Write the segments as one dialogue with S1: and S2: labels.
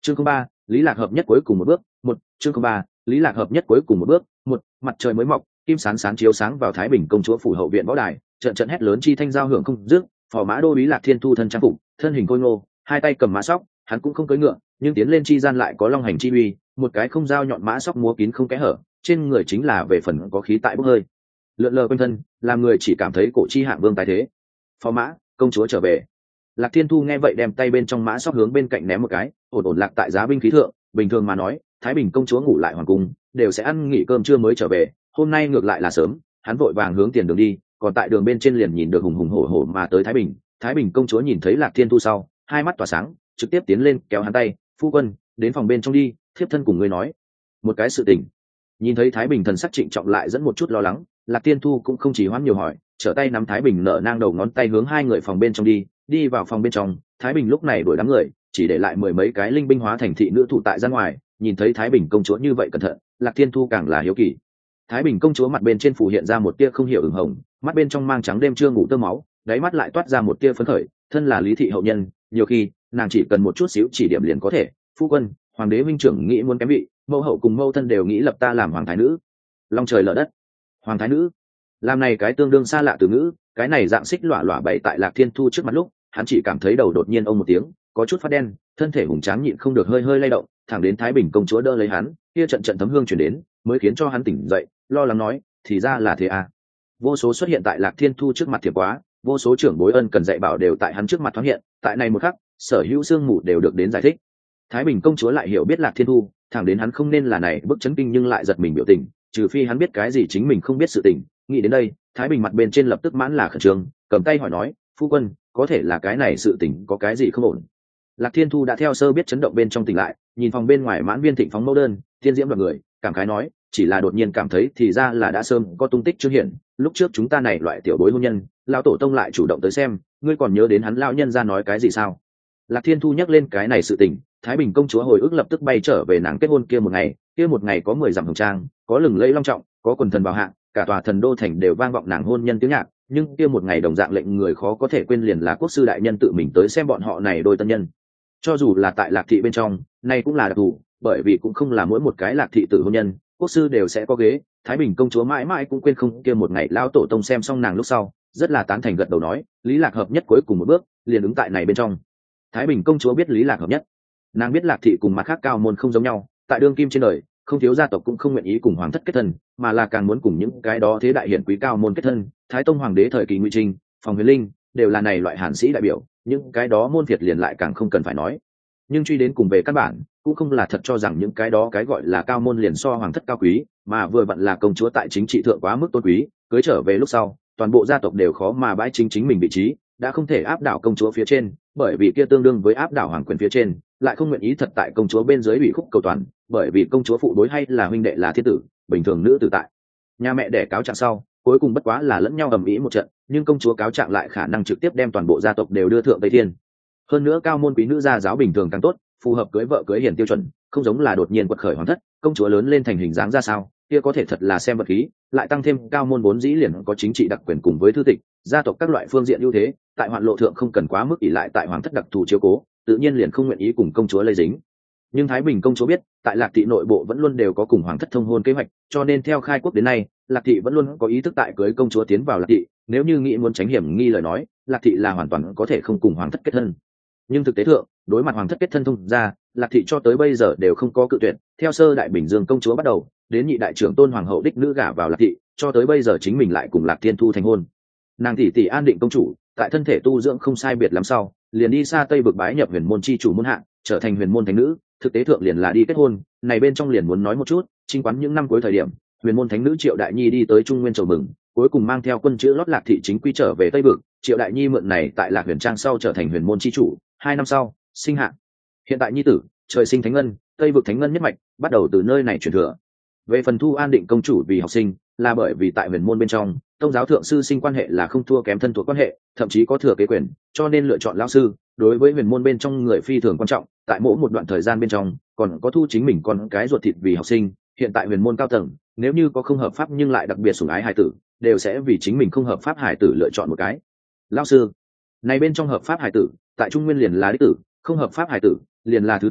S1: chương 03, lý lạc hợp nhất cuối cùng một bước một chương 03, lý lạc hợp nhất cuối cùng một bước một mặt trời mới mọc, kim sán sán chiếu sáng vào Thái Bình công chúa phủ hậu viện võ đài, trận trận hét lớn chi thanh giao hưởng không dứt. Phò mã đô úy Lạc Thiên Thu thân trang phục, thân hình khôi ngô, hai tay cầm mã sóc, hắn cũng không cưỡi ngựa, nhưng tiến lên chi gian lại có long hành chi uy, một cái không dao nhọn mã sóc múa kín không kẽ hở, trên người chính là về phần có khí tại bốc hơi, lượn lờ quanh thân, làm người chỉ cảm thấy cổ chi hạng vương tái thế. Phò mã, công chúa trở về. Lạc Thiên Thu nghe vậy đem tay bên trong mã sóc hướng bên cạnh ném một cái, ổn ổn lạc tại giá binh khí thượng. Bình thường mà nói, Thái Bình công chúa ngủ lại hoàng cung đều sẽ ăn nghỉ cơm trưa mới trở về, hôm nay ngược lại là sớm, hắn vội vàng hướng tiền đường đi, còn tại đường bên trên liền nhìn được hùng hùng hổ hổ mà tới Thái Bình. Thái Bình công chúa nhìn thấy Lạc Thiên Thu sau, hai mắt tỏa sáng, trực tiếp tiến lên kéo hắn tay, phu quân, đến phòng bên trong đi, thiếp thân cùng ngươi nói một cái sự tình. Nhìn thấy Thái Bình thần sắc trịnh trọng lại dẫn một chút lo lắng, Lạc Thiên Thu cũng không chỉ hoãn nhiều hỏi, trở tay nắm Thái Bình nở nang đầu ngón tay hướng hai người phòng bên trong đi vào phòng bên trong. Thái Bình lúc này đuổi đám người, chỉ để lại mười mấy cái linh binh hóa thành thị nữ thủ tại ra ngoài. Nhìn thấy Thái Bình công chúa như vậy cẩn thận, Lạc Thiên Thu càng là hiếu kỳ. Thái Bình công chúa mặt bên trên phủ hiện ra một tia không hiểu ửng hồng, mắt bên trong mang trắng đêm chưa ngủ tơ máu, đáy mắt lại toát ra một tia phấn khởi. Thân là lý thị hậu nhân, nhiều khi nàng chỉ cần một chút xíu chỉ điểm liền có thể. Phu quân, hoàng đế minh trưởng nghĩ muốn kém vị, mẫu hậu cùng mẫu thân đều nghĩ lập ta làm hoàng thái nữ. Long trời lở đất, hoàng thái nữ, làm này cái tương đương xa lạ từ ngữ, cái này dạng xích lọa lọa bậy tại Lạc Thiên Thu trước mặt lúc, hắn chỉ cảm thấy đầu đột nhiên ông một tiếng, có chút phát đen, thân thể hùng tráng nhịn không được hơi hơi lay động, thẳng đến Thái Bình công chúa đỡ lấy hắn, kia trận trận thấm hương chuyển đến, mới khiến cho hắn tỉnh dậy, lo lắng nói, thì ra là thế à. Vô số xuất hiện tại Lạc Thiên Thu trước mặt thiệp quá, vô số trưởng bối ân cần dạy bảo đều tại hắn trước mặt thoáng hiện, tại này một khắc, sở hữu xương mù đều được đến giải thích. Thái Bình công chúa lại hiểu biết Lạc Thiên Thu, thẳng đến hắn không nên là này bức chấn kinh nhưng lại giật mình biểu tình, trừ phi hắn biết cái gì chính mình không biết sự tình. Nghĩ đến đây, Thái Bình mặt bên trên lập tức mãn là khẩn trương, cầm tay hỏi nói, phu quân, có thể là cái này sự tình có cái gì không ổn. Lạc Thiên Thu đã theo sơ biết chấn động bên trong tỉnh lại, nhìn phòng bên ngoài mãn viên thịnh phóng mẫu đơn, thiên diễm đoàn người, cảm khái nói, chỉ là đột nhiên cảm thấy thì ra là đã sớm có tung tích chưa hiện. Lúc trước chúng ta này loại tiểu bối hôn nhân, lão tổ tông lại chủ động tới xem, ngươi còn nhớ đến hắn lão nhân ra nói cái gì sao? Lạc Thiên Thu nhắc lên cái này sự tình, Thái Bình công chúa hồi ức lập tức bay trở về nàng kết hôn kia một ngày có 10 dặm hồng trang, có lừng lẫy long trọng, có quần thần bảo hạng, cả tòa thần đô thành đều vang vọng nàng hôn nhân tiếng nhạc. Nhưng kia một ngày đồng dạng lệnh người khó có thể quên liền là quốc sư đại nhân tự mình tới xem bọn họ này đôi tân nhân. Cho dù là tại Lạc thị bên trong, này cũng là đặc thù, bởi vì cũng không là mỗi một cái Lạc thị tử hôn nhân quốc sư đều sẽ có ghế. Thái Bình công chúa mãi mãi cũng quên không kia một ngày lão tổ tông xem xong nàng lúc sau, rất là tán thành gật đầu nói, lý lạc hợp nhất cuối cùng một bước, liền ứng tại này bên trong. Thái Bình công chúa biết lý lạc hợp nhất, nàng biết Lạc thị cùng mặt khác cao môn không giống nhau, tại đương kim trên đời, không thiếu gia tộc cũng không nguyện ý cùng hoàng thất kết thân, mà là càng muốn cùng những cái đó thế đại hiển quý cao môn kết thân. Thái tông hoàng đế thời kỳ Ngụy Trinh, Phòng Huyền Linh đều là này loại hàn sĩ đại biểu, những cái đó môn phiệt liền lại càng không cần phải nói. Nhưng truy đến cùng về căn bản, cũng không là thật cho rằng những cái đó cái gọi là cao môn liền so hoàng thất cao quý, mà vừa vặn là công chúa tại chính trị thượng quá mức tôn quý, cưới trở về lúc sau, toàn bộ gia tộc đều khó mà bãi chính mình vị trí, đã không thể áp đảo công chúa phía trên, bởi vì kia tương đương với áp đảo hoàng quyền phía trên, lại không nguyện ý thật tại công chúa bên dưới ủy khúc cầu toàn, bởi vì công chúa phụ đối hay là huynh đệ là thiên tử, bình thường nữ tử tại nhà mẹ đẻ cáo trạng sau, cuối cùng bất quá là lẫn nhau ầm ĩ một trận, nhưng công chúa cáo trạng lại khả năng trực tiếp đem toàn bộ gia tộc đều đưa thượng Tây Thiên. Hơn nữa cao môn quý nữ gia giáo bình thường càng tốt, phù hợp cưới vợ cưới hiền tiêu chuẩn, không giống là đột nhiên quật khởi hoàng thất, công chúa lớn lên thành hình dáng ra sao, kia có thể thật là xem vật khí, lại tăng thêm cao môn vốn dĩ liền có chính trị đặc quyền cùng với thư tịch, gia tộc các loại phương diện ưu thế, tại hoạn lộ thượng không cần quá mức ỷ lại tại hoàng thất đặc thù chiếu cố, tự nhiên liền không nguyện ý cùng công chúa lây dính. Nhưng Thái Bình công chúa biết, tại Lạc thị nội bộ vẫn luôn đều có cùng hoàng thất thông hôn kế hoạch, cho nên theo khai quốc đến nay, Lạc thị vẫn luôn có ý thức tại cưới công chúa tiến vào Lạc thị, nếu như nghĩ muốn tránh hiểm nghi lời nói, Lạc thị là hoàn toàn có thể không cùng hoàng thất kết thân. Nhưng thực tế thượng, đối mặt hoàng thất kết thân thông ra, Lạc thị cho tới bây giờ đều không có cự tuyệt, theo sơ đại Bình Dương công chúa bắt đầu, đến nhị đại trưởng Tôn hoàng hậu đích nữ gả vào Lạc thị, cho tới bây giờ chính mình lại cùng Lạc Thiên Thu thành hôn. Nàng tỷ tỷ An Định công chủ, tại thân thể tu dưỡng không sai biệt lắm sau, liền đi xa Tây vực bái nhập huyền môn chi chủ môn hạ, trở thành huyền môn thánh nữ, thực tế thượng liền là đi kết hôn. Này bên trong liền muốn nói một chút, chính quán những năm cuối thời điểm, huyền môn thánh nữ Triệu Đại Nhi đi tới Trung Nguyên chầu mừng, cuối cùng mang theo quân chữ lót Lạc thị chính quy trở về Tây vực. Triệu Đại Nhi mượn này tại Lạc Huyền Trang sau trở thành huyền môn chi chủ, 2 năm sau sinh hạ hiện tại nhi tử, trời sinh thánh ngân, Tây vực thánh ngân nhất mạch, bắt đầu từ nơi này truyền thừa. Về phần thu An Định công chủ vì học sinh, là bởi vì tại huyền môn bên trong, tông giáo thượng sư sinh quan hệ là không thua kém thân thuộc quan hệ, thậm chí có thừa kế quyền, cho nên lựa chọn lão sư đối với huyền môn bên trong người phi thường quan trọng. Tại mỗi một đoạn thời gian bên trong, còn có thu chính mình con cái ruột thịt vì học sinh. Hiện tại huyền môn cao tầng, nếu như có không hợp pháp nhưng lại đặc biệt sủng ái hài tử, đều sẽ vì chính mình không hợp pháp hài tử lựa chọn một cái lão sư. Này bên trong hợp pháp hài tử, tại Trung Nguyên liền là đích tử, không hợp pháp hài tử liền là thứ tử,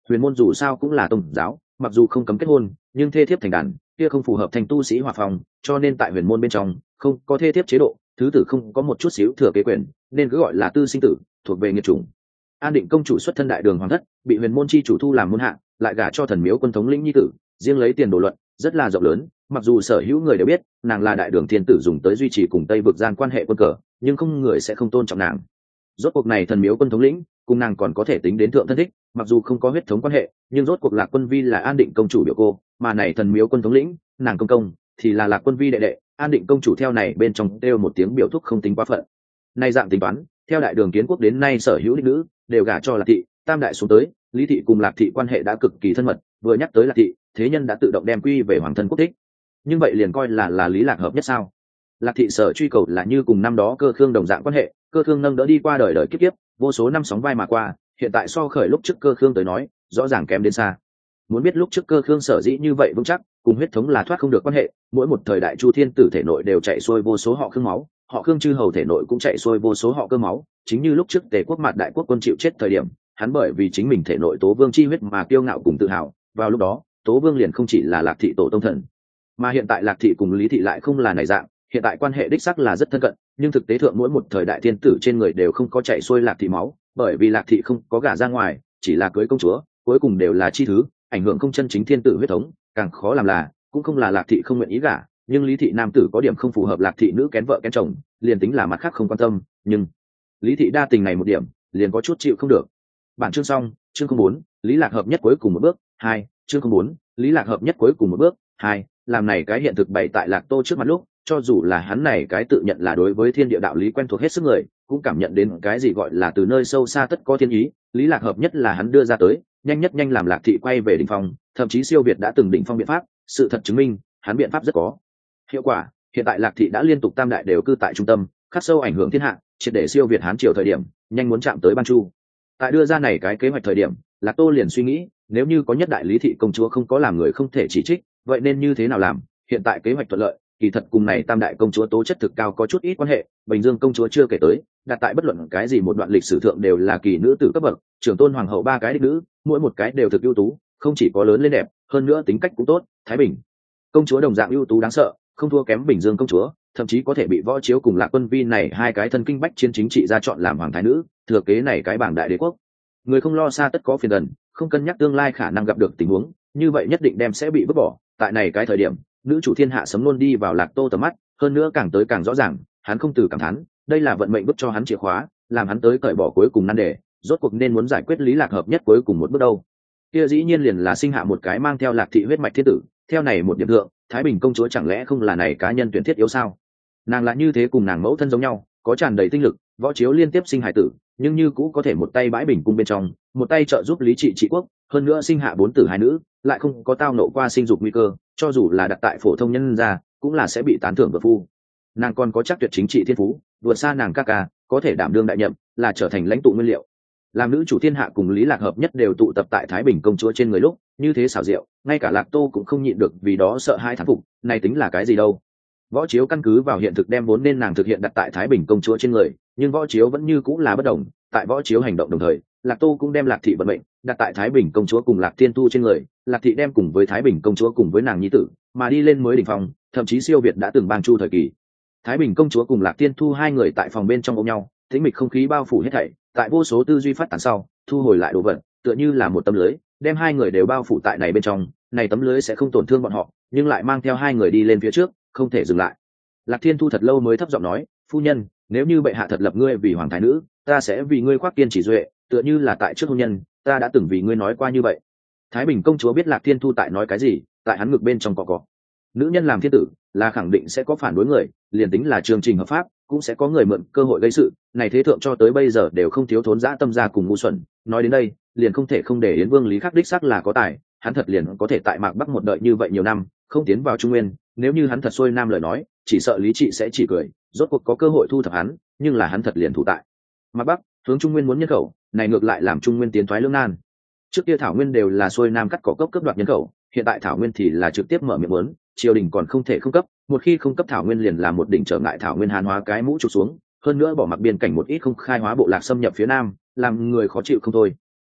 S1: huyền môn dù sao cũng là tôn giáo, mặc dù không cấm kết hôn nhưng thê thiếp thành đàn kia không phù hợp thành tu sĩ hòa phòng, cho nên tại huyền môn bên trong không có thê thiếp chế độ, thứ tử không có một chút xíu thừa kế quyền, nên cứ gọi là tư sinh tử, thuộc về nghiệt chủng. An Định công chủ xuất thân đại đường hoàng thất, bị huyền môn chi chủ thu làm môn hạ, lại gả cho thần miếu quân thống lĩnh nhi tử, riêng lấy tiền đồ luận rất là rộng lớn. Mặc dù sở hữu người đều biết nàng là đại đường thiên tử dùng tới duy trì cùng tây vực gian quan hệ quân cờ, nhưng không người sẽ không tôn trọng nàng. Rốt cuộc này thần miếu quân thống lĩnh cùng nàng còn có thể tính đến thượng thân thích, mặc dù không có huyết thống quan hệ, nhưng rốt cuộc Lạc Quân Vi là An Định công chủ biểu cô, mà này thần miếu quân thống lĩnh nàng công công thì là Lạc Quân Vi đệ đệ. An Định công chủ theo này bên trong kêu một tiếng biểu thúc không tính quá phận. Này dạng tính toán, theo đại đường kiến quốc đến nay sở hữu đích nữ đều gả cho Lạc thị, tam đại xuống tới, Lý thị cùng Lạc thị quan hệ đã cực kỳ thân mật, vừa nhắc tới Lạc thị, thế nhân đã tự động đem quy về hoàng thân quốc thích. Nhưng vậy liền coi là lý lạc hợp nhất sao? Lạc thị sở truy cầu là như cùng năm đó Cơ Khương đồng dạng quan hệ, Cơ Khương nâng đỡ đi qua đời đời kiếp kiếp, vô số năm sóng vai mà qua, hiện tại so khởi lúc trước Cơ Khương tới nói, rõ ràng kém đến xa. Muốn biết lúc trước Cơ Khương sở dĩ như vậy vững chắc, cùng huyết thống là thoát không được quan hệ, mỗi một thời đại Chu Thiên tử thể nội đều chạy xuôi vô số họ Khương máu, họ Khương chư hầu thể nội cũng chạy xuôi vô số họ Cơ máu, chính như lúc trước Tề quốc mặt đại quốc quân chịu chết thời điểm, hắn bởi vì chính mình thể nội Tố Vương chi huyết mà kiêu ngạo cùng tự hào, vào lúc đó, Tố Vương liền không chỉ là Lạc thị tổ tông thần, mà hiện tại Lạc thị cùng Lý thị lại không là này dạng, hiện tại quan hệ đích xác là rất thân cận, nhưng thực tế thượng mỗi một thời đại thiên tử trên người đều không có chạy xuôi Lạc thị máu, bởi vì Lạc thị không có gả ra ngoài, chỉ là cưới công chúa, cuối cùng đều là chi thứ, ảnh hưởng không chân chính thiên tử huyết thống. Càng khó làm là, cũng không là Lạc thị không nguyện ý gả, nhưng Lý thị nam tử có điểm không phù hợp Lạc thị nữ kén vợ kén chồng, liền tính là mặt khác không quan tâm, nhưng Lý thị đa tình này một điểm, liền có chút chịu không được. Bản chương xong, chương 04, Lý Lạc hợp nhất cuối cùng một bước, 2, chương 04, Lý Lạc hợp nhất cuối cùng một bước, 2, làm này cái hiện thực bày tại Lạc Tô trước mặt lúc, cho dù là hắn này cái tự nhận là đối với thiên địa đạo lý quen thuộc hết sức người, cũng cảm nhận đến cái gì gọi là từ nơi sâu xa tất có thiên ý. Lý Lạc hợp nhất là hắn đưa ra tới, nhanh nhất nhanh làm Lạc thị quay về đỉnh phong, thậm chí siêu việt đã từng đỉnh phong biện pháp, sự thật chứng minh, hắn biện pháp rất có hiệu quả. Hiện tại Lạc thị đã liên tục tam đại đều cư tại trung tâm, khắc sâu ảnh hưởng thiên hạ, triệt để siêu việt Hán triều thời điểm, nhanh muốn chạm tới Ban Chu. Tại đưa ra này cái kế hoạch thời điểm, Lạc Tô liền suy nghĩ, nếu như có nhất đại Lý thị công chúa không có làm người không thể chỉ trích, vậy nên như thế nào làm? Hiện tại kế hoạch thuận lợi, kỳ thật cùng này tam đại công chúa tố chất thực cao có chút ít quan hệ. Bình Dương công chúa chưa kể tới, đặt tại bất luận cái gì một đoạn lịch sử thượng đều là kỳ nữ tử cấp bậc, trưởng tôn hoàng hậu ba cái đích nữ, mỗi một cái đều thực ưu tú, không chỉ có lớn lên đẹp, hơn nữa tính cách cũng tốt. Thái Bình công chúa đồng dạng ưu tú đáng sợ, không thua kém Bình Dương công chúa, thậm chí có thể bị Võ Chiếu cùng Lạc Quân Vi này hai cái thân kinh bách chiến chính trị ra chọn làm hoàng thái nữ, thừa kế này cái bảng đại đế quốc. Người không lo xa tất có phiền gần, không cân nhắc tương lai khả năng gặp được tình huống, như vậy nhất định đem sẽ bị vứt bỏ. Tại này cái thời điểm, nữ chủ thiên hạ sấm luôn đi vào Lạc Tô tầm mắt, hơn nữa càng tới càng rõ ràng, hắn không từ cảm thán, đây là vận mệnh bức cho hắn chìa khóa, làm hắn tới cởi bỏ cuối cùng nan đề, rốt cuộc nên muốn giải quyết Lý Lạc hợp nhất cuối cùng một bước đâu. Kia dĩ nhiên liền là sinh hạ một cái mang theo Lạc thị huyết mạch thiên tử, theo này một điểm thượng, Thái Bình công chúa chẳng lẽ không là này cá nhân tuyển thiết yếu sao? Nàng là như thế cùng nàng mẫu thân giống nhau, có tràn đầy tinh lực, Võ Chiếu liên tiếp sinh hải tử, nhưng như cũ có thể một tay bãi bình cung bên trong, một tay trợ giúp Lý trị quốc, hơn nữa sinh hạ 4 tử 2 nữ, lại không có tao nộ qua sinh dục nguy cơ, cho dù là đặt tại phổ thông nhân gia, cũng là sẽ bị tán thưởng vợ phu. Nàng còn có chắc tuyệt chính trị thiên phú, vượt xa nàng ca ca, có thể đảm đương đại nhậm, là trở thành lãnh tụ nguyên liệu. Làm nữ chủ thiên hạ cùng Lý Lạc hợp nhất đều tụ tập tại Thái Bình công chúa trên người lúc, như thế xảo diệu, ngay cả Lạc Tô cũng không nhịn được vì đó sợ hai thán phục, này tính là cái gì đâu. Võ Chiếu căn cứ vào hiện thực đem vốn nên nàng thực hiện đặt tại Thái Bình công chúa trên người, nhưng Võ Chiếu vẫn như cũng là bất đồng. Tại Võ Chiếu hành động đồng thời, Lạc Tô cũng đem Lạc thị vận mệnh đặt tại Thái Bình công chúa cùng Lạc Thiên Tu trên người, Lạc thị đem cùng với Thái Bình công chúa cùng với nàng nhi tử mà đi lên mới đỉnh phong, thậm chí siêu việt đã từng Bang Chu thời kỳ. Thái Bình công chúa cùng Lạc Thiên Tu hai người tại phòng bên trong ôm nhau, tĩnh mịch không khí bao phủ hết thảy, tại vô số tư duy phát tán sau, thu hồi lại đồ vật, tựa như là một tấm lưới, đem hai người đều bao phủ tại này bên trong, này tấm lưới sẽ không tổn thương bọn họ, nhưng lại mang theo hai người đi lên phía trước, không thể dừng lại. Lạc Thiên Thu thật lâu mới thấp giọng nói, phu nhân, nếu như bệ hạ thật lập ngươi vì hoàng thái nữ, ta sẽ vì ngươi khoác kiên chỉ duệ, tựa như là tại trước hôn nhân, ta đã từng vì ngươi nói qua như vậy. Thái Bình công chúa biết Lạc Thiên Thu tại nói cái gì, tại hắn ngực bên trong cọ. Nữ nhân làm thiên tử là khẳng định sẽ có phản đối người, liền tính là chương trình hợp pháp, cũng sẽ có người mượn cơ hội gây sự, này thế thượng cho tới bây giờ đều không thiếu thốn dã tâm gia cùng ngu xuẩn. Nói đến đây, liền không thể không để Yến Vương Lý Khắc đích xác là có tài, hắn thật liền có thể tại Mạc Bắc một đợi như vậy nhiều năm, không tiến vào Trung Nguyên, nếu như hắn thật xuôi nam lời nói, chỉ sợ Lý Trị sẽ chỉ cười, rốt cuộc có cơ hội thu thập hắn, nhưng là hắn thật liền thủ tại Mạc Bắc, hướng Trung Nguyên muốn nhân khẩu, này ngược lại làm Trung Nguyên tiến thoái lưỡng nan. Trước kia Thảo Nguyên đều là xuôi nam cắt cỏ cốc cướp đoạt nhân khẩu, hiện tại Thảo Nguyên thì là trực tiếp mở miệng muốn, triều đình còn không thể không cấp, một khi không cấp Thảo Nguyên liền là một đỉnh trở ngại Thảo Nguyên hàn hóa cái mũ chụp xuống, hơn nữa bỏ mặc biên cảnh một ít không khai hóa bộ lạc xâm nhập phía nam, làm người khó chịu không thôi.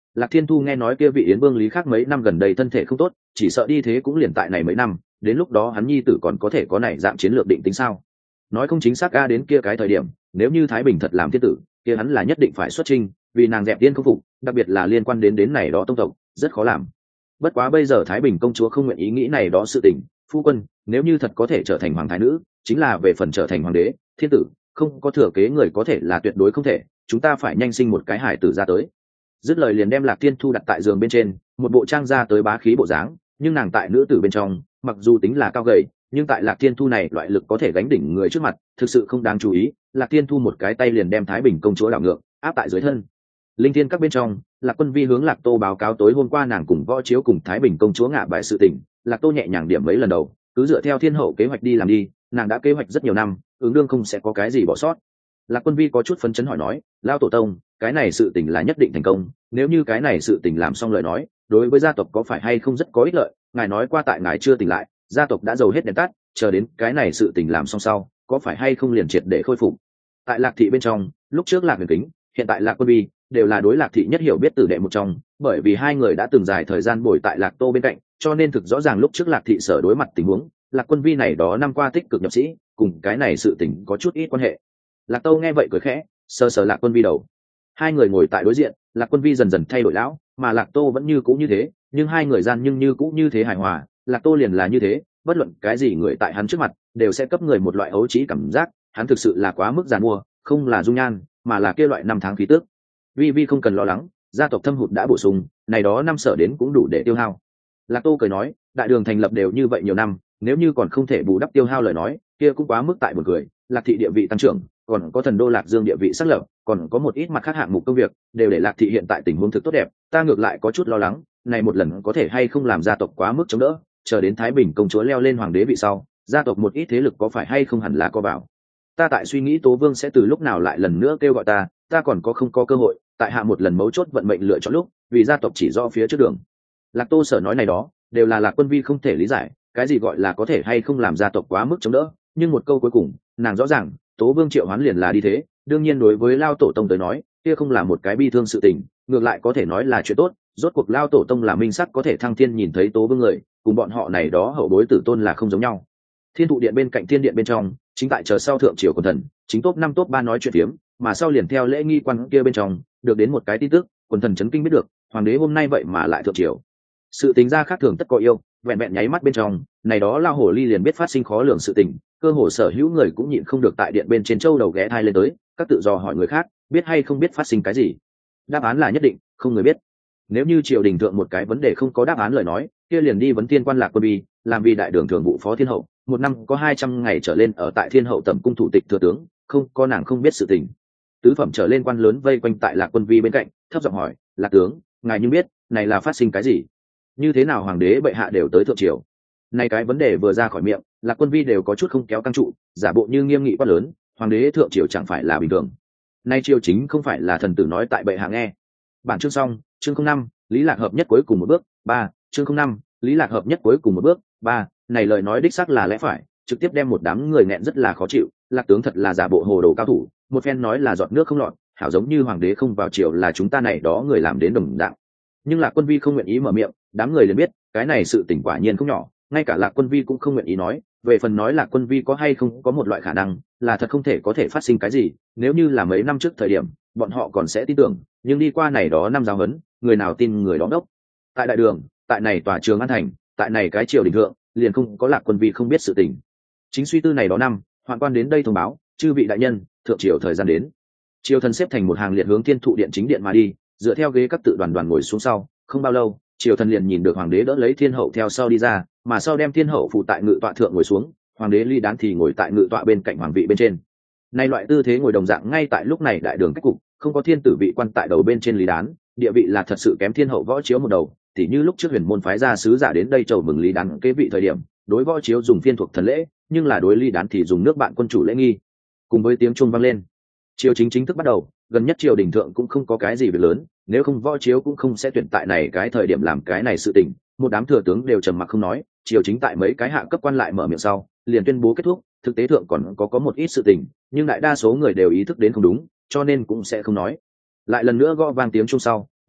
S1: Lạc Thiên Thu nghe nói kia vị yến vương lý khác mấy năm gần đây thân thể không tốt, chỉ sợ đi thế cũng liền tại này mấy năm, đến lúc đó hắn nhi tử còn có thể có này dạng chiến lược định tính sao? Nói không chính xác, đến kia cái thời điểm, nếu như Thái Bình thật làm thiên tử, kia hắn là nhất định phải xuất chinh, vì nàng dẹp tiên không phục, đặc biệt là liên quan đến này đó tông tộc, rất khó làm. Bất quá bây giờ Thái Bình công chúa không nguyện ý nghĩ này đó sự tình, phu quân, nếu như thật có thể trở thành hoàng thái nữ, chính là về phần trở thành hoàng đế, thiên tử, không có thừa kế người có thể là tuyệt đối không thể, chúng ta phải nhanh sinh một cái hải tử ra tới. Dứt lời liền đem Lạc Thiên Thu đặt tại giường bên trên, một bộ trang ra tới bá khí bộ dáng, nhưng nàng tại nữ tử bên trong, mặc dù tính là cao gầy, nhưng tại Lạc Thiên Thu này loại lực có thể gánh đỉnh người trước mặt, thực sự không đáng chú ý. Lạc Thiên Thu một cái tay liền đem Thái Bình công chúa đảo ngược, áp tại dưới thân. Linh Thiên các bên trong, Lạc Quân Vi hướng Lạc Tô báo cáo tối hôm qua nàng cùng Võ Chiếu cùng Thái Bình công chúa ngạ bại sự tình. Lạc Tô nhẹ nhàng điểm mấy lần đầu, cứ dựa theo thiên hậu kế hoạch đi làm đi, nàng đã kế hoạch rất nhiều năm, ứng đương không sẽ có cái gì bỏ sót. Lạc Quân Vi có chút phấn chấn hỏi nói, lao tổ tông, cái này sự tình là nhất định thành công, nếu như cái này sự tình làm xong lời nói, đối với gia tộc có phải hay không rất có ích lợi? Ngài nói qua tại ngài chưa tỉnh lại, gia tộc đã dầu hết đèn tắt, chờ đến cái này sự tình làm xong sau, có phải hay không liền triệt để khôi phục? Tại Lạc thị bên trong, lúc trước Lạc Huyền Kính, hiện tại Lạc Quân Vi, đều là đối Lạc thị nhất hiểu biết tử đệ một trong, bởi vì hai người đã từng dài thời gian bồi tại Lạc Tô bên cạnh, cho nên thực rõ ràng lúc trước Lạc thị sở đối mặt tình huống, Lạc Quân Vi này đó năm qua tích cực nhập sĩ, cùng cái này sự tình có chút ít quan hệ. Lạc Tô nghe vậy cười khẽ, sờ sờ Lạc Quân Vi đầu. Hai người ngồi tại đối diện, Lạc Quân Vi dần dần thay đổi lão, mà Lạc Tô vẫn như cũ như thế, nhưng hai người gian nhưng như cũ như thế hài hòa. Lạc Tô liền là như thế, bất luận cái gì người tại hắn trước mặt, đều sẽ cấp người một loại ấu trí cảm giác, hắn thực sự là quá mức giàn mua, không là dung nhan, mà là kia loại năm tháng khí tước. Vi Vi không cần lo lắng, gia tộc thâm hụt đã bổ sung, này đó năm sở đến cũng đủ để tiêu hao. Lạc Tô cười nói, đại đường thành lập đều như vậy nhiều năm, nếu như còn không thể bù đắp tiêu hao lời nói, kia cũng quá mức tại buồn cười. Lạc thị địa vị tăng trưởng, còn có thần đô Lạc Dương địa vị xác lập, còn có một ít mặt khác hạng mục công việc, đều để Lạc thị hiện tại tình huống thực tốt đẹp, ta ngược lại có chút lo lắng, này một lần có thể hay không làm gia tộc quá mức chống đỡ, chờ đến Thái Bình công chúa leo lên hoàng đế vị sau, gia tộc một ít thế lực có phải hay không hẳn là co vào. Ta tại suy nghĩ Tố Vương sẽ từ lúc nào lại lần nữa kêu gọi ta còn có không có cơ hội, tại hạ một lần mấu chốt vận mệnh lựa chọn lúc, vì gia tộc chỉ do phía trước đường. Lạc Tô sở nói này đó, đều là Lạc Quân Vi không thể lý giải, cái gì gọi là có thể hay không làm gia tộc quá mức chống đỡ, nhưng một câu cuối cùng, nàng rõ ràng, Tố Vương triệu hoán liền là đi thế, đương nhiên đối với Lao tổ tông tới nói, kia không là một cái bi thương sự tình, ngược lại có thể nói là chuyện tốt, rốt cuộc Lao tổ tông là minh sắc có thể thăng thiên nhìn thấy Tố Vương người, cùng bọn họ này đó hậu bối tử tôn là không giống nhau. Thiên thụ điện bên cạnh thiên điện bên trong, chính tại chờ sau thượng triều quần thần, chính top 5 top 3 nói chuyện phiếm, mà sau liền theo lễ nghi quan kia bên trong, được đến một cái tin tức, quần thần chấn kinh biết được, hoàng đế hôm nay vậy mà lại thượng triều. Sự tính ra khác thường tất có yêu, vẹn vẹn nháy mắt bên trong, này đó lao hồ ly liền biết phát sinh khó lường sự tình, cơ hồ sở hữu người cũng nhịn không được tại điện bên trên châu đầu ghé thai lên tới, các tự do hỏi người khác, biết hay không biết phát sinh cái gì. Đáp án là nhất định, không người biết. Nếu như triều đình thượng một cái vấn đề không có đáp án lời nói, kia liền đi vấn thiên quan Lạc Quân Vi, làm vì đại đường thường vụ phó thiên hậu, một năm có 200 ngày trở lên ở tại thiên hậu tẩm cung thủ tịch thừa tướng, không có nàng không biết sự tình. Tứ phẩm trở lên quan lớn vây quanh tại Lạc Quân Vi bên cạnh, thấp giọng hỏi, Lạc tướng, ngài nhưng biết, này là phát sinh cái gì? Như thế nào hoàng đế bệ hạ đều tới thượng triều? Này cái vấn đề vừa ra khỏi miệng, Lạc Quân Vi đều có chút không kéo căng trụ, giả bộ như nghiêm nghị quá lớn, hoàng đế thượng triều chẳng phải là bình thường. Nay triều chính không phải là thần tử nói tại bệ hạ nghe. Bản chương xong, chương 05, Lý Lạc hợp nhất cuối cùng một bước, 3, chương 05, Lý Lạc hợp nhất cuối cùng một bước, 3, này lời nói đích xác là lẽ phải, trực tiếp đem một đám người nghẹn rất là khó chịu, Lạc tướng thật là giả bộ hồ đồ cao thủ, một phen nói là giọt nước không lọt, hảo giống như hoàng đế không vào triều là chúng ta này đó người làm đến đồng dạng. Nhưng Lạc Quân Vi không nguyện ý mở miệng, đám người liền biết, cái này sự tình quả nhiên không nhỏ, ngay cả Lạc Quân Vi cũng không nguyện ý nói, về phần nói Lạc Quân Vi có hay không có một loại khả năng, là thật không thể có thể phát sinh cái gì, nếu như là mấy năm trước thời điểm, bọn họ còn sẽ tin tưởng, nhưng đi qua này đó năm giáo huấn, người nào tin người đó đốc. Tại đại đường, tại này tòa trường An thành, tại này cái triều đình thượng, liền không có Lạc Quân Vi không biết sự tình. Chính suy tư này đó năm, hoạn quan đến đây thông báo, chư vị đại nhân, thượng triều thời gian đến. Triều thần xếp thành một hàng liệt hướng thiên thụ điện chính điện mà đi, dựa theo ghế các tự đoàn đoàn ngồi xuống sau, không bao lâu, triều thần liền nhìn được hoàng đế đỡ lấy thiên hậu theo sau đi ra, mà sau đem thiên hậu phụ tại ngự tọa thượng ngồi xuống, hoàng đế Ly Đán thì ngồi tại ngự tọa bên cạnh hoàng vị bên trên. Nay loại tư thế ngồi đồng dạng ngay tại lúc này đại đường cách cục, không có thiên tử vị quan tại đầu bên trên Lý Đán, địa vị là thật sự kém thiên hậu Võ Chiếu một đầu, tỉ như lúc trước huyền môn phái ra sứ giả đến đây chầu mừng Lý Đán kế vị thời điểm, đối Võ Chiếu dùng phiên thuộc thần lễ, nhưng là đối Lý Đán thì dùng nước bạn quân chủ lễ nghi. Cùng với tiếng chuông vang lên, triều chính chính thức bắt đầu, gần nhất triều đình thượng cũng không có cái gì việc lớn, nếu không Võ Chiếu cũng không sẽ tuyển tại này cái thời điểm làm cái này sự tình. Một đám thừa tướng đều trầm mặc không nói, triều chính tại mấy cái hạ cấp quan lại mở miệng sau, liền tuyên bố kết thúc, thực tế thượng còn có một ít sự tình, nhưng đại đa số người đều ý thức đến không đúng, cho nên cũng sẽ không nói. Lại lần nữa gõ vang tiếng chuông sau,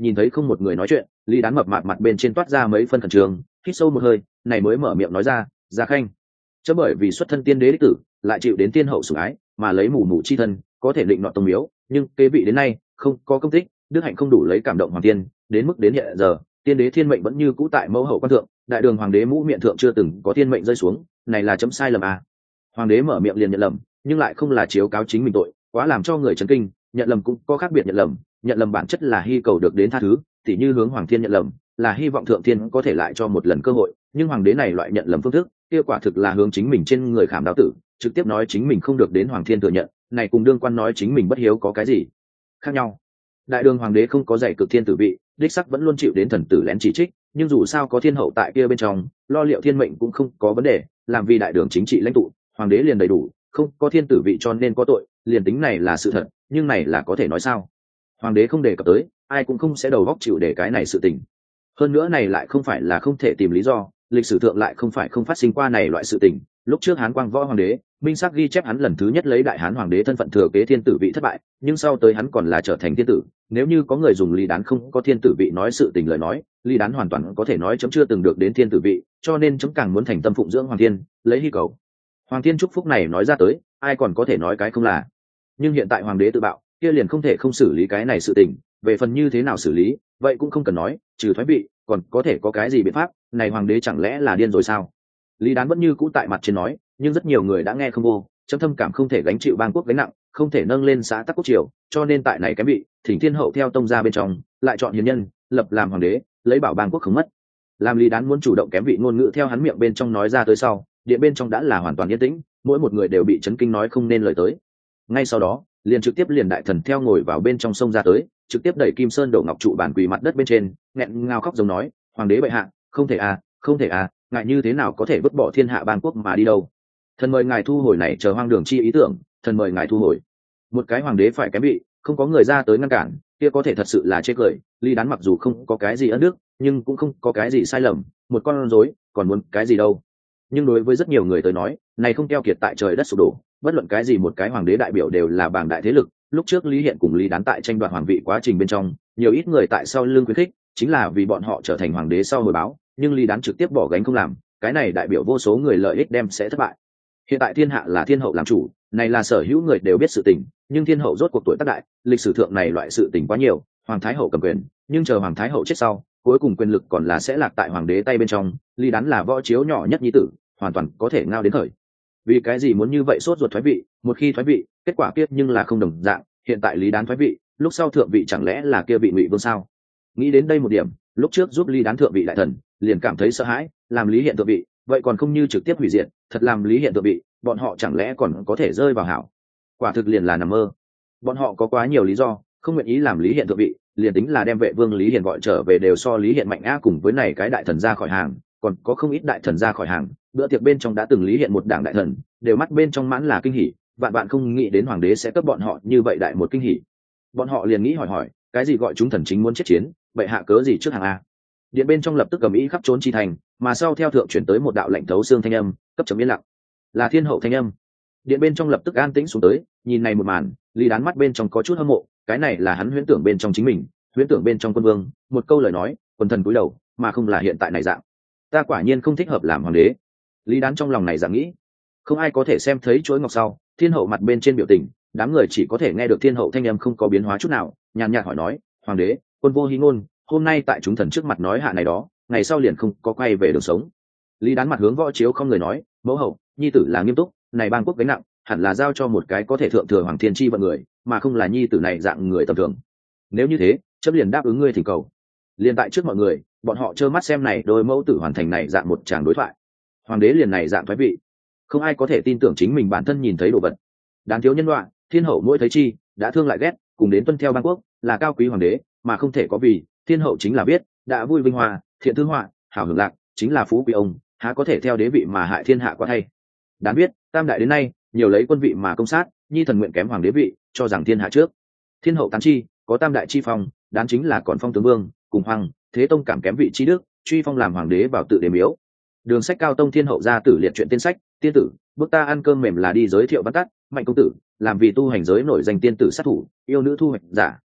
S1: nhìn thấy không một người nói chuyện, Lý Đán mập mạp mặt bên trên toát ra mấy phân khẩn trương, hít sâu một hơi, này mới mở miệng nói ra, Gia Khanh, chớ bởi vì xuất thân tiên đế đích tử, lại chịu đến tiên hậu sủng ái, mà lấy mù mù chi thân, có thể định nọ tông miếu, nhưng kế vị đến nay không có công tích, đức hạnh không đủ lấy cảm động hoàng tiên, đến mức đến hiện giờ, tiên đế thiên mệnh vẫn như cũ tại mẫu hậu quan thượng, đại đường hoàng đế mũ miệng thượng chưa từng có thiên mệnh rơi xuống, này là chấm sai lầm à. Hoàng đế mở miệng liền nhận lầm, nhưng lại không là chiếu cáo chính mình tội, quá làm cho người chấn kinh. Nhận lầm cũng có khác biệt nhận lầm bản chất là hy cầu được đến tha thứ, tỉ như hướng hoàng thiên nhận lầm là hy vọng thượng thiên có thể lại cho một lần cơ hội, nhưng hoàng đế này loại nhận lầm phương thức kia quả thực là hướng chính mình trên người khảm đao tử, trực tiếp nói chính mình không được đến hoàng thiên thừa nhận, này cùng đương quan nói chính mình bất hiếu có cái gì khác nhau. Đại đường hoàng đế không có dạy cực thiên tử vị, đích sắc vẫn luôn chịu đến thần tử lén chỉ trích, nhưng dù sao có thiên hậu tại kia bên trong, lo liệu thiên mệnh cũng không có vấn đề, làm vì đại đường chính trị lãnh tụ, hoàng đế liền đầy đủ, không có thiên tử vị cho nên có tội, liền tính này là sự thật, nhưng này là có thể nói sao? Hoàng đế không đề cập tới, ai cũng không sẽ đầu góc chịu để cái này sự tình. Hơn nữa này lại không phải là không thể tìm lý do, lịch sử thượng lại không phải không phát sinh qua này loại sự tình. Lúc trước Hán Quang Võ hoàng đế, minh xác ghi chép hắn lần thứ nhất lấy đại Hán hoàng đế thân phận thừa kế thiên tử vị thất bại, nhưng sau tới hắn còn là trở thành thiên tử. Nếu như có người dùng Lý Đán không có thiên tử vị nói sự tình lời nói, Lý Đán hoàn toàn có thể nói chấm chưa từng được đến thiên tử vị, cho nên chấm càng muốn thành tâm phụng dưỡng hoàng thiên, lấy hy cầu. Hoàng thiên chúc phúc này nói ra tới, ai còn có thể nói cái không là. Nhưng hiện tại hoàng đế tự bạo, kia liền không thể không xử lý cái này sự tình, về phần như thế nào xử lý, vậy cũng không cần nói, trừ thoái vị, còn có thể có cái gì biện pháp, này hoàng đế chẳng lẽ là điên rồi sao? Lý Đán vẫn như cũ tại mặt trên nói, nhưng rất nhiều người đã nghe không vô, chấm thâm cảm không thể gánh chịu bang quốc gánh nặng, không thể nâng lên xã tắc quốc triều, cho nên tại này cái vị, thỉnh thiên hậu theo tông gia bên trong, lại chọn hiền nhân, lập làm hoàng đế, lấy bảo bang quốc không mất. Làm Lý Đán muốn chủ động kém vị ngôn ngữ theo hắn miệng bên trong nói ra tới sau, điện bên trong đã là hoàn toàn yên tĩnh, mỗi một người đều bị chấn kinh nói không nên lời tới. Ngay sau đó, liền trực tiếp liền đại thần theo ngồi vào bên trong sông ra tới, trực tiếp đẩy Kim Sơn đổ ngọc trụ bản quỳ mặt đất bên trên, nghẹn ngào khóc giống nói, hoàng đế bệ hạ, không thể à, không thể à, ngài như thế nào có thể vứt bỏ thiên hạ bang quốc mà đi đâu? Thần mời ngài thu hồi này chờ hoang đường chi ý tưởng, thần mời ngài thu hồi. Một cái hoàng đế phải kém vị, không có người ra tới ngăn cản, kia có thể thật sự là chê cười. Lý Đán mặc dù không có cái gì ân đức, nhưng cũng không có cái gì sai lầm, một con rối còn muốn cái gì đâu. Nhưng đối với rất nhiều người tới nói, này không keo kiệt tại trời đất sụp đổ, bất luận cái gì một cái hoàng đế đại biểu đều là bảng đại thế lực. Lúc trước Lý Hiện cùng Lý Đán tại tranh đoạt hoàng vị quá trình bên trong, nhiều ít người tại sau lưng khuyến khích, chính là vì bọn họ trở thành hoàng đế sau hồi báo, nhưng Lý Đán trực tiếp bỏ gánh không làm, cái này đại biểu vô số người lợi ích đem sẽ thất bại. Hiện tại thiên hạ là thiên hậu làm chủ, này là sở hữu người đều biết sự tình, nhưng thiên hậu rốt cuộc tuổi tác đại, lịch sử thượng này loại sự tình quá nhiều, hoàng thái hậu cầm quyền, nhưng chờ hoàng thái hậu chết sau, cuối cùng quyền lực còn là sẽ lạc tại hoàng đế tay bên trong. Lý Đán là võ chiếu nhỏ nhất nhi tử, hoàn toàn có thể ngao đến thời. Vì cái gì muốn như vậy sốt ruột thoái vị, một khi thoái vị, kết quả kiếp nhưng là không đồng dạng. Hiện tại Lý Đán thoái vị, lúc sau thượng vị chẳng lẽ là kia vị Ngụy Vương sao? Nghĩ đến đây một điểm, lúc trước giúp Lý Đán thượng vị đại thần, liền cảm thấy sợ hãi, làm Lý Hiện thượng vị, vậy còn không như trực tiếp hủy diệt, thật làm Lý Hiện thượng vị, bọn họ chẳng lẽ còn có thể rơi vào hảo? Quả thực liền là nằm mơ. Bọn họ có quá nhiều lý do, không nguyện ý làm Lý Hiện thượng vị, liền tính là đem vệ vương Lý Hiền gọi trở về đều so Lý Hiện mạnh á, cùng với này cái đại thần ra khỏi hàng, còn có không ít đại thần ra khỏi hàng. Bữa tiệc bên trong đã từng Lý Hiện một đảng đại thần, đều mắt bên trong mãn là kinh hỉ, vạn bạn không nghĩ đến hoàng đế sẽ cấp bọn họ như vậy đại một kinh hỉ. Bọn họ liền nghĩ hỏi, cái gì gọi chúng thần chính muốn chết chiến, vậy hạ cớ gì trước hàng a? Điện bên trong lập tức cầm ý khắp trốn chi thành, mà sau theo thượng chuyển tới một đạo lệnh thấu xương thanh âm, cấp chấm yên lặng. Là thiên hậu thanh âm. Điện bên trong lập tức an tĩnh xuống tới, nhìn này một màn, Lý Đán mắt bên trong có chút hâm mộ, cái này là hắn huyễn tưởng bên trong chính mình, huyễn tưởng bên trong quân vương, một câu lời nói, quần thần cúi đầu, mà không là hiện tại này dạng. Ta quả nhiên không thích hợp làm hoàng đế. Lý Đán trong lòng này dạng nghĩ. Không ai có thể xem thấy chuỗi ngọc sau, thiên hậu mặt bên trên biểu tình, đám người chỉ có thể nghe được thiên hậu thanh âm không có biến hóa chút nào, nhàn nhạt hỏi nói, hoàng đế, quân vô hí ngôn, hôm nay tại chúng thần trước mặt nói hạ này đó, ngày sau liền không có quay về đường sống. Lý Đán mặt hướng võ chiếu không người nói, mẫu hậu, nhi tử là nghiêm túc, này bang quốc gánh nặng, hẳn là giao cho một cái có thể thượng thừa hoàng thiên chi vận người, mà không là nhi tử này dạng người tầm thường. Nếu như thế, chấm liền đáp ứng ngươi thỉnh cầu. Liền tại trước mọi người, bọn họ trơ mắt xem này đôi mẫu tử hoàn thành này dạng một tràng đối thoại. Hoàng đế liền này dạng thoái vị, không ai có thể tin tưởng chính mình bản thân nhìn thấy đồ vật. Đáng thiếu nhân loại, thiên hậu mỗi thấy chi đã thương lại ghét, cùng đến tuân theo bang quốc, là cao quý hoàng đế, mà không thể có vì thiên hậu chính là biết đã vui vinh hoa, thiện thư họa, hảo hưởng lạc, chính là phú quý ông, há có thể theo đế vị mà hại thiên hạ quá thay. Đáng biết tam đại đến nay nhiều lấy quân vị mà công sát, nhi thần nguyện kém hoàng đế vị, cho rằng thiên hạ trước. Thiên hậu tán chi có tam đại chi phong, đáng chính là còn phong tướng vương cùng hoàng thế tông cảm kém vị chi đức, truy phong làm hoàng đế vào tự đế miếu. Đường sách cao tông thiên hậu ra tử liệt chuyện tiên sách, tiên tử bước ta ăn cơm mềm là đi giới thiệu văn tắt, mạnh công tử làm vì tu hành giới nổi danh tiên tử sát thủ, yêu nữ thu hoạch giả,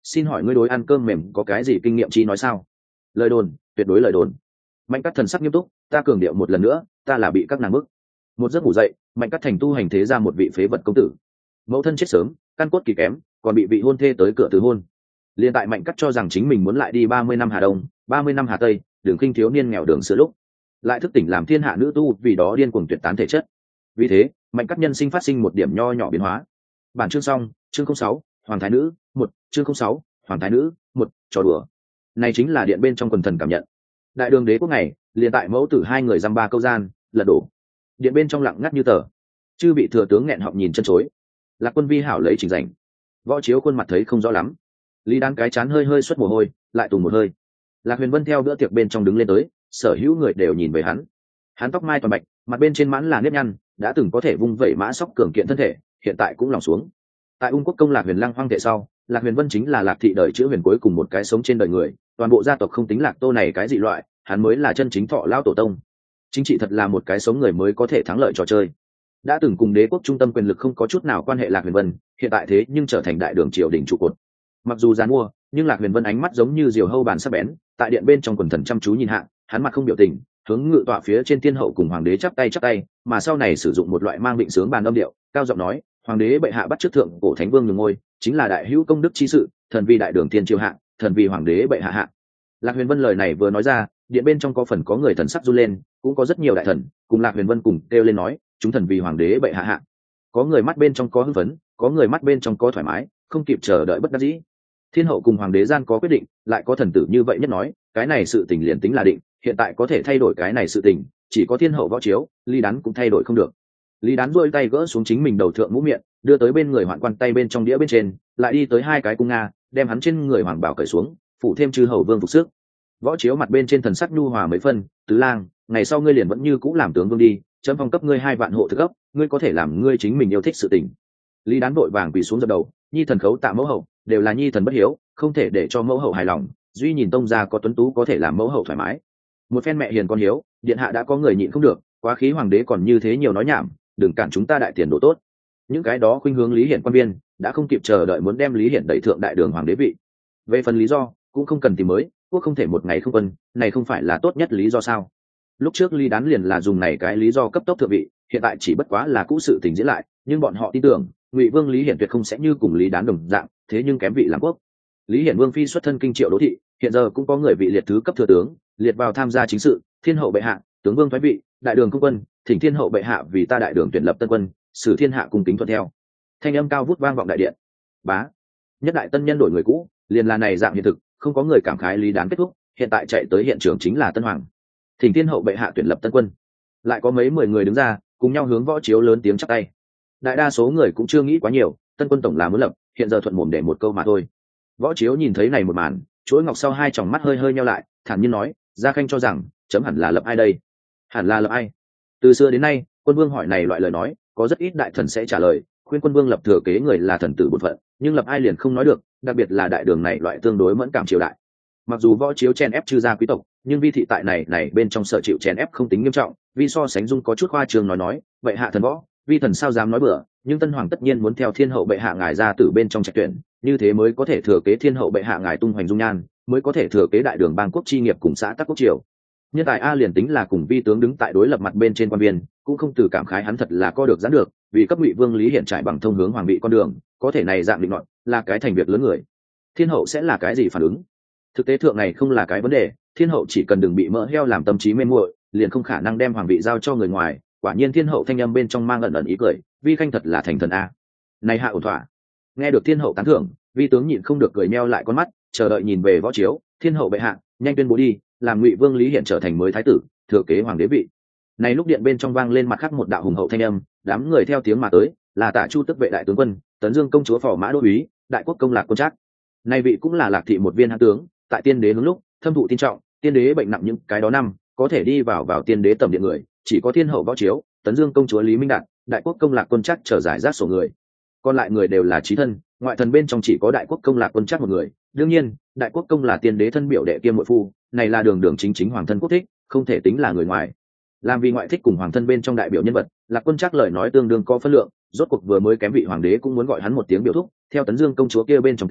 S1: xin hỏi ngươi đối ăn cơm mềm có cái gì kinh nghiệm chi nói sao? Lời đồn, tuyệt đối lời đồn. Mạnh Cát thần sắc nghiêm túc, ta cường điệu một lần nữa, ta là bị các nàng bức. Một giấc ngủ dậy, Mạnh Cát thành tu hành thế ra một vị phế vật công tử. Mẫu thân chết sớm, căn cốt kỳ kém, còn bị vị hôn thê tới cửa từ hôn. Liên tại Mạnh Cát cho rằng chính mình muốn lại đi 30 năm Hà Đông, 30 năm Hà Tây, đường khinh thiếu niên nghèo đường xưa lúc, lại thức tỉnh làm thiên hạ nữ tu, vì đó điên cuồng tuyệt tán thể chất. Vì thế, Mạnh Cát nhân sinh phát sinh một điểm nho nhỏ biến hóa. Bản chương xong, chương 06, Hoàng thái nữ, 1, chương 06, Hoàng thái nữ, 1, trò đùa. Này chính là điện bên trong quần thần cảm nhận. Đại đường đế quốc này, liền tại mẫu tử hai người dăm ba câu gian, lật đổ. Điện bên trong lặng ngắt như tờ. Chư bị thừa tướng nghẹn họng nhìn chân chối. Lạc Quân Vi hảo lấy chỉnh rảnh. Võ Chiếu khuôn mặt thấy không rõ lắm. Lý Đan cái chán hơi hơi xuất mồ hôi, lại tùng một hơi. Lạc Huyền Vân theo bữa tiệc bên trong đứng lên tới, sở hữu người đều nhìn về hắn. Hắn tóc mai toàn bạch, mặt bên trên mãn là nếp nhăn, đã từng có thể vung vẩy mã sóc cường kiện thân thể, hiện tại cũng lỏng xuống. Tại Ung Quốc công Lạc Huyền Lăng hoang thể sau, Lạc Huyền Vân chính là Lạc thị đời chữ huyền cuối cùng một cái sống trên đời người, toàn bộ gia tộc không tính Lạc Tô này cái dị loại, hắn mới là chân chính thọ lao tổ tông. Chính trị thật là một cái sống người mới có thể thắng lợi trò chơi. Đã từng cùng đế quốc trung tâm quyền lực không có chút nào quan hệ Lạc Huyền Vân, hiện tại thế nhưng trở thành đại đường triều đình trụ cột. Mặc dù giàn mua, nhưng Lạc Huyền Vân ánh mắt giống như diều hâu bàn sắc bén, tại điện bên trong quần thần chăm chú nhìn hạ, hắn mặt không biểu tình, hướng ngự tọa phía trên thiên hậu cùng hoàng đế chắp tay, mà sau này sử dụng một loại mang định sướng bàn âm điệu, cao giọng nói: hoàng đế bệ hạ bắt trước thượng cổ thánh vương nhường ngôi, chính là đại hữu công đức chi sự, thần vì đại đường thiên triều hạ, thần vì hoàng đế bệ hạ hạ. Lạc Huyền Vân lời này vừa nói ra, điện bên trong có phần có người thần sắc run lên, cũng có rất nhiều đại thần cùng Lạc Huyền Vân cùng kêu lên nói: chúng thần vì hoàng đế bệ hạ hạ. Có người mắt bên trong có hưng phấn, có người mắt bên trong có thoải mái, không kịp chờ đợi bất đắc dĩ. Thiên hậu cùng hoàng đế gian có quyết định, lại có thần tử như vậy nhất nói, cái này sự tình liền tính là định, hiện tại có thể thay đổi cái này sự tình, chỉ có thiên hậu Võ Chiếu, Lý Đán cũng thay đổi không được. Lý Đán duỗi tay gỡ xuống chính mình đầu thượng mũ miệng, đưa tới bên người hoạn quan tay bên trong đĩa bên trên, lại đi tới hai cái cung nga, đem hắn trên người hoàng bảo cởi xuống, phủ thêm chư hầu vương phục sức. Võ Chiếu mặt bên trên thần sắc nhu hòa mấy phân, tứ lang, ngày sau ngươi liền vẫn như cũ làm tướng vương đi, chấm phong cấp ngươi 2 vạn hộ thực cấp, ngươi có thể làm ngươi chính mình yêu thích sự tình. Lý Đán vội vàng quỳ xuống dập đầu, nhi thần khấu tạ mẫu hậu, đều là nhi thần bất hiếu, không thể để cho mẫu hậu hài lòng, duy nhìn tông gia có tuấn tú có thể làm mẫu hậu thoải mái. Một phen mẹ hiền con hiếu, điện hạ đã có người nhịn không được, quá khí hoàng đế còn như thế nhiều nói nhảm, đừng cản chúng ta đại tiền đồ tốt. Những cái đó khuynh hướng Lý Hiển quan viên đã không kịp chờ đợi muốn đem Lý Hiển đẩy thượng đại đường hoàng đế vị. Về phần lý do, cũng không cần tìm mới, quốc không thể một ngày không quân, này không phải là tốt nhất lý do sao? Lúc trước Lý Đán liền là dùng này cái lý do cấp tốc thượng vị, hiện tại chỉ bất quá là cũ sự tình diễn lại, nhưng bọn họ tin tưởng Ngụy Vương Lý Hiển tuyệt không sẽ như cùng Lý Đán đồng dạng, thế nhưng kém vị làm quốc. Lý Hiển Vương phi xuất thân kinh triệu đô thị, hiện giờ cũng có người vị liệt thứ cấp thừa tướng, liệt vào tham gia chính sự, thiên hậu bệ hạ, tướng vương thoái vị, đại đường công quân, thỉnh thiên hậu bệ hạ vì ta đại đường tuyển lập tân quân, xử thiên hạ cùng kính thuận theo. Thanh âm cao vút vang vọng đại điện. Bá, nhất đại tân nhân đổi người cũ, liền là này dạng hiện thực, không có người cảm khái Lý Đán kết thúc, hiện tại chạy tới hiện trường chính là tân hoàng. Thỉnh thiên hậu bệ hạ tuyển lập tân quân. Lại có mấy 10 người đứng ra, cùng nhau hướng Võ Chiếu lớn tiếng chắp tay. Đại đa số người cũng chưa nghĩ quá nhiều, tân quân tổng là muốn lập, hiện giờ thuận mồm để một câu mà thôi. Võ Chiếu nhìn thấy này một màn, chuỗi ngọc sau hai tròng mắt hơi hơi nheo lại, thản nhiên nói: gia khanh cho rằng chấm hẳn là lập ai đây? Hẳn là lập ai? Từ xưa đến nay, quân vương hỏi này loại lời nói, có rất ít đại thần sẽ trả lời, khuyên quân vương lập thừa kế người là thần tử bổn phận, nhưng lập ai liền không nói được, đặc biệt là đại đường này loại tương đối mẫn cảm triều đại. Mặc dù Võ Chiếu chen ép chư gia quý tộc, nhưng vi thị tại này bên trong sợ chịu chen ép không tính nghiêm trọng, vi so sánh dung có chút khoa trương nói, vậy hạ thần võ, vi thần sao dám nói bừa, nhưng tân hoàng tất nhiên muốn theo thiên hậu bệ hạ ngài ra từ bên trong trạch tuyển, như thế mới có thể thừa kế thiên hậu bệ hạ ngài tung hoành dung nhan, mới có thể thừa kế đại đường bang quốc chi nghiệp cùng xã tắc quốc triều. Nhân tài a liền tính là cùng vi tướng đứng tại đối lập mặt bên trên quan viên, cũng không từ cảm khái hắn thật là co được giãn được, vì cấp Ngụy Vương Lý Hiển trải bằng thông hướng hoàng vị con đường, có thể này dạng định luận, là cái thành việc lớn người. Thiên hậu sẽ là cái gì phản ứng? Thực tế thượng này không là cái vấn đề, thiên hậu chỉ cần đừng bị mỡ heo làm tâm trí mê muội, liền không khả năng đem hoàng vị giao cho người ngoài. Quả nhiên thiên hậu thanh âm bên trong mang ẩn ẩn ý cười, vi khanh thật là thành thần a. Này hạ ổn thỏa. Nghe được thiên hậu tán thưởng, vi tướng nhịn không được cười meo lại con mắt, chờ đợi nhìn về Võ Chiếu. Thiên hậu bệ hạ, nhanh tuyên bố đi, làm Ngụy Vương Lý Hiển trở thành mới thái tử, thừa kế hoàng đế vị. Này lúc điện bên trong vang lên mặt khác một đạo hùng hậu thanh âm, đám người theo tiếng mà tới, là Tả Chu tức vệ đại tướng quân, Tấn Dương công chúa phò mã đô úy, đại quốc công Lạc Quân Trác. Này vị cũng là Lạc thị một viên hãn tướng, tại tiên đế hướng lúc thâm thụ tin trọng, tiên đế bệnh nặng những cái đó năm, có thể đi vào tiên đế tầm điện người, chỉ có thiên hậu Võ Chiếu, Tấn Dương công chúa Lý Minh Đạt, đại quốc công Lạc Quân Trác trở giải rác sổ người. Còn lại người đều là chí thân, ngoại thần bên trong chỉ có đại quốc công Lạc Quân Trác một người. Đương nhiên, đại quốc công là tiên đế thân biểu đệ kiêm muội phu, này là đường đường chính chính hoàng thân quốc thích, không thể tính là người ngoài. Làm vì ngoại thích cùng hoàng thân bên trong đại biểu nhân vật, Lạc Quân Trác lời nói tương đương có phân lượng, rốt cuộc vừa mới kém vị hoàng đế cũng muốn gọi hắn một tiếng biểu thúc, theo Tấn Dương công chúa kia bên trong tính,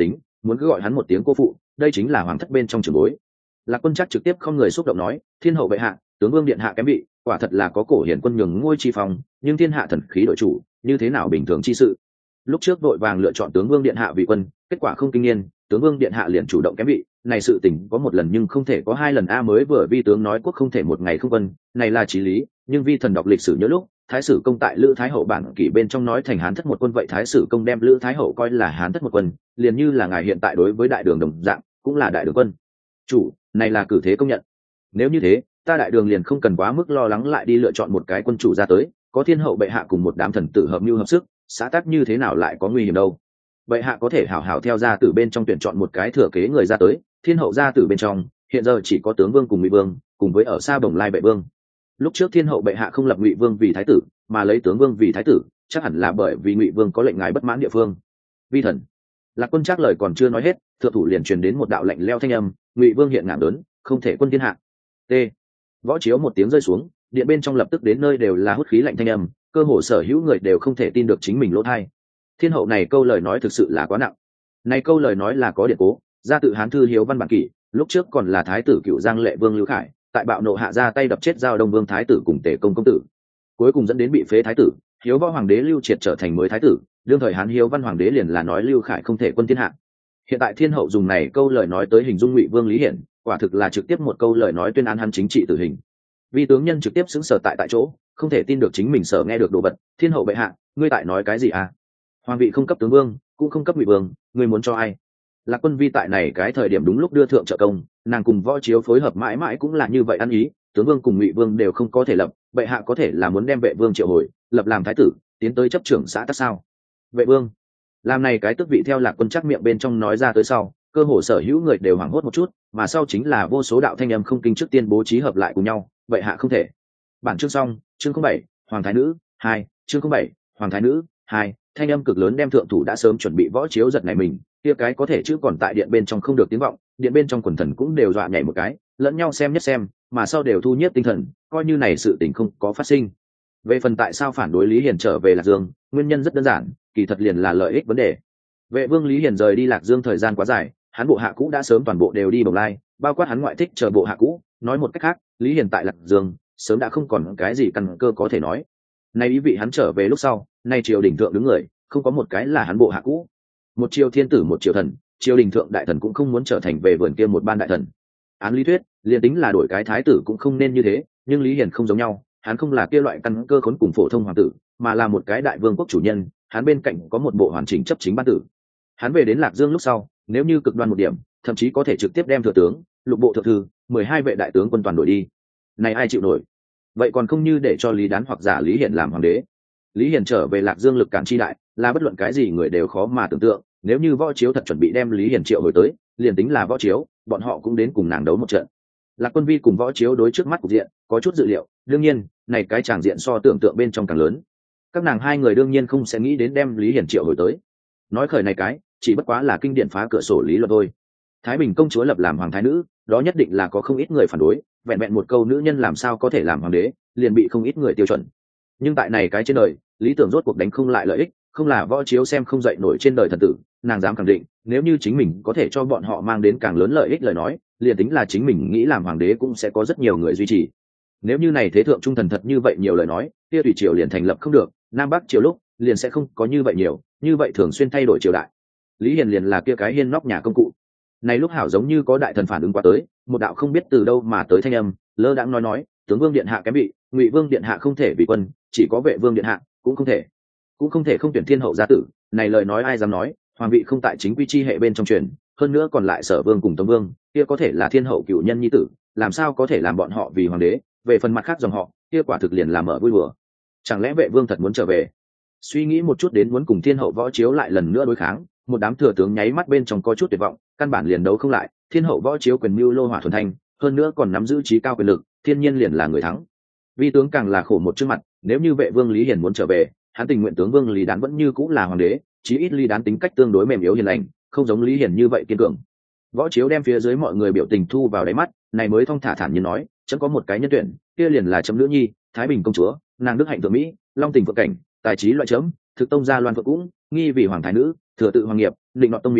S1: muốn cứ gọi hắn một tiếng cô phụ, đây chính là hoàng thất bên trong trường bối. Lạc Quân Trác trực tiếp không người xúc động nói, thiên hậu bệ hạ, tướng vương điện hạ kém vị, quả thật là có cổ hiển quân nhường ngôi chi phong, nhưng thiên hạ thần khí đội chủ, như thế nào bình thường chi sự. Lúc trước đội vàng lựa chọn tướng vương điện hạ vị quân, kết quả không kinh niên, tướng vương điện hạ liền chủ động kém vị, này sự tình có một lần nhưng không thể có hai lần a. Mới vừa vi tướng nói quốc không thể một ngày không quân, này là chí lý, nhưng vi thần đọc lịch sử nhớ lúc thái sử công tại lữ thái hậu bản kỷ bên trong nói thành hán thất một quân, vậy thái sử công đem lữ thái hậu coi là hán thất một quân, liền như là ngài hiện tại đối với đại đường đồng dạng, cũng là đại đường quân chủ, này là cử thế công nhận. Nếu như thế, ta đại đường liền không cần quá mức lo lắng lại đi lựa chọn một cái quân chủ ra tới, có thiên hậu bệ hạ cùng một đám thần tử hợp mưu hợp sức, xã tắc như thế nào lại có nguy hiểm đâu. Bệ hạ có thể hảo hảo theo gia tử bên trong tuyển chọn một cái thừa kế người ra tới, thiên hậu gia tử bên trong hiện giờ chỉ có tướng vương cùng ngụy vương, cùng với ở xa Bồng Lai bệ vương. Lúc trước thiên hậu bệ hạ không lập ngụy vương vì thái tử, mà lấy tướng vương vì thái tử, chắc hẳn là bởi vì ngụy vương có lệnh ngài bất mãn địa phương. Vi thần. Lạc Quân Trác lời còn chưa nói hết, thượng thủ liền truyền đến một đạo lạnh leo thanh âm, ngụy vương hiện ngạn lớn, không thể quân thiên hạ. T. Võ chiếu một tiếng rơi xuống, điện bên trong lập tức đến nơi đều là hút khí lạnh thanh âm, cơ hồ sở hữu người đều không thể tin được chính mình lỗ tai. Thiên hậu này câu lời nói thực sự là quá nặng. Này câu lời nói là có điện cố, ra tự Hán thư Hiếu Văn bản kỷ, lúc trước còn là thái tử Cựu Giang Lệ Vương Lưu Khải, tại bạo nộ hạ ra tay đập chết Giao Đông Vương thái tử cùng Tề Công công tử, cuối cùng dẫn đến bị phế thái tử, Hiếu Võ hoàng đế Lưu Triệt trở thành mới thái tử, đương thời Hán Hiếu Văn hoàng đế liền là nói Lưu Khải không thể quân thiên hạ. Hiện tại thiên hậu dùng này câu lời nói tới hình dung Ngụy Vương Lý Hiển, quả thực là trực tiếp một câu lời nói tuyên án hắn chính trị tử hình. Vi tướng nhân trực tiếp xứng sở tại chỗ, không thể tin được chính mình sở nghe được đồ vật. Thiên hậu bệ hạ, ngươi tại nói cái gì à? Hoàng vị không cấp tướng vương, cũng không cấp Ngụy Vương, ngươi muốn cho ai? Lạc Quân Vi tại này cái thời điểm đúng lúc đưa thượng trợ công, nàng cùng Võ Chiếu phối hợp mãi mãi cũng là như vậy ăn ý, tướng vương cùng Ngụy Vương đều không có thể lập, bệ hạ có thể là muốn đem Vệ Vương triệu hồi, lập làm thái tử, tiến tới chấp trưởng xã tắc sao? Vệ Vương, làm này cái tước vị theo Lạc Quân Trác miệng bên trong nói ra tới sau, cơ hồ sở hữu người đều hoảng hốt một chút, mà sau chính là vô số đạo thanh âm không kinh trước tiên bố trí hợp lại cùng nhau, bệ hạ không thể. Bản chương xong, chương 07, Hoàng thái nữ 2, chương 07, Hoàng thái nữ 2, thanh âm cực lớn đem thượng thủ đã sớm chuẩn bị Võ Chiếu giật này mình, kia cái có thể chứ còn tại điện bên trong không được tiếng vọng, điện bên trong quần thần cũng đều dọa nhảy một cái, lẫn nhau xem nhất xem, mà sau đều thu nhiếp tinh thần, coi như này sự tình không có phát sinh. Về phần tại sao phản đối Lý Hiển trở về Lạc Dương, nguyên nhân rất đơn giản, kỳ thật liền là lợi ích vấn đề. Vệ Vương Lý Hiển rời đi Lạc Dương thời gian quá dài, hắn bộ hạ cũ đã sớm toàn bộ đều đi Bồng Lai, bao quát hắn ngoại thích chờ bộ hạ cũ, nói một cách khác, Lý Hiển tại Lạc Dương sớm đã không còn cái gì căn cơ có thể nói. Nay ý vị hắn trở về lúc sau, nay triều đình thượng đứng người, không có một cái là hắn bộ hạ cũ. Một triều thiên tử một triều thần, triều đình thượng đại thần cũng không muốn trở thành về vườn kia một ban đại thần. Án lý thuyết, liền tính là đổi cái thái tử cũng không nên như thế, nhưng Lý Hiển không giống nhau, hắn không là kia loại căn cơ khốn cùng phổ thông hoàng tử, mà là một cái đại vương quốc chủ nhân, hắn bên cạnh có một bộ hoàn chỉnh chấp chính ban tử. Hắn về đến Lạc Dương lúc sau, nếu như cực đoan một điểm, thậm chí có thể trực tiếp đem thừa tướng, lục bộ thượng thư, 12 vệ đại tướng quân toàn đổi đi. Này ai chịu nổi? Vậy còn không như để cho Lý Đán hoặc giả Lý Hiển làm hoàng đế. Lý Hiển trở về Lạc Dương lực cản chi đại, là bất luận cái gì người đều khó mà tưởng tượng, nếu như Võ Chiếu thật chuẩn bị đem Lý Hiển triệu hồi tới, liền tính là Võ Chiếu, bọn họ cũng đến cùng nàng đấu một trận. Lạc Quân Vi cùng Võ Chiếu đối trước mắt cục diện, có chút dự liệu, đương nhiên, này cái tràng diện so tưởng tượng bên trong càng lớn. Các nàng hai người đương nhiên không sẽ nghĩ đến đem Lý Hiển triệu hồi tới. Nói khởi này cái, chỉ bất quá là kinh điển phá cửa sổ lý luật thôi. Thái Bình công chúa lập làm hoàng thái nữ, đó nhất định là có không ít người phản đối, vẹn vẹn một câu nữ nhân làm sao có thể làm hoàng đế, liền bị không ít người tiêu chuẩn. Nhưng tại này cái trên đời, lý tưởng rốt cuộc đánh không lại lợi ích, không là Võ Chiếu xem không dậy nổi trên đời thần tử, nàng dám khẳng định, nếu như chính mình có thể cho bọn họ mang đến càng lớn lợi ích lời nói, liền tính là chính mình nghĩ làm hoàng đế cũng sẽ có rất nhiều người duy trì. Nếu như này thế thượng trung thần thật như vậy nhiều lời nói, kia tùy triều liền thành lập không được, nam bắc triều lúc liền sẽ không có như vậy nhiều, như vậy thường xuyên thay đổi triều đại. Lý Hiền liền là kia cái hiên nóc nhà công cụ. Này lúc hảo giống như có đại thần phản ứng qua tới, một đạo không biết từ đâu mà tới thanh âm, lơ đãng nói, tướng vương điện hạ kém bị, Ngụy vương điện hạ không thể bị quân, chỉ có Vệ vương điện hạ cũng không thể không tuyển thiên hậu gia tử. Này lời nói ai dám nói, hoàng vị không tại chính quy chi hệ bên trong truyền, hơn nữa còn lại Sở vương cùng Tống vương, kia có thể là thiên hậu cửu nhân nhi tử, làm sao có thể làm bọn họ vì hoàng đế, về phần mặt khác dòng họ, kia quả thực liền làm mở vui đùa. Chẳng lẽ Vệ vương thật muốn trở về? Suy nghĩ một chút đến muốn cùng thiên hậu Võ Chiếu lại lần nữa đối kháng, một đám thừa tướng nháy mắt bên trong có chút tuyệt vọng, căn bản liền đấu không lại, thiên hậu Võ Chiếu quyền mưu lô hỏa thuần thanh, hơn nữa còn nắm giữ trí cao quyền lực, thiên nhiên liền là người thắng. Vi tướng càng là khổ một trước mặt, nếu như Vệ vương Lý Hiển muốn trở về, hắn tình nguyện tướng vương Lý Đán vẫn như cũng là hoàng đế, chí ít Lý Đán tính cách tương đối mềm yếu hiền lành, không giống Lý Hiển như vậy kiên cường. Võ Chiếu đem phía dưới mọi người biểu tình thu vào đáy mắt, này mới thong thả thản nhiên nói, chấm có một cái nhân tuyển, kia liền là chấm nữ nhi, Thái Bình công chúa, nàng đức hạnh thượng mỹ, long tình phượng cảnh, tài trí loại chấm, thực tông gia Loan Phượng cũng nghi vì hoàng thái nữ, thừa tự hoàng nghiệp, định nọ tông miếu,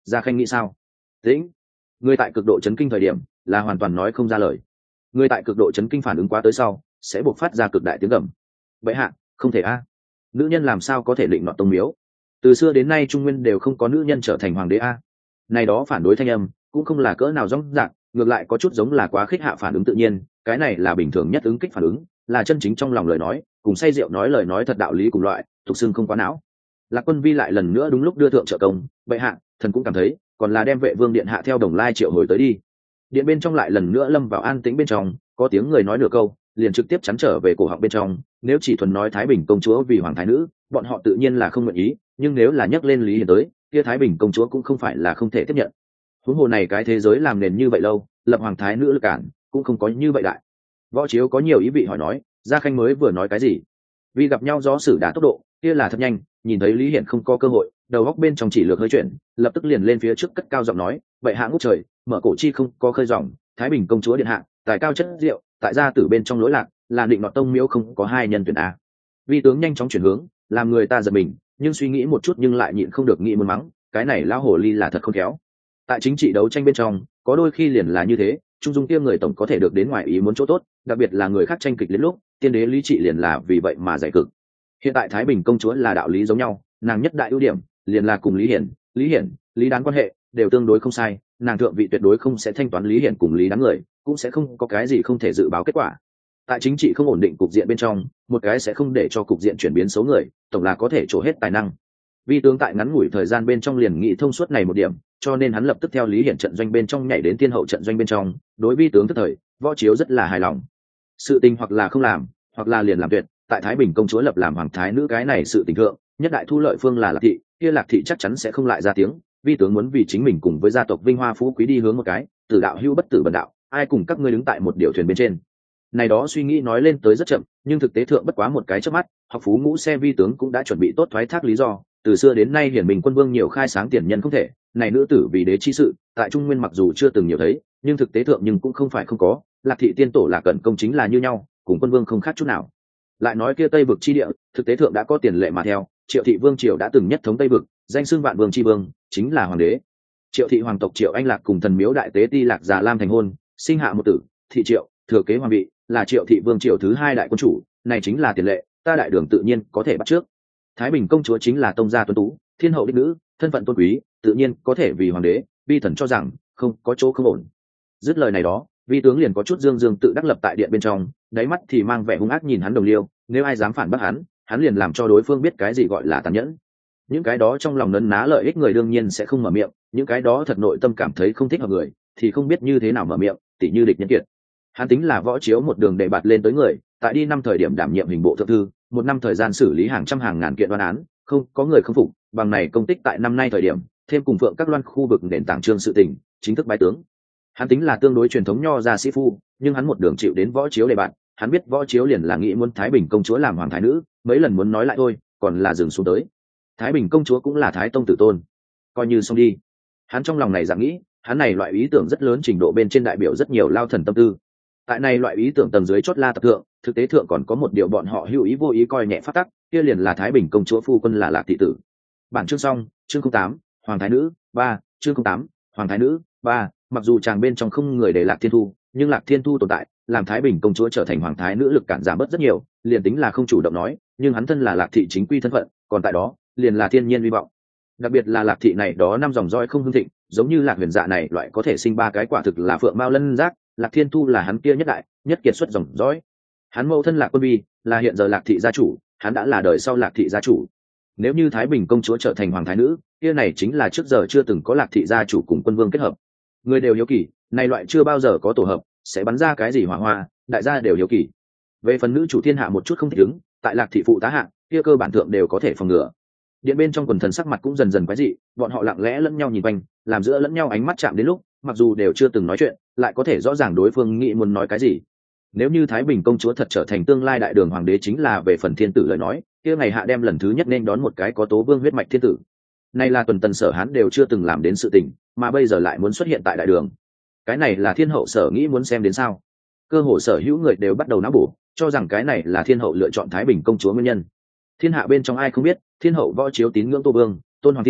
S1: Gia Khanh nghĩ sao? Tĩnh. Người tại cực độ chấn kinh thời điểm là hoàn toàn nói không ra lời. Người tại cực độ chấn kinh phản ứng quá tới sau sẽ buộc phát ra cực đại tiếng gầm. Vậy hạ, không thể a. Nữ nhân làm sao có thể định nọ tông miếu? Từ xưa đến nay trung nguyên đều không có nữ nhân trở thành hoàng đế a. Này đó phản đối thanh âm cũng không là cỡ nào rõ ràng, ngược lại có chút giống là quá khích hạ phản ứng tự nhiên, cái này là bình thường nhất ứng kích phản ứng, là chân chính trong lòng lời nói, cùng say rượu nói lời nói thật đạo lý cùng loại, thuộc xưng không quá não. Lạc Quân Vi lại lần nữa đúng lúc đưa thượng trợ công, bệ hạ, thần cũng cảm thấy, còn là đem Vệ Vương điện hạ theo Đồng Lai triệu hồi tới đi. Điện bên trong lại lần nữa lâm vào an tĩnh bên trong, có tiếng người nói nửa câu, liền trực tiếp chắn trở về cổ họng bên trong. Nếu chỉ thuần nói Thái Bình công chúa vì hoàng thái nữ, bọn họ tự nhiên là không nguyện ý, nhưng nếu là nhắc lên Lý Hiển tới, kia Thái Bình công chúa cũng không phải là không thể tiếp nhận. Huống hồ này cái thế giới làm nền như vậy lâu, lập hoàng thái nữ lực cản cũng không có như vậy đại. Võ Chiếu có nhiều ý vị hỏi nói, Gia Khanh mới vừa nói cái gì? Vì gặp nhau gió sử đá tốc độ, kia là thật nhanh, nhìn thấy Lý Hiển không có cơ hội, đầu góc bên trong chỉ lược hơi chuyển, lập tức liền lên phía trước cất cao giọng nói, vậy hạ ngút trời, mở cổ chi không có khơi dòng, Thái Bình công chúa điện hạ, tài cao chất diệu, tại gia tử bên trong lỗi lạc, là định nọ tông miếu không có hai nhân tuyển a. Vi tướng nhanh chóng chuyển hướng, làm người ta giật mình, nhưng suy nghĩ một chút nhưng lại nhịn không được nghĩ muốn mắng, cái này lão hồ ly là thật không khéo. Tại chính trị đấu tranh bên trong, có đôi khi liền là như thế, trung dung kia người tổng có thể được đến ngoài ý muốn chỗ tốt, đặc biệt là người khác tranh kịch đến lúc, tiên đế lý trị liền là vì vậy mà giải cực. Hiện tại Thái Bình công chúa là đạo lý giống nhau, nàng nhất đại ưu điểm liền là cùng Lý Hiển, Lý Đán quan hệ đều tương đối không sai, nàng thượng vị tuyệt đối không sẽ thanh toán Lý Hiển cùng Lý Đán người, cũng sẽ không có cái gì không thể dự báo kết quả. Tại chính trị không ổn định cục diện bên trong, một cái sẽ không để cho cục diện chuyển biến xấu người, tổng là có thể trổ hết tài năng. Vi tướng tại ngắn ngủi thời gian bên trong liền nghĩ thông suốt này một điểm, cho nên hắn lập tức theo Lý Hiển trận doanh bên trong nhảy đến Thiên Hậu trận doanh bên trong, đối Vi tướng tức thời, Võ Chiếu rất là hài lòng. Sự tình hoặc là không làm, hoặc là liền làm tuyệt, tại Thái Bình công chúa lập làm hoàng thái nữ cái này sự tình thượng, nhất đại thu lợi phương là Lạc thị, kia Lạc thị chắc chắn sẽ không lại ra tiếng. Vi tướng muốn vì chính mình cùng với gia tộc vinh hoa phú quý đi hướng một cái, tử đạo hữu bất tử bần đạo, ai cùng các ngươi đứng tại một điều thuyền bên trên. Này đó suy nghĩ nói lên tới rất chậm, nhưng thực tế thượng bất quá một cái chớp mắt, học phú ngũ xe Vi tướng cũng đã chuẩn bị tốt thoái thác lý do. Từ xưa đến nay hiển bình quân vương nhiều khai sáng tiền nhân không thể, này nữ tử vì đế chi sự, tại Trung Nguyên mặc dù chưa từng nhiều thấy, nhưng thực tế thượng nhưng cũng không phải không có. Lạc thị tiên tổ là cận công chính là như nhau, cùng quân vương không khác chút nào. Lại nói kia Tây vực chi địa, thực tế thượng đã có tiền lệ mà theo, Triệu thị vương triều đã từng nhất thống Tây vực, danh xưng vạn vương chi vương, chính là hoàng đế. Triệu thị hoàng tộc Triệu Anh Lạc cùng thần miếu đại tế Ti Lạc Già Lam thành hôn, sinh hạ một tử, thị Triệu, thừa kế hoàng vị, là Triệu thị vương triều thứ hai đại quân chủ, này chính là tiền lệ, ta đại đường tự nhiên có thể bắt trước. Thái Bình công chúa chính là tông gia tuấn tú, thiên hậu đích nữ, thân phận tôn quý, tự nhiên có thể vì hoàng đế. Vi thần cho rằng không có chỗ không ổn. Dứt lời này đó, Vi tướng liền có chút dương dương tự đắc lập tại điện bên trong, đáy mắt thì mang vẻ hung ác nhìn hắn đồng liêu, nếu ai dám phản bác hắn liền làm cho đối phương biết cái gì gọi là tàn nhẫn. Những cái đó trong lòng nấn ná lợi ích người đương nhiên sẽ không mở miệng, những cái đó thật nội tâm cảm thấy không thích hợp người thì không biết như thế nào mở miệng, tỉ như Địch Nhân Kiệt. Hắn tính là Võ Chiếu một đường đề bạt lên tới người, tại đi năm thời điểm đảm nhiệm hình bộ thượng thư, một năm thời gian xử lý hàng trăm hàng ngàn kiện đoán án, không có người không phục, bằng này công tích tại năm nay thời điểm, thêm cùng Phượng các loan khu vực nền tảng trương sự tình, chính thức bái tướng. Hắn tính là tương đối truyền thống nho gia sĩ phu, nhưng hắn một đường chịu đến Võ Chiếu đề bạt, hắn biết Võ Chiếu liền là nghĩ muốn Thái Bình công chúa làm hoàng thái nữ, mấy lần muốn nói lại thôi, còn là dừng xuống tới. Thái Bình công chúa cũng là Thái tông tử tôn, coi như xong đi. Hắn trong lòng này dạng nghĩ, hắn này loại ý tưởng rất lớn trình độ bên trên đại biểu rất nhiều lao thần tâm tư. Tại này loại ý tưởng tầng dưới chót la tập thượng, thực tế thượng còn có một điều bọn họ hữu ý vô ý coi nhẹ phát tắc, kia liền là Thái Bình công chúa phu quân là Lạc thị tử. Bản chương xong, chương 08, hoàng thái nữ 3, chương 08, hoàng thái nữ 3. Mặc dù chàng bên trong không người để Lạc Thiên Thu, nhưng Lạc Thiên Thu tồn tại, làm Thái Bình công chúa trở thành hoàng thái nữ lực cản giảm bớt rất nhiều, liền tính là không chủ động nói, nhưng hắn thân là Lạc thị chính quy thân phận, còn tại đó, liền là thiên nhiên hy vọng. Đặc biệt là Lạc thị này đó năm dòng roi không hưng thịnh, giống như Lạc Huyền Dạ này loại có thể sinh ba cái quả thực là phượng mao lân giác, Lạc Thiên Thu là hắn kia nhất đại, nhất kiệt xuất dòng dõi. Hắn mẫu thân Lạc Quân Vi, là hiện giờ Lạc thị gia chủ, hắn đã là đời sau Lạc thị gia chủ. Nếu như Thái Bình công chúa trở thành hoàng thái nữ, kia này chính là trước giờ chưa từng có Lạc thị gia chủ cùng quân vương kết hợp. Người đều hiếu kỳ, này loại chưa bao giờ có tổ hợp, sẽ bắn ra cái gì hỏa hoa, đại gia đều hiếu kỳ. Về phần nữ chủ thiên hạ một chút không thích ứng, tại Lạc thị phụ tá hạ, kia cơ bản thượng đều có thể phòng ngừa. Điện bên trong quần thần sắc mặt cũng dần dần quái dị, bọn họ lặng lẽ lẫn nhau nhìn quanh, làm giữa lẫn nhau ánh mắt chạm đến lúc, mặc dù đều chưa từng nói chuyện, lại có thể rõ ràng đối phương nghĩ muốn nói cái gì. Nếu như Thái Bình công chúa thật trở thành tương lai đại đường hoàng đế chính là về phần thiên tử lời nói, kia ngày hạ đem lần thứ nhất nên đón một cái có tố vương huyết mạch thiên tử. Này là tuần tần Sở Hán đều chưa từng làm đến sự tình, mà bây giờ lại muốn xuất hiện tại đại đường. Cái này là thiên hậu Sở nghĩ muốn xem đến sao? Cơ hồ sở hữu người đều bắt đầu não bổ, cho rằng cái này là thiên hậu lựa chọn Thái Bình công chúa nguyên nhân. Thiên hạ bên trong ai không biết, thiên hậu Võ Chiếu tín ngưỡng Tô Vương, Tôn Hoàng Thiên,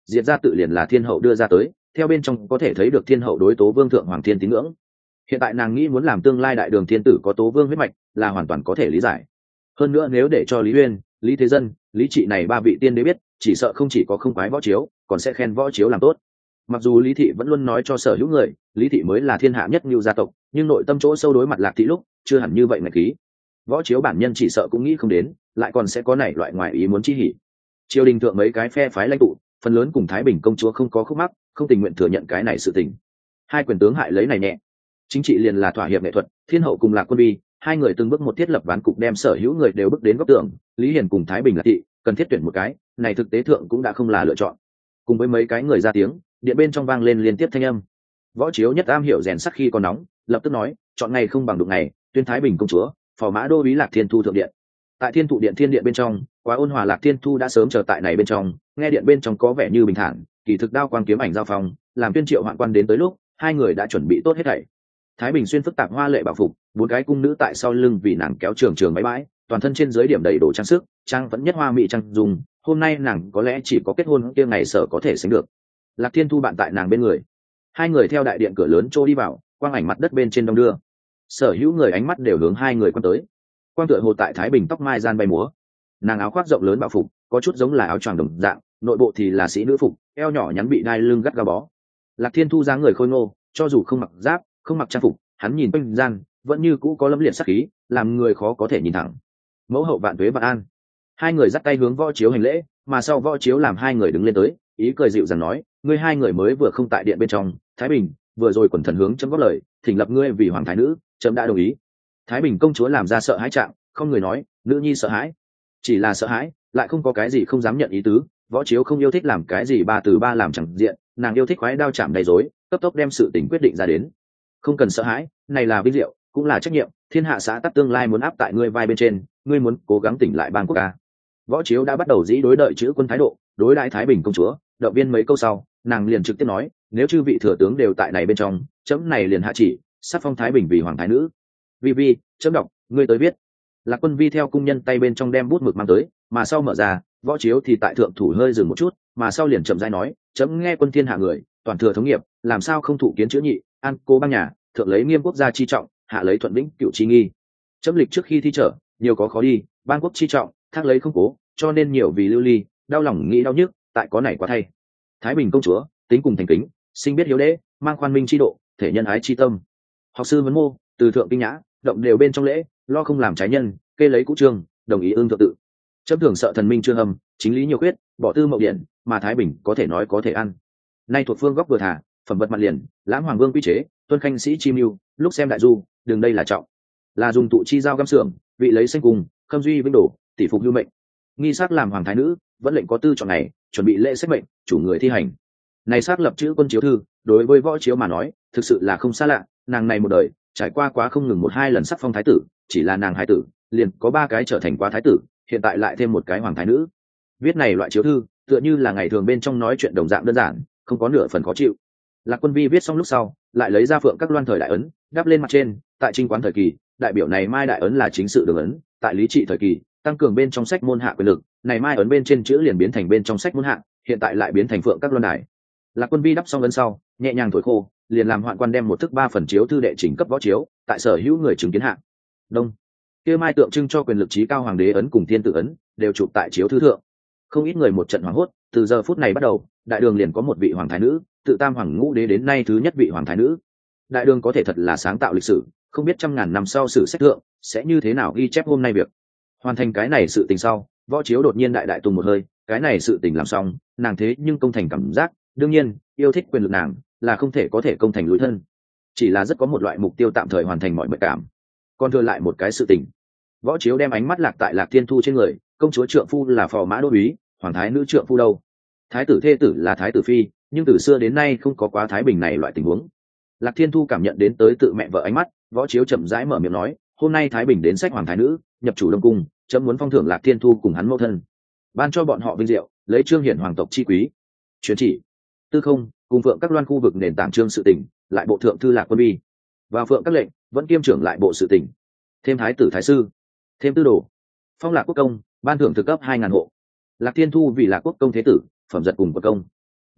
S1: diệt ra tự liền là thiên hậu đưa ra tới, theo bên trong có thể thấy được thiên hậu đối Tố Vương thượng hoàng thiên tín ngưỡng. Hiện tại nàng nghĩ muốn làm tương lai đại đường thiên tử có Tố Vương huyết mạch là hoàn toàn có thể lý giải. Hơn nữa nếu để cho Lý Uyên, Lý Thế Dân, Lý Trị này ba vị tiên đế biết, chỉ sợ không chỉ có không quái Võ Chiếu, còn sẽ khen Võ Chiếu làm tốt. Mặc dù Lý Thị vẫn luôn nói cho sở hữu người, Lý Thị mới là thiên hạ nhất như gia tộc, nhưng nội tâm chỗ sâu đối mặt Lạc Thị lúc chưa hẳn như vậy ngạch khí. Võ Chiếu bản nhân chỉ sợ cũng nghĩ không đến, lại còn sẽ có này loại ngoài ý muốn chi hỉ. Triều đình thượng mấy cái phe phái lãnh tụ, phần lớn cùng Thái Bình công chúa không có khúc mắc, không tình nguyện thừa nhận cái này sự tình. Hai quyền tướng hại lấy này nhẹ, chính trị liền là thỏa hiệp nghệ thuật. Thiên hậu cùng Lạc Quân Vi, hai người từng bước một thiết lập ván cục đem sở hữu người đều bước đến góc tường. Lý Hiền cùng Thái Bình Lạc Thị cần thiết tuyển một cái, này thực tế thượng cũng đã không là lựa chọn. Cùng với mấy cái người ra tiếng, điện bên trong vang lên liên tiếp thanh âm. Võ Chiếu nhất am hiểu rèn sắt khi còn nóng, lập tức nói, chọn ngày không bằng đụng ngày, tuyên Thái Bình công chúa, phò mã đô úy Lạc Thiên Thu thượng điện. Tại Thiên Thụ điện thiên điện bên trong, quá ôn hòa Lạc Thiên Thu đã sớm chờ tại này bên trong, nghe điện bên trong có vẻ như bình thản, kỳ thực đao quang kiếm ảnh giao phong, làm Tuyên Triệu hoạn quan đến tới lúc, hai người đã chuẩn bị tốt hết thảy. Thái Bình xuyên phức tạp hoa lệ bảo phục, bốn cái cung nữ tại sau lưng vì nàng kéo trường trường bãi bãi, toàn thân trên dưới điểm đầy đồ trang sức, trang vẫn nhất hoa mỹ trang dùng, hôm nay nàng có lẽ chỉ có kết hôn kia ngày sở có thể sánh được. Lạc Thiên Thu bạn tại nàng bên người, hai người theo đại điện cửa lớn trôi đi vào, quang ảnh mặt đất bên trên đông đưa, sở hữu người ánh mắt đều hướng hai người quan tới. Quang tựa hồ tại Thái Bình tóc mai gian bay múa, nàng áo khoác rộng lớn bảo phục, có chút giống là áo choàng đồng dạng, nội bộ thì là sĩ nữ phục, eo nhỏ nhắn bị đai lưng gắt gao bó. Lạc Thiên Thu dáng người khôi ngô, cho dù không mặc giáp, không mặc trang phục, hắn nhìn quanh gian vẫn như cũ có lâm liệt sắc khí, làm người khó có thể nhìn thẳng. Mẫu hậu vạn tuế vạn an. Hai người dắt tay hướng Võ Chiếu hành lễ, mà sau Võ Chiếu làm hai người đứng lên tới, ý cười dịu dàng nói, ngươi hai người mới vừa không tại điện bên trong, Thái Bình vừa rồi quần thần hướng chấm góp lời, thỉnh lập ngươi vì hoàng thái nữ, chấm đã đồng ý. Thái Bình công chúa làm ra sợ hãi trạng, không người nói, nữ nhi sợ hãi, chỉ là sợ hãi, lại không có cái gì không dám nhận ý tứ. Võ Chiếu không yêu thích làm cái gì ba từ ba làm chẳng diện, nàng yêu thích khoái đao chạm đầy rối, cấp tốc đem sự tình quyết định ra đến. Không cần sợ hãi, này là vinh diệu, cũng là trách nhiệm, thiên hạ xã tắc tương lai muốn áp tại ngươi vai bên trên, ngươi muốn cố gắng tỉnh lại bang quốc ca. Võ Chiếu đã bắt đầu dĩ đối đợi chữ quân thái độ, đối đãi Thái Bình công chúa, động viên mấy câu sau, nàng liền trực tiếp nói, nếu chư vị thừa tướng đều tại này bên trong, chấm này liền hạ chỉ, sắp phong Thái Bình vì hoàng thái nữ. Vi, chấm đọc, ngươi tới viết. Lạc Quân Vi theo cung nhân tay bên trong đem bút mực mang tới, mà sau mở ra, Võ Chiếu thì tại thượng thủ hơi dừng một chút, mà sau liền chậm rãi nói, chấm nghe quân thiên hạ người, toàn thừa thống nghiệp, làm sao không thụ kiến chữ nhị, an cố bang nhà, thượng lấy nghiêm quốc gia chi trọng, hạ lấy thuận vĩnh cựu chi nghi. Chấm lịch trước khi thi trở, nhiều có khó đi, ban quốc chi trọng, thác lấy không cố, cho nên nhiều vì lưu ly, đau lòng nghĩ đau nhức, tại có này quá thay. Thái Bình công chúa, tính cùng thành kính, sinh biết hiếu đế, mang khoan minh chi độ, thể nhân ái chi tâm. Học sư vấn mô, từ thượng kinh nhã, động đều bên trong lễ, lo không làm trái nhân, kê lấy cũ trương, đồng ý ương thượng tự. Chấm thường sợ thần minh chưa hầm, chính lý nhiều khuyết, bỏ tư mậu điện, mà Thái Bình có thể nói có thể ăn. Nay thuộc phương góc vừa thả, phẩm vật mặt liền, lãm hoàng vương quy chế, tuân khanh sĩ chi mưu, lúc xem đại du, đường đây là trọng, là dùng tụ chi giao găm xưởng, vị lấy xanh cùng, khâm duy vĩnh đổ, tỷ phục lưu mệnh. Nghi sát làm hoàng thái nữ, vẫn lệnh có tư chọn này, chuẩn bị lễ sách mệnh, chủ người thi hành. Này sát lập chữ quân chiếu thư, đối với Võ Chiếu mà nói, thực sự là không xa lạ, nàng này một đời trải qua quá không ngừng một hai lần sắc phong thái tử, chỉ là nàng thái tử liền có ba cái trở thành quá thái tử, hiện tại lại thêm một cái hoàng thái nữ. Viết này loại chiếu thư tựa như là ngày thường bên trong nói chuyện đồng dạng đơn giản, không có nửa phần khó chịu. Lạc Quân Vi viết xong lúc sau, lại lấy ra phượng các loan thời đại ấn đắp lên mặt trên. Tại Trinh Quán thời kỳ, đại biểu này mai đại ấn là chính sự đường ấn. Tại Lý Trị thời kỳ, tăng cường bên trong sách môn hạ quyền lực, này mai ấn bên trên chữ liền biến thành bên trong sách môn hạ, hiện tại lại biến thành phượng các loan đài. Lạc Quân Vi đắp xong ấn sau, nhẹ nhàng thổi khô, liền làm hoạn quan đem một thức 3 phần chiếu thư đệ trình cấp Võ Chiếu, tại sở hữu người chứng kiến hạ. Đông, kia mai tượng trưng cho quyền lực trí cao hoàng đế ấn cùng thiên tử ấn đều chụp tại chiếu thư thượng. Không ít người một trận hoảng hốt, từ giờ phút này bắt đầu, đại đường liền có một vị hoàng thái nữ, tự tam hoàng ngũ đế đến nay thứ nhất vị hoàng thái nữ. Đại đường có thể thật là sáng tạo lịch sử, không biết trăm ngàn năm sau sử sách thượng sẽ như thế nào ghi chép hôm nay việc. Hoàn thành cái này sự tình sau, Võ Chiếu đột nhiên đại tùng một hơi, cái này sự tình làm xong, nàng thế nhưng công thành cảm giác, đương nhiên, yêu thích quyền lực nàng là không thể có thể công thành lối thân, chỉ là rất có một loại mục tiêu tạm thời hoàn thành mọi mệnh cảm. Còn thừa lại một cái sự tình. Võ Chiếu đem ánh mắt lạc tại Lạc Thiên Thu trên người, công chúa trượng phu là phò mã đô úy, hoàng thái nữ trượng phu đâu? Thái tử thê tử là thái tử phi, nhưng từ xưa đến nay không có quá thái bình này loại tình huống. Lạc Thiên Thu cảm nhận đến tới tự mẹ vợ ánh mắt, Võ Chiếu chậm rãi mở miệng nói, hôm nay thái bình đến sách hoàng thái nữ, nhập chủ đông cung, chấm muốn phong thưởng Lạc Thiên Thu cùng hắn mẫu thân, ban cho bọn họ vinh diệu, lấy trương hiển hoàng tộc chi quý. Truyền chỉ tư không cùng phượng các loan khu vực nền tảng trương sự tỉnh, lại bộ thượng thư Lạc Quân Vi và phượng các lệnh vẫn kiêm trưởng lại bộ sự tỉnh, thêm thái tử thái sư, thêm tư đồ, phong Lạc quốc công, ban thưởng thực cấp 2.000 hộ. Lạc Thiên Thu vì Lạc quốc công thế tử, phẩm giật cùng quốc công.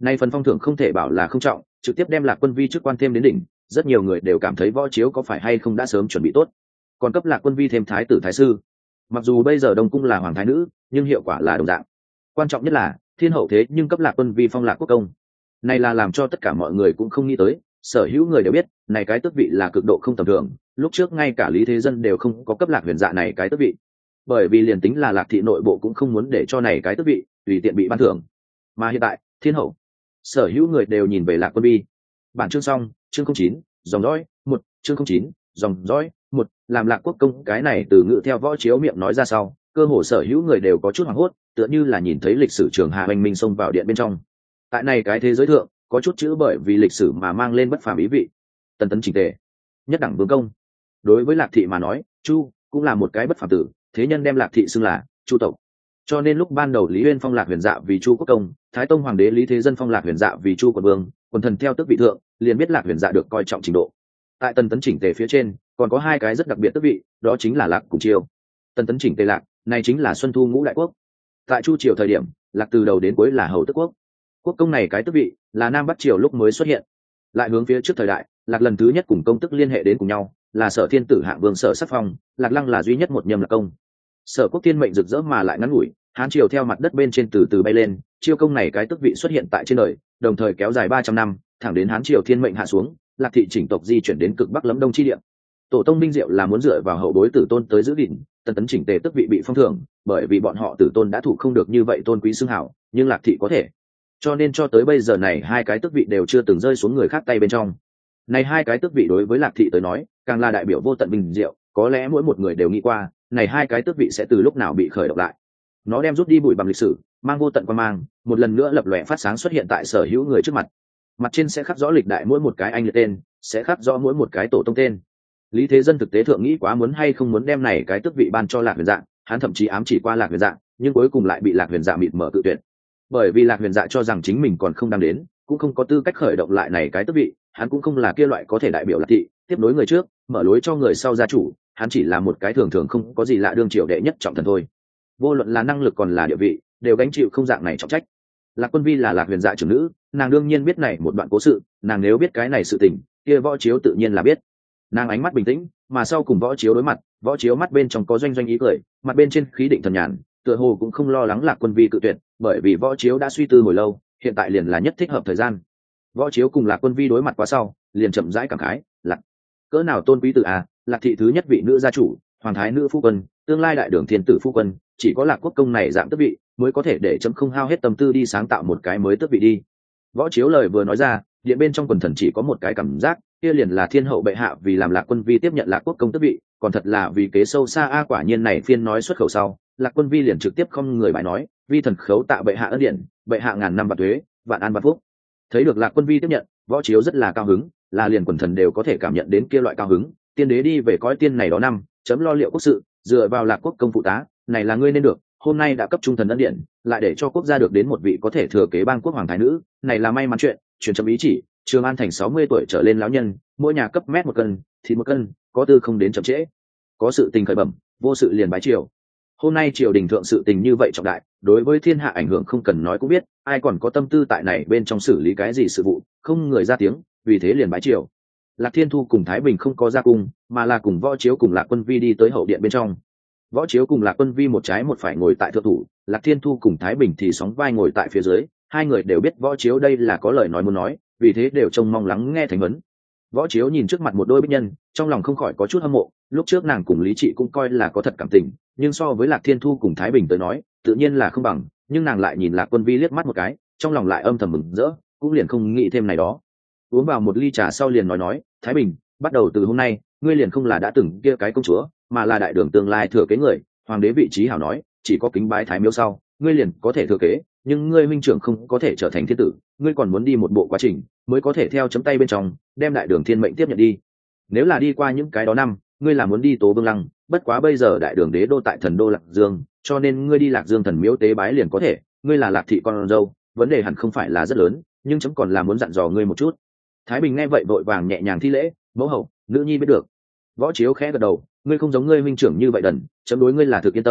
S1: nay phần phong thưởng không thể bảo là không trọng, trực tiếp đem Lạc Quân Vi chức quan thêm đến đỉnh, rất nhiều người đều cảm thấy Võ Chiếu có phải hay không đã sớm chuẩn bị tốt, còn cấp Lạc Quân Vi thêm thái tử thái sư. Mặc dù bây giờ Đông Cung là hoàng thái nữ, nhưng hiệu quả là đồng dạng. Quan trọng nhất là thiên hậu thế nhưng cấp Lạc Quân Vi phong Lạc Quốc công, này là làm cho tất cả mọi người cũng không nghĩ tới. Sở hữu người đều biết này cái tước vị là cực độ không tầm thường, lúc trước ngay cả Lý Thế Dân đều không có cấp Lạc Huyền Dạ này cái tước vị, bởi vì liền tính là Lạc thị nội bộ cũng không muốn để cho này cái tước vị tùy tiện bị ban thưởng. Mà hiện tại thiên hậu, sở hữu người đều nhìn về Lạc Quân Vi. Bản chương xong. Chương 09, dòng dõi 1. Chương 09, dòng dõi 1. Làm Lạc Quốc công cái này từ ngữ theo Võ Chiếu miệng nói ra sau, cơ hồ sở hữu người đều có chút hoảng hốt, tựa như là nhìn thấy lịch sử trường hạ hoành minh xông vào điện bên trong. Tại này cái thế giới thượng có chút chữ bởi vì lịch sử mà mang lên bất phàm ý vị. Tần tấn chỉnh tề, nhất đẳng vương công. Đối với Lạc thị mà nói, Chu cũng là một cái bất phàm tử, thế nhân đem Lạc thị xưng là Chu tộc. Cho nên lúc ban đầu Lý Uyên phong Lạc Huyền Dạ vì Chu quốc công, Thái Tông hoàng đế Lý Thế Dân phong Lạc Huyền Dạ vì Chu quận vương, quần thần theo tước vị thượng, liền biết Lạc Huyền Dạ được coi trọng trình độ. Tại Tần tấn chỉnh tề phía trên, còn có hai cái rất đặc biệt tước vị, đó chính là Lạc cùng Chiêu. Tần tấn chỉnh tề Lạc, này chính là Xuân Thu ngũ đại quốc. Tại Chu triều thời điểm, Lạc từ đầu đến cuối là hầu tước quốc. Quốc công này cái tước vị là Nam Bắc triều lúc mới xuất hiện. Lại hướng phía trước thời đại, Lạc lần thứ nhất cùng công tức liên hệ đến cùng nhau, là Sở Thiên tử hạng vương Sở Sắc Phong, Lạc Lăng là duy nhất một nhâm Lạc công. Sở Quốc thiên mệnh rực rỡ mà lại ngắn ngủi, Hán triều theo mặt đất bên trên từ từ bay lên, Chiêu công này cái tước vị xuất hiện tại trên đời, đồng thời kéo dài 300 năm, thẳng đến Hán triều thiên mệnh hạ xuống, Lạc thị chỉnh tộc di chuyển đến cực bắc lẫm đông chi địa. Tổ tông Minh Diệu là muốn dựa vào hậu bối tử tôn tới giữ gìn, Tần tấn chỉnh tề tước vị bị phong thưởng, bởi vì bọn họ tử tôn đã thụ không được như vậy tôn quý xưng hảo, nhưng Lạc thị có thể. Cho nên cho tới bây giờ này hai cái tước vị đều chưa từng rơi xuống người khác tay bên trong. Này hai cái tước vị đối với Lạc thị tới nói, càng là đại biểu vô tận vinh diệu, có lẽ mỗi một người đều nghĩ qua, này hai cái tước vị sẽ từ lúc nào bị khởi động lại. Nó đem rút đi bụi bặm lịch sử, mang vô tận quan mang, một lần nữa lập lòe phát sáng xuất hiện tại sở hữu người trước mặt. Mặt trên sẽ khắc rõ lịch đại mỗi một cái anh liệt tên, sẽ khắc rõ mỗi một cái tổ tông tên. Lý Thế Dân thực tế thượng nghĩ quá muốn hay không muốn đem này cái tước vị ban cho Lạc Huyền Dạ, hắn thậm chí ám chỉ qua Lạc Huyền Dạ, nhưng cuối cùng lại bị Lạc Huyền Dạ mịt mở cự tuyệt. Bởi vì Lạc Huyền Dạ cho rằng chính mình còn không đang đến, cũng không có tư cách khởi động lại này cái tước vị, hắn cũng không là kia loại có thể đại biểu Lạc thị, tiếp nối người trước, mở lối cho người sau gia chủ, hắn chỉ là một cái thường thường không có gì lạ đương triều đệ nhất trọng thần thôi. Vô luận là năng lực còn là địa vị, đều gánh chịu không dạng này trọng trách. Lạc Quân Vi là Lạc Huyền Dạ trưởng nữ, nàng đương nhiên biết này một đoạn cố sự, nàng nếu biết cái này sự tình, kia Võ Chiếu tự nhiên là biết. Nàng ánh mắt bình tĩnh, mà sau cùng Võ Chiếu đối mặt, Võ Chiếu mắt bên trong có doanh doanh ý cười, mặt bên trên khí định thần nhàn, tựa hồ cũng không lo lắng Lạc Quân Vi cự tuyệt, bởi vì Võ Chiếu đã suy tư hồi lâu, hiện tại liền là nhất thích hợp thời gian. Võ Chiếu cùng Lạc Quân Vi đối mặt qua sau, liền chậm rãi cảm khái, Lạc cỡ nào tôn quý tử à, Lạc thị thứ nhất vị nữ gia chủ, hoàng thái nữ phu quân, tương lai đại đường thiên tử phu quân, chỉ có Lạc quốc công này dạng tước vị mới có thể để chấm không hao hết tâm tư đi sáng tạo một cái mới tước vị đi. Võ Chiếu lời vừa nói ra, điện bên trong quần thần chỉ có một cái cảm giác, kia liền là thiên hậu bệ hạ vì làm Lạc Quân Vi tiếp nhận Lạc quốc công tước vị, còn thật là vì kế sâu xa a. Quả nhiên này phiên nói xuất khẩu sau, Lạc Quân Vi liền trực tiếp không người bài nói, vi thần khấu tạ bệ hạ ân điển, bệ hạ ngàn năm vạn tuế, vạn an vạn phúc. Thấy được Lạc Quân Vi tiếp nhận, Võ Chiếu rất là cao hứng, là liền quần thần đều có thể cảm nhận đến kia loại cao hứng. Tiên đế đi về cõi tiên này đó năm, chấm lo liệu quốc sự, dựa vào Lạc quốc công phụ tá, này là ngươi nên được. Hôm nay đã cấp trung thần ân điển, lại để cho quốc gia được đến một vị có thể thừa kế bang quốc hoàng thái nữ, này là may mắn chuyện. Truyền chấm ý chỉ, Trường An thành 60 tuổi trở lên lão nhân, mỗi nhà cấp mét 1 cân, thịt 1 cân, có tư không đến chậm trễ. Có sự tình khởi bẩm, vô sự liền bái triều. Hôm nay triều đình thượng sự tình như vậy trọng đại, đối với thiên hạ ảnh hưởng không cần nói cũng biết, ai còn có tâm tư tại này bên trong xử lý cái gì sự vụ, không người ra tiếng, vì thế liền bái triều. Lạc Thiên Thu cùng Thái Bình không có ra cung, mà là cùng Võ Chiếu cùng Lạc Quân Vi đi tới hậu điện bên trong. Võ Chiếu cùng Lạc Quân Vi một trái một phải ngồi tại thượng thủ, Lạc Thiên Thu cùng Thái Bình thì sóng vai ngồi tại phía dưới. Hai người đều biết Võ Chiếu đây là có lời nói muốn nói, vì thế đều trông mong lắng nghe thánh vấn. Võ Chiếu nhìn trước mặt một đôi bích nhân, trong lòng không khỏi có chút hâm mộ. Lúc trước nàng cùng Lý Trị cũng coi là có thật cảm tình, nhưng so với Lạc Thiên Thu cùng Thái Bình tới nói, tự nhiên là không bằng. Nhưng nàng lại nhìn Lạc Quân Vi liếc mắt một cái, trong lòng lại âm thầm mừng rỡ, cũng liền không nghĩ thêm này đó. Uống vào một ly trà sau liền nói, Thái Bình, bắt đầu từ hôm nay, ngươi liền không là đã từng kia cái công chúa, mà là đại đường tương lai thừa kế người. Hoàng đế vị trí hảo nói, chỉ có kính bái Thái miếu sau, ngươi liền có thể thừa kế, nhưng ngươi minh trưởng không có thể trở thành thiên tử, ngươi còn muốn đi một bộ quá trình mới có thể theo chấm tay bên trong đem đại đường thiên mệnh tiếp nhận đi. Nếu là đi qua những cái đó năm, ngươi là muốn đi Tố Vương Lăng, bất quá bây giờ đại đường đế đô tại thần đô Lạc Dương, cho nên ngươi đi Lạc Dương thần miếu tế bái liền có thể. Ngươi là Lạc thị con dâu, vấn đề hẳn không phải là rất lớn, nhưng chấm còn là muốn dặn dò ngươi một chút. Thái Bình nghe vậy vội vàng nhẹ nhàng thi lễ, mẫu hậu, nữ nhi biết được. Võ Chiếu khẽ gật đầu, ngươi không giống ngươi huynh trưởng như vậy đần, chấm đối ngươi là thực yên tâm,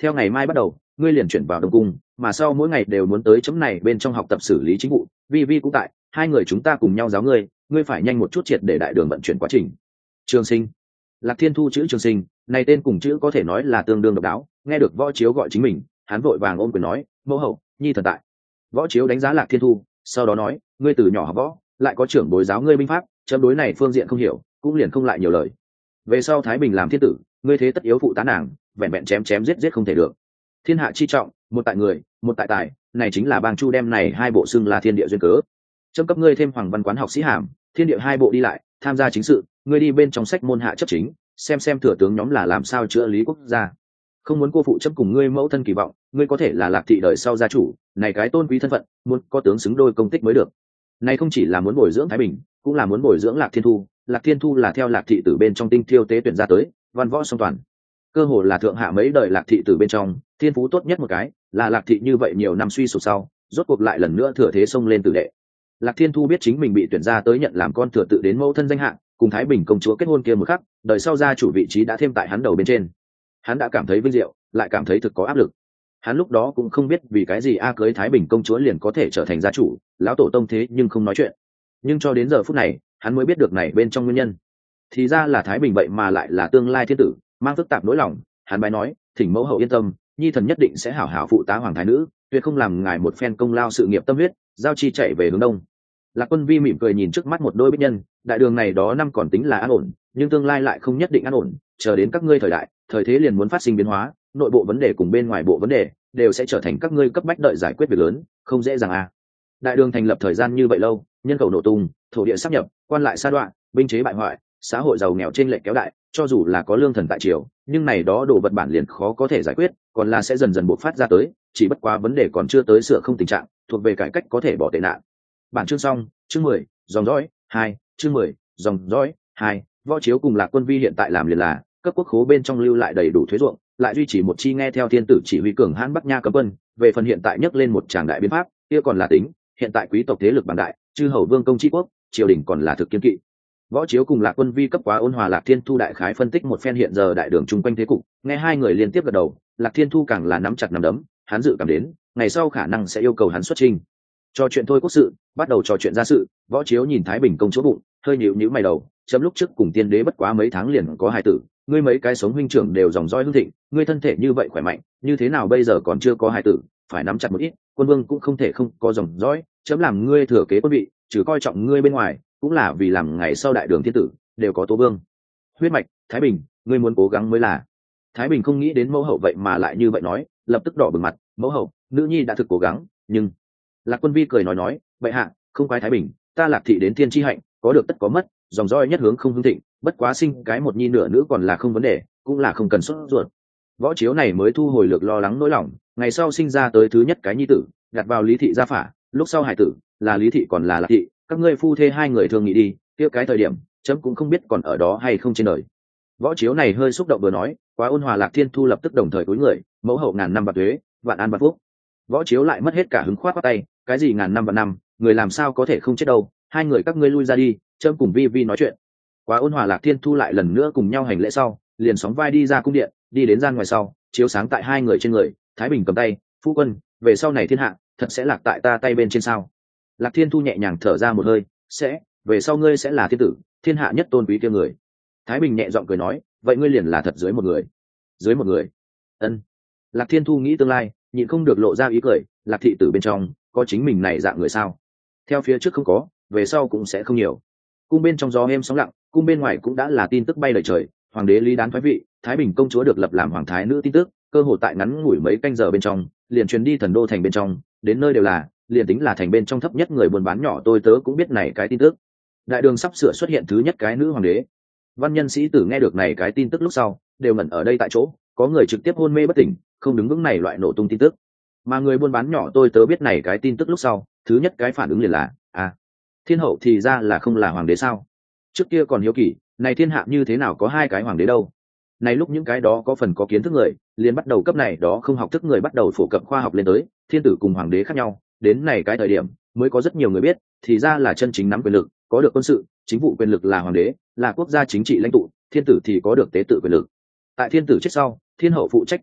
S1: theo ngày mai bắt đầu ngươi liền chuyển vào đông cung, mà sau mỗi ngày đều muốn tới chấm này bên trong học tập xử lý chính vụ. Vi vi cũng tại, hai người chúng ta cùng nhau giáo ngươi, ngươi phải nhanh một chút triệt để đại đường vận chuyển quá trình. Trường Sinh. Lạc Thiên Thu chữ Trường Sinh này tên cùng chữ có thể nói là tương đương độc đáo, nghe được Võ Chiếu gọi chính mình, hắn vội vàng ôm quyền nói, mẫu hậu, nhi thần tại. Võ Chiếu đánh giá Lạc Thiên Thu, sau đó nói, ngươi từ nhỏ học võ, lại có trưởng bối giáo ngươi binh pháp, chấm đối này phương diện không hiểu, cũng liền không lại nhiều lời. Về sau Thái Bình làm thiên tử, ngươi thế tất yếu phụ tá nàng, vẹn vẹn chém chém giết giết không thể được. Thiên hạ chi trọng, một tại người, một tại tài, này chính là bang chu đem này hai bộ xưng là thiên địa duyên cớ. Chấm cấp ngươi thêm hoàng văn quán học sĩ hàm, thiên địa hai bộ đi lại, tham gia chính sự, ngươi đi bên trong sách môn hạ chấp chính, xem thừa tướng nhóm là làm sao chữa lý quốc gia. Không muốn cô phụ chấm cùng ngươi mẫu thân kỳ vọng, ngươi có thể là Lạc thị đời sau gia chủ, này cái tôn quý thân phận, muốn có tướng xứng đôi công tích mới được. Này không chỉ là muốn bồi dưỡng Thái Bình, cũng là muốn bồi dưỡng Lạc Thiên Thu. Lạc Thiên Thu là theo Lạc thị từ bên trong tinh thiêu tế tuyển ra tới, văn võ song toàn, cơ hồ là thượng hạ mấy đời Lạc thị từ bên trong thiên phú tốt nhất một cái. Là Lạc thị như vậy nhiều năm suy sụp sau, rốt cuộc lại lần nữa thừa thế xông lên tử đệ. Lạc Thiên Thu biết chính mình bị tuyển ra tới nhận làm con thừa tự đến mẫu thân danh hạng, cùng Thái Bình công chúa kết hôn kia một khắc, đời sau gia chủ vị trí đã thêm tại hắn đầu bên trên. Hắn đã cảm thấy vinh diệu, lại cảm thấy thực có áp lực. Hắn lúc đó cũng không biết vì cái gì cưới Thái Bình công chúa liền có thể trở thành gia chủ, lão tổ tông thế nhưng không nói chuyện. Nhưng cho đến giờ phút này, hắn mới biết được này bên trong nguyên nhân. Thì ra là Thái Bình vậy mà lại là tương lai thiên tử, mang phức tạp nỗi lòng. Hắn bái nói, thỉnh mẫu hậu yên tâm, nhi thần nhất định sẽ hảo hảo phụ tá hoàng thái nữ, tuyệt không làm ngài một phen công lao sự nghiệp tâm huyết, giao chi chạy về hướng đông. Lạc Quân Vi mỉm cười nhìn trước mắt một đôi bích nhân, đại đường này đó năm còn tính là an ổn, nhưng tương lai lại không nhất định an ổn, chờ đến các ngươi thời đại, thời thế liền muốn phát sinh biến hóa, nội bộ vấn đề cùng bên ngoài bộ vấn đề đều sẽ trở thành các ngươi cấp bách đợi giải quyết việc lớn, không dễ dàng Đại đường thành lập thời gian như vậy lâu, nhân khẩu nổ tung, thổ địa sáp nhập, quan lại sa đoạn, binh chế bại hoại, xã hội giàu nghèo trên lệch kéo đại, cho dù là có lương thần tại triều, nhưng này đó đồ vật bản liền khó có thể giải quyết, còn là sẽ dần dần bộc phát ra tới, chỉ bất quá vấn đề còn chưa tới sửa không tình trạng, thuộc về cải cách có thể bỏ tệ nạn. Bản chương xong, chương 10, dòng dõi 2, chương 10, dòng dõi 2. Võ Chiếu cùng Lạc Quân Vi hiện tại làm liền là cấp quốc khố bên trong lưu lại đầy đủ thuế ruộng, lại duy trì một chi nghe theo thiên tử chỉ huy cường hãn Bắc Nha cấm quân. Về phần hiện tại nhấc lên một tràng đại biến pháp, kia còn là tính, hiện tại quý tộc thế lực bằng đại, chư hầu vương công trị quốc, triều đình còn là thực kiên kỵ. Võ Chiếu cùng Lạc Quân Vi cấp quá ôn hòa Lạc Thiên Thu đại khái phân tích một phen hiện giờ đại đường chung quanh thế cục, nghe hai người liên tiếp gật đầu, Lạc Thiên Thu càng là nắm chặt nắm đấm, hắn dự cảm đến, ngày sau khả năng sẽ yêu cầu hắn xuất trình. Trò chuyện thôi quốc sự, bắt đầu trò chuyện gia sự. Võ Chiếu nhìn Thái Bình công chúa bụng, hơi nhíu mày đầu, chấm lúc trước cùng tiên đế bất quá mấy tháng liền có hài tử, ngươi mấy cái sống huynh trưởng đều dòng dõi hưng thịnh, ngươi thân thể như vậy khỏe mạnh, như thế nào bây giờ còn chưa có hài tử, phải nắm chặt một ít, quân vương cũng không thể không có dòng dõi, chấm làm ngươi thừa kế quân vị, trừ coi trọng ngươi bên ngoài, cũng là vì làm ngày sau đại đường thiên tử đều có tố vương huyết mạch. Thái Bình, ngươi muốn cố gắng mới là. Thái Bình không nghĩ đến mẫu hậu vậy mà lại như vậy nói, lập tức đỏ bừng mặt, mẫu hậu, nữ nhi đã thực cố gắng, nhưng Lạc Quân Vi cười nói, vậy hạ, không quái Thái Bình, ta Lạc thị đến thiên chi hạnh, có được tất có mất, dòng dõi nhất hướng không hưng thịnh, bất quá sinh cái một nhi nửa nữ còn là không vấn đề, cũng là không cần sốt ruột. Võ Chiếu này mới thu hồi lược lo lắng nỗi lòng, ngày sau sinh ra tới thứ nhất cái nhi tử, đặt vào Lý thị gia phả, lúc sau hải tử là Lý thị còn là Lạc thị, các ngươi phu thê hai người thương nghị đi, tiếp cái thời điểm chấm cũng không biết còn ở đó hay không trên đời. Võ Chiếu này hơi xúc động vừa nói, quá ôn hòa. Lạc Thiên Thu lập tức đồng thời cúi người, mẫu hậu ngàn năm bạc thuế, vạn an bạc phúc. Võ Chiếu lại mất hết cả hứng khoát tay, cái gì ngàn năm vạn năm, người làm sao có thể không chết đâu, hai người các ngươi lui ra đi, chấm cùng Vi Vi nói chuyện. Quá ôn hòa. Lạc Thiên Thu lại lần nữa cùng nhau hành lễ sau, liền sóng vai đi ra cung điện, đi đến gian ngoài sau, chiếu sáng tại hai người trên người. Thái Bình cầm tay, phu quân, về sau này thiên hạ thật sẽ lạc tại ta tay bên trên sao? Lạc Thiên Thu nhẹ nhàng thở ra một hơi, sẽ, về sau ngươi sẽ là thiên tử, thiên hạ nhất tôn quý kia người. Thái Bình nhẹ giọng cười nói, vậy ngươi liền là thật dưới một người. Dưới một người? Ân. Lạc Thiên Thu nghĩ tương lai, nhịn không được lộ ra ý cười. Lạc thị tử bên trong có chính mình này dạng người sao? Theo phía trước không có, về sau cũng sẽ không nhiều. Cung bên trong gió êm sóng lặng, cung bên ngoài cũng đã là tin tức bay lời trời. Hoàng đế Lý Đán thoái vị, Thái Bình công chúa được lập làm hoàng thái nữ tin tức, cơ hội tại ngắn ngủi mấy canh giờ bên trong liền truyền đi thần đô thành bên trong, đến nơi đều là, liền tính là thành bên trong thấp nhất người buôn bán nhỏ tôi tớ cũng biết này cái tin tức. Đại đường sắp sửa xuất hiện thứ nhất cái nữ hoàng đế. Văn nhân sĩ tử nghe được này cái tin tức lúc sau đều ngẩn ở đây tại chỗ, có người trực tiếp hôn mê bất tỉnh, không đứng vững này loại nổ tung tin tức. Mà người buôn bán nhỏ tôi tớ biết này cái tin tức lúc sau, thứ nhất cái phản ứng liền là, thiên hậu thì ra là không là hoàng đế sao? Trước kia còn hiếu kỳ, này thiên hạ như thế nào có hai cái hoàng đế đâu? Này lúc những cái đó có phần có kiến thức người, liền bắt đầu cấp này đó không học thức người bắt đầu phổ cập khoa học lên tới, thiên tử cùng hoàng đế khác nhau, đến này cái thời điểm mới có rất nhiều người biết, thì ra là chân chính nắm quyền lực, có được quân sự, chính vụ quyền lực là hoàng đế, là quốc gia chính trị lãnh tụ, thiên tử thì có được tế tự quyền lực. Tại thiên tử chết sau, thiên hậu phụ trách tế tự,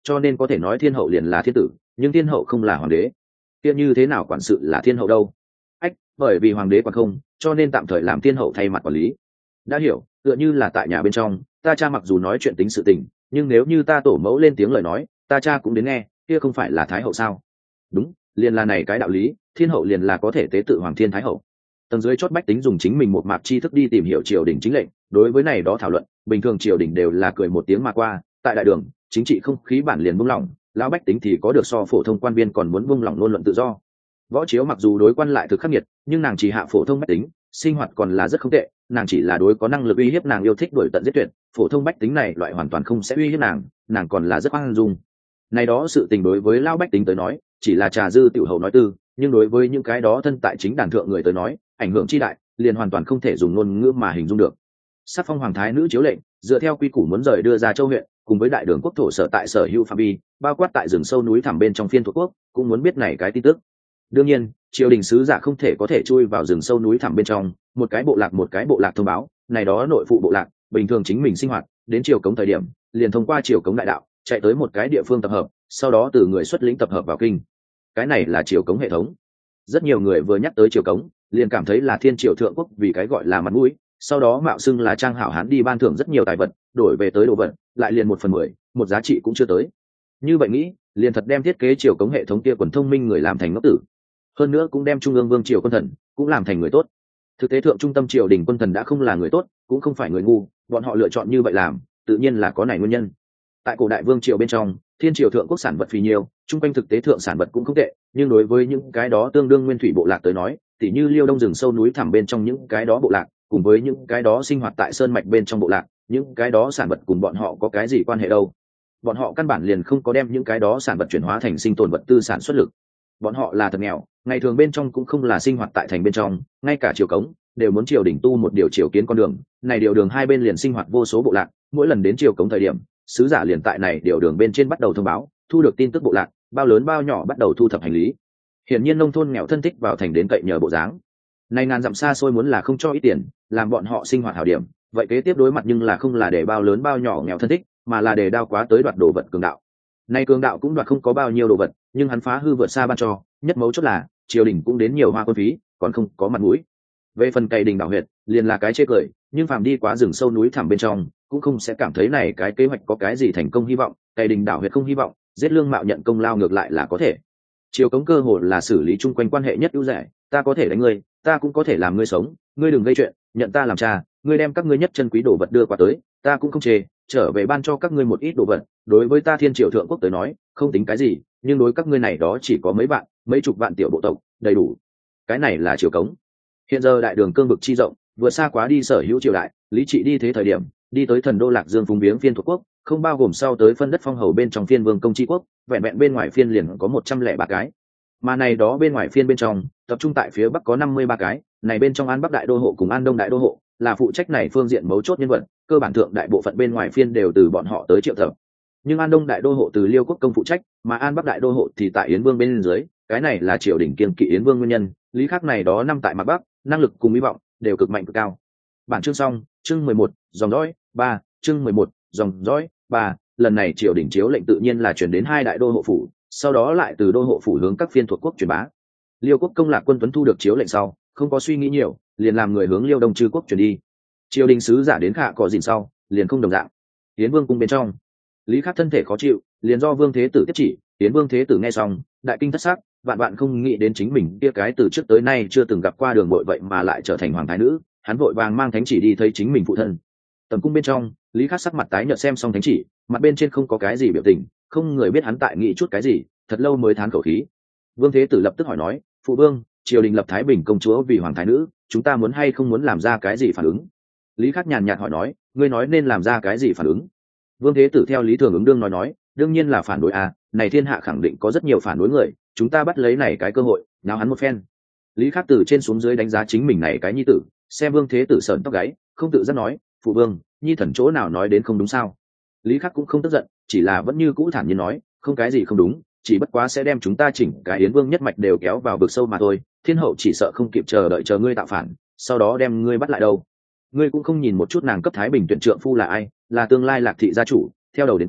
S1: cho nên có thể nói thiên hậu liền là thiên tử, nhưng thiên hậu không là hoàng đế. Kia như thế nào quản sự là thiên hậu đâu? Ách, bởi vì hoàng đế quản không, cho nên tạm thời làm thiên hậu thay mặt quản lý. Đã hiểu, tựa như là tại nhà bên trong, ta cha mặc dù nói chuyện tính sự tình, nhưng nếu như ta tổ mẫu lên tiếng lời nói, ta cha cũng đến nghe, kia không phải là thái hậu sao? Đúng, liền là này cái đạo lý, thiên hậu liền là có thể tế tự hoàng thiên thái hậu. Tầng dưới chót bách tính dùng chính mình một mạc tri thức đi tìm hiểu triều đình chính lệnh, đối với này đó thảo luận, bình thường triều đình đều là cười một tiếng mà qua. Tại đại đường, chính trị không khí bản liền buông lỏng, lão bách tính thì có được so phổ thông quan viên còn muốn buông lỏng ngôn luận tự do. Võ Chiếu mặc dù đối quan lại thực khắc nghiệt, nhưng nàng chỉ hạ phổ thông bách tính, sinh hoạt còn là rất không tệ. Nàng chỉ là đối có năng lực uy hiếp nàng yêu thích đuổi tận giết tuyệt, phổ thông bách tính này loại hoàn toàn không sẽ uy hiếp nàng còn là rất khoan dung. Này đó sự tình đối với lão bách tính tới nói, chỉ là trà dư tiểu hầu nói tư, nhưng đối với những cái đó thân tại chính đàn thượng người tới nói, ảnh hưởng chi đại, liền hoàn toàn không thể dùng ngôn ngữ mà hình dung được. Sắc phong hoàng thái nữ chiếu lệnh, dựa theo quy củ muốn rời đưa ra châu huyện, cùng với đại đường quốc thổ sở tại sở hữu phạm vi, bao quát tại rừng sâu núi thẳm bên trong phiên thuộc quốc, cũng muốn biết này cái tin tức. Đương nhiên, triều đình sứ giả không thể có thể chui vào rừng sâu núi thẳm bên trong, một cái bộ lạc thông báo, này đó nội phụ bộ lạc, bình thường chính mình sinh hoạt, đến triều cống thời điểm, liền thông qua triều cống đại đạo, chạy tới một cái địa phương tập hợp, sau đó từ người xuất lĩnh tập hợp vào kinh. Cái này là triều cống hệ thống. Rất nhiều người vừa nhắc tới triều cống, liền cảm thấy là thiên triều thượng quốc vì cái gọi là mặt mũi, sau đó mạo xưng là trang hảo hán đi ban thưởng rất nhiều tài vật, đổi về tới đồ vật, lại liền 1/10, một giá trị cũng chưa tới. Như vậy nghĩ, liền thật đem thiết kế triều cống hệ thống kia quần thông minh người làm thành ngốc tử. Hơn nữa cũng đem trung ương vương triều quân thần cũng làm thành người tốt. Thực tế thượng trung tâm triều đình quân thần đã không là người tốt, cũng không phải người ngu, bọn họ lựa chọn như vậy làm, tự nhiên là có này nguyên nhân. Tại cổ đại vương triều bên trong, thiên triều thượng quốc sản vật phì nhiều, trung quanh thực tế thượng sản vật cũng không tệ, nhưng đối với những cái đó tương đương nguyên thủy bộ lạc tới nói, tỉ như Liêu Đông rừng sâu núi thẳm bên trong những cái đó bộ lạc, cùng với những cái đó sinh hoạt tại sơn mạch bên trong bộ lạc, những cái đó sản vật cùng bọn họ có cái gì quan hệ đâu? Bọn họ căn bản liền không có đem những cái đó sản vật chuyển hóa thành sinh tồn vật tư sản xuất lực. Bọn họ là thật nghèo, ngày thường bên trong cũng không là sinh hoạt tại thành bên trong, ngay cả triều cống đều muốn triều đình tu một điều triều kiến con đường, này điều đường hai bên liền sinh hoạt vô số bộ lạc, mỗi lần đến triều cống thời điểm, sứ giả liền tại này điều đường bên trên bắt đầu thông báo, thu được tin tức bộ lạc, bao lớn bao nhỏ bắt đầu thu thập hành lý. Hiển nhiên nông thôn nghèo thân thích vào thành đến cậy nhờ bộ dáng. Này ngàn dặm xa xôi muốn là không cho ít tiền, làm bọn họ sinh hoạt hảo điểm, vậy kế tiếp đối mặt nhưng là không là để bao lớn bao nhỏ nghèo thân thích, mà là để đao quá tới đoạt đồ vật cường đạo. Nay cường đạo cũng đoạt không có bao nhiêu đồ vật, nhưng hắn phá hư vượt xa ban cho, nhất mấu chốt là triều đình cũng đến nhiều hoa quân phí, còn không có mặt mũi. Về phần cày đình đảo huyệt, liền là cái chê cười, nhưng phàm đi quá rừng sâu núi thẳm bên trong, cũng không sẽ cảm thấy này cái kế hoạch có cái gì thành công hy vọng, cày đình đảo huyệt không hy vọng, giết lương mạo nhận công lao ngược lại là có thể. Triều cống cơ hội là xử lý chung quanh quan hệ nhất ưu rẻ, ta có thể đánh ngươi, ta cũng có thể làm ngươi sống, ngươi đừng gây chuyện, nhận ta làm cha, ngươi đem các ngươi nhất chân quý đồ vật đưa qua tới, ta cũng không chê, trở về ban cho các ngươi một ít đồ vật, đối với ta thiên triều thượng quốc tới nói, không tính cái gì, nhưng đối các ngươi này đó chỉ có mấy vạn, mấy chục vạn tiểu bộ tộc, đầy đủ. Cái này là triều cống. Hiện giờ đại đường cương vực chi rộng, vượt xa quá đi sở hữu triều đại, lý trị đi thế thời điểm, đi tới thần đô Lạc Dương phúng viếng phiên thuộc quốc, không bao gồm sau tới phân đất phong hầu bên trong phiên vương công chi quốc, vẹn vẹn bên ngoài phiên liền có 103 cái. Mà này đó bên ngoài phiên bên trong, tập trung tại phía bắc có 53 cái, này bên trong An Bắc đại đô hộ cùng An Đông đại đô hộ, là phụ trách này phương diện mấu chốt nhân vật, cơ bản thượng đại bộ phận bên ngoài phiên đều từ bọn họ tới triệu tập. Nhưng An Đông đại đô hộ từ Liêu quốc công phụ trách, mà An Bắc đại đô hộ thì tại Yến Vương bên dưới, cái này là triều đình kiêng kỵ Yến Vương nguyên nhân, lý khác này đó năm tại Mạc Bắc, năng lực cùng hy vọng đều cực mạnh cực cao. Bản chương xong, chương 11, dòng dõi 3, chương 11, dòng dõi 3, lần này triều đình chiếu lệnh tự nhiên là chuyển đến hai đại đô hộ phủ, sau đó lại từ đô hộ phủ hướng các phiên thuộc quốc truyền bá. Liêu quốc công Lạc Quân Tuấn thu được chiếu lệnh sau, không có suy nghĩ nhiều, liền làm người hướng Liêu Đông Trư quốc chuyển đi. Triều đình sứ giả đến Khạ Cỏ Dìn sau, liền không đồng dạng. Yến Vương cung bên trong, lý khắc thân thể khó chịu, liền do Vương Thế Tử tiếp chỉ. Yến Vương Thế Tử nghe xong, đại kinh thất sắc, vạn vạn không nghĩ đến chính mình kia cái từ trước tới nay chưa từng gặp qua đường bội vậy mà lại trở thành hoàng thái nữ, hắn vội vàng mang thánh chỉ đi thấy chính mình phụ thân. Tầm cung bên trong, lý khắc sắc mặt tái nhợt xem xong thánh chỉ, mặt bên trên không có cái gì biểu tình, không người biết hắn tại nghĩ chút cái gì, thật lâu mới thán khẩu khí. Vương Thế Tử lập tức hỏi nói, phụ vương, triều đình lập Thái Bình công chúa vì hoàng thái nữ, chúng ta muốn hay không muốn làm ra cái gì phản ứng? Lý khắc nhàn nhạt hỏi nói, ngươi nói nên làm ra cái gì phản ứng? Vương Thế Tử theo lý thường ứng đương nói, đương nhiên là phản đối à, này thiên hạ khẳng định có rất nhiều phản đối người, chúng ta bắt lấy này cái cơ hội, nào hắn một phen. Lý khắc từ trên xuống dưới đánh giá chính mình này cái nhi tử, xem Vương Thế Tử sởn tóc gáy, không tự giác nói, phụ vương, nhi thần chỗ nào nói đến không đúng sao? Lý khắc cũng không tức giận, chỉ là vẫn như cũ thản nhiên nói, không cái gì không đúng, chỉ bất quá sẽ đem chúng ta chỉnh cái Yến Vương nhất mạch đều kéo vào vực sâu mà thôi, thiên hậu chỉ sợ không kịp chờ đợi chờ ngươi tạo phản, sau đó đem ngươi bắt lại đâu. Ngươi cũng không nhìn một chút nàng cấp Thái Bình tuyển trượng phu là ai, là tương lai Lạc thị gia chủ, theo đầu đến cuối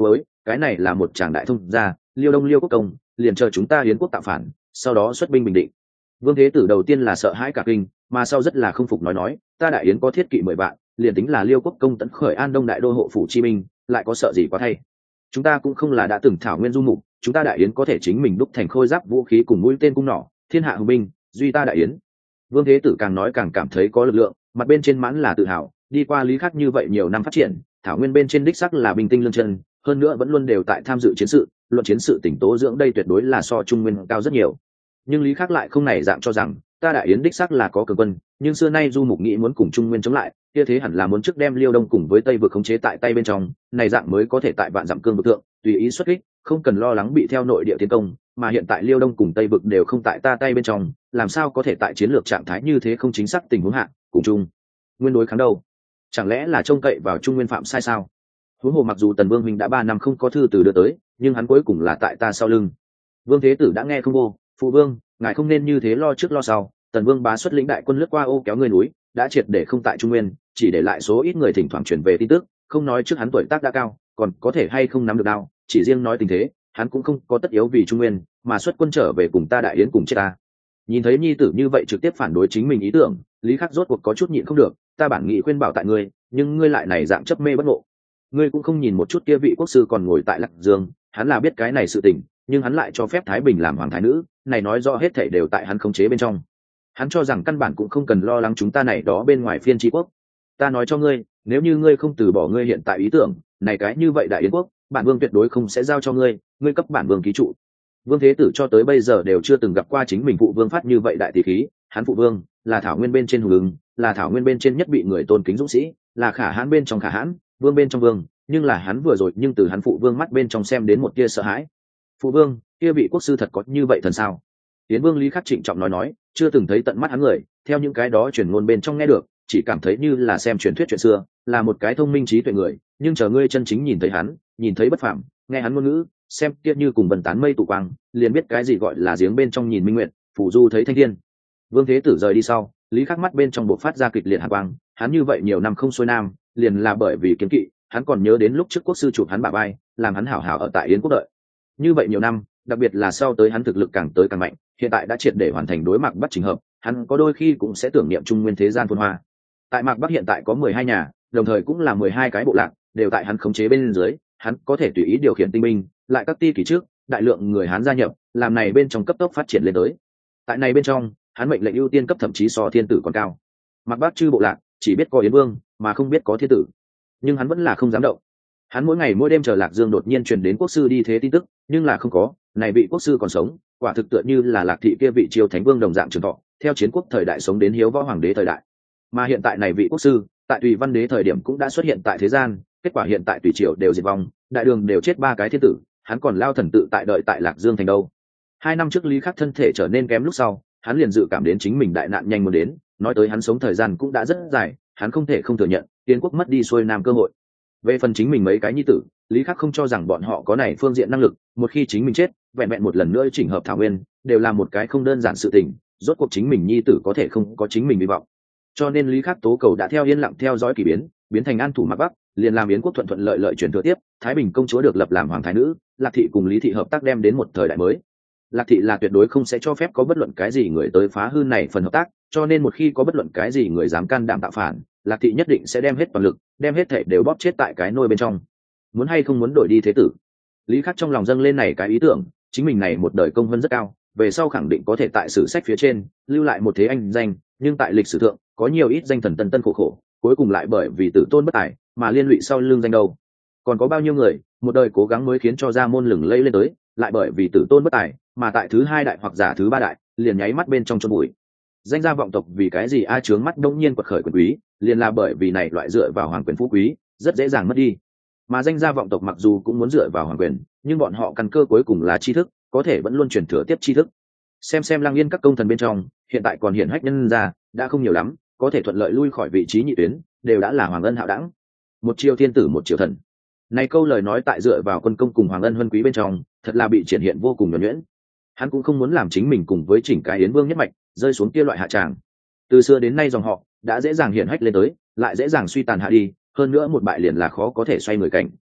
S1: cái này là một tràng đại thông gia, Liêu Đông Liêu Quốc công, liền chờ chúng ta Yến quốc tạo phản, sau đó xuất binh bình định. Vương Thế Tử đầu tiên là sợ hãi cả kinh, mà sau rất là không phục nói, ta Đại Yến có thiết kỵ 10 vạn, liền tính là Liêu Quốc công tấn khởi An Đông đại đô hộ phủ Chi Minh, lại có sợ gì quá thay. Chúng ta cũng không là đã từng thảo nguyên du mục, chúng ta Đại Yến có thể chính mình đúc thành khôi giáp vũ khí cùng mũi tên cung nỏ, thiên hạ hùng binh, duy ta Đại Yến. Vương Thế Tử càng nói càng cảm thấy có lực lượng, mặt bên trên mãn là tự hào, đi qua Lý Khắc như vậy nhiều năm phát triển, thảo nguyên bên trên đích sắc là bình tinh lương chân, hơn nữa vẫn luôn đều tại tham dự chiến sự, luận chiến sự tỉnh tố dưỡng đây tuyệt đối là so Trung Nguyên cao rất nhiều. Nhưng Lý Khắc lại không này dạng cho rằng ta Đại Yến đích sắc là có cường quân, nhưng xưa nay du mục nghĩ muốn cùng Trung Nguyên chống lại, kia thế hẳn là muốn trước đem Liêu Đông cùng với Tây vực khống chế tại tay bên trong, này dạng mới có thể tại vạn dặm cương vực thượng tùy ý xuất kích, không cần lo lắng bị theo nội địa tiến công, mà hiện tại Liêu Đông cùng Tây vực đều không tại ta tay bên trong, làm sao có thể tại chiến lược trạng thái như thế không chính xác tình huống hạ cùng chung nguyên đối kháng đâu? Chẳng lẽ là trông cậy vào Trung Nguyên phạm sai sao? Huống hồ mặc dù Tần Vương huynh đã 3 năm không có thư từ đưa tới, nhưng hắn cuối cùng là tại ta sau lưng. Vương Thế Tử đã nghe không vô, phụ vương, ngài không nên như thế lo trước lo sau. Tần Vương bá xuất lĩnh đại quân lướt qua ô kéo người núi, đã triệt để không tại Trung Nguyên, chỉ để lại số ít người thỉnh thoảng truyền về tin tức, không nói trước hắn tuổi tác đã cao, còn có thể hay không nắm được đao, chỉ riêng nói tình thế, hắn cũng không có tất yếu vì Trung Nguyên mà xuất quân trở về cùng ta Đại Yến cùng chết ta. Nhìn thấy nhi tử như vậy trực tiếp phản đối chính mình ý tưởng, Lý Khắc rốt cuộc có chút nhịn không được, ta bản nghị khuyên bảo tại ngươi, nhưng ngươi lại này dạng chấp mê bất ngộ. Ngươi cũng không nhìn một chút kia vị quốc sư còn ngồi tại Lạc Dương, hắn là biết cái này sự tình, nhưng hắn lại cho phép Thái Bình làm hoàng thái nữ, này nói rõ hết thảy đều tại hắn khống chế bên trong. Hắn cho rằng căn bản cũng không cần lo lắng chúng ta này đó bên ngoài phiên tri quốc. Ta nói cho ngươi, nếu như ngươi không từ bỏ ngươi hiện tại ý tưởng, này cái như vậy Đại Yến quốc, bản vương tuyệt đối không sẽ giao cho ngươi, ngươi cấp bản vương ký trụ. Vương Thế Tử cho tới bây giờ đều chưa từng gặp qua chính mình phụ vương phát như vậy đại tỷ khí, hắn phụ vương là thảo nguyên bên trên hùng ứng, là thảo nguyên bên trên nhất bị người tôn kính dũng sĩ, là khả hãn bên trong khả hãn, vương bên trong vương, nhưng là hắn vừa rồi nhưng từ hắn phụ vương mắt bên trong xem đến một tia sợ hãi. Phụ vương, kia vị quốc sư thật có như vậy thần sao? Tiến Vương Lý Khắc trịnh trọng nói, chưa từng thấy tận mắt hắn người, theo những cái đó truyền ngôn bên trong nghe được, chỉ cảm thấy như là xem truyền thuyết chuyện xưa, là một cái thông minh trí tuệ người, nhưng chờ ngươi chân chính nhìn thấy hắn, nhìn thấy bất phàm, nghe hắn ngôn ngữ, xem kia như cùng vần tán mây tụ quang, liền biết cái gì gọi là giếng bên trong nhìn minh nguyện, phủ du thấy thanh thiên. Vương Thế Tử rời đi sau, Lý Khắc mắt bên trong bộc phát ra kịch liệt hàn quang, hắn như vậy nhiều năm không xuôi nam, liền là bởi vì kiêng kỵ, hắn còn nhớ đến lúc trước quốc sư chụp hắn bả vai, làm hắn hảo hảo ở tại Yến quốc đợi. Như vậy nhiều năm, đặc biệt là sau tới hắn thực lực càng tới càng mạnh, hiện tại đã triệt để hoàn thành đối Mạc Bắc chỉnh hợp, hắn có đôi khi cũng sẽ tưởng niệm Trung Nguyên thế gian phồn hoa. Tại Mạc Bắc hiện tại có 12 nhà, đồng thời cũng là 12 cái bộ lạc, đều tại hắn khống chế bên dưới, hắn có thể tùy ý điều khiển tinh binh, lại các ti kỳ trước, đại lượng người Hán gia nhập, làm này bên trong cấp tốc phát triển lên tới. Tại này bên trong, hắn mệnh lệnh ưu tiên cấp thậm chí so thiên tử còn cao. Mạc Bắc chư bộ lạc chỉ biết có Yến Vương, mà không biết có thiên tử, nhưng hắn vẫn là không dám động. Hắn mỗi ngày mỗi đêm chờ Lạc Dương đột nhiên truyền đến quốc sư đi thế tin tức, nhưng là không có, này vị quốc sư còn sống, quả thực tựa như là Lạc thị kia vị Triều Thánh Vương đồng dạng trường thọ, theo chiến quốc thời đại sống đến hiếu võ hoàng đế thời đại. Mà hiện tại này vị quốc sư, tại Tùy Văn đế thời điểm cũng đã xuất hiện tại thế gian, kết quả hiện tại Tùy triều đều diệt vong, đại đường đều chết 3 cái thiên tử, hắn còn lao thần tự tại đợi tại Lạc Dương thành đâu. 2 năm trước Lý Khắc thân thể trở nên kém lúc sau, hắn liền dự cảm đến chính mình đại nạn nhanh muốn đến, nói tới hắn sống thời gian cũng đã rất dài, hắn không thể không thừa nhận, Yến quốc mất đi xuôi nam cơ hội. Về phần chính mình mấy cái nhi tử, Lý Khắc không cho rằng bọn họ có này phương diện năng lực, một khi chính mình chết, vẹn vẹn một lần nữa chỉnh hợp thảo nguyên, đều là một cái không đơn giản sự tình, rốt cuộc chính mình nhi tử có thể không có chính mình hy vọng. Cho nên Lý Khắc tố cầu đã theo yên lặng theo dõi kỳ biến, biến thành an thủ Mạc Bắc, liền làm Yến quốc thuận thuận lợi lợi chuyển thừa tiếp, Thái Bình công chúa được lập làm hoàng thái nữ, Lạc thị cùng Lý thị hợp tác đem đến một thời đại mới. Lạc thị là tuyệt đối không sẽ cho phép có bất luận cái gì người tới phá hư này phần hợp tác, cho nên một khi có bất luận cái gì người dám can đảm tạo phản, Lạc thị nhất định sẽ đem hết toàn lực, đem hết thể đều bóp chết tại cái nôi bên trong. Muốn hay không muốn đổi đi thế tử, Lý Khắc trong lòng dâng lên này cái ý tưởng, chính mình này một đời công vân rất cao, về sau khẳng định có thể tại sử sách phía trên lưu lại một thế anh danh, nhưng tại lịch sử thượng có nhiều ít danh thần tân tân khổ khổ, cuối cùng lại bởi vì tử tôn bất tài mà liên lụy sau lưng danh đâu. Còn có bao nhiêu người một đời cố gắng mới khiến cho ra môn lừng lẫy lên tới, lại bởi vì tử tôn bất tài mà tại thứ 2 đại hoặc giả thứ 3 đại liền nháy mắt bên trong chôn bụi. Danh gia vọng tộc vì cái gì a chướng mắt đông nhiên quật khởi quyền quý, liền là bởi vì này loại dựa vào hoàng quyền phú quý rất dễ dàng mất đi. Mà danh gia vọng tộc mặc dù cũng muốn dựa vào hoàng quyền, nhưng bọn họ căn cơ cuối cùng là tri thức, có thể vẫn luôn truyền thừa tiếp tri thức. Xem Lăng Yên các công thần bên trong, hiện tại còn hiển hách nhân gia đã không nhiều lắm, có thể thuận lợi lui khỏi vị trí nhị tuyến, đều đã là hoàng ân hạo đẳng. Một triều thiên tử một triều thần. Này câu lời nói tại dựa vào quân công cùng hoàng ân huân quý bên trong, thật là bị triển hiện vô cùng nhuần nhuyễn. Hắn cũng không muốn làm chính mình cùng với chỉnh cái Yến Vương nhất mạch rơi xuống kia loại hạ tràng. Từ xưa đến nay dòng họ đã dễ dàng hiển hách lên tới, lại dễ dàng suy tàn hạ đi, hơn nữa một bại liền là khó có thể xoay người cảnh.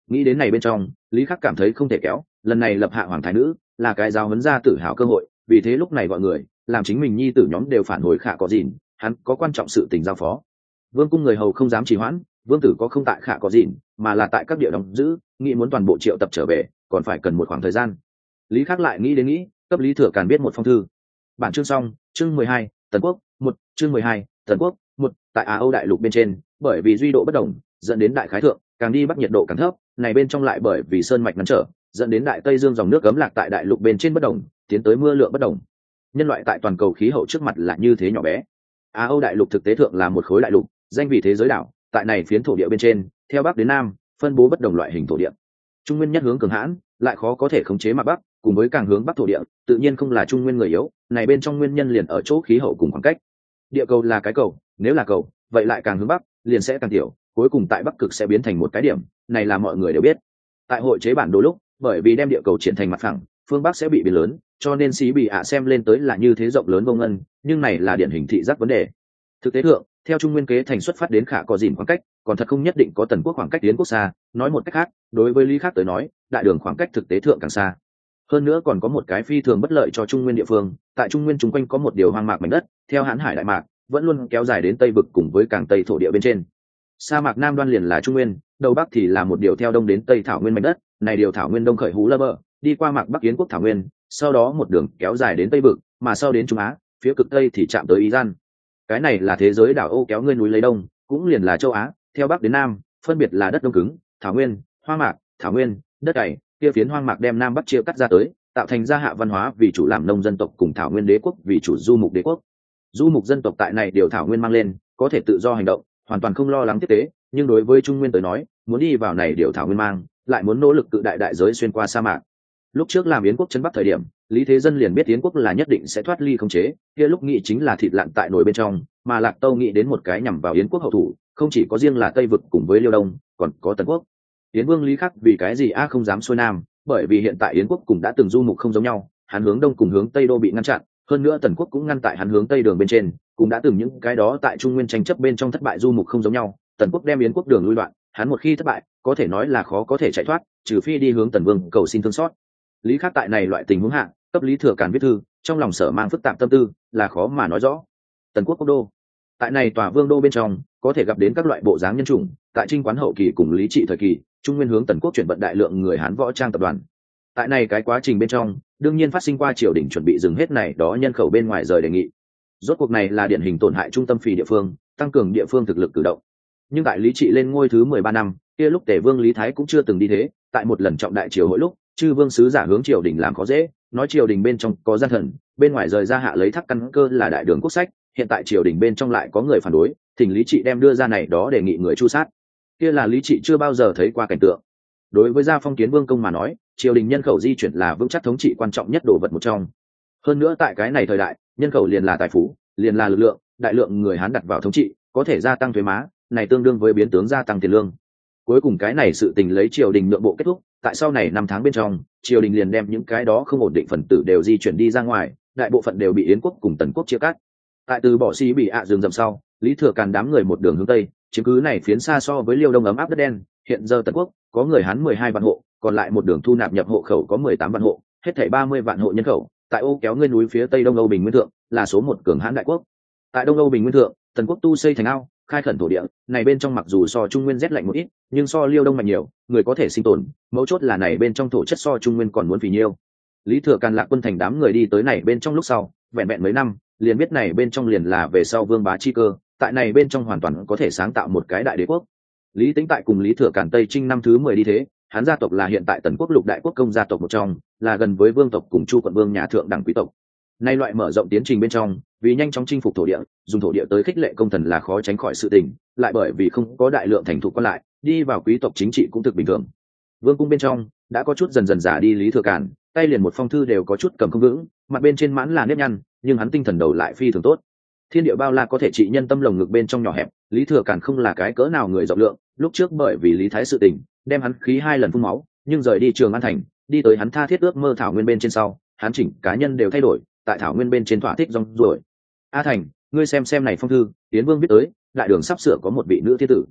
S1: Nghĩ đến này bên trong, Lý Khắc cảm thấy không thể kéo, lần này lập hạ hoàng thái nữ là cái giáo huấn gia tự hào cơ hội, vì thế lúc này gọi người làm chính mình nhi tử nhóm đều phản hồi Khả Có Dìn, hắn có quan trọng sự tình giao phó. Vương cung người hầu không dám trì hoãn, vương tử có không tại Khả Có Dìn mà là tại các địa đóng giữ, nghĩ muốn toàn bộ triệu tập trở về còn phải cần một khoảng thời gian. Lý Khắc lại nghĩ cấp Lý Thừa Càn viết một phong thư. Bản chương xong. Chương 12, Tần Quốc 1. Chương 12, Tần Quốc 1. Tại Á Âu đại lục bên trên, bởi vì duy độ bất đồng dẫn đến đại khái thượng càng đi bắc nhiệt độ càng thấp, này bên trong lại bởi vì sơn mạch ngăn trở dẫn đến đại tây dương dòng nước cấm lạc tại đại lục bên trên bất đồng, tiến tới mưa lượng bất đồng. Nhân loại tại toàn cầu khí hậu trước mặt là như thế nhỏ bé. Á Âu đại lục thực tế thượng là một khối đại lục, danh vì thế giới đảo, tại này phiến thổ địa bên trên, theo bắc đến nam, phân bố bất đồng loại hình thổ địa. Trung nguyên nhất hướng cường hãn, lại khó có thể khống chế mặt bắc, cùng với càng hướng bắc thổ địa, tự nhiên không là trung nguyên người yếu, này bên trong nguyên nhân liền ở chỗ khí hậu cùng khoảng cách. Địa cầu là cái cầu, nếu là cầu, vậy lại càng hướng bắc, liền sẽ càng tiểu, cuối cùng tại bắc cực sẽ biến thành một cái điểm, này là mọi người đều biết. Tại hội chế bản đồ lúc, bởi vì đem địa cầu triển thành mặt phẳng, phương bắc sẽ bị biến lớn, cho nên xí bị ạ xem lên tới là như thế rộng lớn vô ngân, nhưng này là điển hình thị giác vấn đề. Thực tế thượng, theo trung nguyên kế thành xuất phát đến Khả Có Dìn khoảng cách, còn thật không nhất định có Tần Quốc khoảng cách tiến quốc xa, nói một cách khác, đối với Lý Khắc tới nói, đại đường khoảng cách thực tế thượng càng xa. Hơn nữa còn có một cái phi thường bất lợi cho trung nguyên địa phương, tại trung nguyên chúng quanh có một điều hoang mạc mảnh đất, theo Hán Hải đại mạc, vẫn luôn kéo dài đến Tây vực cùng với càng Tây thổ địa bên trên. Sa mạc nam đoan liền là trung nguyên, đầu bắc thì là một điều theo đông đến Tây thảo nguyên mảnh đất, này điều thảo nguyên đông khởi Hú Lơ Bờ, đi qua mạc Bắc Yến quốc thảo nguyên, sau đó một đường kéo dài đến Tây vực, mà sau đến Trung Á, phía cực Tây thì chạm tới Iran. Cái này là thế giới đảo ô kéo ngươi núi lấy đông, cũng liền là châu Á, theo bắc đến nam, phân biệt là đất đông cứng, thảo nguyên, hoang mạc, thảo nguyên, đất cày, kia phiến hoang mạc đem nam bắc chia cắt ra tới, tạo thành gia hạ văn hóa vì chủ làm nông dân tộc cùng thảo nguyên đế quốc vì chủ du mục đế quốc. Du mục dân tộc tại này điều thảo nguyên mang lên, có thể tự do hành động, hoàn toàn không lo lắng tiếp tế, nhưng đối với trung nguyên tới nói, muốn đi vào này điều thảo nguyên mang, lại muốn nỗ lực cự đại đại giới xuyên qua sa mạc. Lúc trước làm Yến quốc chân bắc thời điểm, Lý Thế Dân liền biết Yến quốc là nhất định sẽ thoát ly khống chế, kia lúc nghĩ chính là thịt lặn tại nồi bên trong, mà Lạc Tâu nghĩ đến một cái nhằm vào Yến quốc hậu thủ, không chỉ có riêng là Tây vực cùng với Liêu Đông, còn có Tần quốc. Yến Vương Lý Khắc vì cái gì không dám xuôi nam, bởi vì hiện tại Yến quốc cũng đã từng du mục không giống nhau, hắn hướng đông cùng hướng tây đô bị ngăn chặn, hơn nữa Tần quốc cũng ngăn tại hắn hướng tây đường bên trên, cũng đã từng những cái đó tại trung nguyên tranh chấp bên trong thất bại du mục không giống nhau, Tần quốc đem Yến quốc đường lui đoạn, hắn một khi thất bại, có thể nói là khó có thể chạy thoát, trừ phi đi hướng Tần Vương cầu xin thương xót. Lý Khắc tại này loại tình huống hạ, cấp Lý Thừa Càn viết thư, trong lòng sở mang phức tạp tâm tư, là khó mà nói rõ. Tần quốc quốc đô, tại này tòa vương đô bên trong, có thể gặp đến các loại bộ dáng nhân chủng, tại Trinh Quán hậu kỳ cùng Lý Trị thời kỳ, trung nguyên hướng Tần quốc chuyển vận đại lượng người Hán võ trang tập đoàn. Tại này cái quá trình bên trong, đương nhiên phát sinh qua triều đình chuẩn bị dừng hết này đó nhân khẩu bên ngoài rời đề nghị. Rốt cuộc này là điển hình tổn hại trung tâm phì địa phương, tăng cường địa phương thực lực cử động. Nhưng tại Lý Trị lên ngôi thứ 13 năm, kia lúc Tề Vương Lý Thái cũng chưa từng đi thế, tại một lần trọng đại triều hội lúc, chư vương sứ giả hướng triều đình làm khó dễ, nói triều đình bên trong có gian thần, bên ngoài rời ra hạ lấy thác căn cơ là đại đường quốc sách, hiện tại triều đình bên trong lại có người phản đối, thỉnh Lý Trị đem đưa ra này đó đề nghị người chu sát. Kia là Lý Trị chưa bao giờ thấy qua cảnh tượng. Đối với gia phong kiến vương công mà nói, triều đình nhân khẩu di chuyển là vững chắc thống trị quan trọng nhất đồ vật một trong. Hơn nữa tại cái này thời đại, nhân khẩu liền là tài phú, liền là lực lượng, đại lượng người Hán đặt vào thống trị, có thể gia tăng thuế má, này tương đương với biến tướng gia tăng tiền lương. Cuối cùng cái này sự tình lấy triều đình nhượng bộ kết thúc, tại sau này 5 tháng bên trong, triều đình liền đem những cái đó không ổn định phần tử đều di chuyển đi ra ngoài, đại bộ phận đều bị Yến quốc cùng Tần quốc chia cắt. Tại từ bỏ Xí bị rừng rậm sau, Lý Thừa Càn đám người một đường hướng tây, chiếm cứ này phiến xa so với Liêu Đông ấm áp đất đen, hiện giờ Tần quốc có người Hán 12 vạn hộ, còn lại một đường thu nạp nhập hộ khẩu có 18 vạn hộ, hết thảy 30 vạn hộ nhân khẩu, tại ô kéo ngươi núi phía tây Đông Âu Bình Nguyên thượng, là số một cường hãn đại quốc. Tại Đông Âu Bình Nguyên thượng, Tần quốc tu xây thành ao, khai khẩn thổ địa, này bên trong mặc dù so Trung Nguyên rét lạnh một ít, nhưng so Liêu Đông mạnh nhiều, người có thể sinh tồn, mấu chốt là này bên trong thổ chất so Trung Nguyên còn muốn phì nhiêu. Lý Thừa Càn lạc quân thành đám người đi tới này bên trong lúc sau, vẹn vẹn mấy năm, liền biết này bên trong liền là về sau vương bá chi cơ, tại này bên trong hoàn toàn có thể sáng tạo một cái đại đế quốc. Lý Tĩnh tại cùng Lý Thừa Càn Tây Trinh năm thứ 10 đi thế, hắn gia tộc là hiện tại Tần quốc lục đại quốc công gia tộc một trong, là gần với vương tộc cùng Chu quận vương nhà thượng đẳng quý tộc. Nay loại mở rộng tiến trình bên trong, vì nhanh chóng chinh phục thổ địa, dùng thổ địa tới khích lệ công thần là khó tránh khỏi sự tình, lại bởi vì không có đại lượng thành thục quan lại, đi vào quý tộc chính trị cũng thực bình thường. Vương cung bên trong đã có chút dần dần giả đi Lý Thừa Càn, tay liền một phong thư đều có chút cầm không vững, mặt bên trên mãn là nếp nhăn, nhưng hắn tinh thần đầu lại phi thường tốt. Thiên địa bao la có thể trị nhân tâm lồng ngực bên trong nhỏ hẹp, Lý Thừa Càn không là cái cỡ nào người rộng lượng, lúc trước bởi vì Lý Thái sự tình, đem hắn khí 2 lần phun máu, nhưng rời đi Trường An thành, đi tới hắn tha thiết ước mơ thảo nguyên bên trên sau, hắn chỉnh cá nhân đều thay đổi, tại thảo nguyên bên trên thỏa thích rong ruổi. A Thành, ngươi xem này phong thư, Tiến Vương viết tới, đại đường sắp sửa có một vị nữ thiên tử.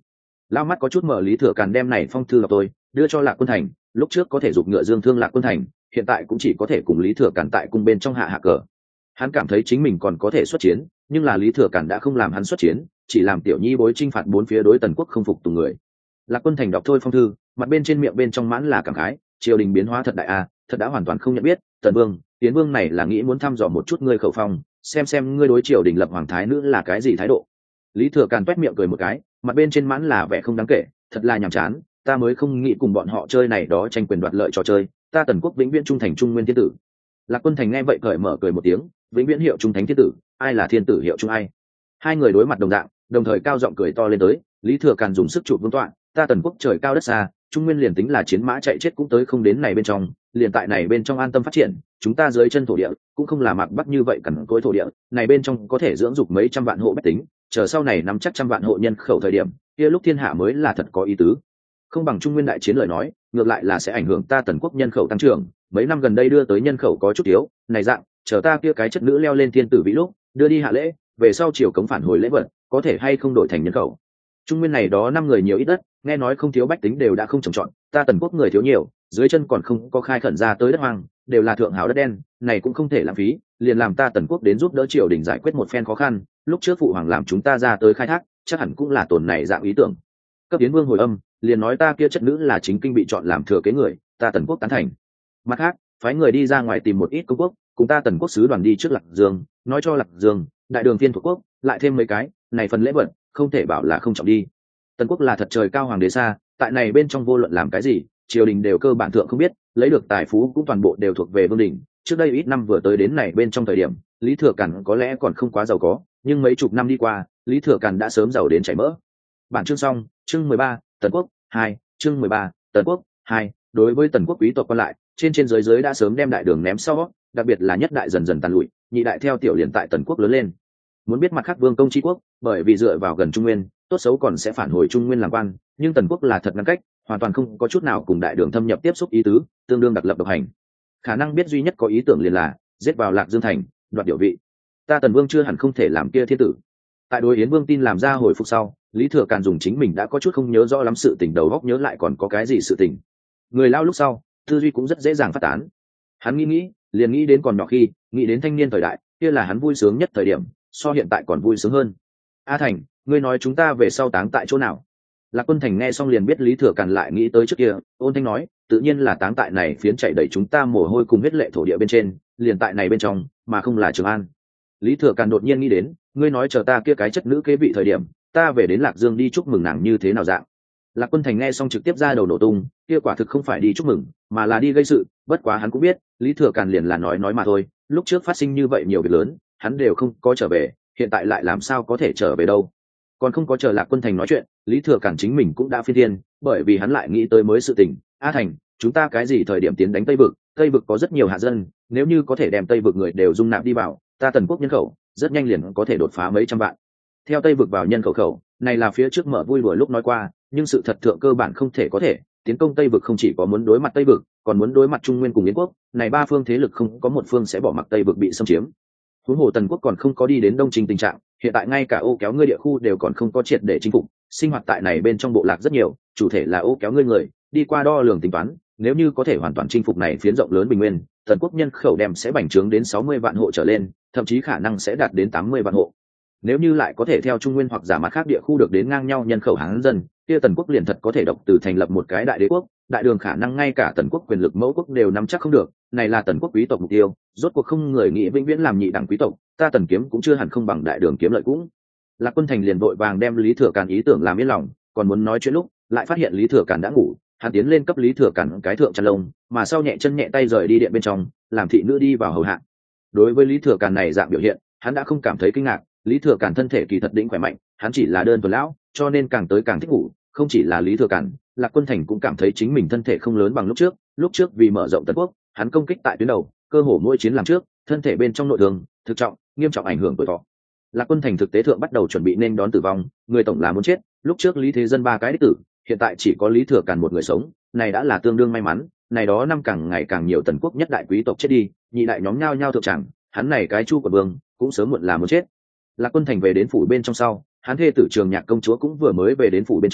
S1: Lao mắt có chút mở, Lý Thừa Càn đem này phong thư đọc tôi đưa cho Lạc Quân Thành. Lúc trước có thể giục ngựa dương thương Lạc Quân Thành, hiện tại cũng chỉ có thể cùng Lý Thừa Càn tại cung bên trong hạ cờ. Hắn cảm thấy chính mình còn có thể xuất chiến, nhưng là Lý Thừa Càn đã không làm hắn xuất chiến, chỉ làm tiểu nhi bối chinh phạt bốn phía đối Tần quốc không phục tùng người. Lạc Quân Thành đọc thôi phong thư, mặt bên trên miệng bên trong mãn là cảm khái, triều đình biến hóa thật đại a, thật đã hoàn toàn không nhận biết. Tần Vương, Tiến Vương này là nghĩ muốn thăm dò một chút ngươi khẩu phong, xem ngươi đối triều đình lập hoàng thái nữ là cái gì thái độ. Lý Thừa Càn toét miệng cười một cái, mặt bên trên mãn là vẻ không đáng kể, thật là nhàm chán, ta mới không nghĩ cùng bọn họ chơi này đó tranh quyền đoạt lợi trò chơi, ta Tần quốc vĩnh viễn trung thành trung nguyên thiên tử. Lạc Quân Thành nghe vậy cởi mở cười một tiếng, vĩnh viễn hiệu trung thánh thiên tử, ai là thiên tử hiệu trung ai? Hai người đối mặt đồng dạng, đồng thời cao giọng cười to lên tới. Lý Thừa Càn dùng sức chụp vương tọa, ta Tần quốc trời cao đất xa, trung nguyên liền tính là chiến mã chạy chết cũng tới không đến này bên trong, liền tại này bên trong an tâm phát triển, chúng ta dưới chân thổ địa cũng không là mạc bắc như vậy cằn cỗi thổ địa, này bên trong có thể dưỡng dục mấy trăm vạn hộ bách tính, chờ sau này nắm chắc trăm vạn hộ nhân khẩu thời điểm, kia lúc thiên hạ mới là thật có ý tứ. Không bằng trung nguyên đại chiến lời nói, ngược lại là sẽ ảnh hưởng ta Tần quốc nhân khẩu tăng trưởng, mấy năm gần đây đưa tới nhân khẩu có chút yếu, này dạng, chờ ta kia cái chất nữ leo lên thiên tử vị lúc, đưa đi hạ lễ, về sau triều cống phản hồi lễ vật, có thể hay không đổi thành nhân khẩu. Trung nguyên này đó năm người nhiều ít đất, nghe nói không thiếu bách tính đều đã không trồng trọt, ta Tần quốc người thiếu nhiều, dưới chân còn không có khai khẩn ra tới đất hoang, đều là thượng hảo đất đen, này cũng không thể lãng phí, liền làm ta Tần quốc đến giúp đỡ triều đình giải quyết một phen khó khăn, lúc trước phụ hoàng làm chúng ta ra tới khai thác, chắc hẳn cũng là tổn này dạng ý tưởng. Cấp Yến Vương hồi âm, liền nói ta kia chất nữ là chính kinh bị chọn làm thừa kế người, ta Tần quốc tán thành. Mặt khác, phái người đi ra ngoài tìm một ít công quốc, cùng ta Tần quốc sứ đoàn đi trước Lạc Dương, nói cho Lạc Dương, đại đường viên thuộc quốc, lại thêm mấy cái, này phần lễ vật, không thể bảo là không trọng đi. Tần quốc là thật trời cao hoàng đế xa, tại này bên trong vô luận làm cái gì, triều đình đều cơ bản thượng không biết, lấy được tài phú cũng toàn bộ đều thuộc về vương đình. Trước đây ít năm vừa tới đến này bên trong thời điểm, Lý Thừa Càn có lẽ còn không quá giàu có, nhưng mấy chục năm đi qua, Lý Thừa Càn đã sớm giàu đến chảy mỡ. Bản chương xong, chương 13, Tần quốc 2, chương 13, Tần quốc 2. Đối với Tần quốc quý tộc còn lại, trên dưới đã sớm đem đại đường ném sau, đặc biệt là nhất đại dần dần tàn lụi, nhị đại theo tiểu liền tại Tần quốc lớn lên. Muốn biết mặt khác vương công tri quốc, bởi vì dựa vào gần Trung Nguyên, tốt xấu còn sẽ phản hồi Trung Nguyên làm quan, nhưng Tần quốc là thật ngăn cách, hoàn toàn không có chút nào cùng đại đường thâm nhập tiếp xúc ý tứ, tương đương đặc lập độc hành. Khả năng biết duy nhất có ý tưởng liền là giết vào Lạc Dương thành, đoạt điệu vị. Ta Tần vương chưa hẳn không thể làm kia thiên tử. Tại đối Yến Vương tin làm ra hồi phục sau, Lý Thừa Càn dùng chính mình đã có chút không nhớ rõ lắm sự tình, đầu góc nhớ lại còn có cái gì sự tình. Người lao lúc sau, tư duy cũng rất dễ dàng phát tán. Hắn nghĩ, liền nghĩ đến còn nhỏ khi, nghĩ đến thanh niên thời đại, kia là hắn vui sướng nhất thời điểm, so hiện tại còn vui sướng hơn. A Thành, ngươi nói chúng ta về sau táng tại chỗ nào? Lạc Quân Thành nghe xong liền biết Lý Thừa Càn lại nghĩ tới trước kia, ôn thanh nói, tự nhiên là táng tại này phiến chạy đẩy chúng ta mồ hôi cùng huyết lệ thổ địa bên trên, liền tại này bên trong, mà không là Trường An. Lý Thừa Càn đột nhiên nghĩ đến, ngươi nói chờ ta kia cái chất nữ kế vị thời điểm, ta về đến Lạc Dương đi chúc mừng nàng như thế nào dạng. Lạc Quân Thành nghe xong trực tiếp ra đầu nổ tung, kia quả thực không phải đi chúc mừng, mà là đi gây sự, bất quá hắn cũng biết, Lý Thừa Càn liền là nói mà thôi, lúc trước phát sinh như vậy nhiều việc lớn, hắn đều không có trở về, hiện tại lại làm sao có thể trở về đâu. Còn không có chờ Lạc Quân Thành nói chuyện, Lý Thừa Càn chính mình cũng đã phi thiên, bởi vì hắn lại nghĩ tới mới sự tình. A Thành, chúng ta cái gì thời điểm tiến đánh Tây Vực? Tây Vực có rất nhiều hạ dân, nếu như có thể đem Tây Vực người đều dung nạp đi vào, ta Tần quốc nhân khẩu rất nhanh liền có thể đột phá mấy trăm vạn. Theo Tây Vực vào nhân khẩu, này là phía trước mở vui đùa lúc nói qua, nhưng sự thật thượng cơ bản không thể có thể. Tiến công Tây Vực không chỉ có muốn đối mặt Tây Vực, còn muốn đối mặt Trung Nguyên cùng Yến quốc, này ba phương thế lực không có một phương sẽ bỏ mặc Tây Vực bị xâm chiếm. Huống hồ Tần quốc còn không có đi đến đông trình tình trạng, hiện tại ngay cả ô kéo ngươi địa khu đều còn không có triệt để chinh phục, sinh hoạt tại này bên trong bộ lạc rất nhiều, chủ thể là ô kéo ngươi người, đi qua đo lường tính toán, nếu như có thể hoàn toàn chinh phục này phiến rộng lớn bình nguyên, Tần quốc nhân khẩu đem sẽ bành trướng đến 60 vạn hộ trở lên, thậm chí khả năng sẽ đạt đến 80 vạn hộ. Nếu như lại có thể theo Trung Nguyên hoặc giả mặt khác địa khu được đến ngang nhau nhân khẩu hán dân, kia Tần quốc liền thật có thể độc từ thành lập một cái đại đế quốc, đại đường khả năng ngay cả Tần quốc quyền lực mẫu quốc đều nắm chắc không được, này là Tần quốc quý tộc mục tiêu, rốt cuộc không người nghĩ vĩnh viễn làm nhị đẳng quý tộc, ta Tần kiếm cũng chưa hẳn không bằng đại đường kiếm lợi cũng. Lạc Quân Thành liền vội vàng đem Lý Thừa Càn ý tưởng làm yên lòng, còn muốn nói chuyện lúc, lại phát hiện Lý Thừa Càn đã ngủ, hắn tiến lên cấp Lý Thừa Càn cái thượng chăn lông, mà sau nhẹ chân nhẹ tay rời đi điện bên trong, làm thị nữ đi vào hầu hạ. Đối với Lý Thừa Càn này dạng biểu hiện, hắn đã không cảm thấy kinh ngạc, Lý Thừa Càn thân thể kỳ thật đỉnh khỏe mạnh, hắn chỉ là đơn thuần lão, cho nên càng tới càng thích ngủ, không chỉ là Lý Thừa Càn, Lạc Quân Thành cũng cảm thấy chính mình thân thể không lớn bằng lúc trước vì mở rộng Tần quốc, hắn công kích tại tuyến đầu, cơ hồ mỗi chiến làm trước, thân thể bên trong nội thương, thực trọng, nghiêm trọng ảnh hưởng tuổi thọ. Lạc Quân Thành thực tế thượng bắt đầu chuẩn bị nên đón tử vong, người tổng là muốn chết, lúc trước Lý Thế Dân ba cái đích tử, hiện tại chỉ có Lý Thừa Càn một người sống, này đã là tương đương may mắn, này đó năm càng ngày càng nhiều Tần quốc nhất đại quý tộc chết đi, nhị đại nhóm nhao nhao thượng tràng, hắn này cái Chu của vương cũng sớm muộn là muốn chết. Lạc Quân Thành về đến phủ bên trong sau, hắn thê tử Trường Nhạc công chúa cũng vừa mới về đến phủ bên trong,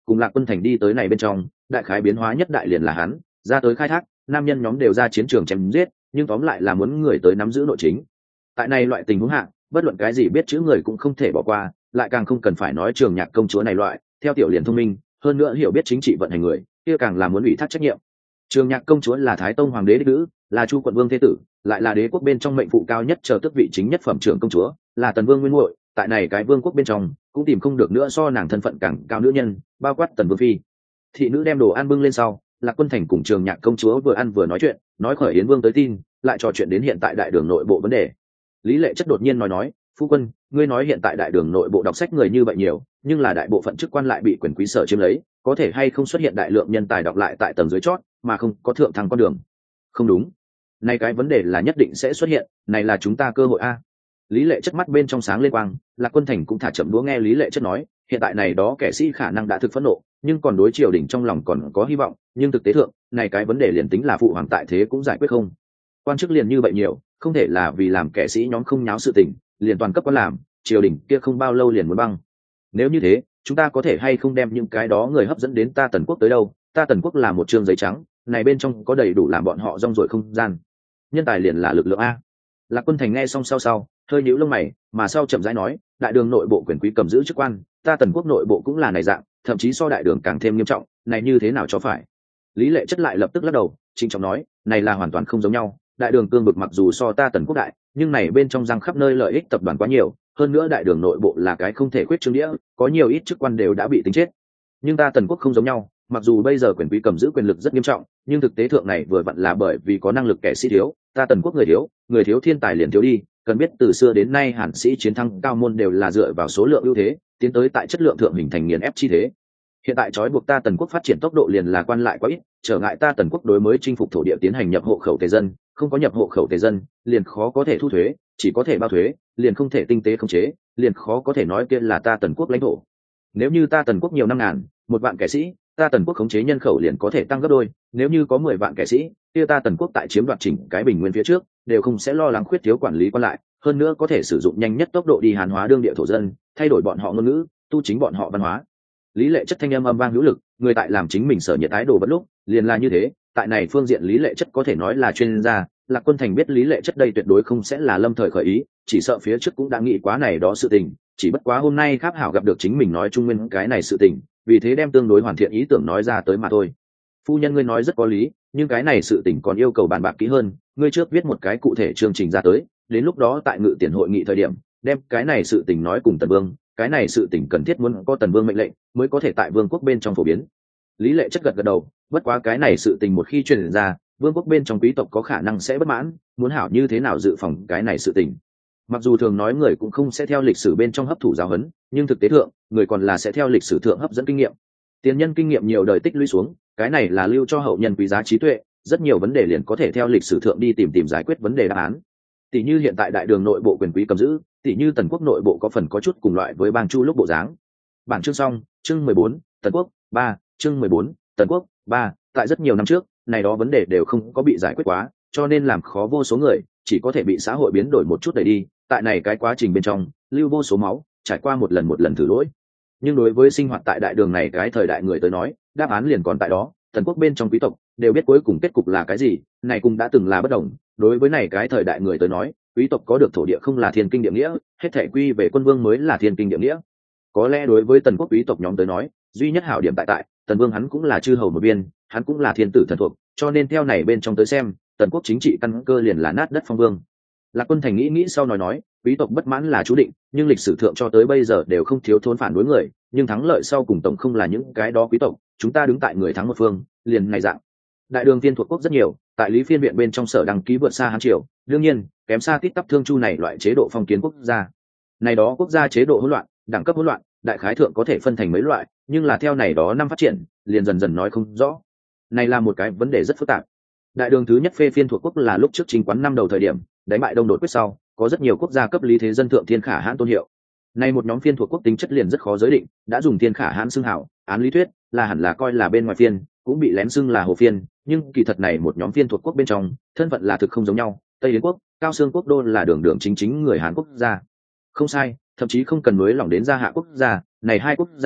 S1: cùng Lạc Quân Thành đi tới này bên trong, đại khái biến hóa nhất đại liền là hắn ra tới khai thác, nam nhân nhóm đều ra chiến trường chém giết, nhưng tóm lại là muốn người tới nắm giữ nội chính. Tại này loại tình huống hạ, bất luận cái gì biết chữ người cũng không thể bỏ qua, lại càng không cần phải nói Trường Nhạc công chúa này loại theo tiểu liền thông minh, hơn nữa hiểu biết chính trị vận hành người, kia càng là muốn ủy thác trách nhiệm. Trường Nhạc công chúa là Thái Tông hoàng đế đích nữ, là Chu quận vương thế tử, lại là đế quốc bên trong mệnh phụ cao nhất chờ tước vị chính nhất phẩm trưởng công chúa, là Tần Vương nguyên muội, tại này cái vương quốc bên trong cũng tìm không được nữa so nàng thân phận càng cao nữ nhân, bao quát Tần Vương phi. Thị nữ đem đồ ăn bưng lên sau, Lạc Quân Thành cùng Trường Nhạc công chúa vừa ăn vừa nói chuyện, nói khởi Yến Vương tới tin, lại trò chuyện đến hiện tại đại đường nội bộ vấn đề. Lý Lệ Chất đột nhiên nói, phu quân, ngươi nói hiện tại đại đường nội bộ đọc sách người như vậy nhiều, nhưng là đại bộ phận chức quan lại bị quyền quý sở chiếm lấy, có thể hay không xuất hiện đại lượng nhân tài đọc lại tại tầng dưới chót, mà không có thượng thăng con đường? Không đúng, này cái vấn đề là nhất định sẽ xuất hiện, này là chúng ta cơ hội a. Lý Lệ Chất mắt bên trong sáng lên quang, Lạc Quân Thành cũng thả chậm đũa nghe Lý Lệ Chất nói, hiện tại này đó kẻ sĩ khả năng đã thực phẫn nộ, nhưng còn đối triều đình trong lòng còn có hy vọng, nhưng thực tế thượng, này cái vấn đề liền tính là phụ hoàng tại thế cũng giải quyết không. Quan chức liền như vậy nhiều, không thể là vì làm kẻ sĩ nhóm không nháo sự tình, liền toàn cấp quan làm, triều đình kia không bao lâu liền muốn băng. Nếu như thế, chúng ta có thể hay không đem những cái đó người hấp dẫn đến ta Tần quốc tới đâu? Ta Tần quốc là một trương giấy trắng, này bên trong có đầy đủ làm bọn họ rong ruổi không gian. Nhân tài liền là lực lượng a. Lạc Quân Thành nghe xong sau hơi nhíu lông mày, mà sau chậm rãi nói, đại đường nội bộ quyền quý cầm giữ chức quan, ta Tần quốc nội bộ cũng là này dạng, thậm chí so đại đường càng thêm nghiêm trọng, này như thế nào cho phải? Lý Lệ Chất lại lập tức lắc đầu, trịnh trọng nói, này là hoàn toàn không giống nhau, đại đường cương vực mặc dù so ta Tần quốc đại, nhưng này bên trong răng khắp nơi lợi ích tập đoàn quá nhiều, hơn nữa đại đường nội bộ là cái không thể khuyết trương đĩa, có nhiều ít chức quan đều đã bị tính chết. Nhưng ta Tần quốc không giống nhau, mặc dù bây giờ quyền quý cầm giữ quyền lực rất nghiêm trọng, nhưng thực tế thượng này vừa vặn là bởi vì có năng lực kẻ sĩ thiếu, ta Tần quốc người thiếu thiên tài liền thiếu đi, cần biết từ xưa đến nay hàn sĩ chiến thắng cao môn đều là dựa vào số lượng ưu thế, tiến tới tại chất lượng thượng hình thành nghiền ép chi thế. Hiện tại trói buộc ta Tần quốc phát triển tốc độ liền là quan lại quá ít, trở ngại ta Tần quốc đối mới chinh phục thổ địa tiến hành nhập hộ khẩu tề dân, không có nhập hộ khẩu tề dân, liền khó có thể thu thuế, chỉ có thể bao thuế, liền không thể tinh tế khống chế, liền khó có thể nói kia là ta Tần quốc lãnh thổ. Nếu như ta Tần quốc nhiều năm ngàn, 1 vạn kẻ sĩ, ta Tần quốc khống chế nhân khẩu liền có thể tăng gấp đôi, nếu như có 10 vạn kẻ sĩ, kia ta Tần quốc tại chiếm đoạt chỉnh cái bình nguyên phía trước, đều không sẽ lo lắng khuyết thiếu quản lý quan lại, hơn nữa có thể sử dụng nhanh nhất tốc độ đi hàn hóa đương địa thổ dân, thay đổi bọn họ ngôn ngữ, tu chính bọn họ văn hóa. Lý Lệ Chất thanh âm âm vang hữu lực, người tại làm chính mình sở nhiệt ái đồ bất lúc, liền là như thế, tại này phương diện Lý Lệ Chất có thể nói là chuyên gia, Lạc Quân Thành biết Lý Lệ Chất đây tuyệt đối không sẽ là lâm thời khởi ý, chỉ sợ phía trước cũng đã nghĩ quá này đó sự tình, chỉ bất quá hôm nay Kháp Hảo gặp được chính mình nói trung nguyên cái này sự tình, vì thế đem tương đối hoàn thiện ý tưởng nói ra tới mà thôi. Phu nhân ngươi nói rất có lý, nhưng cái này sự tình còn yêu cầu bàn bạc kỹ hơn, ngươi trước viết một cái cụ thể chương trình ra tới, đến lúc đó tại ngự tiền hội nghị thời điểm, đem cái này sự tình nói cùng Tần Vương, cái này sự tình cần thiết muốn có Tần Vương mệnh lệnh mới có thể tại vương quốc bên trong phổ biến. Lý Lệ Chất gật gật đầu, bất quá cái này sự tình một khi truyền ra, vương quốc bên trong quý tộc có khả năng sẽ bất mãn, muốn hảo như thế nào dự phòng cái này sự tình. Mặc dù thường nói người cũng không sẽ theo lịch sử bên trong hấp thụ giáo huấn, nhưng thực tế thượng, người còn là sẽ theo lịch sử thượng hấp dẫn kinh nghiệm. Tiền nhân kinh nghiệm nhiều đời tích lũy xuống, cái này là lưu cho hậu nhân quý giá trí tuệ, rất nhiều vấn đề liền có thể theo lịch sử thượng đi tìm giải quyết vấn đề đáp án. Tỷ như hiện tại đại đường nội bộ quyền quý cầm giữ, tỷ như Tần quốc nội bộ có phần có chút cùng loại với bang Chu lúc bộ dáng. Bản chương xong, chương 14, Tần quốc 3, chương 14, Tần quốc 3, tại rất nhiều năm trước, này đó vấn đề đều không có bị giải quyết quá, cho nên làm khó vô số người, chỉ có thể bị xã hội biến đổi một chút đẩy đi, tại này cái quá trình bên trong, lưu vô số máu, trải qua một lần thử lỗi. Nhưng đối với sinh hoạt tại đại đường này cái thời đại người tới nói, đáp án liền còn tại đó, Tần quốc bên trong quý tộc đều biết cuối cùng kết cục là cái gì, này cũng đã từng là bất đồng, đối với này cái thời đại người tới nói, quý tộc có được thổ địa không là thiên kinh địa nghĩa, hết thảy quy về quân vương mới là thiên kinh địa nghĩa. Có lẽ đối với Tần quốc quý tộc nhóm tới nói, duy nhất hảo điểm tại Tần vương hắn cũng là chư hầu một viên, hắn cũng là thiên tử thần thuộc, cho nên theo này bên trong tới xem, Tần quốc chính trị căn cơ liền là nát đất phong vương. Lạc Quân Thành nghĩ sau nói, quý tộc bất mãn là chú định, nhưng lịch sử thượng cho tới bây giờ đều không thiếu thốn phản đối người, nhưng thắng lợi sau cùng tổng không là những cái đó quý tộc, chúng ta đứng tại người thắng một phương, liền này dạng. Đại đường tiên thuộc quốc rất nhiều, tại lý phiên viện bên trong sở đăng ký vượt xa Hán triều, đương nhiên kém xa tít tắp Thương Chu này loại chế độ phong kiến quốc gia. Này đó quốc gia chế độ hỗn loạn, đẳng cấp hỗn loạn, đại khái thượng có thể phân thành mấy loại, nhưng là theo này đó năm phát triển, liền dần dần nói không rõ. Này là một cái vấn đề rất phức tạp. Đại đường thứ nhất phê phiên thuộc quốc là lúc trước chính quán năm đầu thời điểm, đánh bại Đông Đột quyết sau, có rất nhiều quốc gia cấp lý thế dân thượng thiên khả hãn tôn hiệu. Nay một nhóm phiên thuộc quốc tính chất liền rất khó giới định, đã dùng thiên khả hãn xưng hảo, án lý thuyết là hẳn là coi là bên ngoài phiên, cũng bị lén xưng là hồ phiên, nhưng kỳ thật này một nhóm phiên thuộc quốc bên trong, thân phận là thực không giống nhau. Tây Yến quốc, Cao Xương quốc đô là đường chính người Hán quốc gia. Không sai, thậm chí không cần nối lỏng đến gia hạ quốc gia, này hai quốc gia,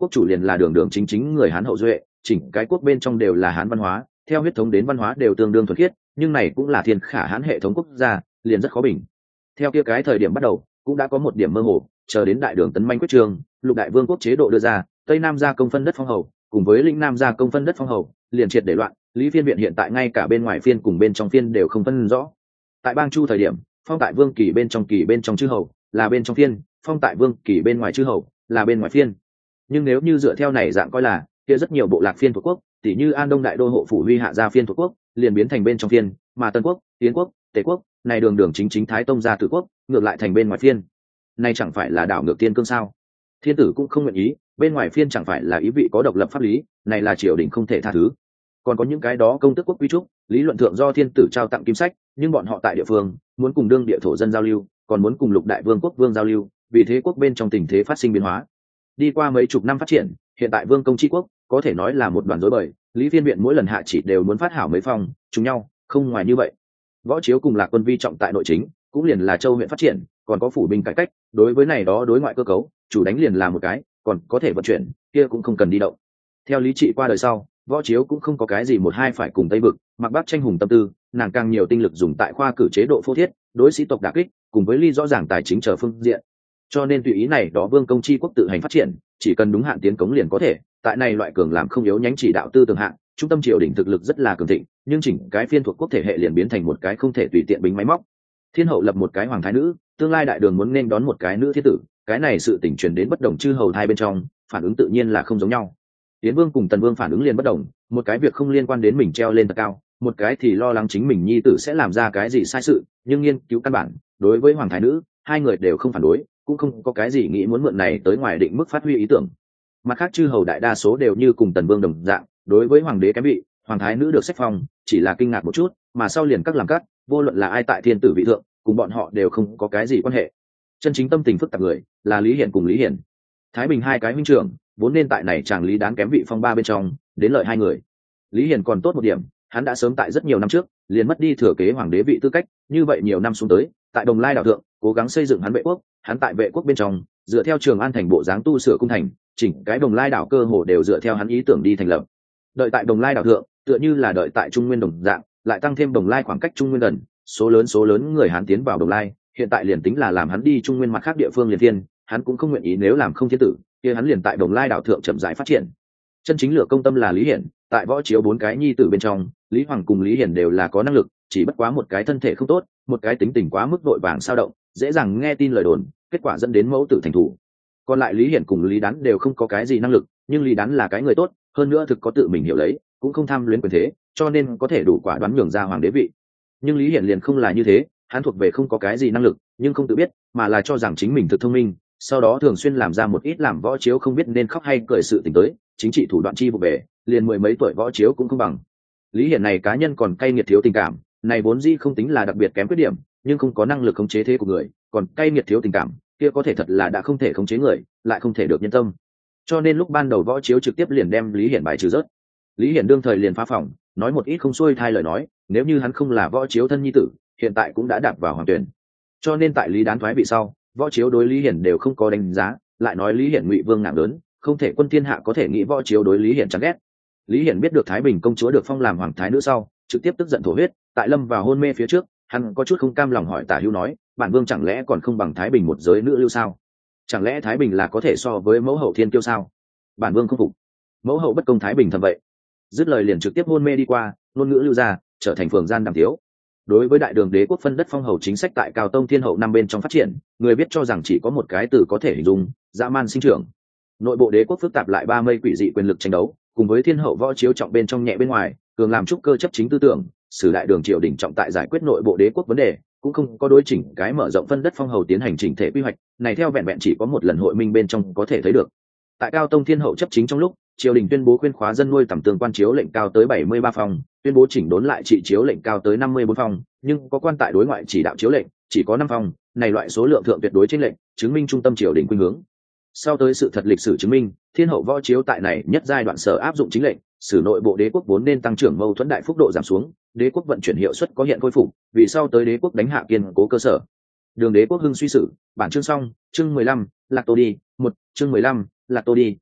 S1: quốc chủ liền là đường đường chính chính người Hán hậu duệ, chỉnh cái quốc bên trong đều là Hán văn hóa, theo huyết thống đến văn hóa đều tương đương thuần khiết, nhưng này cũng là thiên khả Hán hệ thống quốc gia, liền rất khó bình. Theo kia cái thời điểm bắt đầu, cũng đã có một điểm mơ hồ, chờ đến đại đường tấn manh quyết trường, lục đại vương quốc chế độ đưa ra, tây nam gia công phân đất phong hầu, cùng với lĩnh nam gia công phân đất phong hầu, liền triệt để loạn. Lý Phiên viện hiện tại ngay cả bên ngoài phiên cùng bên trong phiên đều không phân rõ. Tại bang chu thời điểm, phong tại vương kỳ bên trong chư hầu là bên trong phiên, phong tại vương kỳ bên ngoài chư hầu là bên ngoài phiên. Nhưng nếu như dựa theo này dạng coi là, kia rất nhiều bộ lạc phiên thuộc quốc, tỷ như An Đông đại đô hộ phủ Huy hạ gia phiên thuộc quốc, liền biến thành bên trong phiên, mà Tân quốc, Tiến quốc, Tề quốc, này đường đường chính chính Thái Tông gia tử quốc, ngược lại thành bên ngoài phiên. Này chẳng phải là đảo ngược thiên cương sao? Thiên tử cũng không nguyện ý, bên ngoài phiên chẳng phải là ý vị có độc lập pháp lý, này là triều đình không thể tha thứ. Còn có những cái đó công tước quốc quy trúc, lý luận thượng do thiên tử trao tặng kim sách, nhưng bọn họ tại địa phương muốn cùng đương địa thổ dân giao lưu, còn muốn cùng lục đại vương quốc vương giao lưu, vì thế quốc bên trong tình thế phát sinh biến hóa. Đi qua mấy chục năm phát triển, hiện tại vương công tri quốc có thể nói là một đoàn rối bời, Lý Phiên viện mỗi lần hạ chỉ đều muốn phát hảo mấy phòng chúng nhau, không ngoài như vậy. Võ Chiếu cùng Lạc Quân vi trọng tại nội chính, cũng liền là châu huyện phát triển, còn có phủ binh cải cách, đối với này đó đối ngoại cơ cấu, chủ đánh liền là một cái, còn có thể vận chuyển, kia cũng không cần đi động. Theo Lý Trị qua đời sau, Võ Chiếu cũng không có cái gì một hai phải cùng Tây vực, mặc Bắc tranh hùng tâm tư, nàng càng nhiều tinh lực dùng tại khoa cử chế độ phô thiết, đối sĩ tộc đả kích, cùng với lý rõ ràng tài chính chờ phương diện. Cho nên tùy ý này đó vương công chi quốc tự hành phát triển, chỉ cần đúng hạn tiến cống liền có thể, tại này loại cường làm không yếu nhánh chỉ đạo tư tường hạng, trung tâm triều đình thực lực rất là cường thịnh, nhưng chỉnh cái phiên thuộc quốc thể hệ liền biến thành một cái không thể tùy tiện bính máy móc. Thiên hậu lập một cái hoàng thái nữ, tương lai đại đường muốn nên đón một cái nữ thiết tử, cái này sự tình truyền đến bất đồng chư hầu hai bên trong, phản ứng tự nhiên là không giống nhau. Tiến vương cùng Tần vương phản ứng liền bất đồng, một cái việc không liên quan đến mình treo lên thật cao, một cái thì lo lắng chính mình nhi tử sẽ làm ra cái gì sai sự, nhưng nghiên cứu căn bản, đối với hoàng thái nữ, hai người đều không phản đối, cũng không có cái gì nghĩ muốn mượn này tới ngoài định mức phát huy ý tưởng. Mặt khác chư hầu đại đa số đều như cùng Tần vương đồng dạng, đối với hoàng đế kém vị, hoàng thái nữ được sách phong, chỉ là kinh ngạc một chút, mà sau liền các làm cắt, vô luận là ai tại thiên tử vị thượng, cùng bọn họ đều không có cái gì quan hệ. Chân chính tâm tình phức tạp người là Lý Hiển cùng Lý Hiển. Thái Bình hai cái huynh trưởng, vốn nên tại này chàng lý đáng kém vị phong ba bên trong, đến lợi hai người. Lý Hiển còn tốt một điểm, hắn đã sớm tại rất nhiều năm trước, liền mất đi thừa kế hoàng đế vị tư cách, như vậy nhiều năm xuống tới, tại Đồng Lai đảo thượng, cố gắng xây dựng hắn vệ quốc, hắn tại vệ quốc bên trong, dựa theo Trường An thành bộ dáng tu sửa cung thành, chỉnh cái Đồng Lai đảo cơ hồ đều dựa theo hắn ý tưởng đi thành lập. Đợi tại Đồng Lai đảo thượng, tựa như là đợi tại Trung Nguyên đồng dạng, lại tăng thêm Đồng Lai khoảng cách Trung Nguyên gần, số lớn người Hán tiến vào Đồng Lai, hiện tại liền tính là làm hắn đi Trung Nguyên mặt khác địa phương liền thiên, hắn cũng không nguyện ý nếu làm không thiên tử, kia hắn liền tại Đồng Lai đảo thượng chậm rãi phát triển. Chân chính lửa công tâm là Lý Hiển, tại Võ Chiếu bốn cái nhi tử bên trong, Lý Hoàng cùng Lý Hiển đều là có năng lực, chỉ bất quá một cái thân thể không tốt, một cái tính tình quá mức vội vàng sao động, dễ dàng nghe tin lời đồn, kết quả dẫn đến mẫu tử thành thủ. Còn lại Lý Hiển cùng Lý Đán đều không có cái gì năng lực, nhưng Lý Đán là cái người tốt, hơn nữa thực có tự mình hiểu lấy, cũng không tham luyến quyền thế, cho nên có thể đủ quả đoán nhường ra hoàng đế vị. Nhưng Lý Hiển liền không là như thế, hắn thuộc về không có cái gì năng lực, nhưng không tự biết, mà là cho rằng chính mình thực thông minh, sau đó thường xuyên làm ra một ít làm Võ Chiếu không biết nên khóc hay cười sự tình tới, chính trị thủ đoạn chi vụ bề, liền mười mấy tuổi Võ Chiếu cũng không bằng. Lý Hiển này cá nhân còn cay nghiệt thiếu tình cảm, này vốn dĩ không tính là đặc biệt kém khuyết điểm, nhưng không có năng lực khống chế thế của người, còn cay nghiệt thiếu tình cảm, kia có thể thật là đã không thể khống chế người, lại không thể được nhân tâm. Cho nên lúc ban đầu Võ Chiếu trực tiếp liền đem Lý Hiển bài trừ rớt. Lý Hiển đương thời liền phá phỏng, nói một ít không xuôi thai lời nói, nếu như hắn không là Võ Chiếu thân nhi tử, hiện tại cũng đã đạp vào hoàng tuyển. Cho nên tại Lý Đán thoái vị sau, Võ Chiếu đối Lý Hiển đều không có đánh giá, lại nói Lý Hiển ngụy vương nặng lớn, không thể quân thiên hạ có thể nghĩ Võ Chiếu đối Lý Hiển chán ghét. Lý Hiển biết được Thái Bình công chúa được phong làm hoàng thái nữ sau, trực tiếp tức giận thổ huyết, tại lâm vào hôn mê phía trước, hắn có chút không cam lòng hỏi Tả Hữu nói, bản vương chẳng lẽ còn không bằng Thái Bình một giới nữ lưu sao? Chẳng lẽ Thái Bình là có thể so với mẫu hậu thiên kiêu sao? Bản vương không phục. Mẫu hậu bất công Thái Bình thầm vậy. Dứt lời liền trực tiếp hôn mê đi qua, ngôn ngữ lưu ra, trở thành phường gian đàm thiếu. Đối với đại đường đế quốc phân đất phong hầu chính sách tại Cao Tông Thiên hậu năm bên trong phát triển, người biết cho rằng chỉ có một cái từ có thể hình dung, dã man sinh trưởng. Nội bộ đế quốc phức tạp lại ba mây quỷ dị quyền lực tranh đấu, cùng với Thiên hậu Võ Chiếu trọng bên trong nhẹ bên ngoài, cường làm trúc cơ chấp chính tư tưởng, sử đại đường triều đình trọng tại giải quyết nội bộ đế quốc vấn đề, cũng không có đối chỉnh cái mở rộng phân đất phong hầu tiến hành chỉnh thể quy hoạch, này theo vẹn vẹn chỉ có một lần hội minh bên trong có thể thấy được. Tại Cao Tông Thiên hậu chấp chính trong lúc, triều đình tuyên bố khuyên khóa dân nuôi tầm tương quan chiếu lệnh cao tới 73 phòng, tuyên bố chỉnh đốn lại trị chiếu lệnh cao tới 54 phòng, nhưng có quan tại đối ngoại chỉ đạo chiếu lệnh chỉ có 5 phòng, này loại số lượng thượng tuyệt đối trên lệnh, chứng minh trung tâm triều đình khuynh hướng. Sau tới sự thật lịch sử chứng minh, Thiên hậu Võ Chiếu tại này nhất giai đoạn sở áp dụng chính lệnh, sử nội bộ đế quốc vốn nên tăng trưởng mâu thuẫn đại phúc độ giảm xuống, đế quốc vận chuyển hiệu suất có hiện khôi phục, vì sau tới đế quốc đánh hạ kiên cố cơ sở. Đường đế quốc hưng suy sử, bản chương xong, chương 15, Lạc Tô đi, 1, chương 15, Lạc Tô đi, 1,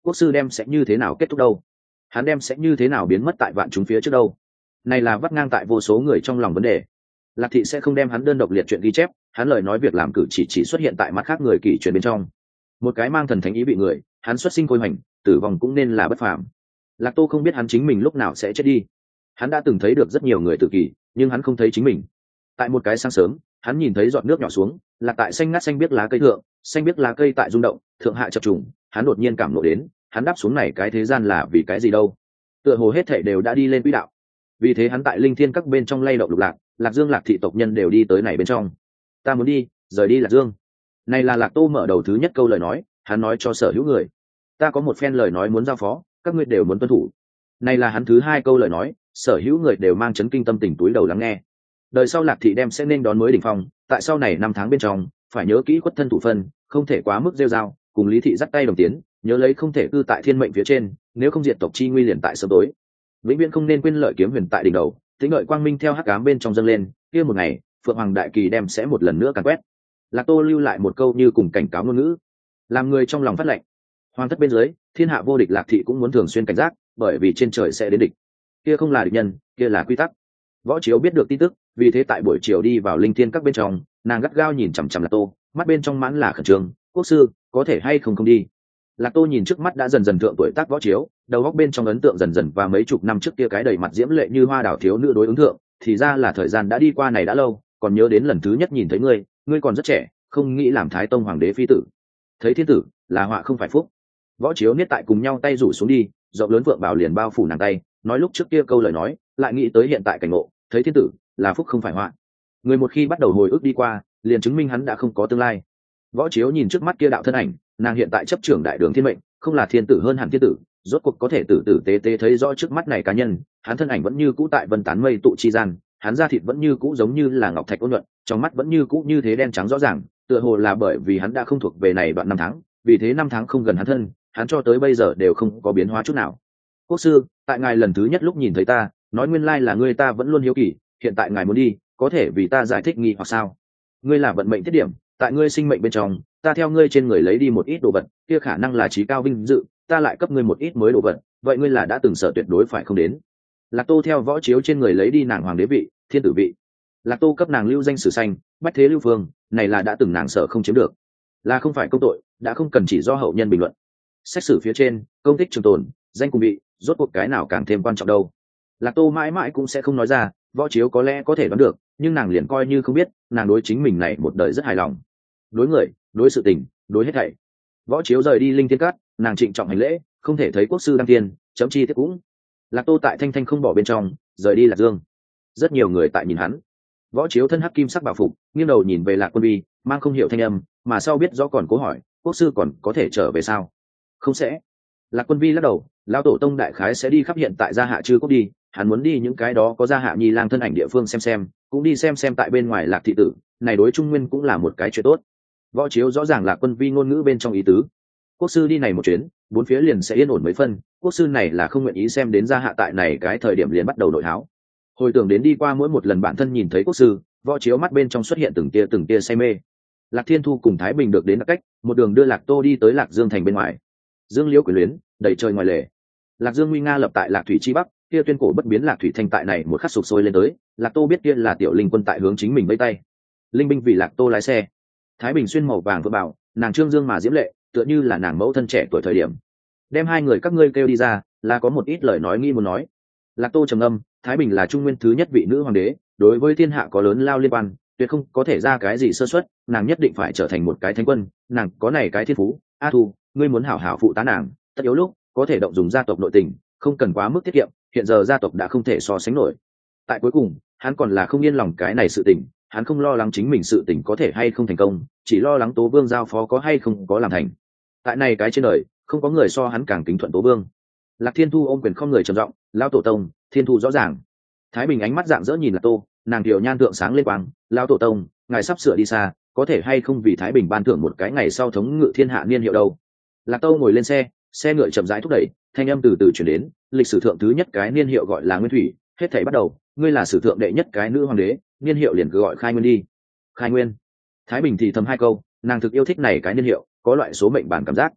S1: quốc sư đem sẽ như thế nào kết thúc đâu? Hắn đem sẽ như thế nào biến mất tại vạn chúng phía trước đâu? Này là vắt ngang tại vô số người trong lòng vấn đề. Lạc thị sẽ không đem hắn đơn độc liệt chuyện ghi chép, hắn lời nói việc làm cử chỉ xuất hiện tại mặt khác người kỷ truyền bên trong. Một cái mang thần thánh ý vị người, hắn xuất sinh khôi hoành, tử vong cũng nên là bất phàm. Lạc Tô không biết hắn chính mình lúc nào sẽ chết đi. Hắn đã từng thấy được rất nhiều người tự kỷ, nhưng hắn không thấy chính mình. Tại một cái sáng sớm, hắn nhìn thấy giọt nước nhỏ xuống, lạc tại xanh ngắt xanh biếc lá cây thượng, xanh biếc lá cây tại rung động, thượng hạ chập trùng, hắn đột nhiên cảm nộ đến, hắn đáp xuống này cái thế gian là vì cái gì đâu? Tựa hồ hết thảy đều đã đi lên quỹ đạo. Vì thế hắn tại linh thiên các bên trong lay động lục lạc, Lạc Dương Lạc thị tộc nhân đều đi tới này bên trong. Ta muốn đi, rời đi Lạc Dương. Này là Lạc Tô mở đầu thứ nhất câu lời nói, hắn nói cho sở hữu người. Ta có một phen lời nói muốn giao phó, các ngươi đều muốn tuân thủ. Này là hắn thứ hai câu lời nói, sở hữu người đều mang chấn kinh tâm tình túi đầu lắng nghe. Đời sau Lạc thị đem sẽ nên đón mới đỉnh phong, tại sau này 5 tháng bên trong, phải nhớ kỹ khuất thân thủ phân, không thể quá mức rêu rao, cùng Lý thị dắt tay đồng tiến, nhớ lấy không thể cư tại thiên mệnh phía trên, nếu không diệt tộc chi nguy liền tại sớm tối. Vĩnh viễn không nên quên lợi kiếm huyền tại đỉnh đầu, tĩnh lợi quang minh theo hắc ám bên trong dâng lên, kia một ngày, Phượng Hoàng đại kỳ đem sẽ một lần nữa càn quét. Lạc Tô lưu lại một câu như cùng cảnh cáo ngôn ngữ, làm người trong lòng phát lệnh. Hoàng thất bên dưới, thiên hạ vô địch Lạc thị cũng muốn thường xuyên cảnh giác, bởi vì trên trời sẽ đến địch. Kia không là địch nhân, kia là quy tắc. Võ Chiếu biết được tin tức, vì thế tại buổi chiều đi vào linh thiên các bên trong, nàng gắt gao nhìn chằm chằm Lạc Tô, mắt bên trong mãn là khẩn trương. Quốc sư, có thể hay không đi? Lạc Tô nhìn trước mắt đã dần dần thượng tuổi tác Võ Chiếu, đầu góc bên trong ấn tượng dần dần và mấy chục năm trước kia cái đầy mặt diễm lệ như hoa đào thiếu nữ đối ứng thượng, thì ra là thời gian đã đi qua này đã lâu, còn nhớ đến lần thứ nhất nhìn thấy ngươi, ngươi còn rất trẻ, không nghĩ làm Thái Tông hoàng đế phi tử. Thấy thiên tử, là họa không phải phúc. Võ Chiếu niết tại cùng nhau tay rủ xuống đi, rộng lớn vượng bảo liền bao phủ nàng tay, nói lúc trước kia câu lời nói, lại nghĩ tới hiện tại cảnh ngộ, thấy thiên tử, là phúc không phải họa. Người một khi bắt đầu hồi ức đi qua, liền chứng minh hắn đã không có tương lai. Võ Chiếu nhìn trước mắt kia đạo thân ảnh, nàng hiện tại chấp trưởng đại đường thiên mệnh, không là thiên tử hơn hẳn thiên tử, rốt cuộc có thể tử tử tế tế thấy rõ trước mắt này cá nhân, hắn thân ảnh vẫn như cũ tại vân tán mây tụ chi gian, hắn da thịt vẫn như cũ giống như là ngọc thạch ôn nhuận, trong mắt vẫn như cũ như thế đen trắng rõ ràng, tựa hồ là bởi vì hắn đã không thuộc về này đoạn 5 tháng, vì thế 5 tháng không gần hắn thân, hắn cho tới bây giờ đều không có biến hóa chút nào. Quốc sư, tại ngài lần thứ nhất lúc nhìn thấy ta, nói nguyên lai là ngươi, ta vẫn luôn hiếu kỳ, hiện tại ngài muốn đi, có thể vì ta giải thích nghi hoặc sao? Ngươi là vận mệnh tiết điểm, tại ngươi sinh mệnh bên trong, ta theo ngươi trên người lấy đi một ít đồ vật, kia khả năng là trí cao vinh dự, ta lại cấp ngươi một ít mới đồ vật, vậy ngươi là đã từng sợ tuyệt đối phải không đến? Lạc Tô theo Võ Chiếu trên người lấy đi nàng hoàng đế vị, thiên tử vị. Lạc Tô cấp nàng lưu danh sử xanh, bách thế lưu phương, này là đã từng nàng sợ không chiếm được, là không phải công tội, đã không cần chỉ do hậu nhân bình luận. Xét xử phía trên, công tích trường tồn, danh cùng vị, rốt cuộc cái nào càng thêm quan trọng đâu? Lạc Tô mãi mãi cũng sẽ không nói ra, Võ Chiếu có lẽ có thể đoán được, nhưng nàng liền coi như không biết, nàng đối chính mình này một đời rất hài lòng. Đối người, đối sự tình, đối hết thảy. Võ Chiếu rời đi linh thiên cát, nàng trịnh trọng hành lễ, không thể thấy quốc sư đăng tiên, chấm chi tiết cũng. Lạc Tô tại thanh thanh không bỏ bên trong, rời đi Lạc Dương. Rất nhiều người tại nhìn hắn. Võ Chiếu thân hắc kim sắc bảo phục, nghiêng đầu nhìn về Lạc Quân Vi, mang không hiểu thanh âm, mà sau biết rõ còn cố hỏi, quốc sư còn có thể trở về sao? Không sẽ. Lạc Quân Vi lắc đầu, lão tổ tông đại khái sẽ đi khắp hiện tại gia hạ chư quốc đi, hắn muốn đi những cái đó có gia hạ nhi lang thân ảnh địa phương xem, cũng đi xem tại bên ngoài Lạc thị tử, này đối Trung Nguyên cũng là một cái chuyện tốt. Võ Chiếu rõ ràng là Quân Vi ngôn ngữ bên trong ý tứ. Quốc sư đi này một chuyến, bốn phía liền sẽ yên ổn mấy phân, quốc sư này là không nguyện ý xem đến gia hạ tại này cái thời điểm liền bắt đầu nội háo. Hồi tưởng đến đi qua mỗi một lần bản thân nhìn thấy quốc sư, Võ Chiếu mắt bên trong xuất hiện từng tia say mê. Lạc Thiên Thu cùng Thái Bình được đến đặc cách, một đường đưa Lạc Tô đi tới Lạc Dương thành bên ngoài. Dương Liễu quyền luyến, đầy trời ngoài lề. Lạc Dương nguy nga lập tại Lạc thủy chi bắc, kia tuyên cổ bất biến Lạc thủy thanh tại này một khắc sụp sôi lên tới, Lạc Tô biết kia là tiểu linh quân tại hướng chính mình vẫy tay. Linh binh vì Lạc Tô lái xe. Thái Bình xuyên màu vàng vừa bảo, nàng trương dương mà diễm lệ, tựa như là nàng mẫu thân trẻ tuổi thời điểm. Đem hai người các ngươi kêu đi ra, là có một ít lời nói nghi muốn nói. Lạc Tô trầm ngâm, Thái Bình là Trung Nguyên thứ nhất vị nữ hoàng đế, đối với thiên hạ có lớn lao liên quan, tuyệt không có thể ra cái gì sơ suất, nàng nhất định phải trở thành một cái thánh quân, nàng có này cái thiên phú. A Thu, ngươi muốn hảo hảo phụ tá nàng, tất yếu lúc có thể động dùng gia tộc nội tình, không cần quá mức tiết kiệm, hiện giờ gia tộc đã không thể so sánh nổi. Tại cuối cùng, hắn còn là không yên lòng cái này sự tình, hắn không lo lắng chính mình sự tình có thể hay không thành công, chỉ lo lắng Tố Vương giao phó có hay không có làm thành. Tại này cái trên đời, không có người so hắn càng kính thuận Tố Vương. Lạc Thiên Thu ôm quyền không người trầm giọng, lao tổ tông, Thiên Thu rõ ràng. Thái Bình ánh mắt dạng dỡ nhìn Lạc Tô, nàng tiểu nhan thượng sáng lên quang, lao tổ tông, ngài sắp sửa đi xa, có thể hay không vì Thái Bình ban thưởng một cái ngày sau thống ngự thiên hạ niên hiệu đâu? Lạc Tô ngồi lên xe, xe ngựa chậm rãi thúc đẩy, thanh âm từ từ chuyển đến, lịch sử thượng thứ nhất cái niên hiệu gọi là Nguyên Thủy, hết thảy bắt đầu, ngươi là sử thượng đệ nhất cái nữ hoàng đế, niên hiệu liền cứ gọi Khai Nguyên đi. Khai Nguyên. Thái Bình thì thầm hai câu, nàng thực yêu thích này cái niên hiệu, có loại số mệnh bản cảm giác.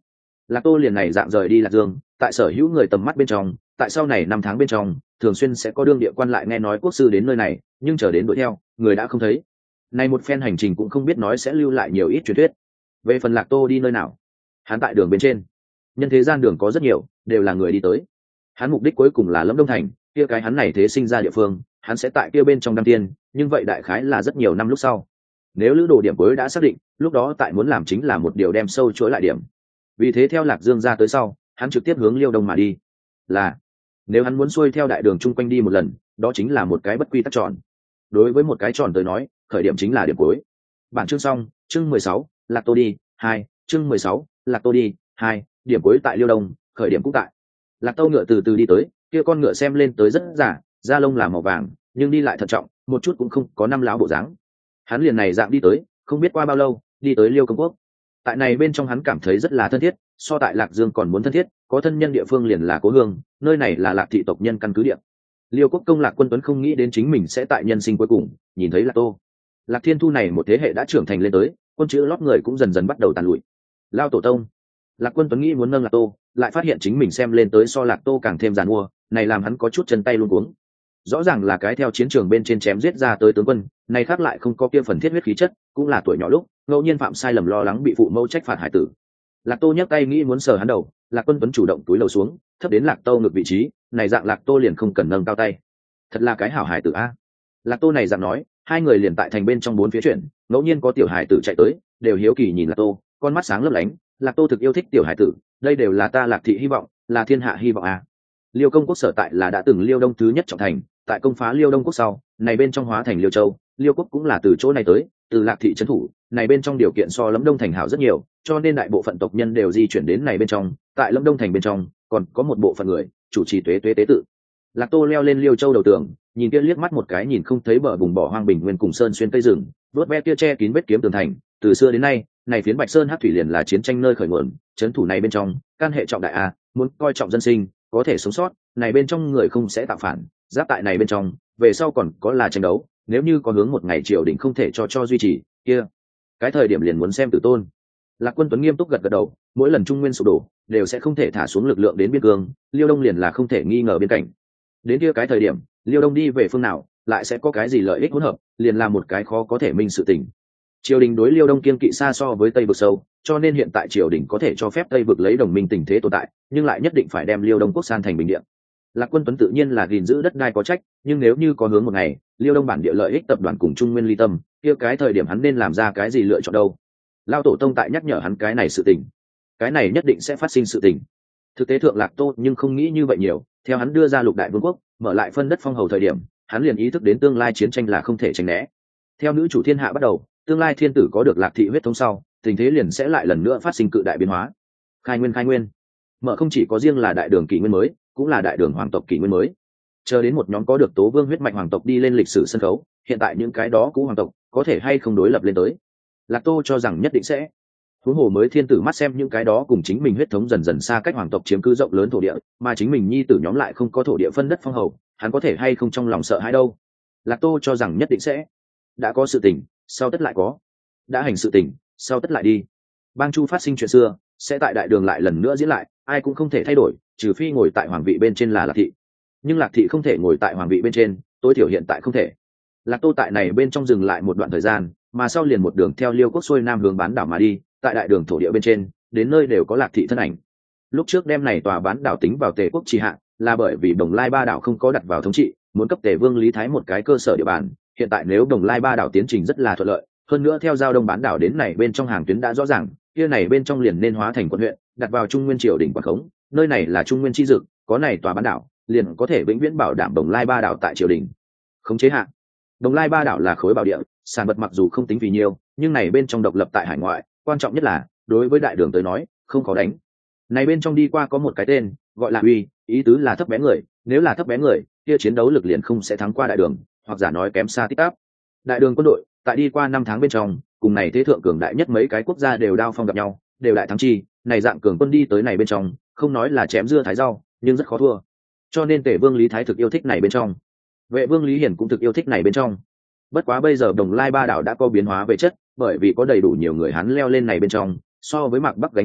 S1: Lạc Tô liền này dạng rời đi Lạc Dương, tại sở hữu người tầm mắt bên trong, tại sau này 5 tháng bên trong, thường xuyên sẽ có đương địa quan lại nghe nói quốc sư đến nơi này, nhưng chờ đến đuổi theo, người đã không thấy. Này một phen hành trình cũng không biết nói sẽ lưu lại nhiều ít truyền thuyết. Về phần Lạc Tô đi nơi nào, hắn tại đường bên trên, nhân thế gian đường có rất nhiều, đều là người đi tới. Hắn mục đích cuối cùng là Lâm Đông Thành, kia cái hắn này thế sinh ra địa phương, hắn sẽ tại kia bên trong đăng tiên, nhưng vậy đại khái là rất nhiều năm lúc sau. Nếu lữ đồ điểm cuối đã xác định, lúc đó tại muốn làm chính là một điều đem sâu chuỗi lại điểm. Vì thế theo Lạc Dương ra tới sau, hắn trực tiếp hướng Liêu Đông mà đi. Là nếu hắn muốn xuôi theo đại đường chung quanh đi một lần, đó chính là một cái bất quy tắc tròn. Đối với một cái tròn tới nói, khởi điểm chính là điểm cuối. Bản chương xong, chương 16, Lạc Tô đi 2, chương 16, Lạc Tô đi 2, điểm cuối tại Liêu Đông, khởi điểm cũng tại. Lạc Tô ngựa từ từ đi tới, kia con ngựa xem lên tới rất giả, da lông là màu vàng, nhưng đi lại thận trọng, một chút cũng không có năm láo bộ dáng. Hắn liền này dạng đi tới, không biết qua bao lâu, đi tới Liêu Công Quốc. Tại này bên trong hắn cảm thấy rất là thân thiết, so tại Lạc Dương còn muốn thân thiết, có thân nhân địa phương liền là Cố Hương, nơi này là Lạc thị tộc nhân căn cứ địa. Liêu Quốc công Lạc Quân Tuấn không nghĩ đến chính mình sẽ tại nhân sinh cuối cùng nhìn thấy Lạc Tô. Lạc Thiên Thu này một thế hệ đã trưởng thành lên tới, quân chữ lót người cũng dần dần bắt đầu tàn lụi. Lao tổ tông. Lạc Quân Tuấn nghĩ muốn nâng Lạc Tô, lại phát hiện chính mình xem lên tới so Lạc Tô càng thêm giàn mua, này làm hắn có chút chân tay luống cuống. Rõ ràng là cái theo chiến trường bên trên chém giết ra tới tướng quân, này khác lại không có kia phần thiết huyết khí chất, cũng là tuổi nhỏ lúc ngẫu nhiên phạm sai lầm lo lắng bị phụ mẫu trách phạt hải tử. Lạc Tô nhấc tay nghĩ muốn sờ hắn đầu, Lạc Quân Tuấn chủ động túi lầu xuống, thấp đến Lạc Tô ngược vị trí, này dạng Lạc Tô liền không cần nâng cao tay. Thật là cái hảo hải tử a. Lạc Tô này dạng nói, hai người liền tại thành bên trong bốn phía chuyển, ngẫu nhiên có tiểu hải tử chạy tới, đều hiếu kỳ nhìn Lạc Tô, con mắt sáng lấp lánh. Lạc Tô thực yêu thích tiểu hải tử, đây đều là ta Lạc thị hy vọng, là thiên hạ hy vọng a. Liêu Công Quốc sở tại là đã từng Liêu Đông thứ nhất trọng thành, tại công phá Liêu Đông Quốc sau, này bên trong hóa thành Liêu Châu, Liêu Quốc cũng là từ chỗ này tới, từ Lạc thị trấn thủ, này bên trong điều kiện so Lâm Đông thành hảo rất nhiều, cho nên đại bộ phận tộc nhân đều di chuyển đến này bên trong. Tại Lâm Đông thành bên trong, còn có một bộ phận người chủ trì tuế tế tự. Lạc Tô leo lên Liêu Châu đầu tường, nhìn kia liếc mắt một cái nhìn không thấy bờ vùng bỏ hoang bình nguyên cùng sơn xuyên cây rừng, vớt ve kia che kín vết kiếm tường thành. Từ xưa đến nay, này phiến Bạch Sơn Hắc thủy liền là chiến tranh nơi khởi nguồn, trấn thủ này bên trong, can hệ trọng đại a, muốn coi trọng dân sinh, có thể sống sót, này bên trong người không sẽ tạo phản, giáp tại này bên trong, về sau còn có là tranh đấu, nếu như có hướng một ngày triều đình không thể cho duy trì, kia cái thời điểm liền muốn xem tử tôn. Lạc Quân Tuấn nghiêm túc gật gật đầu, mỗi lần Trung Nguyên sụp đổ, đều sẽ không thể thả xuống lực lượng đến biên cương, Liêu Đông liền là không thể nghi ngờ biên cảnh. Đến kia cái thời điểm, Liêu Đông đi về phương nào, lại sẽ có cái gì lợi ích hỗn hợp, liền là một cái khó có thể minh sự tình. Triều đình đối Liêu Đông kiên kỵ xa so với Tây vực sâu, cho nên hiện tại triều đình có thể cho phép Tây vực lấy đồng minh tình thế tồn tại, nhưng lại nhất định phải đem Liêu Đông quốc san thành bình địa. Lạc Quân Tuấn tự nhiên là gìn giữ đất đai có trách, nhưng nếu như có hướng một ngày, Liêu Đông bản địa lợi ích tập đoàn cùng Trung Nguyên ly tâm, kia cái thời điểm hắn nên làm ra cái gì lựa chọn đâu? Lao tổ tông tại nhắc nhở hắn cái này sự tình, cái này nhất định sẽ phát sinh sự tình. Thực tế thượng Lạc Tô nhưng không nghĩ như vậy nhiều, theo hắn đưa ra lục đại vương quốc, mở lại phân đất phong hầu thời điểm, hắn liền ý thức đến tương lai chiến tranh là không thể tránh né. Theo nữ chủ thiên hạ bắt đầu, tương lai thiên tử có được Lạc thị huyết thống sau, tình thế liền sẽ lại lần nữa phát sinh cự đại biến hóa. Khai nguyên, mở không chỉ có riêng là đại đường kỷ nguyên mới, cũng là đại đường hoàng tộc kỷ nguyên mới. Chờ đến một nhóm có được tố vương huyết mạch hoàng tộc đi lên lịch sử sân khấu, hiện tại những cái đó cũ hoàng tộc có thể hay không đối lập lên tới. Lạc Tô cho rằng nhất định sẽ. Huống hồ mới thiên tử mắt xem những cái đó cùng chính mình huyết thống dần dần xa cách hoàng tộc chiếm cứ rộng lớn thổ địa, mà chính mình nhi tử nhóm lại không có thổ địa phân đất phong hầu, hắn có thể hay không trong lòng sợ hãi đâu. Lạc Tô cho rằng nhất định sẽ. Đã có sự tình, sau tất lại có. Đã hành sự tình, sau tất lại đi. Bang Chu phát sinh chuyện xưa, sẽ tại đại đường lại lần nữa diễn lại, ai cũng không thể thay đổi, trừ phi ngồi tại hoàng vị bên trên là Lạc thị. Nhưng Lạc thị không thể ngồi tại hoàng vị bên trên, tối thiểu hiện tại không thể. Lạc Tô tại này bên trong dừng lại một đoạn thời gian, mà sau liền một đường theo Liêu Quốc xuôi nam hướng bán đảo mà đi, tại đại đường thổ địa bên trên, đến nơi đều có Lạc thị thân ảnh. Lúc trước đem này tòa bán đảo tính vào Tề quốc trì hạ, là bởi vì Đồng Lai ba đảo không có đặt vào thống trị, muốn cấp Tề Vương Lý Thái một cái cơ sở địa bàn. Hiện tại nếu Đồng Lai ba đảo tiến trình rất là thuận lợi, hơn nữa theo giao đông bán đảo đến này bên trong hàng tuyến đã rõ ràng, kia này bên trong liền nên hóa thành quận huyện, đặt vào Trung Nguyên triều đình quản khống, nơi này là Trung Nguyên chi dực, có này tòa bán đảo, liền có thể vĩnh viễn bảo đảm Đồng Lai ba đảo tại triều đình khống chế hạ. Đồng Lai ba đảo là khối bảo địa, sản vật mặc dù không tính vì nhiều, nhưng này bên trong độc lập tại hải ngoại, quan trọng nhất là đối với đại đường tới nói, không khó đánh. Này bên trong đi qua có một cái tên, gọi là uy, ý tứ là thấp bé người, nếu là thấp bé người, kia chiến đấu lực liền không sẽ thắng qua đại đường, hoặc giả nói kém xa tích tắp. Đại đường quân đội, tại đi qua 5 tháng bên trong, cùng này thế thượng cường đại nhất mấy cái quốc gia đều đao phong gặp nhau, đều đại thắng chi, này dạng cường quân đi tới này bên trong, không nói là chém dưa thái rau, nhưng rất khó thua. Cho nên Tề Vương Lý Thái thực yêu thích này bên trong. Vệ Vương Lý Hiển cũng thực yêu thích này bên trong. Bất quá bây giờ Đồng Lai ba đảo đã có biến hóa về chất, bởi vì có đầy đủ nhiều người hắn leo lên này bên trong, so với Mạc Bắc gánh chịu lực,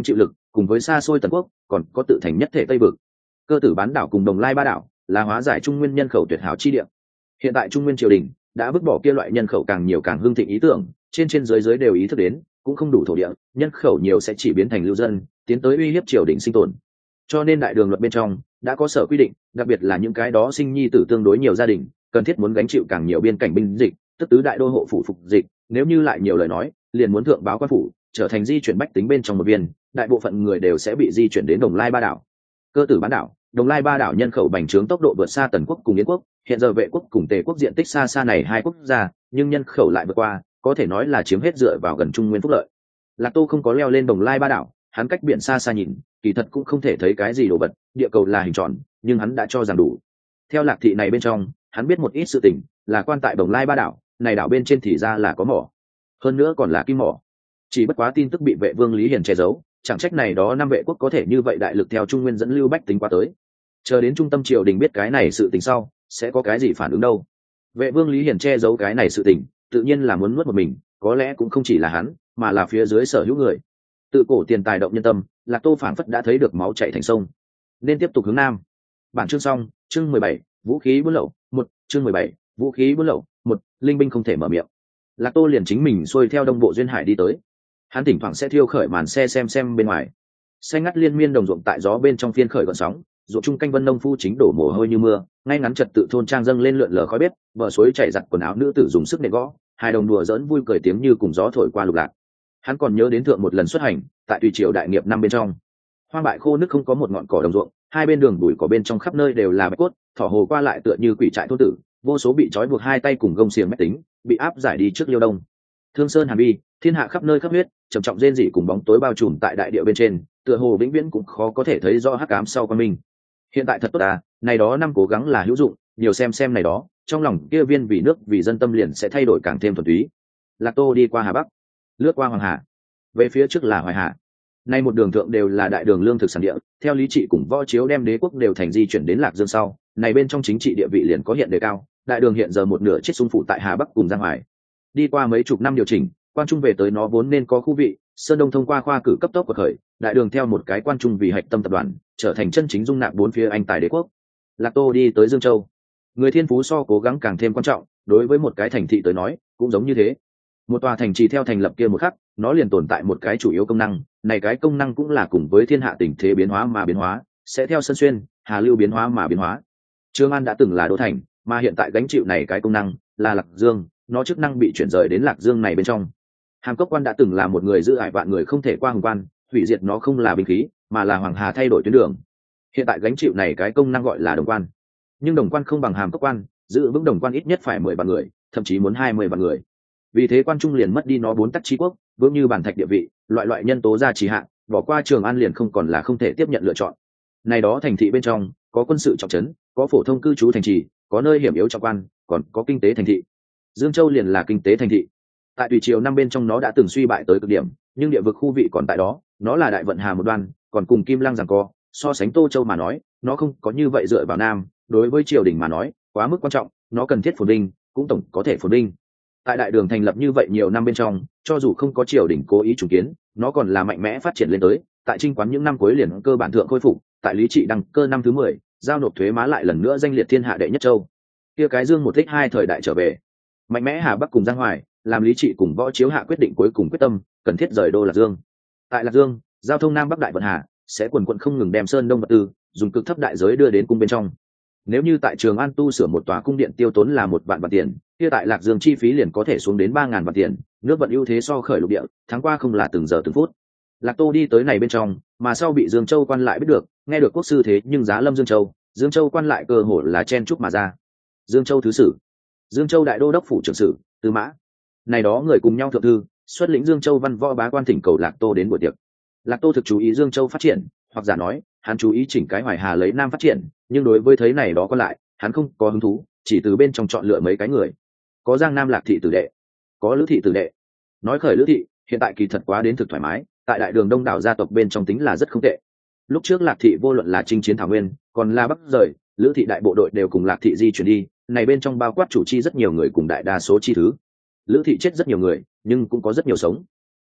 S1: cùng với xa xôi tần quốc còn có tự thành nhất thể tây vực. Cơ tử bán đảo cùng Đồng Lai ba đảo là hóa giải Trung Nguyên nhân khẩu tuyệt hảo chi địa. Hiện tại Trung Nguyên triều đình đã vứt bỏ kia loại nhân khẩu càng nhiều càng hưng thịnh ý tưởng, trên dưới đều ý thức đến cũng không đủ thổ địa, nhân khẩu nhiều sẽ chỉ biến thành lưu dân, tiến tới uy hiếp triều đình sinh tồn. Cho nên đại đường luật bên trong đã có sở quy định, đặc biệt là những cái đó sinh nhi tử tương đối nhiều gia đình cần thiết muốn gánh chịu càng nhiều biên cảnh binh dịch, tức tứ đại đô hộ phủ phục dịch, nếu như lại nhiều lời nói liền muốn thượng báo quan phủ, trở thành di chuyển bách tính bên trong một viên, đại bộ phận người đều sẽ bị di chuyển đến Đồng Lai ba đảo. Cơ tử bán đảo, Đồng Lai ba đảo nhân khẩu bành trướng tốc độ vượt xa tần quốc cùng yến quốc, hiện giờ vệ quốc cùng tề quốc diện tích xa xa này hai quốc gia, nhưng nhân khẩu lại vượt qua, có thể nói là chiếm hết dựa vào gần Trung Nguyên phúc lợi. Lạc Tô không có leo lên Đồng Lai ba đảo, hắn cách biển xa xa nhìn, kỳ thật cũng không thể thấy cái gì đồ vật, địa cầu là hình tròn, nhưng hắn đã cho rằng đủ. Theo Lạc thị này bên trong, hắn biết một ít sự tình, là quan tại Đồng Lai ba đảo, này đảo bên trên thì ra là có mỏ, hơn nữa còn là kim mỏ. Chỉ bất quá tin tức bị vệ vương Lý Hiền che giấu, chẳng trách này đó năm vệ quốc có thể như vậy đại lực theo Trung Nguyên dẫn lưu bách tính qua tới. Chờ đến trung tâm triều đình biết cái này sự tình sau, sẽ có cái gì phản ứng đâu. Vệ vương Lý Hiền che giấu cái này sự tình, tự nhiên là muốn nuốt một mình, có lẽ cũng không chỉ là hắn, mà là phía dưới sở hữu người. Tự cổ tiền tài động nhân tâm, Lạc Tô phảng phất đã thấy được máu chảy thành sông. Nên tiếp tục hướng nam. Bản chương xong, chương 17, vũ khí buôn lậu, 1, chương 17, vũ khí buôn lậu, 1, linh binh không thể mở miệng. Lạc Tô liền chính mình xuôi theo đông bộ duyên hải đi tới. Hắn thỉnh thoảng sẽ thiêu khởi màn xe xem bên ngoài. Xanh ngắt liên miên đồng ruộng tại gió bên trong phiên khởi gợn sóng, ruộng trung canh vân nông phu chính đổ mồ hôi như mưa, ngay ngắn trật tự thôn trang dâng lên lượn lờ khói bếp, bờ suối chảy giặt quần áo nữ tử dùng sức nện gõ, hai đồng đùa giỡn vui cười tiếng như cùng gió thổi qua lục lạc. Hắn còn nhớ đến thượng một lần xuất hành, tại Tùy Triều đại nghiệp năm bên trong, hoang bại khô nước không có một ngọn cỏ đồng ruộng, hai bên đường bụi cỏ bên trong khắp nơi đều là bạch cốt, thỏ hồ qua lại tựa như quỷ trại thôn tử, vô số bị trói buộc hai tay cùng gông xiềng mách tính, bị áp giải đi trước Liêu Đông. Thương Sơn Hàn Vi, thiên hạ khắp nơi khắp huyết, trầm trọng rên rỉ cùng bóng tối bao trùm tại đại địa bên trên, tựa hồ vĩnh viễn cũng khó có thể thấy rõ hắc ám sau quan minh. Hiện tại thật tốt à, này đó năm cố gắng là hữu dụng, nhiều xem này đó, trong lòng kia viên vì nước vì dân tâm liền sẽ thay đổi càng thêm thuần túy. Lạc Tô đi qua Hà Bắc, lướt qua Hoàng Hà, về phía trước là Hoài Hà. Nay một đường thượng đều là đại đường lương thực sản địa, theo Lý Trị cùng Võ Chiếu đem đế quốc đều thành di chuyển đến Lạc Dương sau, này bên trong chính trị địa vị liền có hiện đề cao, đại đường hiện giờ một nửa chết xung phụ tại Hà Bắc cùng Giang Hoài. Đi qua mấy chục năm điều chỉnh, quan trung về tới nó vốn nên có khu vị, Sơn Đông thông qua khoa cử cấp tốc của khởi, đại đường theo một cái quan trung vì hạch tâm tập đoàn, trở thành chân chính dung nạp bốn phía anh tài đế quốc. Lạc Tô đi tới Dương Châu, người thiên phú so cố gắng càng thêm quan trọng, đối với một cái thành thị tới nói cũng giống như thế. Một tòa thành trì theo thành lập kia một khắc, nó liền tồn tại một cái chủ yếu công năng, này cái công năng cũng là cùng với thiên hạ tình thế biến hóa mà biến hóa, sẽ theo Sơn Xuyên, Hà Lưu biến hóa mà biến hóa. Trường An đã từng là đô thành, mà hiện tại gánh chịu này cái công năng là Lạc Dương, nó chức năng bị chuyển rời đến Lạc Dương này bên trong. Hàm Cốc quan đã từng là một người giữ ải vạn người không thể qua hùng quan, hủy diệt nó không là binh khí, mà là Hoàng Hà thay đổi tuyến đường. Hiện tại gánh chịu này cái công năng gọi là Đồng quan, nhưng Đồng quan không bằng Hàm Cốc quan, giữ vững Đồng quan ít nhất phải 10 vạn người, thậm chí muốn 20 vạn người. Vì thế quan trung liền mất đi nó 4 tắc chí quốc, vững như bản thạch địa vị, loại nhân tố gia trì hạn, bỏ qua Trường An liền không còn là không thể tiếp nhận lựa chọn. Này đó thành thị bên trong có quân sự trọng trấn, có phổ thông cư trú thành trì, có nơi hiểm yếu trọng quan, còn có kinh tế thành thị. Dương Châu liền là kinh tế thành thị. Tại Tùy Triều năm bên trong nó đã từng suy bại tới cực điểm, nhưng địa vực khu vị còn tại đó, nó là đại vận hà một đoan, còn cùng Kim Lăng giằng co, so sánh Tô Châu mà nói, nó không có như vậy dựa vào nam, đối với triều đình mà nói, quá mức quan trọng, nó cần thiết phồn vinh, cũng tổng có thể phồn vinh. Tại đại đường thành lập như vậy nhiều năm bên trong, cho dù không có triều đình cố ý chủ kiến, nó còn là mạnh mẽ phát triển lên tới, tại Trinh quán những năm cuối liền cơ bản thượng khôi phục, tại Lý Trị đăng cơ năm thứ 10, giao nộp thuế má lại lần nữa danh liệt thiên hạ đệ nhất châu. Kia cái Dương một thích hai thời đại trở về, mạnh mẽ Hà Bắc cùng Giang Hoài, làm Lý Trị cùng Võ Chiếu hạ quyết định cuối cùng quyết tâm, cần thiết rời đô Lạc Dương. Tại Lạc Dương, giao thông Nam Bắc đại vận hà, sẽ quần quần không ngừng đem Sơn Đông vật tư, dùng cực thấp đại giới đưa đến cung bên trong. Nếu như tại Trường An tu sửa một tòa cung điện tiêu tốn là 1 vạn bạc tiền, kia tại Lạc Dương chi phí liền có thể xuống đến 3.000 bạc tiền, nước vận ưu thế so khởi lục địa, tháng qua không là từng giờ từng phút. Lạc Tô đi tới này bên trong, mà sau bị Dương Châu quan lại biết được, nghe được quốc sư thế nhưng giá lâm Dương Châu quan lại cơ hồ là chen chúc mà ra. Dương Châu thứ sử, Dương Châu đại đô đốc phủ trưởng sử, Tư Mã, này đó người cùng nhau thượng thư, xuất lĩnh Dương Châu văn võ bá quan thỉnh cầu Lạc Tô đến buổi tiệc. Lạc Tô thực chú ý Dương Châu phát triển, hoặc giả nói, hắn chú ý chỉnh cái Hoài Hà lấy Nam phát triển, nhưng đối với thấy này đó còn lại, hắn không có hứng thú, chỉ từ bên trong chọn lựa mấy cái người. Có Giang Nam Lạc thị tử đệ, có Lữ thị tử đệ. Nói khởi Lữ thị, hiện tại kỳ thật quá đến thực thoải mái, tại đại đường đông đảo gia tộc bên trong tính là rất không tệ. Lúc trước Lạc thị vô luận là chinh chiến Thảo Nguyên, còn là Bắc rời, Lữ thị đại bộ đội đều cùng Lạc thị di chuyển đi, này bên trong bao quát chủ chi rất nhiều người cùng đại đa số chi thứ. Lữ thị chết rất nhiều người, nhưng cũng có rất nhiều sống.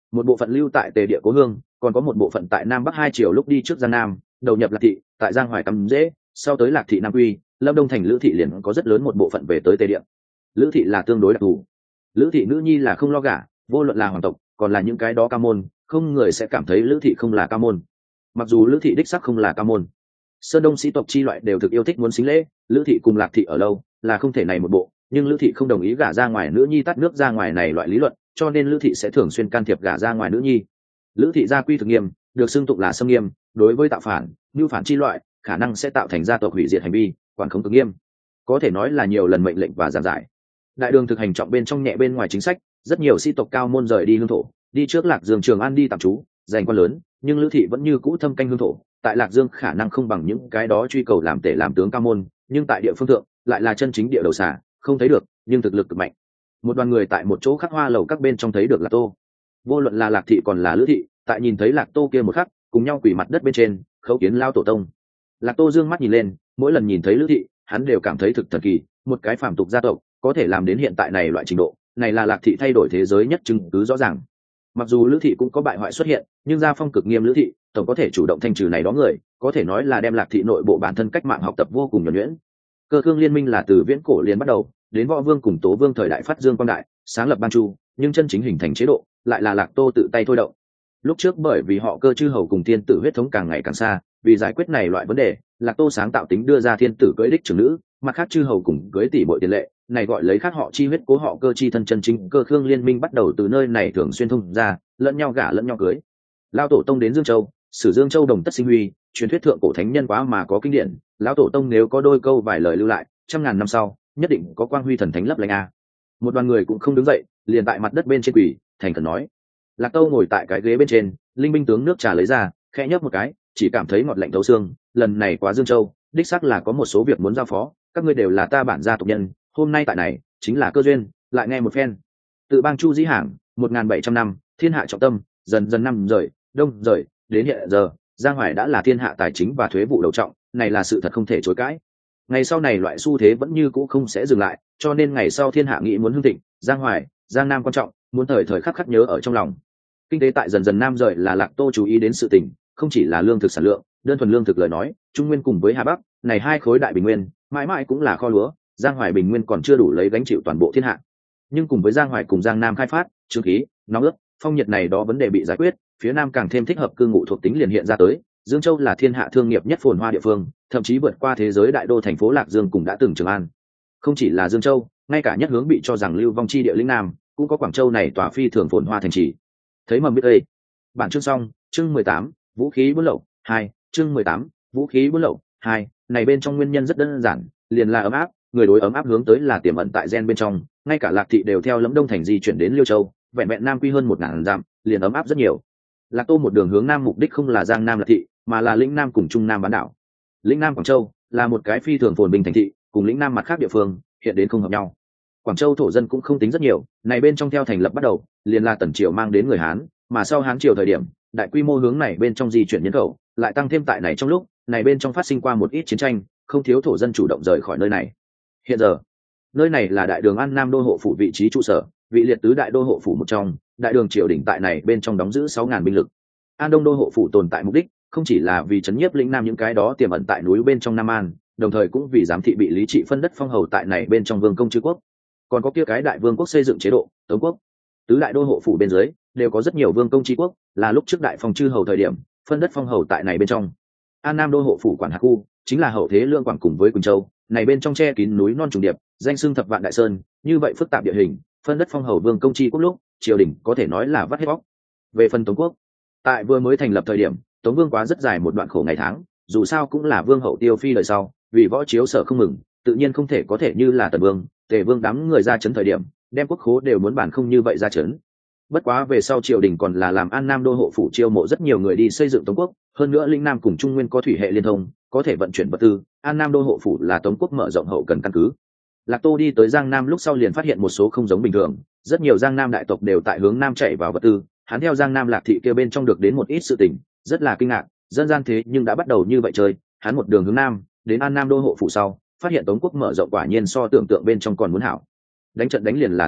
S1: một bộ phận lưu tại Tề địa cố hương, còn có một bộ phận tại Nam Bắc hai triều lúc đi trước Giang Nam, đầu nhập Lạc thị, tại Giang Hoài cắm dễ, sau tới Lạc thị Nam Quy, Lâm Đông thành Lữ thị liền có rất lớn một bộ phận về tới Tề địa. Lữ thị là tương đối đặc thù. Lữ thị nữ nhi là không lo gả, vô luận là hoàng tộc, còn là những cái đó ca môn, không người sẽ cảm thấy Lữ thị không là ca môn. Mặc dù Lữ thị đích xác không là ca môn, sơn đông sĩ tộc chi loại đều thực yêu thích muốn xính lễ, Lữ thị cùng Lạc thị ở lâu là không thể này một bộ, nhưng Lữ thị không đồng ý gả ra ngoài nữ nhi tắt nước ra ngoài này loại lý luận, cho nên Lữ thị sẽ thường xuyên can thiệp gả ra ngoài nữ nhi. Lữ thị gia quy thực nghiêm, được xưng tụng là xâm nghiêm, đối với tạo phản, mưu phản chi loại, khả năng sẽ tạo thành gia tộc hủy diệt hành vi, quản không cực nghiêm, có thể nói là nhiều lần mệnh lệnh và giảng giải. Đại đường thực hành trọng bên trong nhẹ bên ngoài chính sách, rất nhiều sĩ tộc cao môn rời đi hương thổ, đi trước Lạc Dương Trường An đi tạm trú, giành quan lớn, nhưng Lữ thị vẫn như cũ thâm canh hương thổ, tại Lạc Dương khả năng không bằng những cái đó truy cầu làm tể làm tướng cao môn, nhưng tại địa phương thượng lại là chân chính địa đầu xà, không thấy được, nhưng thực lực cực mạnh. Một đoàn người tại một chỗ khắc hoa lầu các bên trong thấy được Lạc Tô. Vô luận là Lạc thị còn là Lữ thị, tại nhìn thấy Lạc Tô kia một khắc, cùng nhau quỳ mặt đất bên trên, khấu kiến lao tổ tông. Lạc Tô dương mắt nhìn lên, mỗi lần nhìn thấy Lữ thị, hắn đều cảm thấy thực thần kỳ, một cái phàm tục gia tộc có thể làm đến hiện tại này loại trình độ, này là Lạc thị thay đổi thế giới nhất chứng cứ rõ ràng. Mặc dù Lữ thị cũng có bại hoại xuất hiện, nhưng gia phong cực nghiêm Lữ thị tổng có thể chủ động thanh trừ này đó người, có thể nói là đem Lạc thị nội bộ bản thân cách mạng học tập vô cùng nhuần nhuyễn. Cơ Khương liên minh là từ viễn cổ liền bắt đầu, đến Võ Vương cùng Tố Vương thời đại phát dương quang đại, sáng lập ban chu, nhưng chân chính hình thành chế độ lại là Lạc Tô tự tay thôi động. Lúc trước bởi vì họ Cơ chư hầu cùng thiên tử huyết thống càng ngày càng xa, vì giải quyết này loại vấn đề, Lạc Tô sáng tạo tính đưa ra thiên tử cưới đích trưởng nữ, mặt khác chư hầu cùng cưới tỷ muội tiền lệ, này gọi lấy khác họ chi huyết cố họ Cơ chi thân chân chính. Cơ Khương liên minh bắt đầu từ nơi này thường xuyên thông ra, lẫn nhau gả lẫn nhau cưới. Lao tổ tông đến Dương Châu, sử Dương Châu đồng tất sinh huy, truyền thuyết thượng cổ thánh nhân quá mà có kinh điển, lão tổ tông nếu có đôi câu vài lời lưu lại, trăm ngàn năm sau nhất định có quang huy thần thánh lấp lánh a. Một đoàn người cũng không đứng dậy, liền tại mặt đất bên trên quỳ thành khẩn nói. Lạc Tâu ngồi tại cái ghế bên trên, linh binh tướng nước trà lấy ra, khẽ nhấp một cái, chỉ cảm thấy ngọt lạnh thấu xương. Lần này quá Dương Châu, đích xác là có một số việc muốn giao phó, các ngươi đều là ta bản gia tộc nhân, hôm nay tại này chính là cơ duyên, lại nghe một phen. Tự bang Chu Dĩ Hàng, 1700 năm, thiên hạ trọng tâm, dần dần năm rời, đông rời, đến hiện giờ, Giang Hoài đã là thiên hạ tài chính và thuế vụ đầu trọng, này là sự thật không thể chối cãi. Ngày sau này loại xu thế vẫn như cũ không sẽ dừng lại, cho nên ngày sau thiên hạ nghĩ muốn hưng thịnh, Giang Hoài, Giang Nam quan trọng, muốn thời thời khắc khắc nhớ ở trong lòng. Kinh tế tại dần dần nam rời là Lạc Tô chú ý đến sự tình, không chỉ là lương thực sản lượng, đơn thuần lương thực lời nói, Trung Nguyên cùng với Hà Bắc, này hai khối đại bình nguyên, mãi mãi cũng là kho lúa, Giang Hoài bình nguyên còn chưa đủ lấy gánh chịu toàn bộ thiên hạ. Nhưng cùng với Giang Hoài cùng Giang Nam khai phát, trương khí, nóng ướt, phong nhiệt này đó vấn đề bị giải quyết, phía Nam càng thêm thích hợp cư ngụ thuộc tính liền hiện ra tới. Dương Châu là thiên hạ thương nghiệp nhất phồn hoa địa phương, thậm chí vượt qua thế giới đại đô thành phố Lạc Dương cùng đã từng Trường An. Không chỉ là Dương Châu, ngay cả nhất hướng bị cho rằng lưu vong chi địa lĩnh Nam, cũng có Quảng Châu này tòa phi thường phồn hoa thành trì. Thấy mầm biết đây. Bản chương xong, chương 18, vũ khí buôn lậu 2, chương 18, vũ khí buôn lậu 2, này bên trong nguyên nhân rất đơn giản, liền là ấm áp, người đối ấm áp hướng tới là tiềm ẩn tại gen bên trong, ngay cả Lạc thị đều theo Lâm Đông thành di chuyển đến Liêu Châu, vẹn vẹn Nam quy hơn 1000 dặm, liền ấm áp rất nhiều. Lạc Tô một đường hướng nam mục đích không là Giang Nam Lạc thị, mà là lĩnh Nam cùng Trung Nam bán đảo. Lĩnh Nam Quảng Châu là một cái phi thường phồn bình thành thị, cùng lĩnh Nam mặt khác địa phương hiện đến không hợp nhau. Quảng Châu thổ dân cũng không tính rất nhiều, này bên trong theo thành lập bắt đầu, liền là Tần triều mang đến người Hán, mà sau Hán triều thời điểm, đại quy mô hướng này bên trong di chuyển nhân khẩu, lại tăng thêm tại này trong lúc, này bên trong phát sinh qua một ít chiến tranh, không thiếu thổ dân chủ động rời khỏi nơi này. Hiện giờ, nơi này là đại đường An Nam đô hộ phủ vị trí trụ sở, vị liệt tứ đại đô hộ phủ một trong, đại đường triều đình tại này bên trong đóng giữ 6000 binh lực. An Đông đô hộ phủ tồn tại mục đích không chỉ là vì trấn nhiếp lĩnh Nam những cái đó tiềm ẩn tại núi bên trong Nam An, đồng thời cũng vì giám thị bị lý trị phân đất phong hầu tại này bên trong vương công chư quốc. Còn có kia cái đại vương quốc xây dựng chế độ Tống quốc, tứ đại đô hộ phủ bên dưới đều có rất nhiều vương công tri quốc, là lúc trước đại phong chư hầu thời điểm phân đất phong hầu tại này bên trong. An Nam đô hộ phủ quản hạt khu chính là hậu thế Lương Quảng cùng với Quỳnh Châu, này bên trong che kín núi non trùng điệp, danh xưng thập vạn đại sơn, như vậy phức tạp địa hình, phân đất phong hầu vương công tri quốc lúc triều đình có thể nói là vắt hết bóc. Về phần Tống quốc, tại vừa mới thành lập thời điểm, Tống vương quá rất dài một đoạn khổ ngày tháng, dù sao cũng là vương hậu Tiêu Phi đời sau, vì võ chiếu sở không mừng, tự nhiên không thể có thể như là Tần vương, Tề vương đám người ra chấn thời điểm, đem quốc khố đều muốn bản không như vậy ra chấn. Bất quá về sau triều đình còn là làm An Nam đô hộ phủ chiêu mộ rất nhiều người đi xây dựng Tống quốc, hơn nữa lĩnh Nam cùng Trung Nguyên có thủy hệ liên thông, có thể vận chuyển vật tư, An Nam đô hộ phủ là Tống quốc mở rộng hậu cần căn cứ. Lạc Tô đi tới Giang Nam lúc sau liền phát hiện một số không giống bình thường, rất nhiều Giang Nam đại tộc đều tại hướng Nam chạy vào vật tư, hắn theo Giang Nam Lạc thị kia bên trong được đến một ít sự tình, rất là kinh ngạc, dân gian thế nhưng đã bắt đầu như vậy chơi, hắn một đường hướng Nam, đến An Nam đô hộ phủ sau, phát hiện Tống quốc mở rộng quả nhiên so tưởng tượng bên trong còn muốn hảo. Đánh trận đánh liền là thuế ruộng,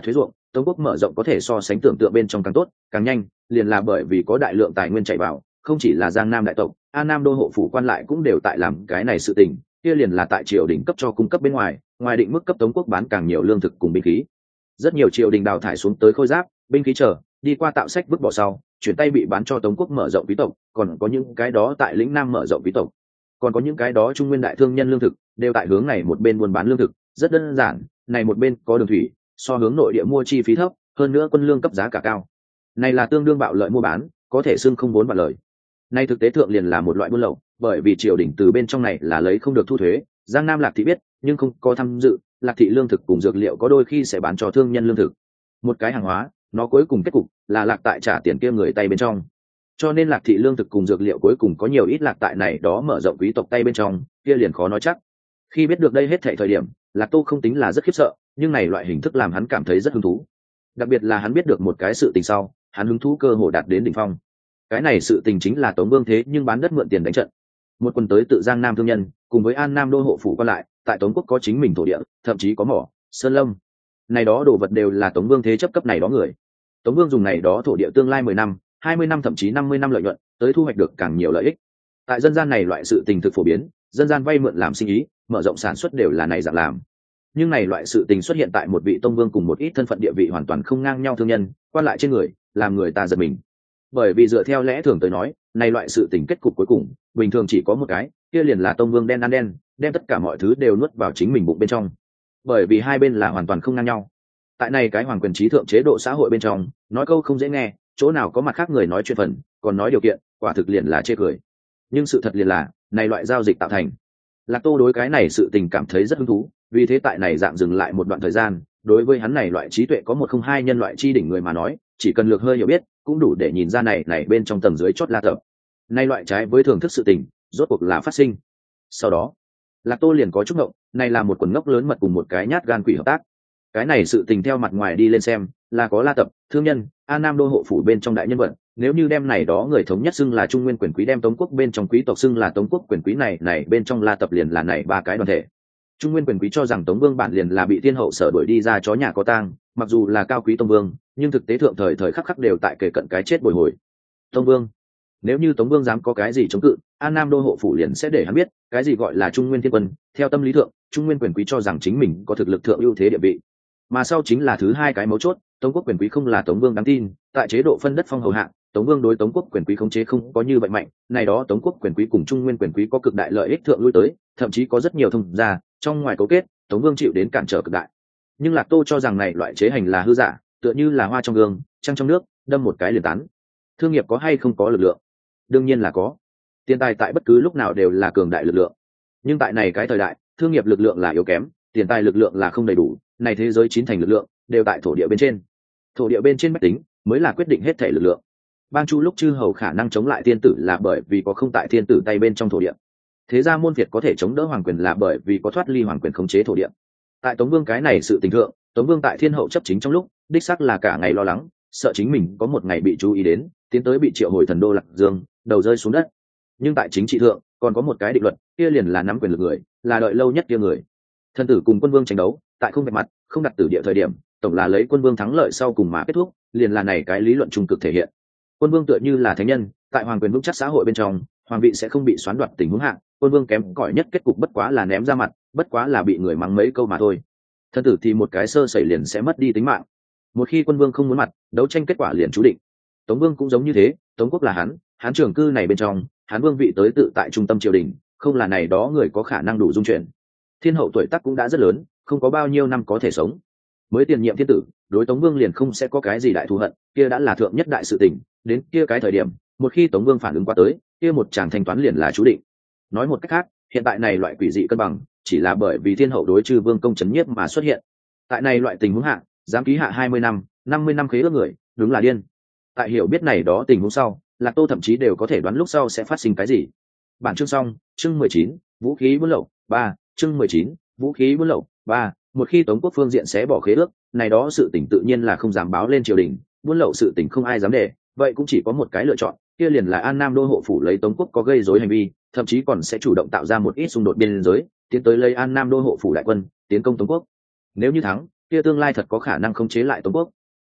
S1: Tống quốc mở rộng có thể so sánh tưởng tượng bên trong càng tốt càng nhanh, liền là bởi vì có đại lượng tài nguyên chảy vào, không chỉ là Giang Nam đại tộc, An Nam đô hộ phủ quan lại cũng đều tại làm cái này sự tình, kia liền là tại triều đình cấp cho cung cấp bên ngoài, ngoài định mức cấp Tống quốc bán càng nhiều lương thực cùng binh khí. Rất nhiều triều đình đào thải xuống tới khôi giáp, binh khí chờ, đi qua tạo sách vứt bỏ sau, chuyển tay bị bán cho Tống quốc mở rộng quý tộc, còn có những cái đó tại lĩnh Nam mở rộng quý tộc, còn có những cái đó trung nguyên đại thương nhân lương thực, đều tại hướng này một bên buôn bán lương thực, rất đơn giản, này một bên có đường thủy, so hướng nội địa mua chi phí thấp, hơn nữa quân lương cấp giá cả cao. Này là tương đương bạo lợi mua bán, có thể xưng không vốn bạc lời. Nay thực tế thượng liền là một loại buôn lậu, bởi vì triều đình từ bên trong này là lấy không được thu thuế, Giang Nam Lạc thị biết, nhưng không có tham dự, Lạc thị lương thực cùng dược liệu có đôi khi sẽ bán cho thương nhân lương thực. Một cái hàng hóa, nó cuối cùng kết cục là lạc tại trả tiền kia người tay bên trong. Cho nên Lạc thị lương thực cùng dược liệu cuối cùng có nhiều ít lạc tại này đó mở rộng quý tộc tay bên trong, kia liền khó nói chắc. Khi biết được đây hết thảy thời điểm, Lạc Tô không tính là rất khiếp sợ, nhưng này loại hình thức làm hắn cảm thấy rất hứng thú. Đặc biệt là hắn biết được một cái sự tình sau, hắn hứng thú cơ hồ đạt đến đỉnh phong. Cái này sự tình chính là Tống Vương thế nhưng bán đất mượn tiền đánh trận. Một quân tới tự Giang Nam thương nhân, cùng với An Nam đô hộ phủ qua lại, tại Tống quốc có chính mình thổ địa, thậm chí có mỏ, sơn lâm. Này đó đồ vật đều là Tống Vương thế chấp cấp này đó người. Tống Vương dùng này đó thổ địa tương lai 10 năm, 20 năm thậm chí 50 năm lợi nhuận, tới thu hoạch được càng nhiều lợi ích. Tại dân gian này loại sự tình thực phổ biến, dân gian vay mượn làm sinh ý, mở rộng sản xuất đều là này dạng làm. Nhưng này loại sự tình xuất hiện tại một vị tông vương cùng một ít thân phận địa vị hoàn toàn không ngang nhau thương nhân, quan lại trên người, làm người ta giật mình. Bởi vì dựa theo lẽ thường tới nói, này loại sự tình kết cục cuối cùng, bình thường chỉ có một cái, kia liền là tông vương đen ăn đen, đem tất cả mọi thứ đều nuốt vào chính mình bụng bên trong. Bởi vì hai bên là hoàn toàn không ngang nhau. Tại này cái hoàng quyền trí thượng chế độ xã hội bên trong, nói câu không dễ nghe, chỗ nào có mặt khác người nói chuyện phần, còn nói điều kiện, quả thực liền là chê cười. Nhưng sự thật liền là, này loại giao dịch tạo thành. Lạc Tô đối cái này sự tình cảm thấy rất hứng thú, vì thế tại này dạng dừng lại một đoạn thời gian, đối với hắn này loại trí tuệ có 102 nhân loại chi đỉnh người mà nói, chỉ cần lược hơi hiểu biết, cũng đủ để nhìn ra này bên trong tầng dưới chót la tập. Nay loại trái với thường thức sự tình, rốt cuộc là phát sinh. Sau đó, Lạc Tô liền có chút ngộng, này là một quần ngốc lớn mật cùng một cái nhát gan quỷ hợp tác. Cái này sự tình theo mặt ngoài đi lên xem, là có la tập, thương nhân, An Nam đô hộ phủ bên trong đại nhân vật, nếu như đem này đó người thống nhất xưng là trung nguyên quyền quý, đem Tống quốc bên trong quý tộc xưng là Tống quốc quyền quý, này bên trong la tập liền là này ba cái đoàn thể. Trung nguyên quyền quý cho rằng Tống vương bản liền là bị thiên hậu sở đuổi đi ra chó nhà có tang, mặc dù là cao quý Tống vương, nhưng thực tế thượng thời khắc khắc đều tại kề cận cái chết bồi hồi. Tống vương, nếu như Tống vương dám có cái gì chống cự, An Nam đô hộ phủ liền sẽ để hắn biết cái gì gọi là trung nguyên thiên quân. Theo tâm lý thượng, trung nguyên quyền quý cho rằng chính mình có thực lực thượng ưu thế địa vị. Mà sau chính là thứ hai cái mấu chốt, Tống quốc quyền quý không là Tống vương đáng tin, tại chế độ phân đất phong hầu hạng, Tống vương đối Tống quốc quyền quý khống chế không có như vậy mạnh, này đó Tống quốc quyền quý cùng trung nguyên quyền quý có cực đại lợi ích thượng lui tới, thậm chí có rất nhiều thông gia, trong ngoài cấu kết, Tống vương chịu đến cản trở cực đại. Nhưng Lạc Tô cho rằng này loại chế hành là hư giả, tựa như là hoa trong gương, trăng trong nước, đâm một cái liền tán. Thương nghiệp có hay không có lực lượng? Đương nhiên là có. Tiền tài tại bất cứ lúc nào đều là cường đại lực lượng. Nhưng tại này cái thời đại, thương nghiệp lực lượng là yếu kém, tiền tài lực lượng là không đầy đủ, này thế giới chín thành lực lượng đều tại thổ địa bên trên. Thổ địa bên trên bách tính mới là quyết định hết thể lực lượng. Bang Chu lúc chư hầu khả năng chống lại thiên tử là bởi vì có không tại thiên tử tay bên trong thổ địa. Thế ra môn Việt có thể chống đỡ hoàng quyền là bởi vì có thoát ly hoàng quyền khống chế thổ địa. Tại Tống Vương cái này sự tình thượng, Tống Vương tại thiên hậu chấp chính trong lúc, đích xác là cả ngày lo lắng, sợ chính mình có một ngày bị chú ý đến, tiến tới bị triệu hồi thần đô Lạc Dương, đầu rơi xuống đất. Nhưng tại chính trị thượng, còn có một cái định luật, kia liền là nắm quyền lực người, là đợi lâu nhất kia người. Thần tử cùng quân vương tranh đấu, tại không vạch mặt, không đặt tử địa thời điểm, tổng là lấy quân vương thắng lợi sau cùng mà kết thúc, liền là này cái lý luận trung cực thể hiện. Quân vương tựa như là thánh nhân, tại hoàng quyền vững chắc xã hội bên trong, hoàng vị sẽ không bị xoán đoạt tình huống hạng, quân vương kém cỏi nhất kết cục bất quá là ném ra mặt, bất quá là bị người mắng mấy câu mà thôi. Thần tử thì một cái sơ sẩy liền sẽ mất đi tính mạng. Một khi quân vương không muốn mặt, đấu tranh kết quả liền chú định. Tống vương cũng giống như thế, Tống quốc là hắn trưởng cư này bên trong, hắn vương vị tới tự tại trung tâm triều đình, không là này đó người có khả năng đủ dung chuyển. Thiên hậu tuổi tác cũng đã rất lớn, không có bao nhiêu năm có thể sống. Mới tiền nhiệm thiên tử, đối Tống vương liền không sẽ có cái gì đại thù hận, kia đã là thượng nhất đại sự tình, đến kia cái thời điểm, một khi Tống vương phản ứng qua tới, kia một chàng thanh toán liền là chú định. Nói một cách khác, hiện tại này loại quỷ dị cân bằng, chỉ là bởi vì thiên hậu đối chư vương công chấn nhiếp mà xuất hiện. Tại này loại tình huống hạ, dám ký hạ 20 năm, 50 năm khế ước người, đúng là điên. Tại hiểu biết này đó tình huống sau, Lạc Tô thậm chí đều có thể đoán lúc sau sẽ phát sinh cái gì. Bản chương xong, chương 19, vũ khí buôn lậu 3, chương 19, vũ khí buôn lậu 3. Một khi Tống quốc phương diện sẽ bỏ khế ước, này đó sự tình tự nhiên là không dám báo lên triều đình, buôn lậu sự tình không ai dám để, vậy cũng chỉ có một cái lựa chọn, kia liền là An Nam đô hộ phủ lấy Tống quốc có gây rối hành vi, thậm chí còn sẽ chủ động tạo ra một ít xung đột biên giới, tiến tới lấy An Nam đô hộ phủ đại quân tiến công Tống quốc. Nếu như thắng, kia tương lai thật có khả năng khống chế lại Tống quốc,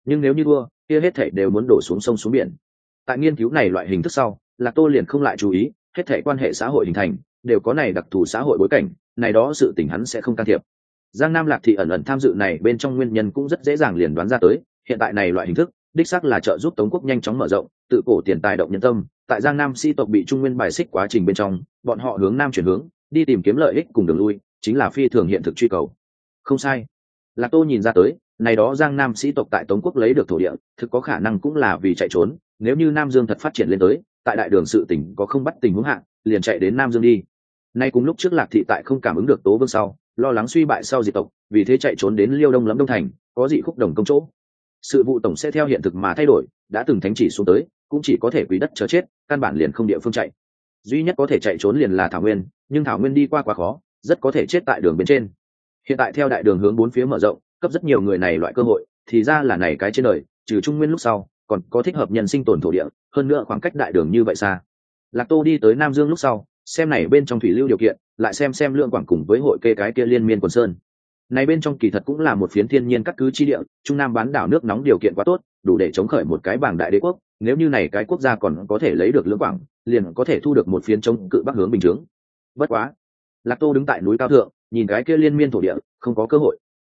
S1: nhưng nếu như thua kia hết thể đều muốn đổ xuống sông xuống biển. Tại nghiên cứu này loại hình thức sau, Lạc Tô liền không lại chú ý, hết thể quan hệ xã hội hình thành đều có này đặc thù xã hội bối cảnh, này đó sự tình hắn sẽ không can thiệp. Giang Nam Lạc thị ẩn ẩn tham dự này bên trong nguyên nhân cũng rất dễ dàng liền đoán ra tới, hiện tại này loại hình thức đích xác là trợ giúp Tống quốc nhanh chóng mở rộng, tự cổ tiền tài động nhân tâm. Tại Giang Nam sĩ tộc bị Trung Nguyên bài xích quá trình bên trong, bọn họ hướng nam chuyển hướng, đi tìm kiếm lợi ích cùng đường lui, chính là phi thường hiện thực truy cầu. Không sai, Lạc Tô nhìn ra tới, này đó Giang Nam sĩ tộc tại Tống quốc lấy được thổ địa, thực có khả năng cũng là vì chạy trốn. Nếu như Nam Dương thật phát triển lên tới, tại đại đường sự tỉnh có không bắt tình huống hạng, liền chạy đến Nam Dương đi. Nay cùng lúc trước Lạc thị tại không cảm ứng được Tố Vương sau, lo lắng suy bại sau diệt tộc, vì thế chạy trốn đến Liêu Đông Lâm Đông thành, có dị khúc đồng công chỗ. Sự vụ tổng sẽ theo hiện thực mà thay đổi, đã từng thánh chỉ xuống tới, cũng chỉ có thể quý đất chờ chết, căn bản liền không địa phương chạy. Duy nhất có thể chạy trốn liền là Thảo Nguyên, nhưng Thảo Nguyên đi qua quá khó, rất có thể chết tại đường bên trên. Hiện tại theo đại đường hướng bốn phía mở rộng, cấp rất nhiều người này loại cơ hội, thì ra là này cái trên đời, trừ Trung Nguyên lúc sau, còn có thích hợp nhân sinh tồn thổ địa, hơn nữa khoảng cách đại đường như vậy xa. Lạc Tô đi tới Nam Dương lúc sau, xem này bên trong thủy lưu điều kiện, lại xem lượng quảng cùng với hội kê cái kia liên miên quần sơn. Này bên trong kỳ thật cũng là một phiến thiên nhiên cắt cứ chi địa, Trung Nam bán đảo nước nóng điều kiện quá tốt, đủ để chống khởi một cái bảng đại đế quốc. Nếu như này cái quốc gia còn có thể lấy được lưỡng quảng, liền có thể thu được một phiến chống cự bắc hướng bình chứng. Bất quá, Lạc Tô đứng tại núi cao thượng, nhìn cái kia liên miên thổ địa, không có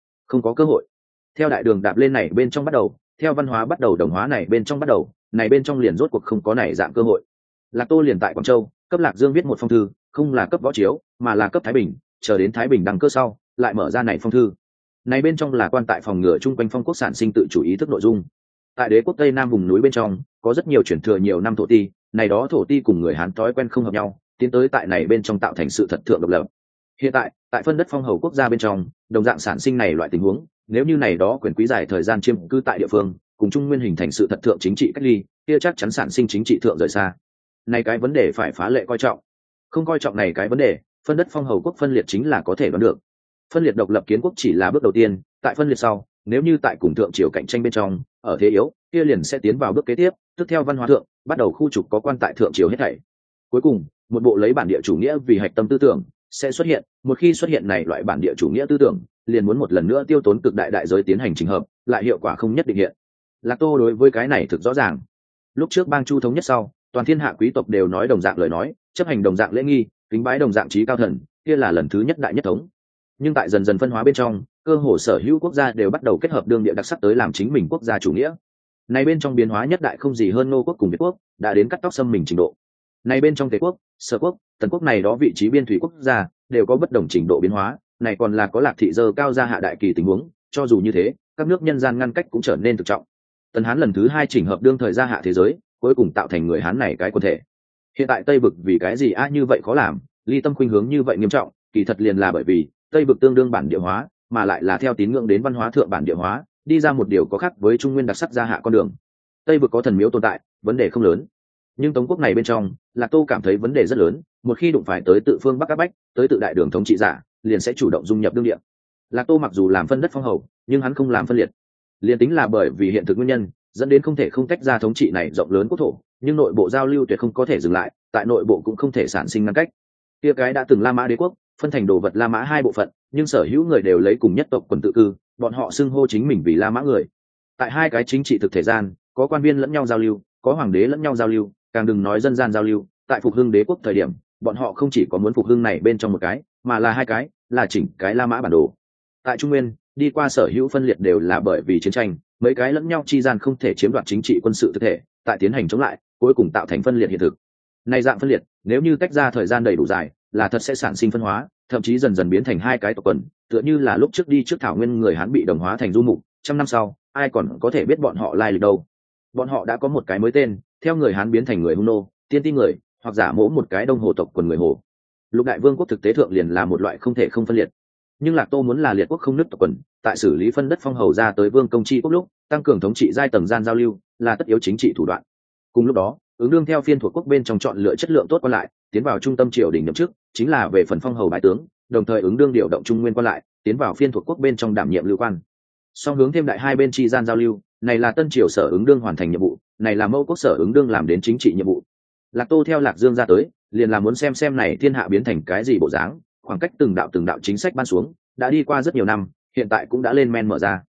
S1: cơ hội. Theo đại đường đạp lên này bên trong bắt đầu, theo văn hóa bắt đầu đồng hóa này bên trong bắt đầu, này bên trong liền rốt cuộc không có này dạng cơ hội. Lạc Tô liền tại Quảng Châu, cấp Lạc Dương viết một phong thư, không là cấp Võ Chiếu, mà là cấp Thái Bình, chờ đến Thái Bình đăng cơ sau, lại mở ra này phong thư. Này bên trong là quan tại phòng ngừa chung quanh phong quốc sản sinh tự chủ ý thức nội dung. Tại đế quốc Tây Nam vùng núi bên trong, có rất nhiều chuyển thừa nhiều năm thổ ti, này đó thổ ti cùng người Hán thói quen không hợp nhau, tiến tới tại này bên trong tạo thành sự thật thượng độc lập. Hiện tại phân đất phong hầu quốc gia bên trong, đồng dạng sản sinh này loại tình huống, nếu như này đó quyền quý dài thời gian chiếm cư tại địa phương, cùng Trung Nguyên hình thành sự thật thượng chính trị cách ly, kia chắc chắn sản sinh chính trị thượng rời xa. Này cái vấn đề phải phá lệ coi trọng. Không coi trọng này cái vấn đề, phân đất phong hầu quốc phân liệt chính là có thể đoán được. Phân liệt độc lập kiến quốc chỉ là bước đầu tiên, tại phân liệt sau, nếu như tại cùng thượng triều cạnh tranh bên trong, ở thế yếu, kia liền sẽ tiến vào bước kế tiếp, tức theo văn hóa thượng, bắt đầu khu trục có quan tại thượng triều hết thảy. Cuối cùng, một bộ lấy bản địa chủ nghĩa vì hạch tâm tư tưởng sẽ xuất hiện, một khi xuất hiện này loại bản địa chủ nghĩa tư tưởng, liền muốn một lần nữa tiêu tốn cực đại đại giới tiến hành chỉnh hợp, lại hiệu quả không nhất định hiện. Lạc Tô đối với cái này thực rõ ràng. Lúc trước bang Chu thống nhất sau, toàn thiên hạ quý tộc đều nói đồng dạng lời nói, chấp hành đồng dạng lễ nghi, kính bái đồng dạng trí cao thần, kia là lần thứ nhất đại nhất thống. Nhưng tại dần dần phân hóa bên trong, cơ hồ sở hữu quốc gia đều bắt đầu kết hợp đương địa đặc sắc tới làm chính mình quốc gia chủ nghĩa. Này bên trong biến hóa nhất đại không gì hơn Nô quốc cùng Việt quốc, đã đến cắt tóc xâm mình trình độ. Này bên trong Tề quốc, Sở quốc, Tần quốc này đó vị trí biên thủy quốc gia đều có bất đồng trình độ biến hóa, này còn là có Lạc thị dơ cao gia hạ đại kỳ tình huống, cho dù như thế, các nước nhân gian ngăn cách cũng trở nên thực trọng. Tần Hán lần thứ hai chỉnh hợp đương thời gia hạ thế giới, cuối cùng tạo thành người Hán này cái quần thể. Hiện tại Tây vực vì cái gì như vậy khó làm, ly tâm khuynh hướng như vậy nghiêm trọng, kỳ thật liền là bởi vì Tây vực tương đương bản địa hóa, mà lại là theo tín ngưỡng đến văn hóa thượng bản địa hóa, đi ra một điều có khác với Trung Nguyên đặc sắc gia hạ con đường. Tây vực có thần miếu tồn tại, vấn đề không lớn. Nhưng Tống quốc này bên trong, Lạc Tô cảm thấy vấn đề rất lớn, một khi đụng phải tới tự phương Bắc áp bách, tới tự đại đường thống trị giả, liền sẽ chủ động dung nhập đương địa. Lạc Tô mặc dù làm phân đất phong hầu, nhưng hắn không làm phân liệt. Liên tính là bởi vì hiện thực nguyên nhân, dẫn đến không thể không tách ra thống trị này rộng lớn quốc thổ, nhưng nội bộ giao lưu tuyệt không có thể dừng lại, tại nội bộ cũng không thể sản sinh ngăn cách. Kia cái đã từng La Mã đế quốc, phân thành đồ vật La Mã hai bộ phận, nhưng sở hữu người đều lấy cùng nhất tộc quần tự cư, bọn họ xưng hô chính mình vì La Mã người. Tại hai cái chính trị thực thể gian, có quan viên lẫn nhau giao lưu, có hoàng đế lẫn nhau giao lưu, càng đừng nói dân gian giao lưu. Tại phục hưng đế quốc thời điểm, bọn họ không chỉ có muốn phục hưng này bên trong một cái, mà là hai cái, là chỉnh cái La Mã bản đồ. Tại Trung Nguyên, đi qua sở hữu phân liệt đều là bởi vì chiến tranh, mấy cái lẫn nhau chi gian không thể chiếm đoạt chính trị quân sự thực thể, tại tiến hành chống lại, cuối cùng tạo thành phân liệt hiện thực. Này dạng phân liệt, nếu như tách ra thời gian đầy đủ dài, là thật sẽ sản sinh phân hóa, thậm chí dần dần biến thành hai cái tộc quần, tựa như là lúc trước đi trước Thảo Nguyên người Hán bị đồng hóa thành du mục, trăm năm sau, ai còn có thể biết bọn họ lai lịch đâu. Bọn họ đã có một cái mới tên, theo người Hán biến thành người Hung nô, tiên ti người, hoặc giả mỗ một cái Đông Hồ tộc quần người Hồ. Lục đại vương quốc thực tế thượng liền là một loại không thể không phân liệt. Nhưng Lạc Tô muốn là liệt quốc không nứt tộc quần, tại xử lý phân đất phong hầu ra tới vương công chi quốc lúc, tăng cường thống trị giai tầng gian giao lưu, là tất yếu chính trị thủ đoạn. Cùng lúc đó, ứng đương theo phiên thuộc quốc bên trong chọn lựa chất lượng tốt quan lại, tiến vào trung tâm triều đình nhậm chức, chính là về phần phong hầu bái tướng, đồng thời ứng đương điều động trung nguyên quan lại, tiến vào phiên thuộc quốc bên trong đảm nhiệm lưu quan. Song hướng thêm đại hai bên chi gian giao lưu, này là tân triều sở ứng đương hoàn thành nhiệm vụ, này là mâu quốc sở ứng đương làm đến chính trị nhiệm vụ. Lạc Tô theo Lạc Dương ra tới, liền là muốn xem này thiên hạ biến thành cái gì bộ dáng, khoảng cách từng đạo chính sách ban xuống, đã đi qua rất nhiều năm, hiện tại cũng đã lên men mở ra.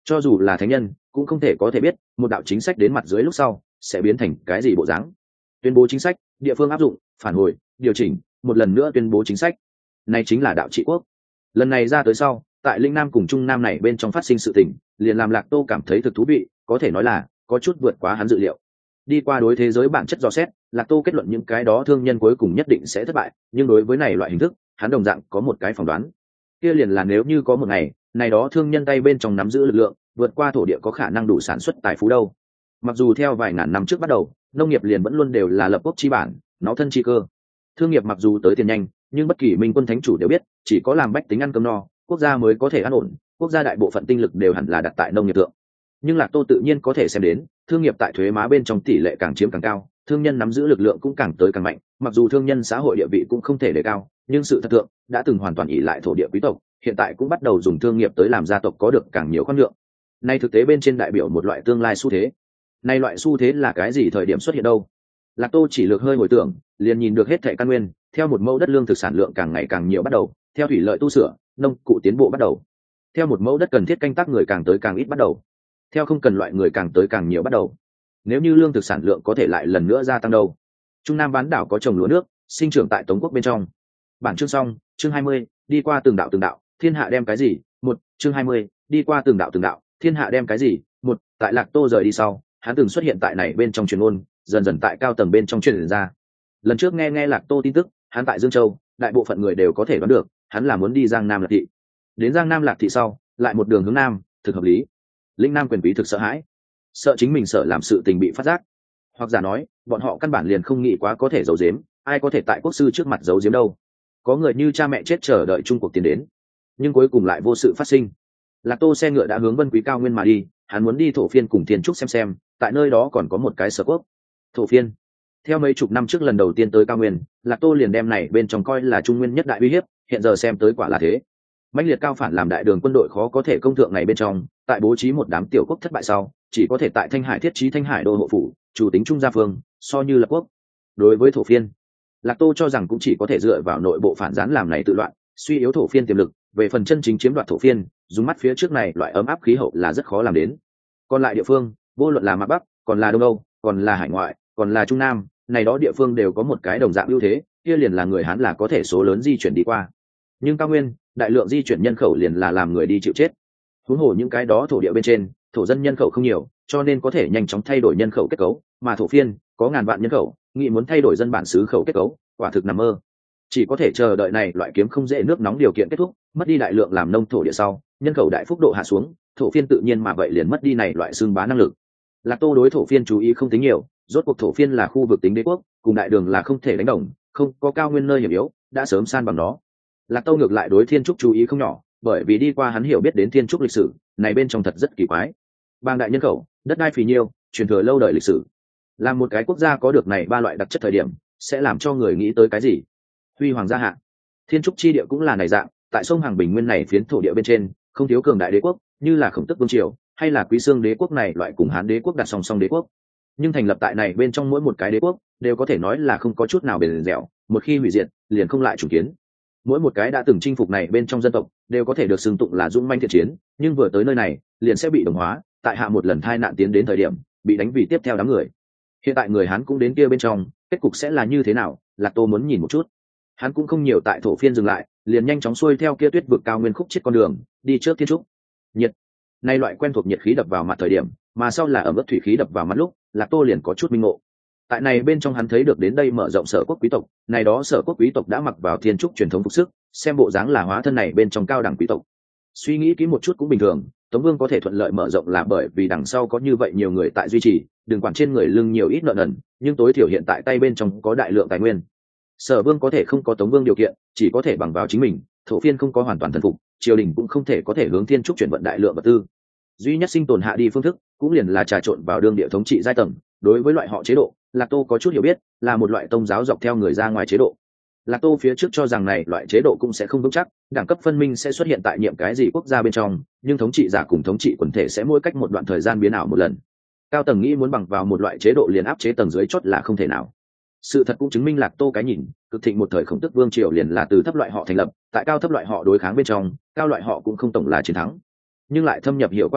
S1: cho dù là thánh nhân cũng không thể có thể biết một đạo chính sách đến mặt dưới lúc sau sẽ biến thành cái gì bộ dáng. Tuyên bố chính sách, địa phương áp dụng, phản hồi, điều chỉnh, một lần nữa tuyên bố chính sách, này chính là đạo trị quốc. Lần này ra tới sau, tại Linh Nam cùng Trung Nam này bên trong phát sinh sự tình, liền làm Lạc Tô cảm thấy thực thú vị, có thể nói là có chút vượt quá hắn dự liệu. Đi qua đối thế giới bản chất dò xét, Lạc Tô kết luận những cái đó thương nhân cuối cùng nhất định sẽ thất bại, nhưng đối với này loại hình thức, hắn đồng dạng có một cái phỏng đoán. Kia liền là nếu như có một ngày, này đó thương nhân tay bên trong nắm giữ lực lượng, vượt qua thổ địa có khả năng đủ sản xuất tài phú đâu. Mặc dù theo vài ngàn năm trước bắt đầu, nông nghiệp liền vẫn luôn đều là lập quốc chi bản, nó thân chi cơ. Thương nghiệp mặc dù tới tiền nhanh, nhưng bất kỳ minh quân thánh chủ đều biết, chỉ có làm bách tính ăn cơm no, quốc gia mới có thể an ổn, quốc gia đại bộ phận tinh lực đều hẳn là đặt tại nông nghiệp thượng. Nhưng Lạc Tô tự nhiên có thể xem đến, thương nghiệp tại thuế má bên trong tỷ lệ càng chiếm càng cao, thương nhân nắm giữ lực lượng cũng càng tới càng mạnh, mặc dù thương nhân xã hội địa vị cũng không thể đề cao, nhưng sự thật thượng đã từng hoàn toàn ỷ lại thổ địa quý tộc, hiện tại cũng bắt đầu dùng thương nghiệp tới làm gia tộc có được càng nhiều khoan lượng. Nay thực tế bên trên đại biểu một loại tương lai xu thế. Nay loại xu thế là cái gì thời điểm xuất hiện đâu? Lạc Tô chỉ lược hơi hồi tưởng, liền nhìn được hết thảy căn nguyên, theo một mẫu đất lương thực sản lượng càng ngày càng nhiều bắt đầu, theo thủy lợi tu sửa, nông cụ tiến bộ bắt đầu, theo một mẫu đất cần thiết canh tác người càng tới càng ít bắt đầu, theo không cần loại người càng tới càng nhiều bắt đầu. Nếu như lương thực sản lượng có thể lại lần nữa gia tăng đâu? Trung Nam bán đảo có trồng lúa nước, sinh trưởng tại Tống quốc bên trong. Bản chương xong, chương 20, đi qua từng đạo, thiên hạ đem cái gì? Một, chương 20, đi qua từng đạo, thiên hạ đem cái gì? Một, tại Lạc Tô rời đi sau, hắn từng xuất hiện tại này bên trong truyền ngôn, dần dần tại cao tầng bên trong truyền ra. Lần trước nghe Lạc Tô tin tức, hắn tại Dương Châu, đại bộ phận người đều có thể đoán được, hắn là muốn đi Giang Nam Lạc Thị. Đến Giang Nam Lạc Thị sau, lại một đường hướng Nam, thực hợp lý. Lĩnh Nam quyền quý thực sợ hãi, sợ chính mình sợ làm sự tình bị phát giác, hoặc giả nói, bọn họ căn bản liền không nghĩ quá có thể giấu giếm, ai có thể tại quốc sư trước mặt giấu giếm đâu. Có người như cha mẹ chết chờ đợi trung cuộc tiến đến, nhưng cuối cùng lại vô sự phát sinh. Lạc Tô xe ngựa đã hướng Vân Quý cao nguyên mà đi, hắn muốn đi Thổ Phiên cùng Thiên Trúc xem, tại nơi đó còn có một cái sở quốc. Thổ Phiên. Theo mấy chục năm trước lần đầu tiên tới cao nguyên, Lạc Tô liền đem này bên trong coi là trung nguyên nhất đại uy hiếp, hiện giờ xem tới quả là thế. Mãnh liệt cao phản làm đại đường quân đội khó có thể công thượng này bên trong, tại bố trí một đám tiểu quốc thất bại sau, chỉ có thể tại Thanh Hải thiết trí Thanh Hải đô hộ phủ, chủ tính trung gia phương, so như lập quốc. Đối với Thổ Phiên, Lạc Tô cho rằng cũng chỉ có thể dựa vào nội bộ phản gián làm này tự loạn, suy yếu Thổ Phiên tiềm lực, về phần chân chính chiếm đoạt Thổ Phiên, dùng mắt phía trước này loại ấm áp khí hậu là rất khó làm đến. Còn lại địa phương, vô luận là Mạc Bắc, còn là Đông Âu, còn là Hải Ngoại, còn là Trung Nam, này đó địa phương đều có một cái đồng dạng ưu thế, kia liền là người Hán là có thể số lớn di chuyển đi qua. Nhưng cao nguyên, đại lượng di chuyển nhân khẩu liền là làm người đi chịu chết. Huống hồ những cái đó thổ địa bên trên, thổ dân nhân khẩu không nhiều, cho nên có thể nhanh chóng thay đổi nhân khẩu kết cấu, mà Thổ Phiên có ngàn vạn nhân khẩu, nghĩ muốn thay đổi dân bản xứ khẩu kết cấu, quả thực nằm mơ. Chỉ có thể chờ đợi này loại kiếm không dễ nước nóng điều kiện kết thúc, mất đi đại lượng làm nông thổ địa sau, nhân khẩu đại phúc độ hạ xuống, Thổ Phiên tự nhiên mà vậy liền mất đi này loại xương bá năng lực. Lạc Tô đối Thổ Phiên chú ý không tính nhiều, rốt cuộc Thổ Phiên là khu vực tính đế quốc, cùng đại đường là không thể đánh đồng, không có cao nguyên nơi hiểm yếu, đã sớm san bằng nó. Lạc Tô ngược lại đối Thiên Trúc chú ý không nhỏ, bởi vì đi qua hắn hiểu biết đến Thiên Trúc lịch sử, này bên trong thật rất kỳ quái. Bang đại nhân khẩu, đất đai phì nhiêu, truyền thừa lâu đời lịch sử. Là một cái quốc gia có được này ba loại đặc chất thời điểm, sẽ làm cho người nghĩ tới cái gì? Huy hoàng gia hạ. Thiên Trúc chi địa cũng là này dạng, tại sông Hàng Bình Nguyên này phiến thổ địa bên trên, không thiếu cường đại đế quốc, như là Khổng Tức vương triều, hay là Quý Xương đế quốc này loại cùng Hán đế quốc đặt song song đế quốc. Nhưng thành lập tại này bên trong mỗi một cái đế quốc, đều có thể nói là không có chút nào bền dẻo, một khi hủy diệt, liền không lại chủ kiến. Mỗi một cái đã từng chinh phục này bên trong dân tộc, đều có thể được xưng tụng là dũng manh thiện chiến, nhưng vừa tới nơi này, liền sẽ bị đồng hóa, tại hạ một lần tai nạn tiến đến thời điểm, bị đánh vì tiếp theo đám người. Hiện tại người Hán cũng đến kia bên trong, kết cục sẽ là như thế nào, Lạc Tô muốn nhìn một chút. Hắn cũng không nhiều tại Thổ Phiên dừng lại, liền nhanh chóng xuôi theo kia tuyết vực cao nguyên khúc chết con đường, đi trước Thiên Trúc. Nhiệt, nay loại quen thuộc nhiệt khí đập vào mặt thời điểm, mà sau là ẩm ướt thủy khí đập vào mặt lúc, Lạc Tô liền có chút minh ngộ. Tại này bên trong hắn thấy được đến đây mở rộng sở quốc quý tộc, này đó sở quốc quý tộc đã mặc vào Thiên Trúc truyền thống phục sức, xem bộ dáng là hóa thân này bên trong cao đẳng quý tộc. Suy nghĩ kỹ một chút cũng bình thường, Tống Vương có thể thuận lợi mở rộng là bởi vì đằng sau có như vậy nhiều người tại duy trì, đừng quản trên người lưng nhiều ít nợ nần, nhưng tối thiểu hiện tại tay bên trong có đại lượng tài nguyên. Sở Vương có thể không có Tống Vương điều kiện, chỉ có thể bằng vào chính mình, Thổ Phiên không có hoàn toàn thần phục, triều đình cũng không thể có thể hướng Thiên Trúc chuyển vận đại lượng vật tư. Duy nhất sinh tồn hạ đi phương thức, cũng liền là trà trộn vào đương địa thống trị giai tầng. Đối với loại họ chế độ, Lạc Tô có chút hiểu biết, là một loại tôn giáo dọc theo người ra ngoài chế độ. Lạc Tô phía trước cho rằng này loại chế độ cũng sẽ không vững chắc, đẳng cấp phân minh sẽ xuất hiện tại nhiệm cái gì quốc gia bên trong, nhưng thống trị giả cùng thống trị quần thể sẽ mỗi cách một đoạn thời gian biến ảo một lần. Cao tầng nghĩ muốn bằng vào một loại chế độ liền áp chế tầng dưới chót là không thể nào. Sự thật cũng chứng minh Lạc Tô cái nhìn, cực thịnh một thời Khổng Tức vương triều liền là từ thấp loại họ thành lập, tại cao thấp loại họ đối kháng bên trong, cao loại họ cũng không tổng là chiến thắng. Nhưng lại thâm nhập hiểu qua sau,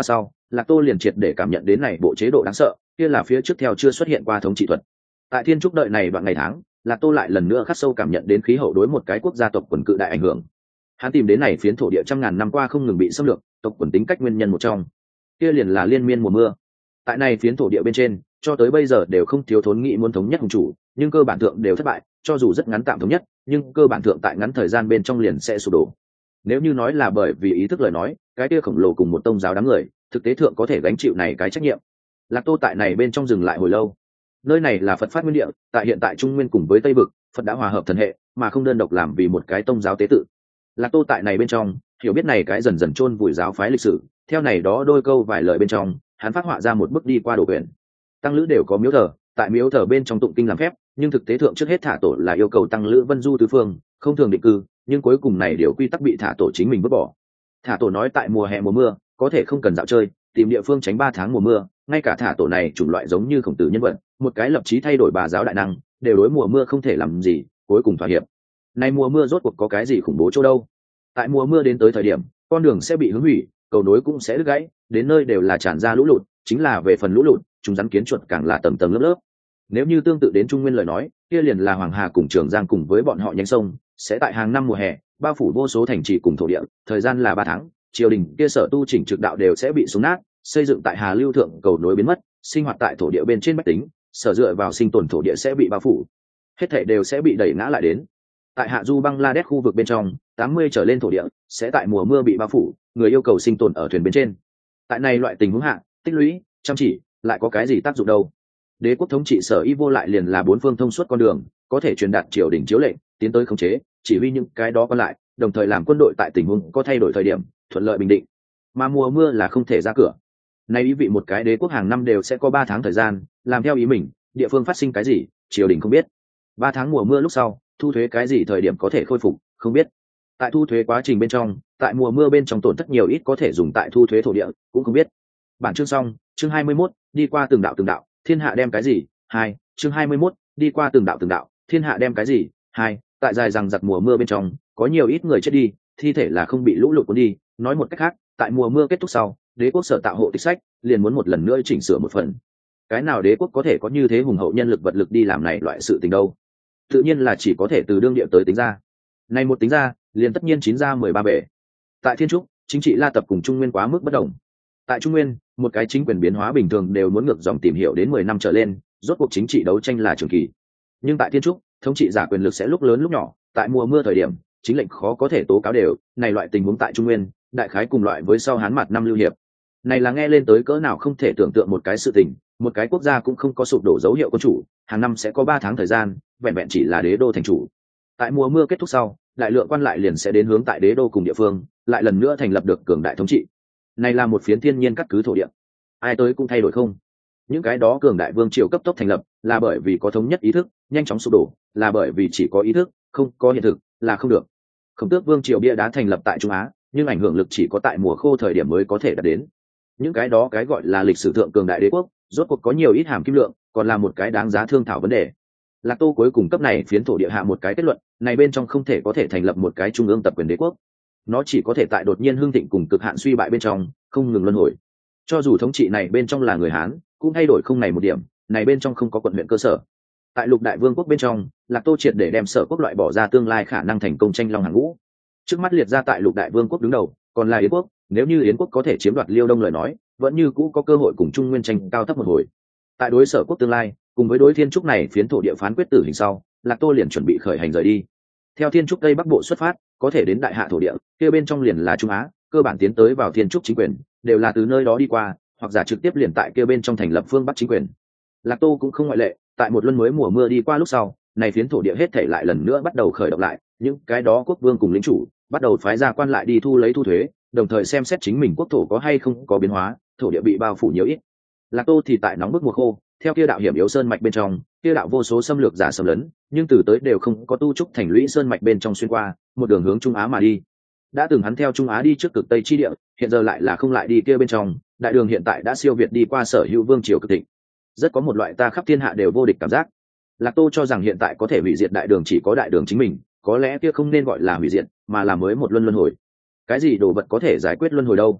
S1: Lạc Tô liền triệt để cảm nhận đến này bộ chế độ đáng sợ, kia là phía trước theo chưa xuất hiện qua thống trị thuật. Tại Thiên Trúc đợi này đoạn ngày tháng, Lạc Tô lại lần nữa khắc sâu cảm nhận đến khí hậu đối một cái quốc gia tộc quần cự đại ảnh hưởng. Hắn tìm đến này phiến thổ địa trăm ngàn năm qua không ngừng bị xâm lược, tộc quần tính cách nguyên nhân một trong, kia liền là liên miên mùa mưa. Tại này phiến thổ địa bên trên, cho tới bây giờ đều không thiếu thốn nghĩ muốn thống nhất hùng chủ, nhưng cơ bản thượng đều thất bại, cho dù rất ngắn tạm thống nhất, nhưng cơ bản thượng tại ngắn thời gian bên trong liền sẽ sụp đổ. Nếu như nói là bởi vì ý thức lời nói, cái kia khổng lồ cùng một tông giáo đám người, thực tế thượng có thể gánh chịu này cái trách nhiệm. Lạc Tô tại này bên trong dừng lại hồi lâu. Nơi này là Phật phát nguyên địa, tại hiện tại Trung Nguyên cùng với Tây vực, Phật đã hòa hợp thần hệ, mà không đơn độc làm vì một cái tông giáo tế tự. Lạc Tô tại này bên trong, hiểu biết này cái dần dần chôn vùi giáo phái lịch sử, theo này đó đôi câu vài lời bên trong, hắn phát họa ra một bức đi qua đồ quyển. Tăng lữ đều có miếu thờ, tại miếu thờ bên trong tụng kinh làm phép, nhưng thực tế thượng trước hết thả tổ là yêu cầu tăng lữ vân du tứ phương, không thường định cư, nhưng cuối cùng này điều quy tắc bị thả tổ chính mình vứt bỏ. Thả tổ nói tại mùa hè mùa mưa, có thể không cần dạo chơi, tìm địa phương tránh 3 tháng mùa mưa, ngay cả thả tổ này chủng loại giống như Khổng Tử nhân vật, một cái lập chí thay đổi bà giáo đại năng, đều đối mùa mưa không thể làm gì, cuối cùng thỏa hiệp. Này mùa mưa rốt cuộc có cái gì khủng bố chỗ đâu? Tại mùa mưa đến tới thời điểm, con đường sẽ bị hứng hủy, cầu nối cũng sẽ đứt gãy, đến nơi đều là tràn ra lũ lụt, chính là về phần lũ lụt, chúng rắn kiến chuột càng là tầng tầng lớp lớp. Nếu như tương tự đến Trung Nguyên lời nói, kia liền là Hoàng Hà cùng Trường Giang cùng với bọn họ nhánh sông, sẽ tại hàng năm mùa hè, bao phủ vô số thành trì cùng thổ địa, thời gian là 3 tháng, triều đình kia sở tu chỉnh trực đạo đều sẽ bị xuống nát, xây dựng tại Hà Lưu thượng cầu nối biến mất, sinh hoạt tại thổ địa bên trên bách tính, sở dựa vào sinh tồn thổ địa sẽ bị bao phủ, hết thảy đều sẽ bị đẩy ngã lại đến. Tại Hạ Du Bangladesh khu vực bên trong, 80 trở lên thổ địa sẽ tại mùa mưa bị bao phủ, người yêu cầu sinh tồn ở thuyền bên trên. Tại này loại tình huống hạ, tích lũy, chăm chỉ, lại có cái gì tác dụng đâu? Đế quốc thống trị sở y vô lại liền là 4 phương thông suốt con đường, có thể truyền đạt triều đình chiếu lệnh, tiến tới khống chế, chỉ huy những cái đó còn lại, đồng thời làm quân đội tại tình huống có thay đổi thời điểm, thuận lợi bình định. Mà mùa mưa là không thể ra cửa. Này ý vị một cái đế quốc hàng năm đều sẽ có 3 tháng thời gian, làm theo ý mình, địa phương phát sinh cái gì, triều đình không biết. 3 tháng mùa mưa lúc sau, thu thuế cái gì thời điểm có thể khôi phục, không biết. Tại thu thuế quá trình bên trong, tại mùa mưa bên trong tổn thất nhiều ít có thể dùng tại thu thuế thổ địa, cũng không biết. Bản chương xong, chương 21, đi qua từng đạo, thiên hạ đem cái gì? 2, chương 21, đi qua từng đạo, thiên hạ đem cái gì? 2, tại dài rằng giặc mùa mưa bên trong, có nhiều ít người chết đi, thi thể là không bị lũ lụt cuốn đi, nói một cách khác, tại mùa mưa kết thúc sau, đế quốc sở tạo hộ tịch sách, liền muốn một lần nữa chỉnh sửa một phần. Cái nào đế quốc có thể có như thế hùng hậu nhân lực vật lực đi làm này loại sự tình đâu? Tự nhiên là chỉ có thể từ đương địa tới tính ra. Này một tính ra, liền tất nhiên 9 ra 13 bể. Tại Thiên Trúc, chính trị La Tập cùng Trung Nguyên quá mức bất đồng. Tại Trung Nguyên, một cái chính quyền biến hóa bình thường đều muốn ngược dòng tìm hiểu đến 10 năm trở lên, rốt cuộc chính trị đấu tranh là trường kỳ. Nhưng tại Thiên Trúc, thống trị giả quyền lực sẽ lúc lớn lúc nhỏ, tại mùa mưa thời điểm, chính lệnh khó có thể tố cáo đều, này loại tình huống tại Trung Nguyên, đại khái cùng loại với sau Hán Mạt năm lưu hiệp. Này là nghe lên tới cỡ nào không thể tưởng tượng một cái sự tình, một cái quốc gia cũng không có sụp đổ dấu hiệu quân chủ, hàng năm sẽ có 3 tháng thời gian, vẹn vẹn chỉ là đế đô thành chủ. Tại mùa mưa kết thúc sau, đại lượng quan lại liền sẽ đến hướng tại đế đô cùng địa phương, lại lần nữa thành lập được cường đại thống trị. Này là một phiến thiên nhiên cắt cứ thổ địa, ai tới cũng thay đổi không. Những cái đó cường đại vương triều cấp tốc thành lập, là bởi vì có thống nhất ý thức, nhanh chóng sụp đổ, là bởi vì chỉ có ý thức, không có hiện thực, là không được. Khổng Tước vương triều bia đá thành lập tại Trung Á, nhưng ảnh hưởng lực chỉ có tại mùa khô thời điểm mới có thể đạt đến. Những cái đó cái gọi là lịch sử thượng cường đại đế quốc, rốt cuộc có nhiều ít hàm kim lượng, còn là một cái đáng giá thương thảo vấn đề. Lạc Tô cuối cùng cấp này phiến thổ địa hạ một cái kết luận, này bên trong không thể có thể thành lập một cái trung ương tập quyền đế quốc. Nó chỉ có thể tại đột nhiên hưng thịnh cùng cực hạn suy bại bên trong, không ngừng luân hồi. Cho dù thống trị này bên trong là người Hán, cũng thay đổi không này một điểm, này bên trong không có quận huyện cơ sở. Tại Lục Đại Vương quốc bên trong, Lạc Tô triệt để đem Sở quốc loại bỏ ra tương lai khả năng thành công tranh long hàng ngũ. Trước mắt liệt ra tại Lục Đại Vương quốc đứng đầu, còn là Yến quốc, nếu như Yến quốc có thể chiếm đoạt Liêu Đông lời nói, vẫn như cũ có cơ hội cùng Trung Nguyên tranh cao thấp một hồi. Tại đối Sở quốc tương lai, cùng với đối Thiên Trúc này phiến thổ địa phán quyết tử hình sau, Lạc Tô liền chuẩn bị khởi hành rời đi. Theo Thiên Trúc Tây Bắc bộ xuất phát, có thể đến Đại Hạ thổ địa, kia bên trong liền là Trung Á, cơ bản tiến tới vào Thiên Trúc chính quyền, đều là từ nơi đó đi qua, hoặc giả trực tiếp liền tại kia bên trong thành lập phương Bắc chính quyền. Lạc Tô cũng không ngoại lệ, tại một luân mới mùa mưa đi qua lúc sau, này phiến thổ địa hết thảy lại lần nữa bắt đầu khởi động lại, những cái đó quốc vương cùng lĩnh chủ bắt đầu phái ra quan lại đi thu lấy thu thuế, đồng thời xem xét chính mình quốc thổ có hay không có biến hóa, thổ địa bị bao phủ nhiều ít. Lạc Tô thì tại nóng bức mùa khô, theo kia đạo hiểm yếu sơn mạch bên trong, kia đạo vô số xâm lược giả xâm lấn, nhưng từ tới đều không có tu trúc thành lũy sơn mạch bên trong xuyên qua, một đường hướng Trung Á mà đi. Đã từng hắn theo Trung Á đi trước cực Tây chi địa, hiện giờ lại là không lại đi kia bên trong, đại đường hiện tại đã siêu việt đi qua sở hữu vương triều cực thịnh. Rất có một loại ta khắp thiên hạ đều vô địch cảm giác. Lạc Tô cho rằng hiện tại có thể hủy diệt đại đường chỉ có đại đường chính mình, có lẽ kia không nên gọi là hủy diệt, mà là mới một luân hồi. Cái gì đồ vật có thể giải quyết luân hồi đâu?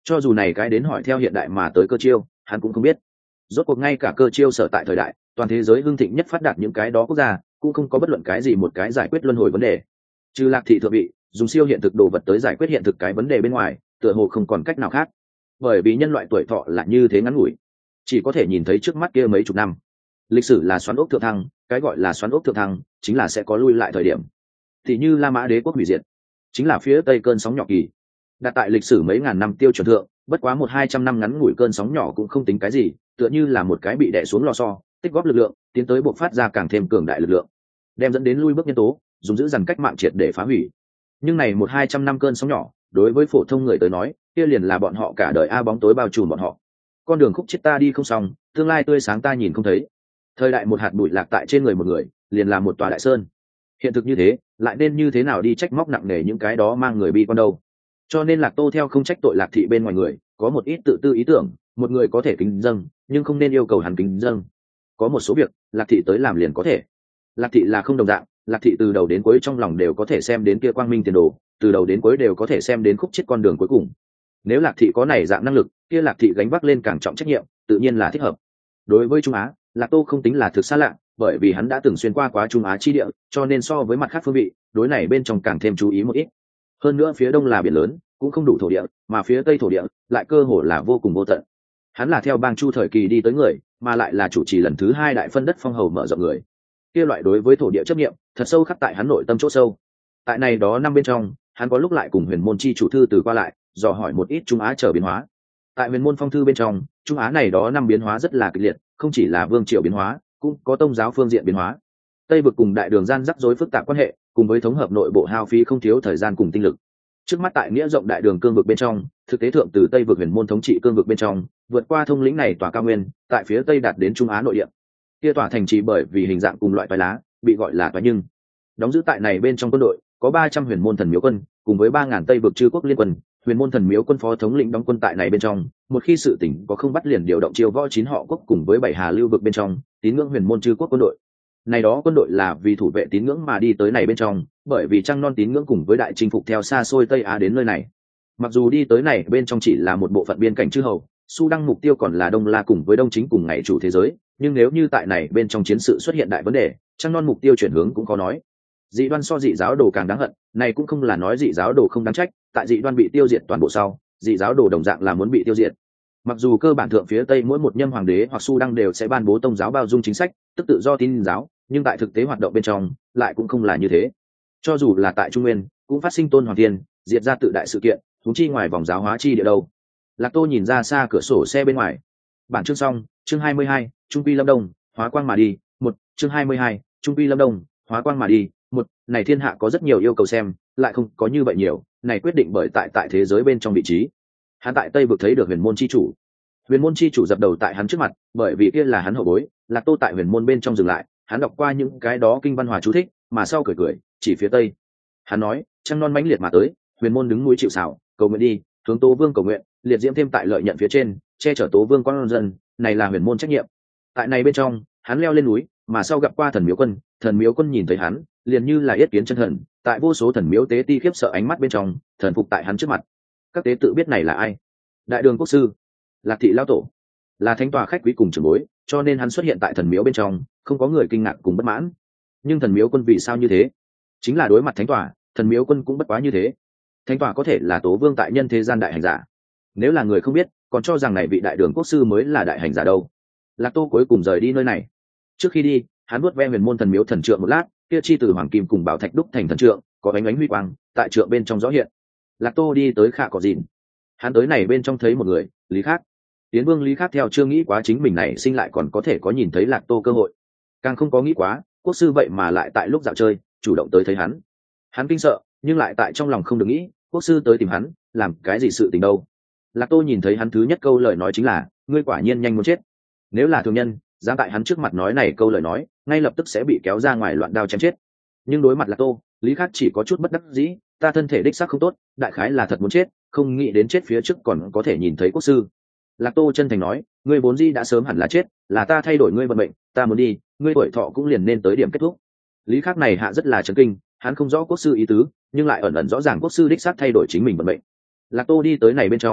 S1: Cho dù này cái đến hỏi theo hiện đại mà tới cơ chiêu hắn cũng không biết. Rốt cuộc ngay cả cơ chiêu sở tại thời đại toàn thế giới hưng thịnh nhất phát đạt những cái đó quốc gia cũng không có bất luận cái gì một cái giải quyết luân hồi vấn đề. Trừ Lạc Thị thượng vị dùng siêu hiện thực đồ vật tới giải quyết hiện thực cái vấn đề bên ngoài, tựa hồ không còn cách nào khác. Bởi vì nhân loại tuổi thọ là như thế ngắn ngủi, chỉ có thể nhìn thấy trước mắt kia mấy chục năm. Lịch sử là xoắn ốc thượng thăng, cái gọi là xoắn ốc thượng thăng chính là sẽ có lui lại thời điểm. Thì như La Mã đế quốc hủy diệt, chính là phía tây cơn sóng nhỏ kỳ. Đặt tại lịch sử mấy ngàn năm tiêu chuẩn thượng, bất quá 100-200 năm ngắn ngủi cơn sóng nhỏ cũng không tính cái gì, tựa như là một cái bị đè xuống lò xo, tích góp lực lượng, tiến tới bộc phát ra càng thêm cường đại lực lượng, đem dẫn đến lui bước nhân tố, dùng giữ dằn cách mạng triệt để phá hủy. Nhưng này 100-200 năm cơn sóng nhỏ, đối với phổ thông người tới nói, kia liền là bọn họ cả đời a bóng tối bao trùm bọn họ. Con đường khúc chết ta đi không xong, tương lai tươi sáng ta nhìn không thấy. Thời đại một hạt bụi lạc tại trên người một người, liền là một tòa đại sơn. Hiện thực như thế, lại nên như thế nào đi trách móc nặng nề những cái đó mang người bi quan đâu. Cho nên Lạc Tô theo không trách tội Lạc Thị bên ngoài người, có một ít tự tư ý tưởng, một người có thể kính dâng, nhưng không nên yêu cầu hắn kính dâng. Có một số việc, Lạc Thị tới làm liền có thể. Lạc Thị là không đồng dạng, Lạc Thị từ đầu đến cuối trong lòng đều có thể xem đến kia quang minh tiền đồ, từ đầu đến cuối đều có thể xem đến khúc chết con đường cuối cùng. Nếu Lạc Thị có này dạng năng lực, kia Lạc Thị gánh vác lên càng trọng trách nhiệm, tự nhiên là thích hợp. Đối với Trung Á, Lạc Tô không tính là thực xa lạ, bởi vì hắn đã từng xuyên qua quá Trung Á chi địa, cho nên so với mặt khác phương vị, đối này bên trong càng thêm chú ý một ít. Hơn nữa phía đông là biển lớn, cũng không đủ thổ địa, mà phía tây thổ địa lại cơ hồ là vô cùng vô tận. Hắn là theo bang Chu thời kỳ đi tới người, mà lại là chủ trì lần thứ 2 đại phân đất phong hầu mở rộng người. Kia loại đối với thổ địa chấp niệm, thật sâu khắc tại hắn nội tâm chỗ sâu. Tại này đó năm bên trong, hắn có lúc lại cùng Huyền Môn chi chủ thư từ qua lại, dò hỏi một ít Trung Á trở biến hóa. Tại Huyền Môn phong thư bên trong, Trung Á này đó năm biến hóa rất là kịch liệt, không chỉ là vương triều biến hóa, cũng có tông giáo phương diện biến hóa. Tây vực cùng đại đường gian rắc rối phức tạp quan hệ, cùng với thống hợp nội bộ hao phí không thiếu thời gian cùng tinh lực. Trước mắt tại nghĩa rộng đại đường cương vực bên trong, thực tế thượng từ Tây vực Huyền Môn thống trị cương vực bên trong, vượt qua thông lĩnh này tòa cao nguyên, tại phía tây đạt đến Trung Á nội địa. Kia tòa thành trì bởi vì hình dạng cùng loại toái lá, bị gọi là toái nhưng. Đóng giữ tại này bên trong quân đội, có 300 Huyền Môn thần miếu quân, cùng với 3000 Tây vực chư quốc liên quân. Huyền Môn thần miếu quân phó thống lĩnh đóng quân tại này bên trong, một khi sự tỉnh có không bắt liền điều động chiêu võ 9 họ quốc cùng với 7 hà lưu vực bên trong, tín ngưỡng Huyền Môn chư quốc quân đội. Này đó quân đội là vì thủ vệ tín ngưỡng mà đi tới này bên trong, bởi vì trăng non tín ngưỡng cùng với đại chinh phục theo xa xôi Tây Á đến nơi này. Mặc dù đi tới này bên trong chỉ là một bộ phận biên cảnh chư hầu, Su Đăng mục tiêu còn là Đông La cùng với Đông Chính cùng ngày chủ thế giới, nhưng nếu như tại này bên trong chiến sự xuất hiện đại vấn đề, trăng non mục tiêu chuyển hướng cũng có nói. Dị đoan so dị giáo đồ càng đáng hận, này cũng không là nói dị giáo đồ không đáng trách, tại dị đoan bị tiêu diệt toàn bộ sau, dị giáo đồ đồng dạng là muốn bị tiêu diệt. Mặc dù cơ bản thượng phía Tây mỗi một nhâm hoàng đế hoặc Su Đăng đều sẽ ban bố tông giáo bao dung chính sách, tức tự do tín giáo, nhưng tại thực tế hoạt động bên trong lại cũng không là như thế. Cho dù là tại Trung Nguyên, cũng phát sinh tôn hoàng thiên, diệt ra tự đại sự kiện, huống chi ngoài vòng giáo hóa chi địa đâu. Lạc Tô nhìn ra xa cửa sổ xe bên ngoài. Bản chương xong, chương 22, Trung Quy Lâm Đông, hóa quang mà đi, một chương 22, Trung Quy Lâm Đông, hóa quang mà đi, một này thiên hạ có rất nhiều yêu cầu xem, lại không có như vậy nhiều, này quyết định bởi tại thế giới bên trong vị trí. Hắn tại Tây vực thấy được Huyền Môn chi chủ. Huyền Môn chi chủ dập đầu tại hắn trước mặt, bởi vì kia là hắn hậu bối. Lạc Tô tại Huyền Môn bên trong dừng lại, hắn đọc qua những cái đó kinh văn hòa chú thích, mà sau cười cười, chỉ phía Tây. Hắn nói, trăng non mãnh liệt mà tới, Huyền Môn đứng núi chịu sào, cầu nguyện đi, hướng Tố Vương cầu nguyện, liệt diễm thêm tại lợi nhận phía trên, che chở Tố Vương con dân, này là Huyền Môn trách nhiệm. Tại này bên trong, hắn leo lên núi, mà sau gặp qua thần miếu quân nhìn thấy hắn, liền như là yết kiến chân thần, tại vô số thần miếu tế ti khiếp sợ ánh mắt bên trong, thần phục tại hắn trước mặt. Các tế tự biết này là ai? Đại đường quốc sư, Lạc Thị lão tổ, là thánh tòa khách quý cùng trưởng bối, cho nên hắn xuất hiện tại thần miếu bên trong, không có người kinh ngạc cùng bất mãn. Nhưng thần miếu quân vì sao như thế? Chính là đối mặt thánh tòa, thần miếu quân cũng bất quá như thế. Thánh tòa có thể là Tố Vương tại nhân thế gian đại hành giả. Nếu là người không biết, còn cho rằng này vị đại đường quốc sư mới là đại hành giả đâu. Lạc Tô cuối cùng rời đi nơi này. Trước khi đi, hắn vuốt ve Huyền Môn thần miếu thần trượng một lát, kia chi từ hoàng kim cùng bảo thạch đúc thành thần trượng, có ánh ánh huy quang, tại trượng bên trong rõ hiện. Lạc Tô đi tới Khả Cỏ Dìn. Hắn tới này bên trong thấy một người, Lý Khắc. Tiến Vương Lý Khắc theo chưa nghĩ quá chính mình này sinh lại còn có thể có nhìn thấy Lạc Tô cơ hội, càng không có nghĩ quá quốc sư vậy mà lại tại lúc dạo chơi chủ động tới thấy hắn. Hắn kinh sợ, nhưng lại tại trong lòng không được nghĩ, quốc sư tới tìm hắn làm cái gì sự tình đâu. Lạc Tô nhìn thấy hắn thứ nhất câu lời nói chính là, ngươi quả nhiên nhanh muốn chết. Nếu là thường nhân, dám tại hắn trước mặt nói này câu lời nói, ngay lập tức sẽ bị kéo ra ngoài loạn đao chém chết. Nhưng đối mặt Lạc Tô, Lý Khắc chỉ có chút bất đắc dĩ, ta thân thể đích xác không tốt, đại khái là thật muốn chết, không nghĩ đến chết phía trước còn có thể nhìn thấy quốc sư. Lạc Tô chân thành nói, ngươi vốn dĩ đã sớm hẳn là chết, là ta thay đổi ngươi vận mệnh, ta muốn đi, ngươi tuổi thọ cũng liền nên tới điểm kết thúc. Lý Khắc này hạ rất là chấn kinh, hắn không rõ quốc sư ý tứ, nhưng lại ẩn ẩn rõ ràng quốc sư đích xác thay đổi chính mình vận mệnh. Lạc Tô đi tới này bên trong,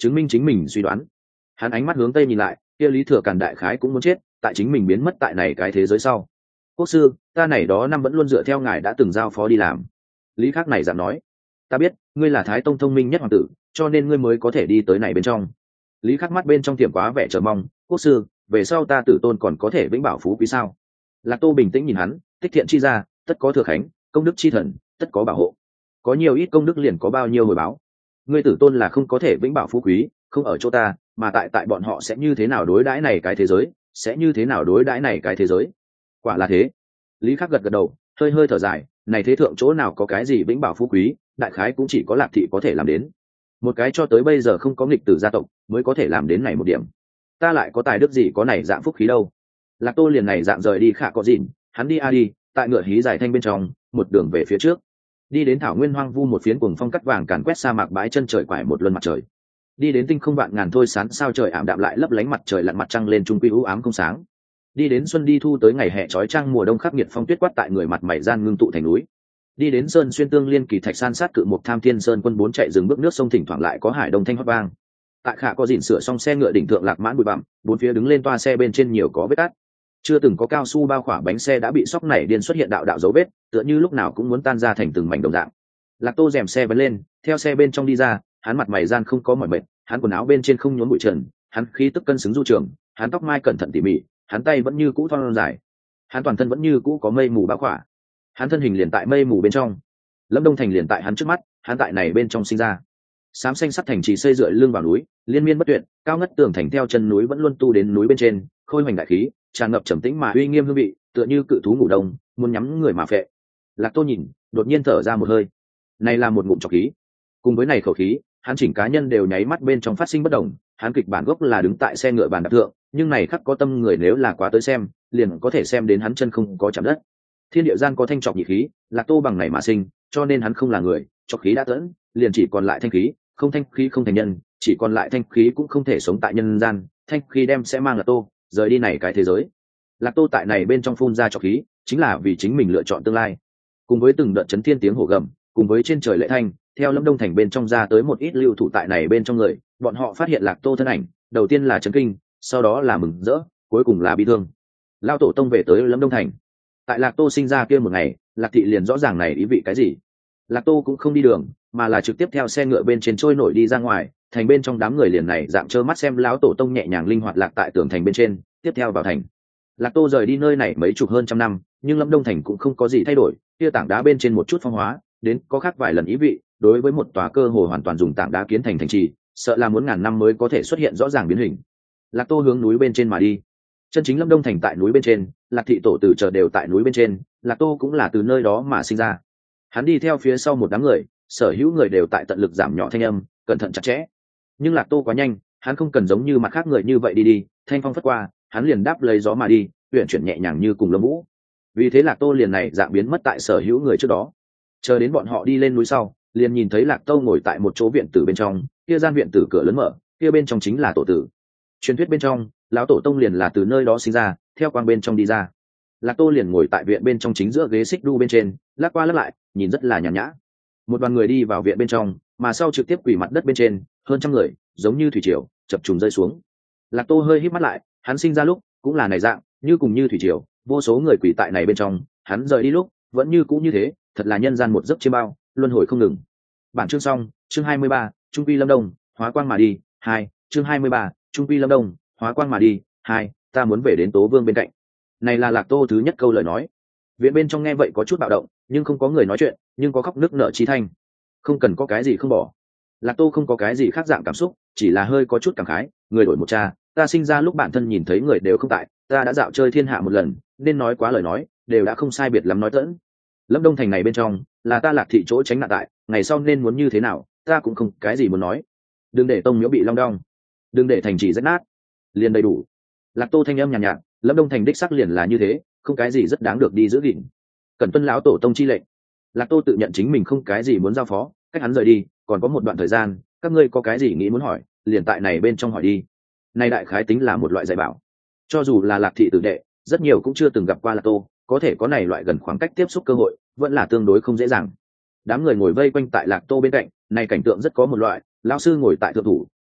S1: chứng minh chính mình suy đoán. Hắn ánh mắt hướng tây nhìn lại, kia Lý Thừa Càn đại khái cũng muốn chết tại chính mình biến mất tại này cái thế giới sau. Quốc sư, ta này đó năm vẫn luôn dựa theo ngài đã từng giao phó đi làm. Lý Khắc này dặn nói, ta biết ngươi là Thái Tông thông minh nhất hoàng tử, cho nên ngươi mới có thể đi tới này bên trong. Lý Khắc mắt bên trong tiềm quá vẻ chờ mong. Quốc sư, về sau ta tử tôn còn có thể vĩnh bảo phú quý sao? Lạc Tô bình tĩnh nhìn hắn, tích thiện chi ra tất có thừa khánh, công đức chi thần tất có bảo hộ, có nhiều ít công đức liền có bao nhiêu hồi báo. Ngươi tử tôn là không có thể vĩnh bảo phú quý, không ở chỗ ta, mà tại bọn họ sẽ như thế nào đối đãi này cái thế giới, sẽ như thế nào đối đãi này cái thế giới. Quả là thế. Lý Khắc gật gật đầu, hơi hơi thở dài, này thế thượng chỗ nào có cái gì vĩnh bảo phú quý, đại khái cũng chỉ có Lạc thị có thể làm đến. Một cái cho tới bây giờ không có nghịch tử gia tộc mới có thể làm đến này một điểm. Ta lại có tài đức gì có này dạng phúc khí đâu. Lạc Tô liền này dạng rời đi Khả Có Dìn, hắn đi đi, tại ngựa hí dài thanh bên trong, một đường về phía trước. Đi đến thảo nguyên hoang vu một phiến cuồng phong cắt vàng càn quét sa mạc bãi chân trời quải một luân mặt trời. Đi đến tinh không vạn ngàn thôi sán sao trời ảm đạm lại lấp lánh mặt trời lặn mặt trăng lên trung quy u ám không sáng. Đi đến xuân đi thu tới ngày hè chói chang mùa đông khắc nghiệt phong tuyết quát tại người mặt mày gian ngưng tụ thành núi. Đi đến sơn xuyên tương liên kỳ thạch san sát cự một tham thiên sơn quân bốn chạy dừng bước nước sông thỉnh thoảng lại có hải đông thanh hót vang. Tại Khả Có Dìn sửa xong xe ngựa đỉnh thượng lạc mãn bụi bặm, bốn phía đứng lên toa xe bên trên nhiều có vết cát. Chưa từng có cao su bao khỏa bánh xe đã bị sóc nảy điên xuất hiện đạo đạo dấu vết, tựa như lúc nào cũng muốn tan ra thành từng mảnh đồng dạng. Lạc Tô rèm xe vấn lên, theo xe bên trong đi ra, hắn mặt mày gian không có mỏi mệt, hắn quần áo bên trên không nhốn bụi trần, hắn khí tức cân xứng du trường, hắn tóc mai cẩn thận tỉ mỉ, hắn tay vẫn như cũ thon dài, hắn toàn thân vẫn như cũ có mây mù bao khỏa, hắn thân hình liền tại mây mù bên trong, Lâm Đông Thành liền tại hắn trước mắt, hắn tại này bên trong sinh ra. Xám xanh sắt thành trì xây dựa lưng vào núi, liên miên bất tuyệt, cao ngất tường thành theo chân núi vẫn luôn tu đến núi bên trên, khôi hoành đại khí, tràn ngập trầm tĩnh mà uy nghiêm hương vị, tựa như cự thú ngủ đông, muốn nhắm người mà phệ. Lạc Tô nhìn, đột nhiên thở ra một hơi. Này là một ngụm trọc khí. Cùng với này khẩu khí, hắn chỉnh cá nhân đều nháy mắt bên trong phát sinh bất động, hắn kịch bản gốc là đứng tại xe ngựa bàn đạp thượng, nhưng này khắc có tâm người nếu là quá tới xem, liền có thể xem đến hắn chân không có chạm đất. Thiên địa gian có thanh trọc nhị khí, Lạc Tô bằng này mà sinh, cho nên hắn không là người, trọc khí đã tẫn, liền chỉ còn lại thanh khí, không thanh khí không thành nhân, chỉ còn lại thanh khí cũng không thể sống tại nhân gian, thanh khí đem sẽ mang Lạc Tô rời đi này cái thế giới. Lạc Tô tại này bên trong phun ra trọc khí, chính là vì chính mình lựa chọn tương lai. Cùng với từng đợt chấn thiên tiếng hổ gầm, cùng với trên trời lệ thanh, theo Lâm Đông Thành bên trong ra tới một ít lưu thủ tại này bên trong người, bọn họ phát hiện Lạc Tô thân ảnh, đầu tiên là chấn kinh, sau đó là mừng rỡ, cuối cùng là bi thương. Lao tổ tông về tới Lâm Đông Thành. Tại Lạc Tô sinh ra kia một ngày, Lạc thị liền rõ ràng này ý vị cái gì. Lạc Tô cũng không đi đường, mà là trực tiếp theo xe ngựa bên trên trôi nổi đi ra ngoài, thành bên trong đám người liền này dạng trơ mắt xem lão tổ tông nhẹ nhàng linh hoạt lạc tại tường thành bên trên, tiếp theo vào thành. Lạc Tô rời đi nơi này mấy chục hơn trăm năm, nhưng Lâm Đông Thành cũng không có gì thay đổi, kia tảng đá bên trên một chút phong hóa, đến có khác vài lần ý vị, đối với một tòa cơ hồ hoàn toàn dùng tảng đá kiến thành thành trì, sợ là muốn ngàn năm mới có thể xuất hiện rõ ràng biến hình. Lạc Tô hướng núi bên trên mà đi. Chân chính Lâm Đông Thành tại núi bên trên, Lạc thị tổ tử chờ đều tại núi bên trên, Lạc Tô cũng là từ nơi đó mà sinh ra. Hắn đi theo phía sau một đám người, sở hữu người đều tại tận lực giảm nhỏ thanh âm, cẩn thận chặt chẽ. Nhưng Lạc Tô quá nhanh, hắn không cần giống như mặt khác người như vậy đi, thanh phong phất qua, hắn liền đáp lấy gió mà đi, uyển chuyển nhẹ nhàng như cùng lông vũ. Vì thế Lạc Tô liền này dạng biến mất tại sở hữu người trước đó. Chờ đến bọn họ đi lên núi sau, liền nhìn thấy Lạc Tô ngồi tại một chỗ viện tử bên trong, kia gian viện tử cửa lớn mở, kia bên trong chính là tổ tử. Truyền thuyết bên trong, lão tổ tông liền là từ nơi đó sinh ra, theo quang bên trong đi ra. Lạc Tô liền ngồi tại viện bên trong chính giữa ghế xích đu bên trên, lắc qua lắc lại, nhìn rất là nhàn nhã. Một đoàn người đi vào viện bên trong, mà sau trực tiếp quỳ mặt đất bên trên, hơn trăm người, giống như thủy triều, chập trùng rơi xuống. Lạc Tô hơi híp mắt lại, hắn sinh ra lúc cũng là này dạng, như cùng như thủy triều, vô số người quỳ tại này bên trong, hắn rời đi lúc vẫn như cũ như thế, thật là nhân gian một giấc chiêm bao, luân hồi không ngừng. Bản chương xong, chương 23, Trung Quy Lâm Đông, hóa quang mà đi, 2, chương 23, Trung Quy Lâm Đông, hóa quang mà đi, 2, ta muốn về đến Tố Vương bên cạnh. Này là Lạc Tô thứ nhất câu lời nói. Viện bên trong nghe vậy có chút bạo động, nhưng không có người nói chuyện, nhưng có khóc nức nở chí thanh. Không cần có cái gì không bỏ. Lạc Tô không có cái gì khác dạng cảm xúc, chỉ là hơi có chút cảm khái, người đổi một cha, ta sinh ra lúc bản thân nhìn thấy người đều không tại, ta đã dạo chơi thiên hạ một lần, nên nói quá lời nói, đều đã không sai biệt lắm nói tẫn. Lâm Đông Thành này bên trong, là ta Lạc thị chỗ tránh nạn tại, ngày sau nên muốn như thế nào, ta cũng không cái gì muốn nói. Đừng để tông miếu bị long đong, đừng để thành trì rách nát, liền đầy đủ. Lạc Tô thanh âm nhàn nhạt, Lâm Đông Thành đích sắc liền là như thế, không cái gì rất đáng được đi giữ gìn. Cần tuân lão tổ tông chi lệnh. Lạc Tô tự nhận chính mình không cái gì muốn giao phó, cách hắn rời đi, còn có một đoạn thời gian, các ngươi có cái gì nghĩ muốn hỏi, liền tại này bên trong hỏi đi. Này đại khái tính là một loại dạy bảo. Cho dù là Lạc thị tử đệ, rất nhiều cũng chưa từng gặp qua Lạc Tô, có thể có này loại gần khoảng cách tiếp xúc cơ hội, vẫn là tương đối không dễ dàng. Đám người ngồi vây quanh tại Lạc Tô bên cạnh, này cảnh tượng rất có một loại, lão sư ngồi tại thượng thủ,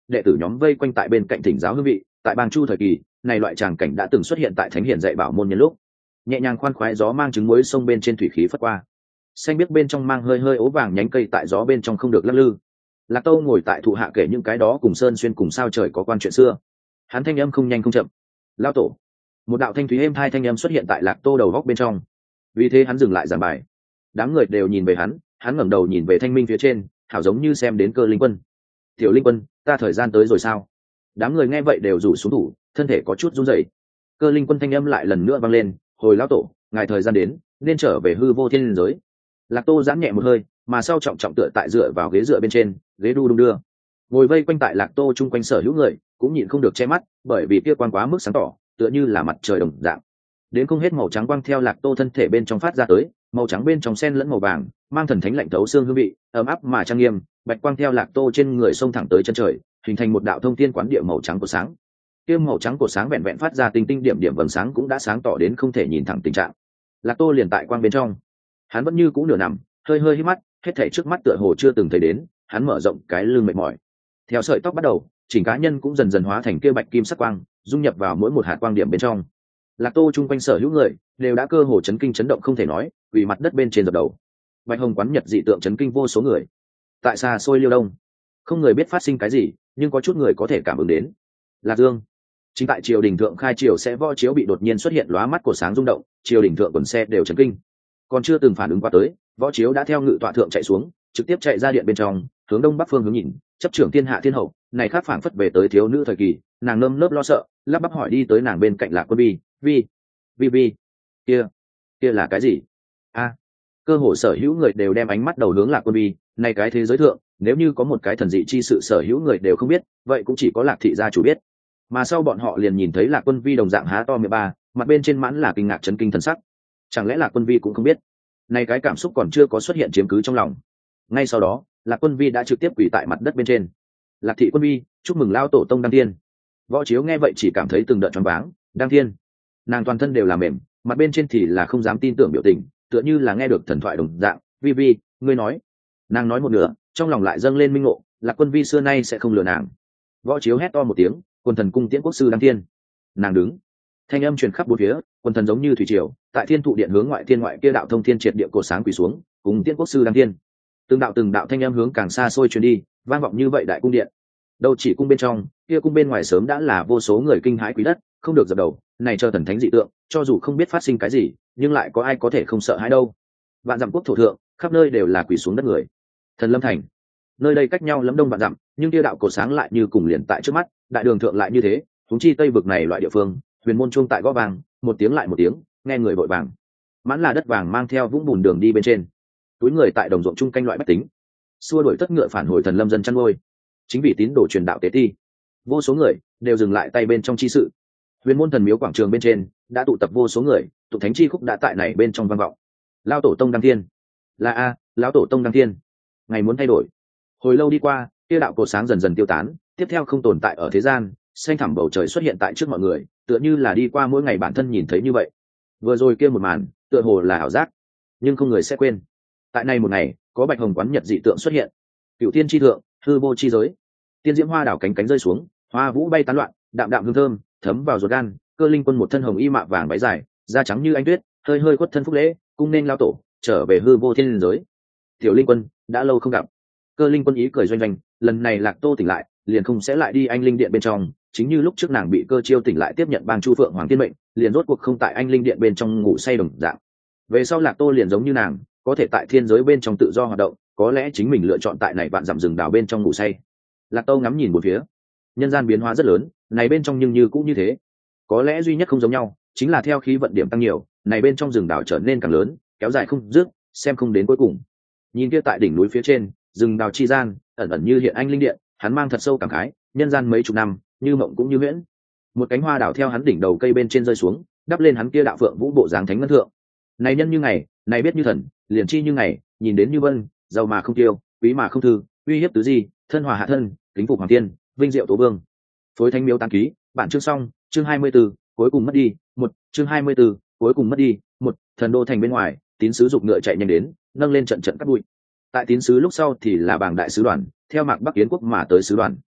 S1: đệ tử nhóm vây quanh tại bên cạnh thỉnh giáo hương vị. Tại bang Chu thời kỳ, này loại tràng cảnh đã từng xuất hiện tại thánh hiển dạy bảo môn nhân lúc. Nhẹ nhàng khoan khoái gió mang trứng muối sông bên trên thủy khí phất qua, xanh biếc bên trong mang hơi hơi ố vàng nhánh cây tại gió bên trong không được lắc lư. Lạc Tâu ngồi tại thụ hạ kể những cái đó cùng Sơn Xuyên cùng sao trời có quan chuyện xưa. Hắn thanh âm không nhanh không chậm. Lao tổ. Một đạo thanh thúy êm hai thanh âm xuất hiện tại Lạc Tô đầu góc bên trong. Vì thế hắn dừng lại giảng bài. Đám người đều nhìn về hắn ngẩng đầu nhìn về thanh minh phía trên, hảo giống như xem đến Cơ Linh Quân. Tiểu Linh Quân, ta thời gian tới rồi sao? Đám người nghe vậy đều rủ xuống thủ, thân thể có chút run rẩy. Cơ Linh Quân thanh âm lại lần nữa vang lên, hồi lão tổ, ngài thời gian đến, nên trở về hư vô thiên giới. Lạc Tô giãn nhẹ một hơi, mà sau trọng trọng tựa tại dựa vào ghế dựa bên trên, ghế đu đung đưa. Ngồi vây quanh tại Lạc Tô chung quanh sở hữu người, cũng nhịn không được che mắt, bởi vì kia quang quá mức sáng tỏ, tựa như là mặt trời đồng dạng. Đến không hết màu trắng quang theo Lạc Tô thân thể bên trong phát ra tới, màu trắng bên trong xen lẫn màu vàng, mang thần thánh lạnh thấu xương hương vị, ấm áp mà trang nghiêm, bạch quang theo Lạc Tô trên người xông thẳng tới chân trời, hình thành một đạo thông thiên quán địa màu trắng của sáng. Kia màu trắng của sáng vẹn vẹn phát ra tinh tinh điểm điểm vầng sáng cũng đã sáng tỏ đến không thể nhìn thẳng tình trạng. Lạc Tô liền tại quang bên trong, hắn vẫn như cũ nửa nằm, hơi hơi hít mắt, hết thảy trước mắt tựa hồ chưa từng thấy đến, hắn mở rộng cái lưng mệt mỏi. Theo sợi tóc bắt đầu, chỉnh cá nhân cũng dần dần hóa thành kia bạch kim sắc quang, dung nhập vào mỗi một hạt quang điểm bên trong. Lạc Tô chung quanh sở hữu người đều đã cơ hồ chấn kinh chấn động không thể nói, vì mặt đất bên trên dập đầu. Bạch hồng quán nhật dị tượng chấn kinh vô số người. Tại xa xôi Liêu Đông, không người biết phát sinh cái gì, nhưng có chút người có thể cảm ứng đến. Lạc Dương, chính tại triều đình thượng khai triều sẽ võ chiếu bị đột nhiên xuất hiện lóa mắt của sáng rung động, triều đình thượng quần xe đều chấn kinh. Còn chưa từng phản ứng qua tới, võ chiếu đã theo ngự tọa thượng chạy xuống, trực tiếp chạy ra điện bên trong, hướng đông bắc phương hướng nhìn, chấp trưởng thiên hạ thiên hậu, này khác phảng phất về tới thiếu nữ thời kỳ, nàng nơm nớp lo sợ, lắp bắp hỏi đi tới nàng bên cạnh Lạc Quân Vi, kia là cái gì? Cơ hồ sở hữu người đều đem ánh mắt đầu hướng Lạc Quân Vi, này cái thế giới thượng, nếu như có một cái thần dị chi sự sở hữu người đều không biết, vậy cũng chỉ có Lạc thị gia chủ biết. Mà sau bọn họ liền nhìn thấy Lạc Quân Vi đồng dạng há to miệng ba, mặt bên trên mãn là kinh ngạc chấn kinh thần sắc. Chẳng lẽ Lạc Quân Vi cũng không biết? Này cái cảm xúc còn chưa có xuất hiện chiếm cứ trong lòng. Ngay sau đó, Lạc Quân Vi đã trực tiếp quỳ tại mặt đất bên trên. Lạc thị Quân Vi, chúc mừng lao tổ tông đăng thiên. Võ Chiếu nghe vậy chỉ cảm thấy từng đợt choáng váng, đăng thiên. Nàng toàn thân đều là mềm, mặt bên trên thì là không dám tin tưởng biểu tình, tựa như là nghe được thần thoại đồng dạng. Vi, ngươi nói. Nàng nói một nửa, trong lòng lại dâng lên minh ngộ, Lạc Quân Vi xưa nay sẽ không lừa nàng. Võ Chiếu hét to một tiếng, quần thần cung tiễn quốc sư đăng thiên. Nàng đứng, thanh âm truyền khắp bốn phía, quần thần giống như thủy triều, tại thiên thụ điện hướng ngoại thiên ngoại kia đạo thông thiên triệt địa cổ sáng quỳ xuống, cùng tiễn quốc sư đăng thiên. Từng đạo thanh âm hướng càng xa xôi truyền đi, vang vọng như vậy đại cung điện. Đâu chỉ cung bên trong, kia cung bên ngoài sớm đã là vô số người kinh hãi quý đất, không được dập đầu, này chờ thần thánh dị tượng, cho dù không biết phát sinh cái gì, nhưng lại có ai có thể không sợ hãi đâu. Vạn dặm quốc thổ thượng, khắp nơi đều là quỳ xuống đất người. Thần Lâm Thành, nơi đây cách nhau lắm đông vạn dặm, nhưng kia đạo cổ sáng lại như cùng liền tại trước mắt, đại đường thượng lại như thế, huống chi Tây vực này loại địa phương, huyền môn chuông tại gõ vàng, một tiếng lại một tiếng, nghe người vội vàng. Mãn là đất vàng mang theo vũng bùn đường đi bên trên. Túi người tại đồng ruộng chung canh loại bách tính, xua đuổi tất ngựa phản hồi thần lâm dân chăn nuôi. Chính vì tín đồ truyền đạo tế ti, vô số người đều dừng lại tay bên trong chi sự. Huyền môn thần miếu quảng trường bên trên đã tụ tập vô số người, tụ thánh chi khúc đã tại này bên trong vang vọng. Lao tổ tông đăng thiên, lão tổ tông đăng thiên. Ngày muốn thay đổi. Hồi lâu đi qua, kia đạo cổ sáng dần dần tiêu tán, tiếp theo không tồn tại ở thế gian, xanh thẳm bầu trời xuất hiện tại trước mọi người, tựa như là đi qua mỗi ngày bản thân nhìn thấy như vậy. Vừa rồi kia một màn, tựa hồ là ảo giác, nhưng không người sẽ quên. Tại này một ngày, có bạch hồng quán nhật dị tượng xuất hiện. Cửu thiên chi thượng, hư vô chi giới. Tiên diễm hoa đảo cánh cánh rơi xuống, hoa vũ bay tán loạn, đạm đạm hương thơm thấm vào ruột gan. Cơ Linh Quân một thân hồng y mạ vàng váy dài, da trắng như anh tuyết, hơi hơi quất thân phúc lễ, cung nên lao tổ trở về hư vô thiên giới. Tiểu Linh Quân, đã lâu không gặp. Cơ Linh Quân ý cười doanh doanh, lần này Lạc Tô tỉnh lại, liền không sẽ lại đi anh linh điện bên trong, chính như lúc trước nàng bị Cơ Chiêu tỉnh lại tiếp nhận bang Chu Phượng Hoàng tiên mệnh, liền rốt cuộc không tại anh linh điện bên trong ngủ say đồng dạng. Về sau Lạc Tô liền giống như nàng, có thể tại thiên giới bên trong tự do hoạt động, có lẽ chính mình lựa chọn tại này vạn dặm rừng đào bên trong ngủ say. Lạc Tô ngắm nhìn một phía, nhân gian biến hóa rất lớn, này bên trong nhưng như cũng như thế. Có lẽ duy nhất không giống nhau, chính là theo khí vận điểm tăng nhiều, này bên trong rừng đào trở nên càng lớn, kéo dài không dứt, xem không đến cuối cùng. Nhìn kia tại đỉnh núi phía trên, rừng đào chi gian, ẩn ẩn như hiện anh linh điện, hắn mang thật sâu cảm khái, nhân gian mấy chục năm, như mộng cũng như huyễn. Một cánh hoa đào theo hắn đỉnh đầu cây bên trên rơi xuống, đắp lên hắn kia đạo phượng vũ bộ dáng thánh ngân thượng. Này nhân như ngày, này biết như thần, liền chi như ngày, nhìn đến như vân, giàu mà không tiêu, quý mà không thư, uy hiếp tứ di, thân hòa hạ thân, kính phục hoàng tiên, vinh diệu tố vương. Phối thánh miếu tán ký, bản chương xong, chương 24, cuối cùng mất đi, chương 24, cuối cùng mất đi, thần đô thành bên ngoài, tín sứ dục ngựa chạy nhanh đến, nâng lên trận trận cắt bụi. Tại tín sứ lúc sau thì là bảng đại sứ đoàn, theo mạc Bắc Yến quốc mà tới sứ đoàn.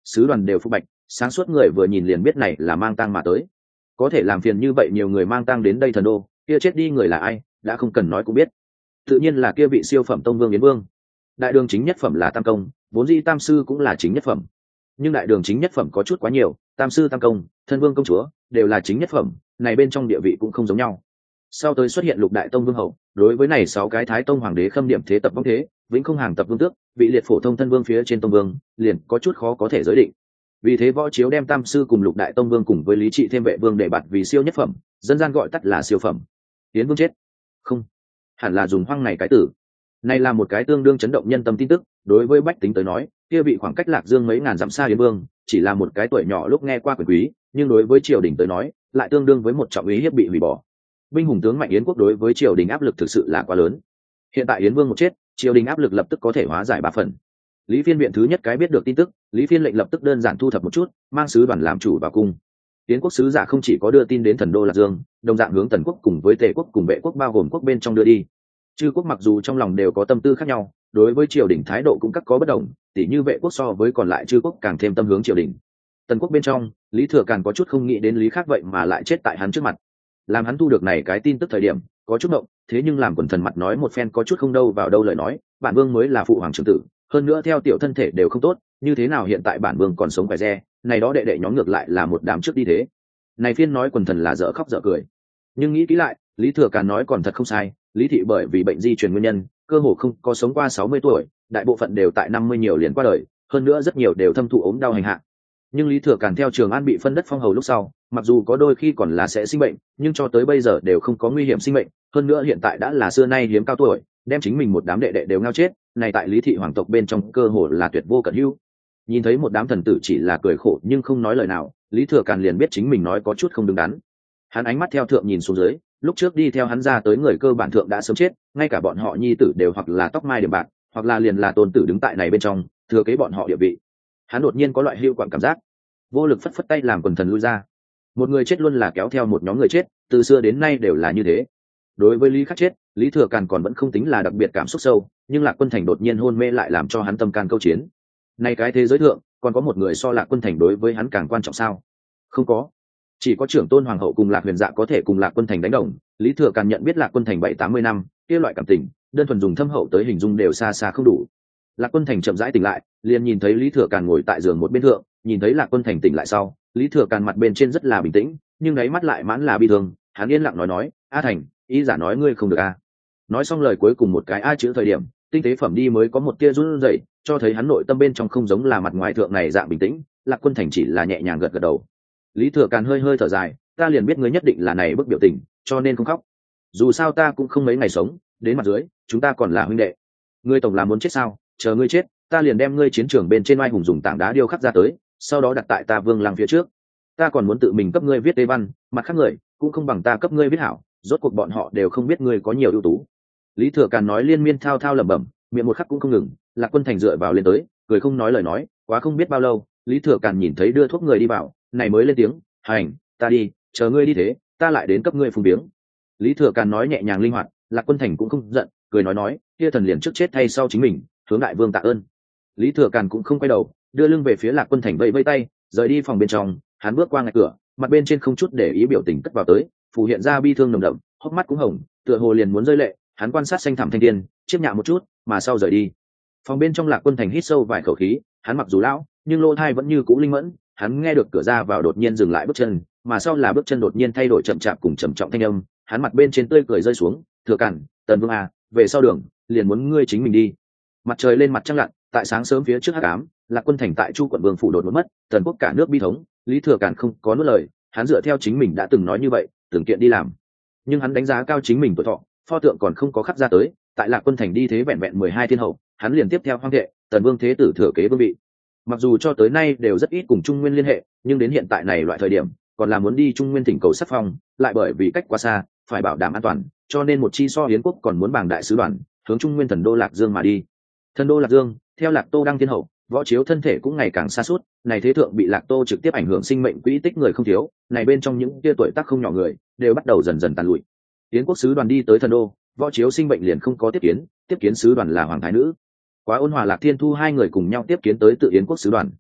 S1: Sứ đoàn đều phục bạch, sáng suốt người vừa nhìn liền biết này là mang tang mà tới. Có thể làm phiền như vậy nhiều người mang tang đến đây thần đô, kia chết đi người là ai đã không cần nói cũng biết, tự nhiên là kia vị siêu phẩm tông vương Yến Vương. Đại đường chính nhất phẩm là tam công, vốn dĩ tam sư cũng là chính nhất phẩm, nhưng đại đường chính nhất phẩm có chút quá nhiều, tam sư tam công, thân vương công chúa đều là chính nhất phẩm, này bên trong địa vị cũng không giống nhau. Sau tới xuất hiện lục đại tông vương hậu, đối với này 6 cái thái tông hoàng đế khâm điểm thế tập vong thế, vĩnh không hàng tập vương tước, vị liệt phổ thông thân vương phía trên tông vương liền có chút khó có thể giới định. Vì thế Võ Chiếu đem tam sư cùng lục đại tông vương cùng với lý trị thêm vệ vương để bạt vì siêu nhất phẩm, dân gian gọi tắt là siêu phẩm. Yến Vương chết, không, hẳn là dùng hoang này cái tử. Này là một cái tương đương chấn động nhân tâm tin tức, đối với bách tính tới nói, kia vị khoảng cách Lạc Dương mấy ngàn dặm xa Yến Vương, chỉ là một cái tuổi nhỏ lúc nghe qua quyền quý, nhưng đối với triều đình tới nói, lại tương đương với một trọng úy hiếp bị hủy bỏ. Binh hùng tướng mạnh Yến quốc đối với triều đình áp lực thực sự là quá lớn. Hiện tại Yến Vương một chết, triều đình áp lực lập tức có thể hóa giải 3 phần. Lý Phiên viện thứ nhất cái biết được tin tức, Lý Phiên lệnh lập tức đơn giản thu thập một chút, mang sứ đoàn làm chủ vào cung. Yến quốc sứ giả không chỉ có đưa tin đến thần đô Lạc Dương, đồng dạng hướng Tần quốc cùng với Tề quốc cùng Vệ quốc bao gồm quốc bên trong đưa đi. Chư quốc mặc dù trong lòng đều có tâm tư khác nhau, đối với triều đình thái độ cũng các có bất đồng, tỉ như Vệ quốc so với còn lại chư quốc càng thêm tâm hướng triều đình. Tần quốc bên trong, Lý Thừa Càn có chút không nghĩ đến Lý khác vậy mà lại chết tại hắn trước mặt. Làm hắn thu được này cái tin tức thời điểm, có chút động, thế nhưng làm quần thần mặt nói một phen có chút không đâu vào đâu lời nói, bản vương mới là phụ hoàng trưởng tử, hơn nữa theo tiểu thân thể đều không tốt, như thế nào hiện tại bản vương còn sống khỏe re, này đó đệ đệ nhóm ngược lại là một đám trước đi thế. Này phiên nói quần thần là dở khóc dở cười, nhưng nghĩ kỹ lại, Lý Thừa Càn nói còn thật không sai. Lý thị bởi vì bệnh di truyền nguyên nhân, cơ hồ không có sống qua 60 tuổi, đại bộ phận đều tại 50 nhiều liền qua đời, hơn nữa rất nhiều đều thâm thụ ốm đau hành hạ. Nhưng Lý Thừa Càn theo Trường An bị phân đất phong hầu lúc sau, mặc dù có đôi khi còn là sẽ sinh bệnh, nhưng cho tới bây giờ đều không có nguy hiểm sinh mệnh, hơn nữa hiện tại đã là xưa nay hiếm cao tuổi, đem chính mình một đám đệ đệ đều ngao chết, này tại Lý thị hoàng tộc bên trong cơ hồ là tuyệt vô cận hữu. Nhìn thấy một đám thần tử chỉ là cười khổ nhưng không nói lời nào, Lý Thừa Càn liền biết chính mình nói có chút không đứng đắn. Hắn ánh mắt theo thượng nhìn xuống dưới, lúc trước đi theo hắn ra tới người cơ bản thượng đã sớm chết, ngay cả bọn họ nhi tử đều hoặc là tóc mai điểm bạc, hoặc là liền là tôn tử đứng tại này bên trong, thừa kế bọn họ địa vị. Hắn đột nhiên có loại hưu quặn cảm giác, vô lực phất phất tay làm quần thần lui ra. Một người chết luôn là kéo theo một nhóm người chết, từ xưa đến nay đều là như thế. Đối với Lý Khắc chết, Lý Thừa Càn còn vẫn không tính là đặc biệt cảm xúc sâu, nhưng Lạc Quân Thành đột nhiên hôn mê lại làm cho hắn tâm can câu chiến. Nay cái thế giới thượng, còn có một người so Lạc Quân Thành đối với hắn càng quan trọng sao? Không có. Chỉ có trưởng tôn hoàng hậu cùng Lạc Huyền Dạ có thể cùng Lạc Quân Thành đánh đồng. Lý Thừa Càn nhận biết Lạc Quân Thành 70-80 năm, kia loại cảm tình, đơn thuần dùng thâm hậu tới hình dung đều xa xa không đủ. Lạc Quân Thành chậm rãi tỉnh lại, liền nhìn thấy Lý Thừa Càn ngồi tại giường một bên thượng, nhìn thấy Lạc Quân Thành tỉnh lại sau, Lý Thừa Càn mặt bên trên rất là bình tĩnh, nhưng đáy mắt lại mãn là bi thương. Hắn yên lặng nói: "A Thành, ý giả nói ngươi không được a." Nói xong lời cuối cùng một cái a chữ thời điểm, tinh tế phẩm đi mới có một tia run rẩy, cho thấy hắn nội tâm bên trong không giống là mặt ngoài thượng này dạng bình tĩnh. Lạc Quân Thành chỉ là nhẹ nhàng gật gật đầu. Lý Thừa Càn hơi hơi thở dài: "Ta liền biết ngươi nhất định là này bức biểu tình, cho nên không khóc. Dù sao ta cũng không mấy ngày sống, đến mặt dưới, chúng ta còn là huynh đệ. Ngươi tổng là muốn chết sao? Chờ ngươi chết, ta liền đem ngươi chiến trường bên trên oai hùng dùng tảng đá điêu khắc ra tới, sau đó đặt tại ta Vương Lăng phía trước. Ta còn muốn tự mình cấp ngươi viết tế văn, mặt khác người cũng không bằng ta cấp ngươi viết hảo, rốt cuộc bọn họ đều không biết ngươi có nhiều ưu tú." Lý Thừa Càn nói liên miên thao thao lẩm bẩm, miệng một khắc cũng không ngừng. Lạc Quân Thành dựa vào lên tới, cười không nói lời nói. Quá không biết bao lâu, Lý Thừa Càn nhìn thấy đưa thuốc người đi vào, này mới lên tiếng: "Hành, ta đi, chờ ngươi đi thế, ta lại đến cấp ngươi phùng biếng." Lý Thừa Càn nói nhẹ nhàng linh hoạt, Lạc Quân Thành cũng không giận, cười nói kia thần liền trước chết thay sau chính mình, hướng đại vương tạ ơn. Lý Thừa Càn cũng không quay đầu, đưa lưng về phía Lạc Quân Thành vẫy vẫy tay, rời đi phòng bên trong. Hắn bước qua ngạch cửa, mặt bên trên không chút để ý biểu tình cất vào tới, phù hiện ra bi thương nồng đậm, hốc mắt cũng hồng, tựa hồ liền muốn rơi lệ. Hắn quan sát xanh thẳm thanh thiên, chiếc nhạ một chút, mà sau rời đi. Phòng bên trong Lạc Quân Thành hít sâu vài khẩu khí, hắn mặc dù lão, nhưng lỗ tai vẫn như cũ linh mẫn. Hắn nghe được cửa ra vào đột nhiên dừng lại bước chân, mà sau là bước chân đột nhiên thay đổi chậm chạp cùng trầm trọng thanh âm. Hắn mặt bên trên tươi cười rơi xuống: "Thừa Càn, Tần Vương à, về sau đường, liền muốn ngươi chính mình đi." Mặt trời lên mặt trăng lặn, tại sáng sớm phía trước hắc ám, Lạc Quân Thành tại Chu quận Vương phủ đột ngột mất, Tần quốc cả nước bi thống. Lý Thừa Càn không có nuốt lời, hắn dựa theo chính mình đã từng nói như vậy, từng kiện đi làm. Nhưng hắn đánh giá cao chính mình tuổi thọ, pho tượng còn không có khắc ra tới, tại Lạc Quân Thành đi thế vẹn vẹn 12 thiên hậu, hắn liền tiếp theo hoang thệ, Tần Vương thế tử thừa kế vương vị. Mặc dù cho tới nay đều rất ít cùng Trung Nguyên liên hệ, nhưng đến hiện tại này loại thời điểm, còn là muốn đi Trung Nguyên thỉnh cầu sắc phong, lại bởi vì cách quá xa, phải bảo đảm an toàn, cho nên một chi so Yến quốc còn muốn bảng đại sứ đoàn, hướng Trung Nguyên thần đô Lạc Dương mà đi. Thần đô Lạc Dương, theo Lạc Tô đăng thiên hậu, Võ Chiếu thân thể cũng ngày càng xa suốt, này thế thượng bị Lạc Tô trực tiếp ảnh hưởng sinh mệnh quỹ tích người không thiếu, này bên trong những kia tuổi tác không nhỏ người, đều bắt đầu dần dần tàn lụi. Yến quốc sứ đoàn đi tới thần đô, Võ Chiếu sinh bệnh liền không có tiếp kiến sứ đoàn là hoàng thái nữ. Quá ôn hòa Lạc Thiên Thu hai người cùng nhau tiếp kiến tới tự Yến quốc sứ đoàn.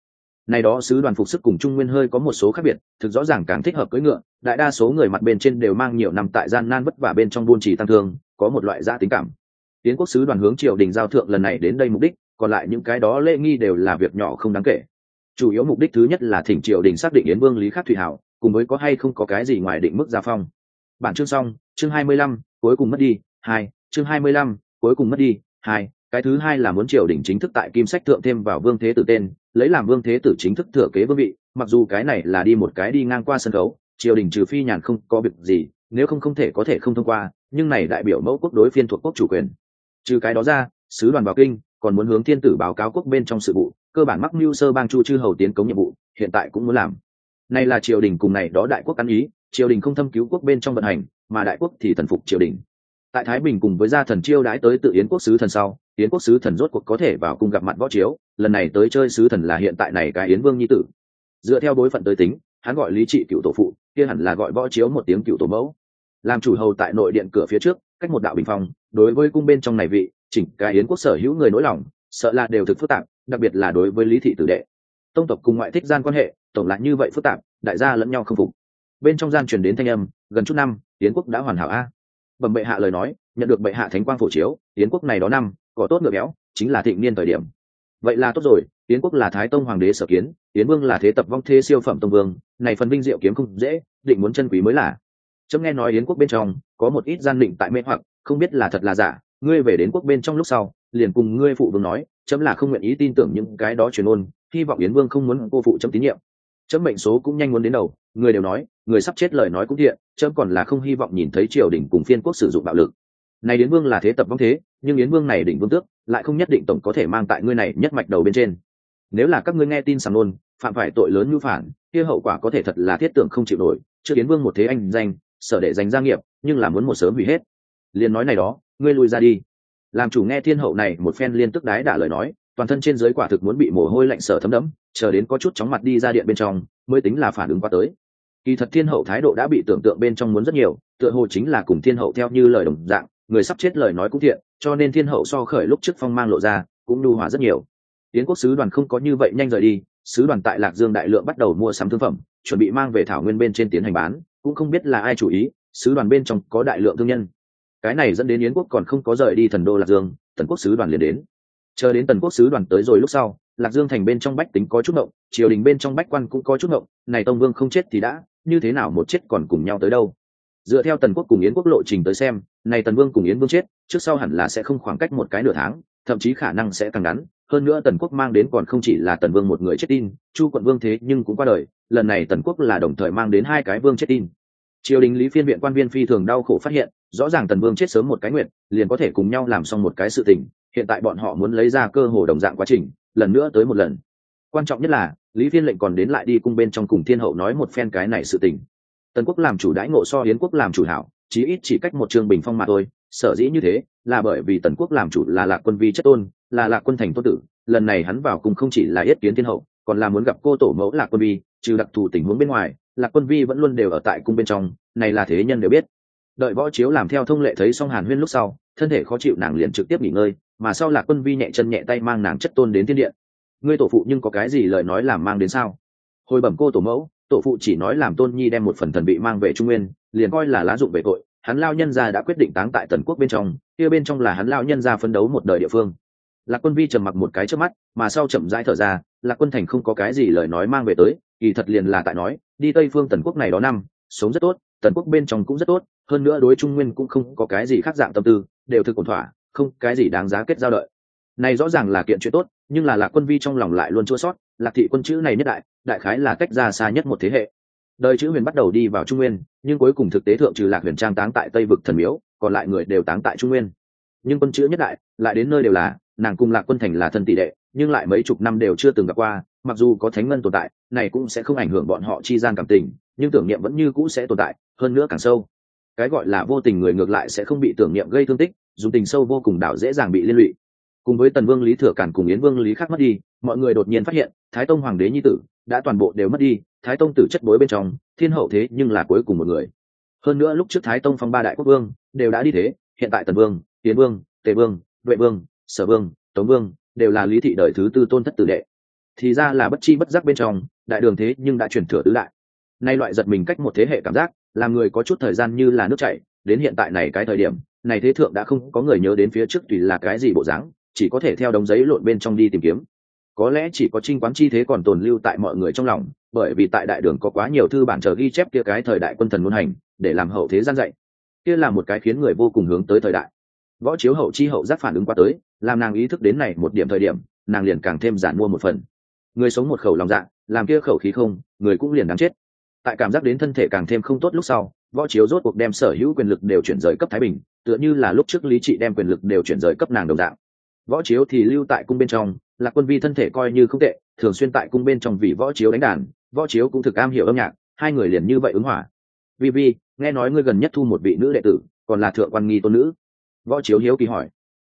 S1: Này đó sứ đoàn phục sức cùng Trung Nguyên hơi có một số khác biệt, thực rõ ràng càng thích hợp cưỡi ngựa, đại đa số người mặt bên trên đều mang nhiều năm tại gian nan vất vả bên trong buôn trì tăng thương, có một loại dã tính cảm. Yến quốc sứ đoàn hướng triều đình giao thượng lần này đến đây mục đích, còn lại những cái đó lễ nghi đều là việc nhỏ không đáng kể. Chủ yếu mục đích thứ nhất là thỉnh triều đình xác định Yến Vương Lý Khắc Thủy hảo, cùng với có hay không có cái gì ngoài định mức gia phong. Bản chương xong, chương 25, cuối cùng mất đi, 2, chương 25, cuối cùng mất đi, 2. Cái thứ hai là muốn triều đình chính thức tại kim sách thượng thêm vào Vương Thế Tử tên, lấy làm Vương Thế Tử chính thức thừa kế vương vị, mặc dù cái này là đi một cái đi ngang qua sân khấu, triều đình trừ phi nhàn không có việc gì, nếu không thể có thể không thông qua, nhưng này đại biểu mẫu quốc đối phiên thuộc quốc chủ quyền. Trừ cái đó ra, sứ đoàn vào kinh còn muốn hướng thiên tử báo cáo quốc bên trong sự vụ, cơ bản mắc mưu sơ bang chu chư hầu tiến cống nhiệm vụ, hiện tại cũng muốn làm. Này là triều đình cùng này đó đại quốc ăn ý, triều đình không thâm cứu quốc bên trong vận hành, mà đại quốc thì thần phục triều đình. Tại Thái Bình cùng với gia thần chiêu đãi tới tự Yến quốc sứ thần sau, Yến quốc sứ thần rốt cuộc có thể vào cung gặp mặt võ chiếu, lần này tới chơi sứ thần là hiện tại này cái Yến Vương nhi tử. Dựa theo bối phận tới tính, hắn gọi Lý Trị cựu tổ phụ, kia hẳn là gọi võ chiếu một tiếng cựu tổ mẫu. Làm chủ hầu tại nội điện cửa phía trước, cách một đạo bình phong, đối với cung bên trong này vị, chỉnh cái Yến quốc sở hữu người nỗi lòng, sợ là đều thực phức tạp, đặc biệt là đối với Lý thị tử đệ. Tông tộc cùng ngoại thích gian quan hệ, tổng lại như vậy phức tạp, đại gia lẫn nhau không phục. Bên trong gian truyền đến thanh âm, gần chút năm, Yến quốc đã hoàn hảo a. Bẩm bệ hạ lời nói, nhận được bệ hạ thánh quang phổ chiếu, Yến quốc này đó năm, có tốt ngựa béo, chính là thịnh niên thời điểm. Vậy là tốt rồi, Yến quốc là Thái Tông hoàng đế sở kiến, Yến Vương là thế tập vong thê siêu phẩm tông vương, này phần vinh diệu kiếm không dễ, định muốn chân quý mới là. Chấm nghe nói Yến quốc bên trong có một ít gian định tại mê hoặc, không biết là thật là giả, ngươi về đến quốc bên trong lúc sau, liền cùng ngươi phụ vương nói, chấm là không nguyện ý tin tưởng những cái đó truyền ôn, hy vọng Yến Vương không muốn cô phụ chấm tín nhiệm. Chấm mệnh số cũng nhanh muốn đến đầu, người đều nói, người sắp chết lời nói cũng thiện, chấm còn là không hy vọng nhìn thấy triều đình cùng phiên quốc sử dụng bạo lực. Này Yến Vương là thế tập vong thế, nhưng Yến Vương này đỉnh vương tước, lại không nhất định tổng có thể mang tại ngươi này nhất mạch đầu bên trên. Nếu là các ngươi nghe tin sàm nôn, phạm phải tội lớn như phản, kia hậu quả có thể thật là thiết tưởng không chịu nổi. Trước Yến Vương một thế anh danh, sở để giành gia nghiệp, nhưng là muốn một sớm hủy hết. Liên nói này đó, ngươi lui ra đi. Làm chủ nghe thiên hậu này một phen liên tức đái đả lời nói, toàn thân trên dưới quả thực muốn bị mồ hôi lạnh sở thấm đẫm, chờ đến có chút chóng mặt đi ra điện bên trong, mới tính là phản ứng qua tới. Kỳ thật thiên hậu thái độ đã bị tưởng tượng bên trong muốn rất nhiều, tựa hồ chính là cùng thiên hậu theo như lời đồng dạng, người sắp chết lời nói cũng thiện, cho nên thiên hậu so khởi lúc trước phong mang lộ ra, cũng nhu hòa rất nhiều. Yến quốc sứ đoàn không có như vậy nhanh rời đi, sứ đoàn tại Lạc Dương đại lượng bắt đầu mua sắm thương phẩm, chuẩn bị mang về thảo nguyên bên trên tiến hành bán, cũng không biết là ai chủ ý, sứ đoàn bên trong có đại lượng thương nhân. Cái này dẫn đến Yến quốc còn không có rời đi thần đô Lạc Dương, Tần quốc sứ đoàn liền đến. Chờ đến Tần quốc sứ đoàn tới rồi lúc sau, Lạc Dương thành bên trong bách tính có chút ngộng, triều đình bên trong bách quan cũng có chút ngộng, này Tông Vương không chết thì đã, như thế nào một chết còn cùng nhau tới đâu? Dựa theo Tần quốc cùng Yến quốc lộ trình tới xem, này Tần Vương cùng Yến Vương chết, trước sau hẳn là sẽ không khoảng cách một cái nửa tháng, thậm chí khả năng sẽ càng ngắn. Hơn nữa Tần quốc mang đến còn không chỉ là Tần Vương một người chết tin, Chu quận Vương thế nhưng cũng qua đời, lần này Tần quốc là đồng thời mang đến hai cái vương chết tin. Triều đình lý phiên viện quan viên phi thường đau khổ phát hiện, rõ ràng Tần Vương chết sớm một cái nguyện, liền có thể cùng nhau làm xong một cái sự tình, hiện tại bọn họ muốn lấy ra cơ hồ đồng dạng quá trình, lần nữa tới một lần. Quan trọng nhất là, lý phiên lệnh còn đến lại đi cung bên trong cùng thiên hậu nói một phen cái này sự tình. Tần quốc làm chủ đãi ngộ so Yến quốc làm chủ hảo, chí ít chỉ cách một chương bình phong mà thôi, sở dĩ như thế là bởi vì Tần quốc làm chủ là Lạc Quân vi chất tôn, là Lạc Quân thành tôn tử, lần này hắn vào cùng không chỉ là yết kiến thiên hậu, còn là muốn gặp cô tổ mẫu Lạc Quân vi, trừ đặc thù tình huống bên ngoài, Lạc Quân vi vẫn luôn đều ở tại cung bên trong, này là thế nhân đều biết. Đợi võ chiếu làm theo thông lệ thấy xong Hàn Huyên lúc sau, thân thể khó chịu nàng liền trực tiếp nghỉ ngơi, mà sau Lạc Quân vi nhẹ chân nhẹ tay mang nàng chất tôn đến thiên điện. Ngươi tổ phụ nhưng có cái gì lời nói làm mang đến sao? Hồi bẩm cô tổ mẫu, tổ phụ chỉ nói làm tôn nhi đem một phần thần bị mang về Trung Nguyên, liền coi là lá dụng về tội, hắn lao nhân gia đã quyết định táng tại Tần quốc bên trong, kia bên trong là hắn lao nhân gia phấn đấu một đời địa phương. Lạc Quân vi trầm mặc một cái trước mắt, mà sau chậm rãi thở ra, Lạc Quân thành không có cái gì lời nói mang về tới, kỳ thật liền là tại nói, đi Tây phương Tần quốc này đó năm, sống rất tốt, Tần quốc bên trong cũng rất tốt, hơn nữa đối Trung Nguyên cũng không có cái gì khác dạng tâm tư, đều thực ổn thỏa, không cái gì đáng giá kết giao đợi. Này rõ ràng là kiện chuyện tốt, nhưng là Lạc Quân vi trong lòng lại luôn chua sót, Lạc thị quân chữ này nhất đại khái là cách ra xa nhất một thế hệ. Đời chữ Huyền bắt đầu đi vào Trung Nguyên, nhưng cuối cùng thực tế thượng trừ Lạc Huyền trang táng tại Tây vực thần miếu, còn lại người đều táng tại Trung Nguyên. Nhưng quân chữ nhất đại lại đến nơi đều là, nàng cùng Lạc Quân thành là thân tỷ đệ, nhưng lại mấy chục năm đều chưa từng gặp qua, mặc dù có thánh ngân tồn tại, này cũng sẽ không ảnh hưởng bọn họ chi gian cảm tình, nhưng tưởng niệm vẫn như cũ sẽ tồn tại, hơn nữa càng sâu. Cái gọi là vô tình người ngược lại sẽ không bị tưởng niệm gây thương tích, dùng tình sâu vô cùng đảo dễ dàng bị liên lụy. Cùng với Tần Vương Lý Thừa Càn cùng Yến Vương Lý Khắc mất đi, mọi người đột nhiên phát hiện, Thái Tông hoàng đế nhi tử đã toàn bộ đều mất đi, Thái Tông tử chất bối bên trong, thiên hậu thế nhưng là cuối cùng một người. Hơn nữa lúc trước Thái Tông phong ba đại quốc vương đều đã đi thế, hiện tại Tần Vương, Yến Vương, Tề Vương, Duệ Vương, Sở Vương, Tống Vương đều là Lý thị đời thứ tư tôn thất tử đệ. thì ra là bất chi bất giác bên trong đại đường thế nhưng đã chuyển thừa tứ đại. Nay loại giật mình cách một thế hệ cảm giác làm người có chút thời gian như là nước chảy. Đến hiện tại này cái thời điểm này thế thượng đã không có người nhớ đến phía trước tùy là cái gì bộ dáng, chỉ có thể theo đống giấy lộn bên trong đi tìm kiếm. Có lẽ chỉ có Trinh Quán chi thế còn tồn lưu tại mọi người trong lòng, bởi vì tại đại đường có quá nhiều thư bản chờ ghi chép kia cái thời đại quân thần ngôn hành để làm hậu thế gian dạy. Kia là một cái khiến người vô cùng hướng tới thời đại. Võ Chiếu hậu chi hậu giác phản ứng qua tới, làm nàng ý thức đến này một điểm thời điểm, nàng liền càng thêm giản mua một phần. Người sống một khẩu lòng dạ, làm kia khẩu khí không, người cũng liền đáng chết. Tại cảm giác đến thân thể càng thêm không tốt lúc sau, Võ Chiếu rốt cuộc đem sở hữu quyền lực đều chuyển rời cấp Thái Bình, tựa như là lúc trước Lý Trị đem quyền lực đều chuyển rời cấp nàng đồng dạng. Võ Chiếu thì lưu tại cung bên trong, Lạc Quân Vi thân thể coi như không tệ, thường xuyên tại cung bên trong vì Võ Chiếu đánh đàn, Võ Chiếu cũng thực am hiểu âm nhạc, hai người liền như vậy ứng hỏa. Vi Vi, nghe nói ngươi gần nhất thu một vị nữ đệ tử, còn là thượng quan nghi tôn nữ. Võ Chiếu hiếu kỳ hỏi.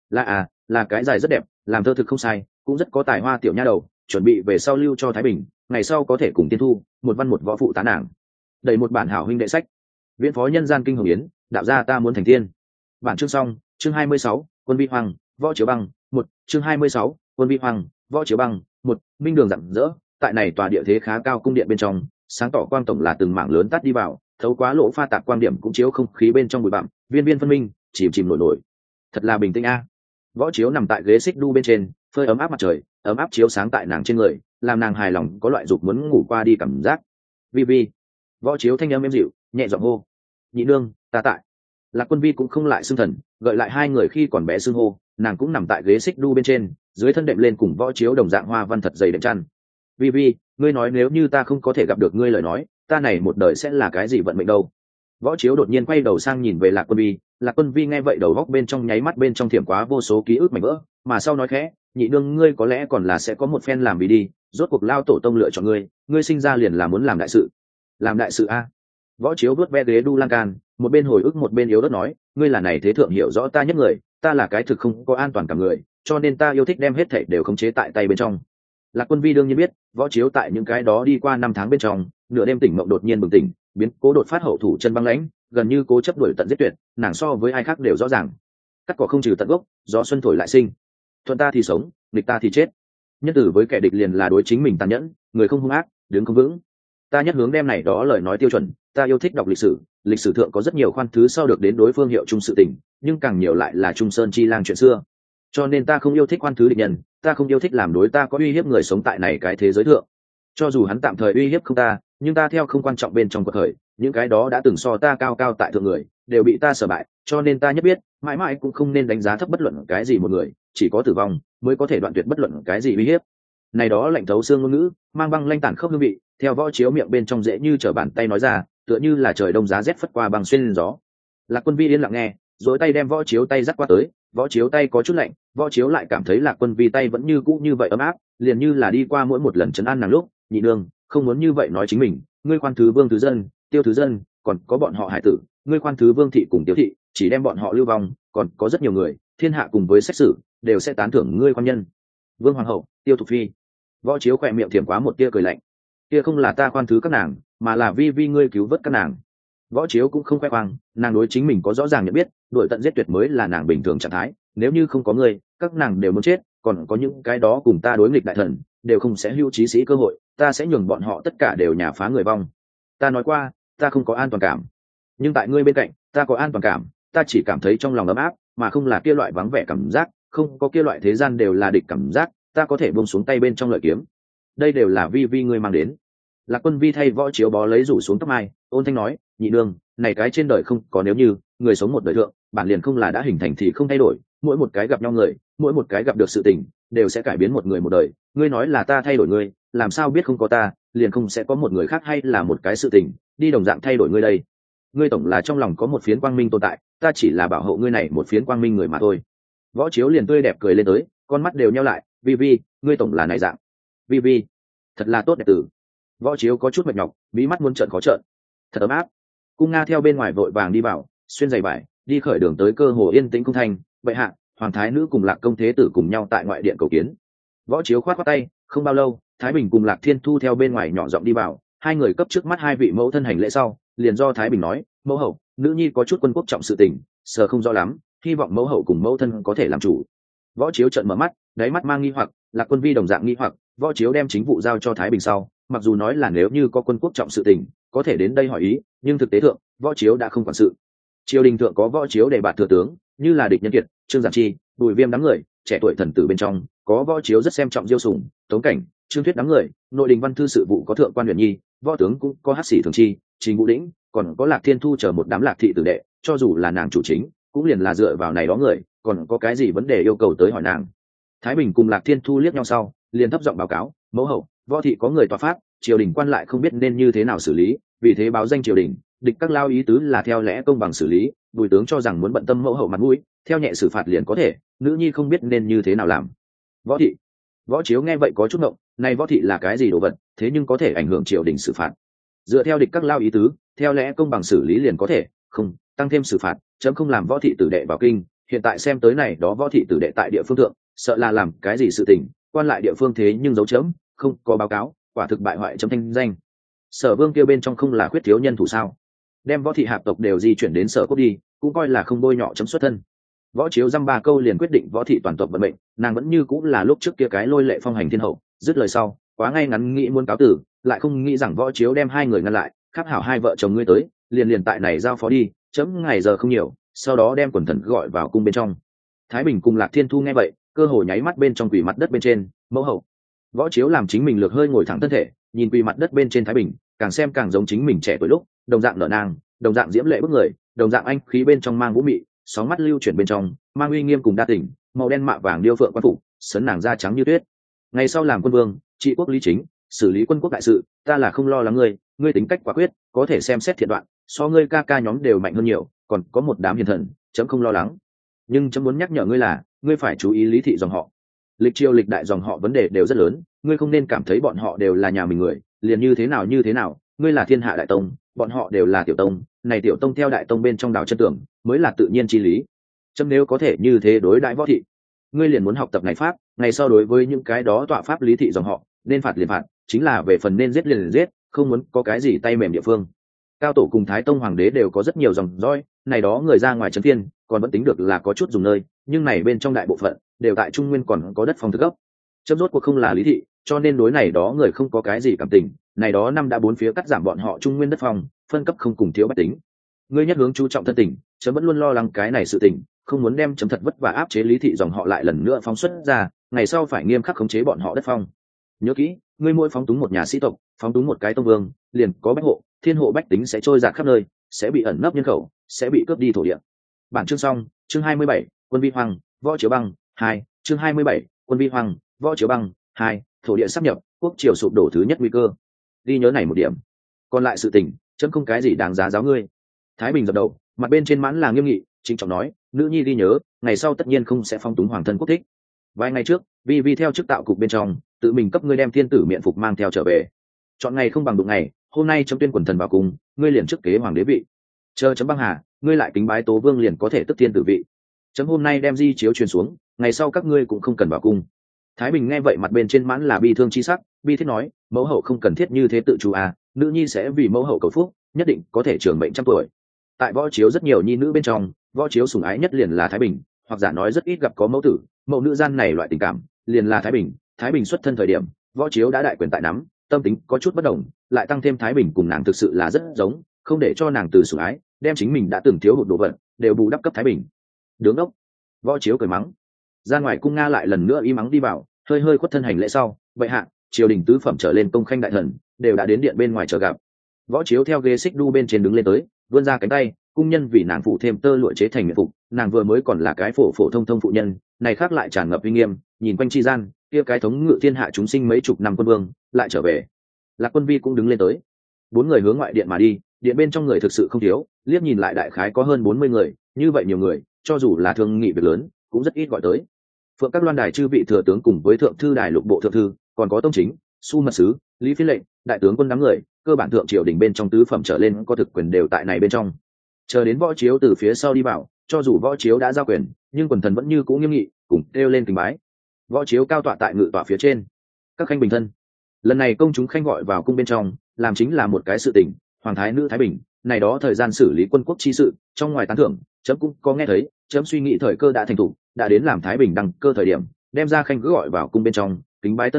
S1: Là cái dài rất đẹp, làm thơ thực không sai, cũng rất có tài hoa tiểu nha đầu, chuẩn bị về sau lưu cho Thái Bình, ngày sau có thể cùng tiên thu, một văn một võ phụ tá nàng. Đầy một bản hảo huynh đệ sách. Viễn phó nhân gian kinh hồng yến, đạo gia ta muốn thành tiên. Bản chương xong, chương 26, quân vi hoàng, Võ Chiếu băng, một chương 26, quân vi hoàng, Võ Chiếu băng, một minh đường rạng rỡ, tại này tòa địa thế khá cao cung điện bên trong, sáng tỏ quang tổng là từng mảng lớn tắt đi vào, thấu quá lỗ pha tạp quang điểm cũng chiếu không khí bên trong bụi bặm, viên viên phân minh, chìm chìm nổi nổi. Thật là bình tĩnh a. Võ Chiếu nằm tại ghế xích đu bên trên, phơi ấm áp mặt trời, ấm áp chiếu sáng tại nàng trên người, làm nàng hài lòng có loại dục muốn ngủ qua đi cảm giác. Vi Vi. Võ Chiếu thanh âm êm dịu, nhẹ giọng hô. Nhị nương, ta tại. Lạc Quân Vi cũng không lại xưng thần, gợi lại hai người khi còn bé xưng hô, nàng cũng nằm tại ghế xích đu bên trên, dưới thân đệm lên cùng Võ Chiếu đồng dạng hoa văn thật dày đệm chăn. Vi Vi, ngươi nói nếu như ta không có thể gặp được ngươi lời nói, ta này một đời sẽ là cái gì vận mệnh đâu? Võ Chiếu đột nhiên quay đầu sang nhìn về Lạc Quân Vi, Lạc Quân Vi nghe vậy đầu góc bên trong nháy mắt bên trong thiểm quá vô số ký ức mảnh vỡ, mà sau nói khẽ, nhị nương ngươi có lẽ còn là sẽ có một phen làm vì đi, rốt cuộc lao tổ tông lựa chọn ngươi sinh ra liền là muốn làm đại sự. Làm đại sự a? Võ Chiếu vuốt ve ghế đu lan can, một bên hồi ức một bên yếu đất nói, ngươi là này thế thượng hiểu rõ ta nhất người, ta là cái thực không có an toàn cả người, cho nên ta yêu thích đem hết thảy đều khống chế tại tay bên trong. Lạc Quân Vi đương nhiên biết, Võ Chiếu tại những cái đó đi qua 5 tháng bên trong, nửa đêm tỉnh mộng đột nhiên bừng tỉnh, biến cố đột phát hậu thủ chân băng lãnh, gần như cố chấp đuổi tận giết tuyệt, nàng so với ai khác đều rõ ràng. Cắt cỏ không trừ tận gốc, gió xuân thổi lại sinh. Thuận ta thì sống, địch ta thì chết. Nhân tử với kẻ địch liền là đối chính mình tàn nhẫn, người không hung ác, đứng không vững. Ta nhất hướng đem này đó lời nói tiêu chuẩn, ta yêu thích đọc lịch sử thượng có rất nhiều khoan thứ sau được đến đối phương hiệu chung sự tình, nhưng càng nhiều lại là Trung Sơn chi lang chuyện xưa. Cho nên ta không yêu thích khoan thứ địch nhân, ta không yêu thích làm đối ta có uy hiếp người sống tại này cái thế giới thượng. Cho dù hắn tạm thời uy hiếp không ta, nhưng ta theo không quan trọng bên trong cuộc khởi, những cái đó đã từng so ta cao cao tại thượng người, đều bị ta sở bại, cho nên ta nhất biết, mãi mãi cũng không nên đánh giá thấp bất luận cái gì một người, chỉ có tử vong mới có thể đoạn tuyệt bất luận cái gì uy hiếp. Này đó lạnh thấu xương ngôn ngữ, mang băng lanh tản khốc hương vị, theo Võ Chiếu miệng bên trong dễ như trở bàn tay nói ra, tựa như là trời đông giá rét phất qua băng xuyên gió. Lạc Quân Vi yên lặng nghe, rồi tay đem Võ Chiếu tay dắt qua tới, Võ Chiếu tay có chút lạnh, Võ Chiếu lại cảm thấy Lạc Quân Vi tay vẫn như cũ như vậy ấm áp, liền như là đi qua mỗi một lần trấn an nàng lúc, nhị nương, không muốn như vậy nói chính mình, ngươi khoan thứ Vương thứ dân, Tiêu thứ dân, còn có bọn họ hải tử, ngươi khoan thứ Vương thị cùng Tiêu thị, chỉ đem bọn họ lưu vong, còn có rất nhiều người, thiên hạ cùng với xét xử, đều sẽ tán thưởng ngươi quan nhân. Vương hoàng hậu, Tiêu Thục phi. Võ Chiếu khỏe miệng thiểm quá một tia cười lạnh. Kia không là ta khoan thứ các nàng, mà là Vi ngươi cứu vớt các nàng. Võ Chiếu cũng không khoe khoang, nàng đối chính mình có rõ ràng nhận biết, đuổi tận giết tuyệt mới là nàng bình thường trạng thái, nếu như không có ngươi, các nàng đều muốn chết, còn có những cái đó cùng ta đối nghịch đại thần, đều không sẽ hưu trí sĩ cơ hội, ta sẽ nhường bọn họ tất cả đều nhà phá người vong. Ta nói qua, ta không có an toàn cảm, nhưng tại ngươi bên cạnh, ta có an toàn cảm, ta chỉ cảm thấy trong lòng ấm áp, mà không là kia loại vắng vẻ cảm giác, không có kia loại thế gian đều là địch cảm giác, ta có thể buông xuống tay bên trong lợi kiếm. Đây đều là Vi ngươi mang đến. Lạc Quân Vi thay Võ Chiếu bó lấy rủ xuống tóc mai, ôn thanh nói, nhị nương, này cái trên đời không có nếu như, người sống một đời thượng, bản liền không là đã hình thành thì không thay đổi, mỗi một cái gặp nhau người, mỗi một cái gặp được sự tình, đều sẽ cải biến một người một đời. Ngươi nói là ta thay đổi ngươi, làm sao biết không có ta, liền không sẽ có một người khác hay là một cái sự tình, đi đồng dạng thay đổi ngươi đây. Ngươi tổng là trong lòng có một phiến quang minh tồn tại, ta chỉ là bảo hộ ngươi này một phiến quang minh người mà thôi. Võ Chiếu liền tươi đẹp cười lên tới, con mắt đều nheo lại, Vi, ngươi tổng là này dạng. Vi, thật là tốt đẹp tử. Võ Chiếu có chút mệt nhọc, bí mắt muốn trợn khó trợn. Thật ấm áp. Cung Nga theo bên ngoài vội vàng đi vào, xuyên giày vải, đi khởi đường tới cơ hồ yên tĩnh cung thành, bệ hạ, hoàng thái nữ cùng Lạc công thế tử cùng nhau tại ngoại điện cầu kiến. Võ Chiếu khoát khoát tay, không bao lâu, Thái Bình cùng Lạc Thiên Thu theo bên ngoài nhỏ giọng đi vào, hai người cấp trước mắt hai vị mẫu thân hành lễ sau, liền do Thái Bình nói, mẫu hậu, nữ nhi có chút quân quốc trọng sự tình, sợ không rõ lắm, hy vọng mẫu hậu cùng mẫu thân có thể làm chủ. Võ Chiếu trợn mở mắt, đáy mắt mang nghi hoặc, Lạc Quân Vi đồng dạng nghi hoặc, võ chiếu đem chính vụ giao cho Thái Bình sau, mặc dù nói là nếu như có quân quốc trọng sự tình có thể đến đây hỏi ý, nhưng thực tế thượng võ chiếu đã không quản sự. Triều đình thượng có võ chiếu để bạt thừa tướng, như là Địch Nhân Kiệt, Trương Giản Chi, Bùi Viêm đám người, trẻ tuổi thần tử bên trong có võ chiếu rất xem trọng Diêu Sùng, Tống Cảnh, Trương Thuyết đám người, nội đình văn thư sự vụ có thượng quan Huyền Nhi, võ tướng cũng có Hắc Sĩ Thường Chi, Trình Vũ Đĩnh, còn có Lạc Thiên Thu chờ một đám lạc thị tử đệ, cho dù là nàng chủ chính cũng liền là dựa vào này đó người, còn có cái gì vấn đề yêu cầu tới hỏi nàng. Thái Bình cùng Lạc Thiên Thu liếc nhau sau, liền thấp giọng báo cáo, mẫu hậu, võ thị có người tòa pháp, triều đình quan lại không biết nên như thế nào xử lý, vì thế báo danh triều đình, địch các lao ý tứ là theo lẽ công bằng xử lý, Bùi tướng cho rằng muốn bận tâm mẫu hậu mặt mũi, theo nhẹ xử phạt liền có thể, nữ nhi không biết nên như thế nào làm. Võ thị, võ chiếu nghe vậy có chút ngộng, này võ thị là cái gì đồ vật, thế nhưng có thể ảnh hưởng triều đình xử phạt. Dựa theo địch các lao ý tứ, theo lẽ công bằng xử lý liền có thể, không tăng thêm xử phạt, chấm không làm võ thị tử đệ vào kinh. Hiện tại xem tới này đó võ thị tử đệ tại địa phương thượng, sợ là làm cái gì sự tình, quan lại địa phương thế nhưng giấu chấm, không có báo cáo, quả thực bại hoại chấm thanh danh. Sở Vương kia bên trong không là khuyết thiếu nhân thủ sao? Đem võ thị hạp tộc đều di chuyển đến Sở Quốc đi, cũng coi là không bôi nhọ chấm xuất thân. Võ chiếu dăm ba câu liền quyết định võ thị toàn tộc vận mệnh, nàng vẫn như cũng là lúc trước kia cái lôi lệ phong hành thiên hậu. Dứt lời sau, quá ngay ngắn nghĩ muốn cáo tử, lại không nghĩ rằng võ chiếu đem hai người ngăn lại, khắc hảo hai vợ chồng ngươi tới, liền tại này giao phó đi, chấm ngày giờ không nhiều, sau đó đem quần thần gọi vào cung bên trong. Thái Bình cùng Lạc Thiên Thu nghe vậy, cơ hồ nháy mắt bên trong quỷ mặt đất bên trên, mẫu hậu. Võ chiếu làm chính mình lược hơi ngồi thẳng thân thể, nhìn quỷ mặt đất bên trên Thái Bình, càng xem càng giống chính mình trẻ tuổi lúc, đồng dạng nở nang, đồng dạng diễm lệ bức người, đồng dạng anh khí bên trong mang vũ mị, sóng mắt lưu chuyển bên trong mang uy nghiêm cùng đa tình, màu đen mạ vàng điêu phượng quan phục, sấn nàng da trắng như tuyết. Ngày sau làm quân vương, trị quốc lý chính, xử lý quân quốc đại sự, ta là không lo lắng ngươi tính cách quả quyết, có thể xem xét thiện đoạn, so ngươi ca ca nhóm đều mạnh hơn nhiều, còn có một đám hiền thần, chấm không lo lắng. Nhưng chấm muốn nhắc nhở ngươi là, ngươi phải chú ý lý thị dòng họ. Lịch triều lịch đại dòng họ vấn đề đều rất lớn, ngươi không nên cảm thấy bọn họ đều là nhà mình người, liền như thế nào, ngươi là thiên hạ đại tông, bọn họ đều là tiểu tông, này tiểu tông theo đại tông bên trong đào chân tưởng, mới là tự nhiên chi lý. Chấm nếu có thể như thế đối đãi võ thị, ngươi liền muốn học tập này pháp, ngày sau đối với những cái đó tọa pháp lý thị dòng họ, nên phạt liền phạt, chính là về phần nên giết liền giết, không muốn có cái gì tay mềm địa phương. Cao tổ cùng Thái Tông hoàng đế đều có rất nhiều dòng dõi, này đó người ra ngoài trấn thiên, còn vẫn tính được là có chút dùng nơi, nhưng này bên trong đại bộ phận đều tại Trung Nguyên còn có đất phong thực gốc. Chấm rốt cuộc không là lý thị, cho nên đối này đó người không có cái gì cảm tình, này đó năm đã bốn phía cắt giảm bọn họ Trung Nguyên đất phong, phân cấp không cùng thiếu bách tính. Ngươi nhất hướng chú trọng thân tình, chấm vẫn luôn lo lắng cái này sự tình, không muốn đem chấm thật vất vả áp chế lý thị dòng họ lại lần nữa phóng xuất ra, ngày sau phải nghiêm khắc khống chế bọn họ đất phong. Nhớ kỹ, ngươi mỗi phóng túng một nhà sĩ tộc, phóng túng một cái tông vương, liền có bách hộ, thiên hộ bách tính sẽ trôi dạt khắp nơi, sẽ bị ẩn nấp nhân khẩu, sẽ bị cướp đi thổ địa. Bản chương xong, chương 27, quân vi hoàng, võ chiếu băng 2, chương 27, quân vi hoàng, võ chiếu băng 2, thổ địa sắp nhập, quốc triều sụp đổ thứ nhất nguy cơ. Đi nhớ này một điểm. Còn lại sự tình, chấm không cái gì đáng giá giáo ngươi. Thái Bình dập đầu, mặt bên trên mãn là nghiêm nghị, trịnh trọng nói, nữ nhi đi nhớ, ngày sau tất nhiên không sẽ phong túng hoàng thân quốc thích. Vài ngày trước, vi theo chức tạo cục bên trong, tự mình cấp ngươi đem thiên tử miện phục mang theo trở về. Chọn ngày không bằng đụng ngày, hôm nay chấm tuyên quần thần vào cùng, ngươi liền trước kế hoàng đế vị. Chờ chấm băng hà, ngươi lại kính bái tố vương liền có thể tức thiên tử vị. Chấm hôm nay đem di chiếu truyền xuống, ngày sau các ngươi cũng không cần vào cung. Thái Bình nghe vậy mặt bên trên mãn là bi thương chi sắc, bi thiết nói, mẫu hậu không cần thiết như thế tự chủ à, nữ nhi sẽ vì mẫu hậu cầu phúc, nhất định có thể trường mệnh trăm tuổi. Tại võ chiếu rất nhiều nhi nữ bên trong, võ chiếu sủng ái nhất liền là Thái Bình, hoặc giả nói rất ít gặp có mẫu tử mẫu nữ gian này loại tình cảm, liền là Thái Bình xuất thân thời điểm, võ chiếu đã đại quyền tại nắm, tâm tính có chút bất đồng, lại tăng thêm Thái Bình cùng nàng thực sự là rất giống, không để cho nàng từ sủng ái đem chính mình đã từng thiếu hụt đồ vật đều bù đắp cấp Thái Bình. Đứng ốc, võ chiếu cười mắng. Ra ngoài cung Nga lại lần nữa y mắng đi vào, hơi khuất thân hành lễ sau, vậy hạ triều đình tứ phẩm trở lên công khanh đại thần đều đã đến điện bên ngoài chờ gặp. Võ chiếu theo ghế xích đu bên trên đứng lên tới, vươn ra cánh tay, cung nhân vì nàng phụ thêm tơ lụa chế thành miện phục, nàng vừa mới còn là cái phổ thông phụ nhân, này khác lại tràn ngập uy nghiêm, nhìn quanh chi gian, kia cái thống ngự thiên hạ chúng sinh mấy chục năm quân vương lại trở về. Lạc Quân Vi cũng đứng lên tới, bốn người hướng ngoại điện mà đi, điện bên trong người thực sự không thiếu, liếc nhìn lại đại khái có hơn 40 người, như vậy nhiều người, cho dù là thương nghị việc lớn, cũng rất ít gọi tới. Phượng các loan đài chư vị thừa tướng cùng với thượng thư đài lục bộ thượng thư, còn có tông chính, su mật sứ, lý phi lệnh, đại tướng quân đám người, cơ bản thượng triều đình bên trong tứ phẩm trở lên có thực quyền đều tại này bên trong. Chờ đến võ chiếu từ phía sau đi vào, cho dù võ chiếu đã giao quyền, nhưng quần thần vẫn như cũ nghiêm nghị, cùng kêu lên kính bái. Võ chiếu cao tọa tại ngự tọa phía trên, các khanh bình thân. Lần này công chúng khanh gọi vào cung bên trong, làm chính là một cái sự tình, hoàng thái nữ Thái Bình, này đó thời gian xử lý quân quốc chi sự, trong ngoài tán thưởng, chấm cũng có nghe thấy, chấm suy nghĩ thời cơ đã thành thủ, đã đến làm Thái Bình đăng cơ thời điểm, đem ra khanh cứ gọi vào cung bên trong, kính bái tân hoàng,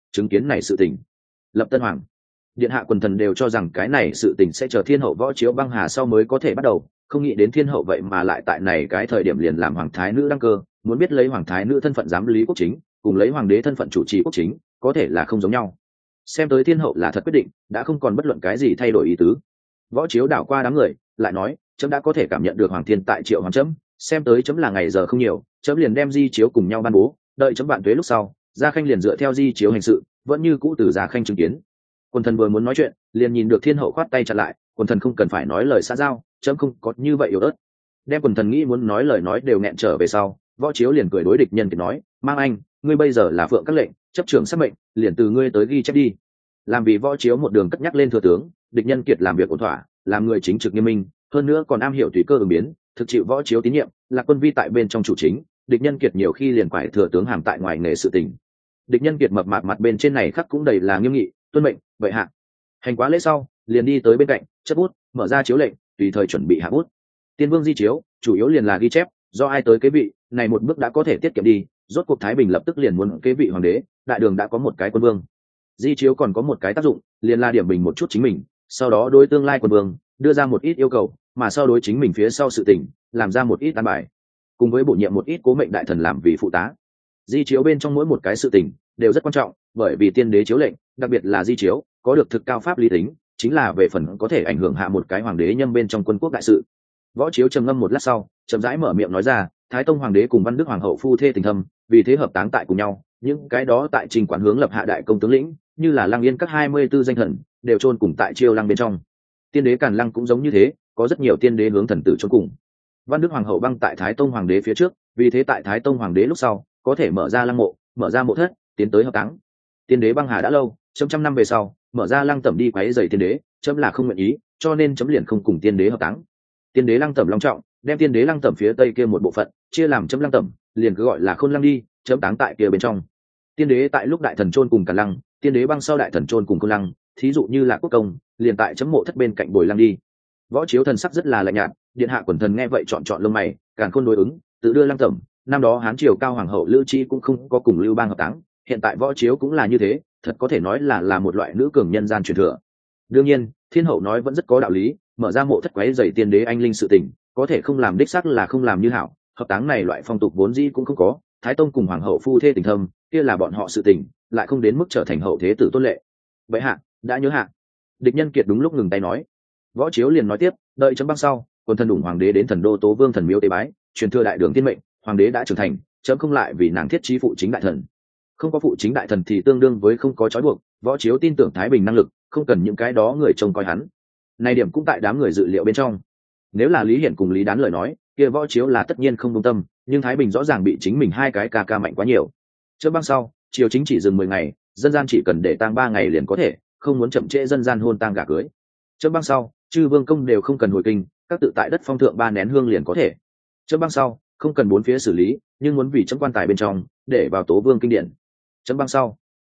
S1: chứng kiến này sự tình. Lập Tân Hoàng, điện hạ quần thần đều cho rằng cái này sự tình sẽ chờ thiên hậu Võ Chiếu băng hà sau mới có thể bắt đầu, không nghĩ đến thiên hậu vậy mà lại tại này cái thời điểm liền làm hoàng thái nữ đăng cơ. Muốn biết lấy hoàng thái nữ thân phận giám lý quốc chính cùng lấy hoàng đế thân phận chủ trì quốc chính có thể là không giống nhau. Xem tới thiên hậu là thật quyết định, đã không còn bất luận cái gì thay đổi ý tứ. Võ Chiếu đảo qua đám người lại nói, chấm đã có thể cảm nhận được hoàng thiên tại triệu hoàng chấm, xem tới chấm là ngày giờ không nhiều, chấm liền đem di chiếu cùng nhau ban bố, đợi chấm vạn tuế lúc sau gia khanh liền dựa theo di chiếu hành sự, vẫn như cũ từ gia khanh chứng kiến. Quần thần vừa muốn nói chuyện liền nhìn được thiên hậu khoát tay chặn lại, quần thần không cần phải nói lời xã giao, chấm không có như vậy yếu ớt. Đem quần thần nghĩ muốn nói lời nói đều nghẹn trở về sau, Võ Chiếu liền cười đối địch nhân kiệt nói, mang anh, ngươi bây giờ là phượng các lệnh chấp trưởng sắc mệnh, liền từ ngươi tới ghi chép đi. Làm vì Võ Chiếu một đường cất nhắc lên thừa tướng, địch nhân kiệt làm việc ổn thỏa, làm người chính trực nghiêm minh, hơn nữa còn am hiểu tùy cơ ứng biến, thực chịu Võ Chiếu tín nhiệm, là quân vi tại bên trong chủ chính. Địch nhân kiệt nhiều khi liền quải thừa tướng hàm tại ngoài nghề sự tình. Địch nhân kiệt mập mạp mặt bên trên này khắc cũng đầy là nghiêm nghị, tuân mệnh vậy hạ. Hành quá lễ sau liền đi tới bên cạnh chấp bút mở ra chiếu lệnh, tùy thời chuẩn bị hạ bút. Tiên vương di chiếu chủ yếu liền là ghi chép do ai tới kế vị, này một bước đã có thể tiết kiệm đi. Rốt cuộc Thái Bình lập tức liền muốn kế vị hoàng đế, đại đường đã có một cái quân vương. Di chiếu còn có một cái tác dụng, liền là điểm bình một chút chính mình, sau đó đối tương lai quân vương đưa ra một ít yêu cầu, mà sau đối chính mình phía sau sự tình làm ra một ít an bài, cùng với bổ nhiệm một ít cố mệnh đại thần làm vì phụ tá. Di chiếu bên trong mỗi một cái sự tình đều rất quan trọng, bởi vì tiên đế chiếu lệnh, đặc biệt là di chiếu có được thực cao pháp lý tính, chính là về phần có thể ảnh hưởng hạ một cái hoàng đế nhâm bên trong quân quốc đại sự. Võ Chiếu trầm ngâm một lát sau chậm rãi mở miệng nói ra, Thái Tông hoàng đế cùng Văn Đức hoàng hậu phu thê tình thâm, vì thế hợp táng tại cùng nhau. Những cái đó tại trình quán hướng lập hạ đại công tướng lĩnh, như là Lăng Yên các 24 danh thần đều chôn cùng tại Chiêu Lăng bên trong. Tiên đế Càn Lăng cũng giống như thế, có rất nhiều tiên đế hướng thần tử chôn cùng. Văn Đức hoàng hậu băng tại Thái Tông hoàng đế phía trước, vì thế tại Thái Tông hoàng đế lúc sau có thể mở ra lăng mộ, mở ra mộ thất, tiến tới hợp táng. Tiên đế băng hà đã lâu, trăm năm về sau mở ra lăng tẩm đi quấy rầy tiên đế, chấm là không nguyện ý, cho nên chấm liền không cùng tiên đế hợp táng. Tiên đế lăng tẩm long trọng, đem tiên đế lăng tẩm phía tây kia một bộ phận chia làm chấm lăng tẩm, liền cứ gọi là khôn lăng đi, chấm táng tại kia bên trong. Tiên đế tại lúc đại thần chôn cùng Càn Lăng, tiên đế băng sau đại thần chôn cùng khôn lăng, thí dụ như là quốc công liền tại chấm mộ thất bên cạnh bồi lăng đi. Võ Chiếu thần sắc rất là lạnh nhạt, điện hạ quần thần nghe vậy chọn lông mày, Càn Khôn đối ứng tự đưa lăng tẩm. Năm đó Hán triều cao hoàng hậu Lữ Chi cũng không có cùng Lưu Bang hợp táng, hiện tại Võ Chiếu cũng là như thế, thật có thể nói là một loại nữ cường nhân gian truyền thừa. Đương nhiên thiên hậu nói vẫn rất có đạo lý, mở ra mộ thất quấy rầy tiên đế anh linh sự tình có thể không làm đích xác là không làm như hảo, hợp táng này loại phong tục vốn dĩ cũng không có. Thái Tông cùng hoàng hậu phu thê tình thâm, kia là bọn họ sự tình, lại không đến mức trở thành hậu thế tử tôn lệ. Vậy hạ đã nhớ hạ. Địch nhân kiệt đúng lúc ngừng tay nói. Võ Chiếu liền nói tiếp, đợi chấm băng sau quân thần đủng hoàng đế đến thần đô Tố Vương thần miếu tế bái, truyền thừa đại đường tiên mệnh, hoàng đế đã trưởng thành, chấm không lại vì nàng thiết trí phụ chính đại thần. Không có phụ chính đại thần thì tương đương với không có trói buộc. Võ Chiếu tin tưởng Thái Bình năng lực, không cần những cái đó người trông coi hắn. Này điểm cũng tại đám người dự liệu bên trong. Nếu là Lý Hiển cùng Lý Đán lời nói, kia Võ Chiếu là tất nhiên không công tâm, nhưng Thái Bình rõ ràng bị chính mình hai cái ca mạnh quá nhiều. Chấm băng sau triều chính chỉ dừng 10 ngày, dân gian chỉ cần để tang 3 ngày liền có thể, không muốn chậm trễ dân gian hôn tang gả cưới. Chấm băng sau chư vương công đều không cần hồi kinh, các tự tại đất phong thượng 3 nén hương liền có thể. Chấm băng sau không cần bốn phía xử lý, nhưng muốn vì chấm quan tài bên trong để vào Tố Vương kinh điển. Chấm băng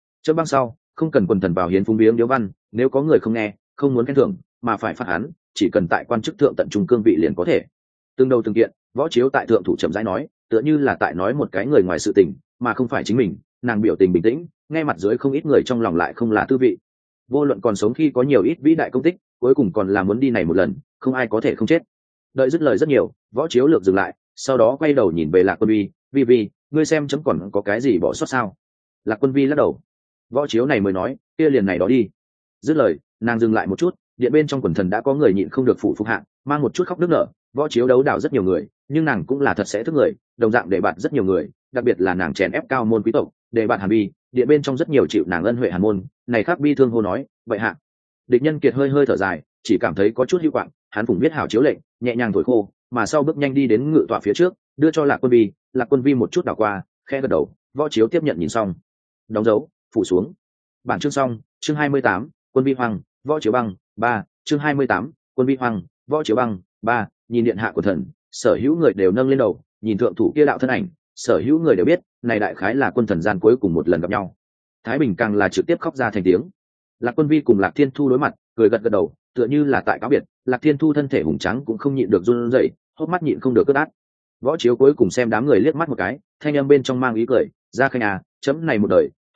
S1: sau không cần quần thần vào hiến phúng viếng điếu văn, nếu có người không nghe, không muốn khen thưởng mà phải phạt hắn, chỉ cần tại quan chức thượng tận trung cương vị liền có thể. Từng đầu từng kiện, Võ Chiếu tại thượng thủ chậm rãi nói, tựa như là tại nói một cái người ngoài sự tình, mà không phải chính mình. Nàng biểu tình bình tĩnh, nghe mặt dưới không ít người trong lòng lại không là tư vị. Vô luận còn sống khi có nhiều ít vĩ đại công tích, cuối cùng còn là muốn đi này một lần, không ai có thể không chết. Đợi dứt lời rất nhiều, Võ Chiếu lược dừng lại, sau đó quay đầu nhìn về Lạc Quân Vi, vi ngươi xem chấm còn có cái gì bỏ sót sao? Lạc Quân Vi lắc đầu. Võ Chiếu này mới nói, kia liền này đó đi. Dứt lời nàng dừng lại một chút, điện bên trong quần thần đã có người nhịn không được phụ phục hạng, mang một chút khóc nức nở. Võ Chiếu đấu đảo rất nhiều người, nhưng nàng cũng là thật sẽ thức người, đồng dạng để bạn rất nhiều người, đặc biệt là nàng chèn ép cao môn quý tộc, để bạn Hàn Bi, điện bên trong rất nhiều chịu nàng ân huệ Hàn môn, này khác bi thương hô nói, vậy hạ. Địch nhân kiệt hơi thở dài, chỉ cảm thấy có chút hữu quạng, hắn phụng biết hảo chiếu lệnh, nhẹ nhàng thổi khô, mà sau bước nhanh đi đến ngự tọa phía trước, đưa cho Lạc Quân Vi một chút đảo qua, khẽ gật đầu. Võ Chiếu tiếp nhận nhìn xong, đóng dấu, phủ xuống. Bản chương xong, chương 28, Quân Vi Hoàng, Võ Chiếu băng, 3, chương 28, Quân Vi Hoàng, Võ Chiếu băng, 3, nhìn điện hạ của thần, sở hữu người đều nâng lên đầu, nhìn thượng thủ kia đạo thân ảnh, sở hữu người đều biết, này đại khái là quân thần gian cuối cùng một lần gặp nhau. Thái Bình càng là trực tiếp khóc ra thành tiếng. Lạc Quân Vi cùng Lạc Thiên Thu đối mặt, cười gật đầu, tựa như là tại cáo biệt. Lạc Thiên Thu thân thể hùng tráng cũng không nhịn được run rẩy, hốc mắt nhịn không được cất át. Võ Chiếu cuối cùng xem đám người liếc mắt một cái, thanh âm bên trong mang ý cười, ra khanh à, chấm này một đời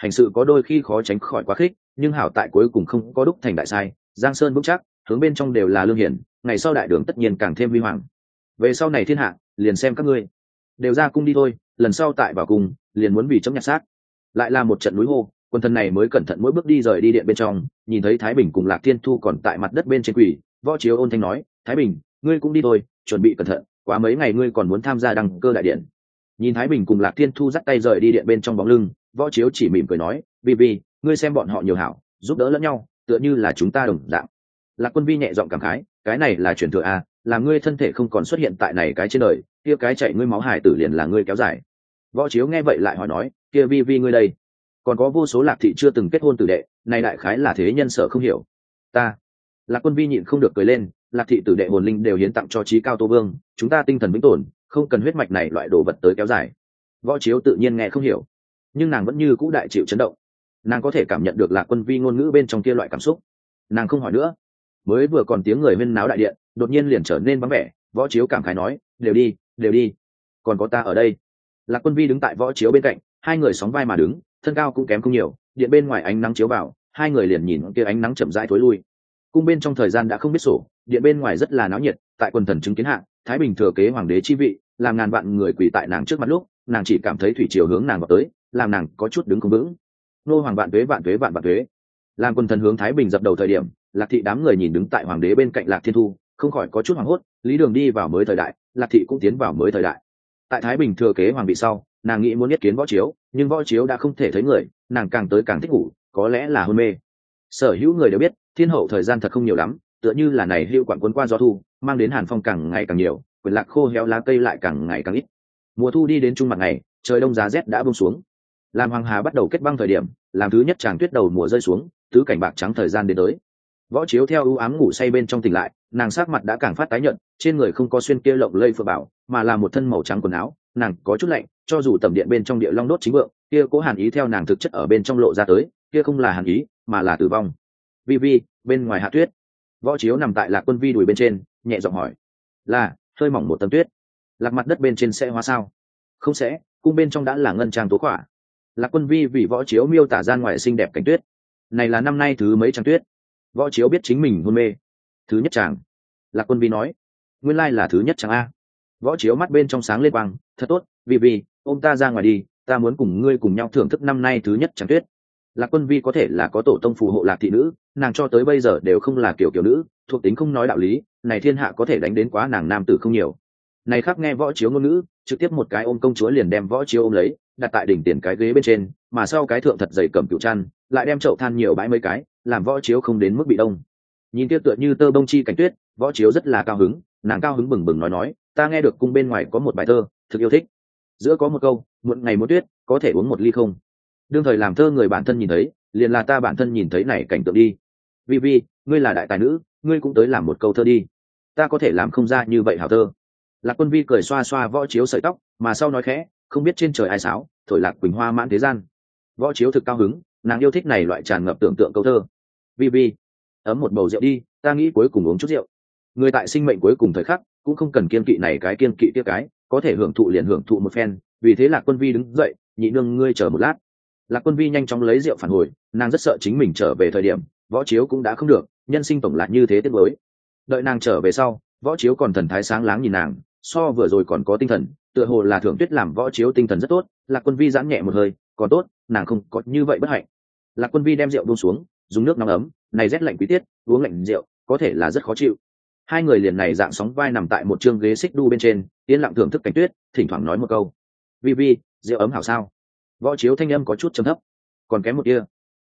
S1: hành sự có đôi khi khó tránh khỏi quá khích, nhưng hảo tại cuối cùng không có đúc thành đại sai, giang sơn vững chắc, hướng bên trong đều là lương hiển, ngày sau đại đường tất nhiên càng thêm huy hoàng. Về sau này thiên hạ, liền xem các ngươi đều ra cung đi thôi, lần sau tại vào cung liền muốn vì chấm nhặt xác. Lại là một trận núi hô, quân thần này mới cẩn thận mỗi bước đi rời đi điện bên trong, nhìn thấy Thái Bình cùng Lạc Thiên Thu còn tại mặt đất bên trên quỷ, Võ Chiếu ôn thanh nói: Thái Bình, ngươi cũng đi thôi, chuẩn bị cẩn thận, quá mấy ngày ngươi còn muốn tham gia đăng cơ đại điện. Nhìn Thái Bình cùng Lạc Thiên Thu dắt tay rời đi điện bên trong bóng lưng, Võ Chiếu chỉ mỉm cười nói: Vi, ngươi xem bọn họ nhiều hảo, giúp đỡ lẫn nhau, tựa như là chúng ta đồng dạng. Lạc Quân Vi nhẹ giọng cảm khái: cái này là truyền thừa à, là ngươi thân thể không còn xuất hiện tại này cái trên đời, kia cái chạy ngươi máu hải tử liền là ngươi kéo dài. Võ Chiếu nghe vậy lại hỏi nói: kia Vi ngươi đây, còn có vô số Lạc thị chưa từng kết hôn tử đệ, này đại khái là thế nhân sở không hiểu. Ta, Lạc Quân Vi nhịn không được cười lên: Lạc thị tử đệ hồn linh đều hiến tặng cho chí cao Tô Vương, chúng ta tinh thần vĩnh tồn, không cần huyết mạch này loại đồ vật tới kéo dài. Võ Chiếu tự nhiên nghe không hiểu, nhưng nàng vẫn như cũ đại chịu chấn động. Nàng có thể cảm nhận được Lạc Quân Vi ngôn ngữ bên trong kia loại cảm xúc. Nàng không hỏi nữa. Mới vừa còn tiếng người huyên náo đại điện, đột nhiên liền trở nên vắng vẻ. Võ Chiếu cảm khái nói: đều đi, còn có ta ở đây. Lạc Quân Vi đứng tại Võ Chiếu bên cạnh, hai người sóng vai mà đứng, thân cao cũng kém không nhiều. Điện bên ngoài ánh nắng chiếu vào, hai người liền nhìn kia ánh nắng chậm rãi thối lui. Cung bên trong thời gian đã không biết sổ, điện bên ngoài rất là náo nhiệt. Tại quần thần chứng kiến hạ, Thái Bình thừa kế hoàng đế chi vị, làm ngàn vạn người quỳ tại nàng trước mặt lúc, nàng chỉ cảm thấy thủy triều hướng nàng vào tới, làm nàng có chút đứng không vững. Nô hoàng vạn tuế vạn tuế vạn vạn tuế. Làm quần thần hướng Thái Bình dập đầu thời điểm, Lạc thị đám người nhìn đứng tại hoàng đế bên cạnh Lạc Thiên Thu, không khỏi có chút hoảng hốt. Lý Đường đi vào mới thời đại, Lạc thị cũng tiến vào mới thời đại. Tại Thái Bình thừa kế hoàng vị sau, nàng nghĩ muốn nhất kiến Võ Chiếu, nhưng Võ Chiếu đã không thể thấy người, nàng càng tới càng thích ngủ, có lẽ là hôn mê. Sở hữu người đều biết, thiên hậu thời gian thật không nhiều lắm, tựa như là này hưu quản cuốn qua gió thu, mang đến hàn phong càng ngày càng nhiều, quyền lạc khô héo lá cây lại càng ngày càng ít. Mùa thu đi đến trung mặt ngày, trời đông giá rét đã buông xuống. Làm hoàng hà bắt đầu kết băng thời điểm, làm thứ nhất tràng tuyết đầu mùa rơi xuống, tứ cảnh bạc trắng thời gian đến tới. Võ Chiếu theo ưu ám ngủ say bên trong tỉnh lại, nàng sắc mặt đã càng phát tái nhợt, trên người không có xuyên kia lộng lây phượng bảo, mà là một thân màu trắng quần áo, nàng có chút lạnh, cho dù tầm điện bên trong địa long đốt chính vượng, kia cố hàn ý theo nàng thực chất ở bên trong lộ ra tới, kia không là hàn ý, mà là tử vong. Vi, bên ngoài hạ tuyết. Võ Chiếu nằm tại Lạc Quân Vi đùi bên trên, nhẹ giọng hỏi: là hơi mỏng một tấm tuyết. Lạc mặt đất bên trên sẽ hóa sao? Không sẽ, cung bên trong đã là ngân trang tố khỏa. Lạc Quân Vi vì Võ Chiếu miêu tả gian ngoài xinh đẹp cảnh tuyết. Này là năm nay thứ mấy trang tuyết? Võ Chiếu biết chính mình hôn mê. Thứ nhất tràng. Lạc Quân Vi nói: nguyên lai là thứ nhất tràng a. Võ Chiếu mắt bên trong sáng lên quang: thật tốt, Vi, ôm ta ra ngoài đi, ta muốn cùng ngươi cùng nhau thưởng thức năm nay thứ nhất tràng tuyết. Lạc Quân Vi có thể là có tổ tông phù hộ Lạc thị nữ, nàng cho tới bây giờ đều không là kiểu nữ, thuộc tính không nói đạo lý, này thiên hạ có thể đánh đến quá nàng nam tử không nhiều. Này khác nghe Võ Chiếu ngôn ngữ, trực tiếp một cái ôm công chúa liền đem Võ Chiếu ôm lấy, đặt tại đỉnh tiền cái ghế bên trên, mà sau cái thượng thật dày cầm cựu chăn, lại đem chậu than nhiều bãi mấy cái, làm Võ Chiếu không đến mức bị đông. Nhìn tiếp tựa như tơ bông chi cảnh tuyết, Võ Chiếu rất là cao hứng, nàng cao hứng bừng bừng nói: ta nghe được cung bên ngoài có một bài thơ, thực yêu thích. Giữa có một câu: muộn ngày muốn tuyết, có thể uống một ly không? Đương thời làm thơ người bản thân nhìn thấy, liền là ta bản thân nhìn thấy này cảnh tượng đi. Vi, ngươi là đại tài nữ, ngươi cũng tới làm một câu thơ đi. Ta có thể làm không ra như vậy hảo thơ. Lạc Quân Vi cười xoa xoa Võ Chiếu sợi tóc, mà sau nói khẽ: không biết trên trời ai sáo, thổi lạc quỳnh hoa mãn thế gian. Võ Chiếu thực cao hứng, nàng yêu thích này loại tràn ngập tưởng tượng câu thơ. Vi, ấm một bầu rượu đi, ta nghĩ cuối cùng uống chút rượu. Người tại sinh mệnh cuối cùng thời khắc, cũng không cần kiên kỵ này cái kiên kỵ kia cái, có thể hưởng thụ liền hưởng thụ một phen. Vì thế Lạc Quân Vi đứng dậy: nhị nương ngươi chờ một lát. Lạc Quân Vi nhanh chóng lấy rượu phản hồi, nàng rất sợ chính mình trở về thời điểm, Võ Chiếu cũng đã không được, nhân sinh tổng lại như thế tiếc nuối. Đợi nàng trở về sau, Võ Chiếu còn thần thái sáng láng nhìn nàng, so vừa rồi còn có tinh thần, tựa hồ là thượng tuyết làm Võ Chiếu tinh thần rất tốt. Lạc Quân Vi giãn nhẹ một hơi, còn tốt, nàng không có như vậy bất hạnh. Lạc Quân Vi đem rượu buông xuống, dùng nước nóng ấm, này rét lạnh quý tiết, uống lạnh rượu, có thể là rất khó chịu. Hai người liền này dạng sóng vai nằm tại một chương ghế xích đu bên trên, yên lặng thưởng thức cảnh tuyết, thỉnh thoảng nói một câu: Vi, rượu ấm hảo sao? Võ Chiếu thanh âm có chút trầm thấp: còn kém một kia.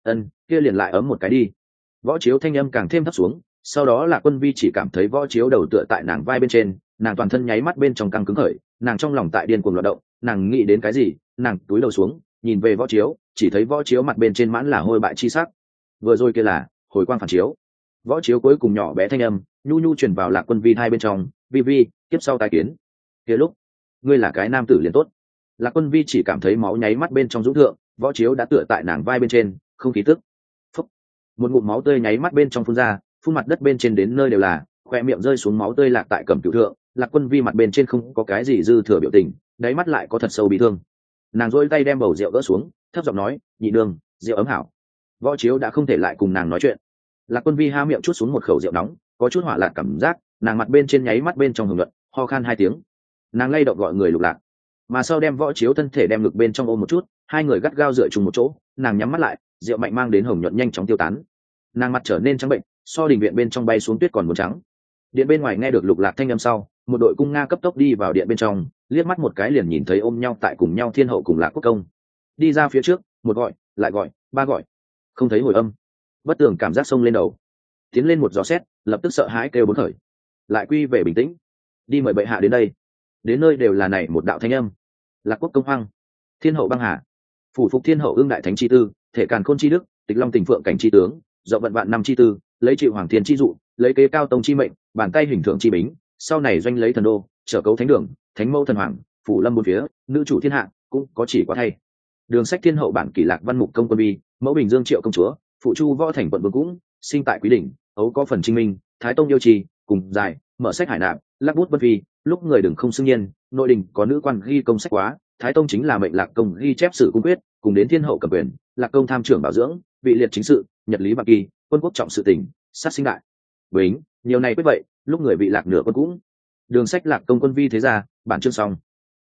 S1: Kia liền lại ấm một cái đi. Võ Chiếu thanh âm càng thêm thấp xuống, sau đó là Quân Vi chỉ cảm thấy Võ Chiếu đầu tựa tại nàng vai bên trên, nàng toàn thân nháy mắt bên trong căng cứng khởi, nàng trong lòng tại điên cuồng loạn động, nàng nghĩ đến cái gì, nàng túi đầu xuống, nhìn về Võ Chiếu, chỉ thấy Võ Chiếu mặt bên trên mãn là hôi bại chi sắc. Vừa rồi kia là hồi quang phản chiếu. Võ Chiếu cuối cùng nhỏ bé thanh âm nhu nhu truyền vào Lạc Quân Vi hai bên trong: Vi, tiếp sau tái kiến. Kia lúc, ngươi là cái nam tử liền tốt. Lạc Quân Vi chỉ cảm thấy máu nháy mắt bên trong dũng thượng, Võ Chiếu đã tựa tại nàng vai bên trên, không khí tức. Phúc. Một ngụm máu tươi nháy mắt bên trong phun ra, phun mặt đất bên trên đến nơi đều là, khoe miệng rơi xuống máu tươi lạc tại cẩm cửu thượng. Lạc Quân Vi mặt bên trên không có cái gì dư thừa biểu tình, đáy mắt lại có thật sâu bị thương. Nàng duỗi tay đem bầu rượu gỡ xuống, thấp giọng nói, nhị đường rượu ấm hảo. Võ Chiếu đã không thể lại cùng nàng nói chuyện. Lạc Quân Vi há miệng chút xuống một khẩu rượu nóng, có chút hỏa lạc cảm giác, nàng mặt bên trên nháy mắt bên trong hưởng luận, ho khan 2 tiếng. Nàng lay động gọi người Lục Lạc, mà sau đem Võ Chiếu thân thể đem ngực bên trong ôm một chút, hai người gắt gao dựa chung một chỗ, nàng nhắm mắt lại, rượu mạnh mang đến hồng nhuận nhanh chóng tiêu tán. Nàng mặt trở nên trắng bệnh, so đình viện bên trong bay xuống tuyết còn muốn trắng. Điện bên ngoài nghe được Lục Lạc thanh âm sau, một đội cung nga cấp tốc đi vào điện bên trong, liếc mắt một cái liền nhìn thấy ôm nhau tại cùng nhau Thiên hậu cùng Lạc Quốc công. Đi ra phía trước, một gọi, lại gọi, ba gọi, không thấy hồi âm. Bất tường cảm giác sông lên đầu, tiến lên một gió xét, lập tức sợ hãi kêu bốn khởi, lại quy về bình tĩnh. Đi mời bệ hạ đến đây. Đến nơi đều là này một đạo thanh âm. Lạc Quốc công hoang, Thiên hậu băng hà, phủ phục Thiên hậu ương đại thánh chi tư, thể càn khôn chi đức, tịch long tình phượng cảnh chi tướng, dậu vận vạn năm chi tư, lấy chịu hoàng thiên chi dụ, lấy kế cao tông chi mệnh, bàn tay hình thượng chi bính, sau này doanh lấy thần đô, trở cấu thánh đường, thánh mẫu thần hoàng, phủ lâm bốn phía, nữ chủ thiên hạ, cũng có chỉ có thay. Đường sách Thiên hậu bản kỷ Lạc văn mục công quân bi, mẫu bình dương triệu công chúa, phụ chu võ thành quận vương cũng, sinh tại quý đỉnh, ấu có phần trinh minh, thái tông yêu trì, cùng dài, mở sách hải nạp, lắc bút vân phi, lúc người đừng không xưng nhiên, nội đình có nữ quan ghi công sách quá, thái tông chính là mệnh Lạc công ghi chép sử cung quyết, cùng đến Thiên hậu cầm quyền, Lạc công tham trưởng bảo dưỡng, vị liệt chính sự, nhật lý bạc kỳ, quân quốc trọng sự tình, sát sinh đại bính, nhiều này quyết vậy, lúc người bị Lạc nửa quân cũng. Đường sách Lạc công quân vi thế gia, bản chương xong.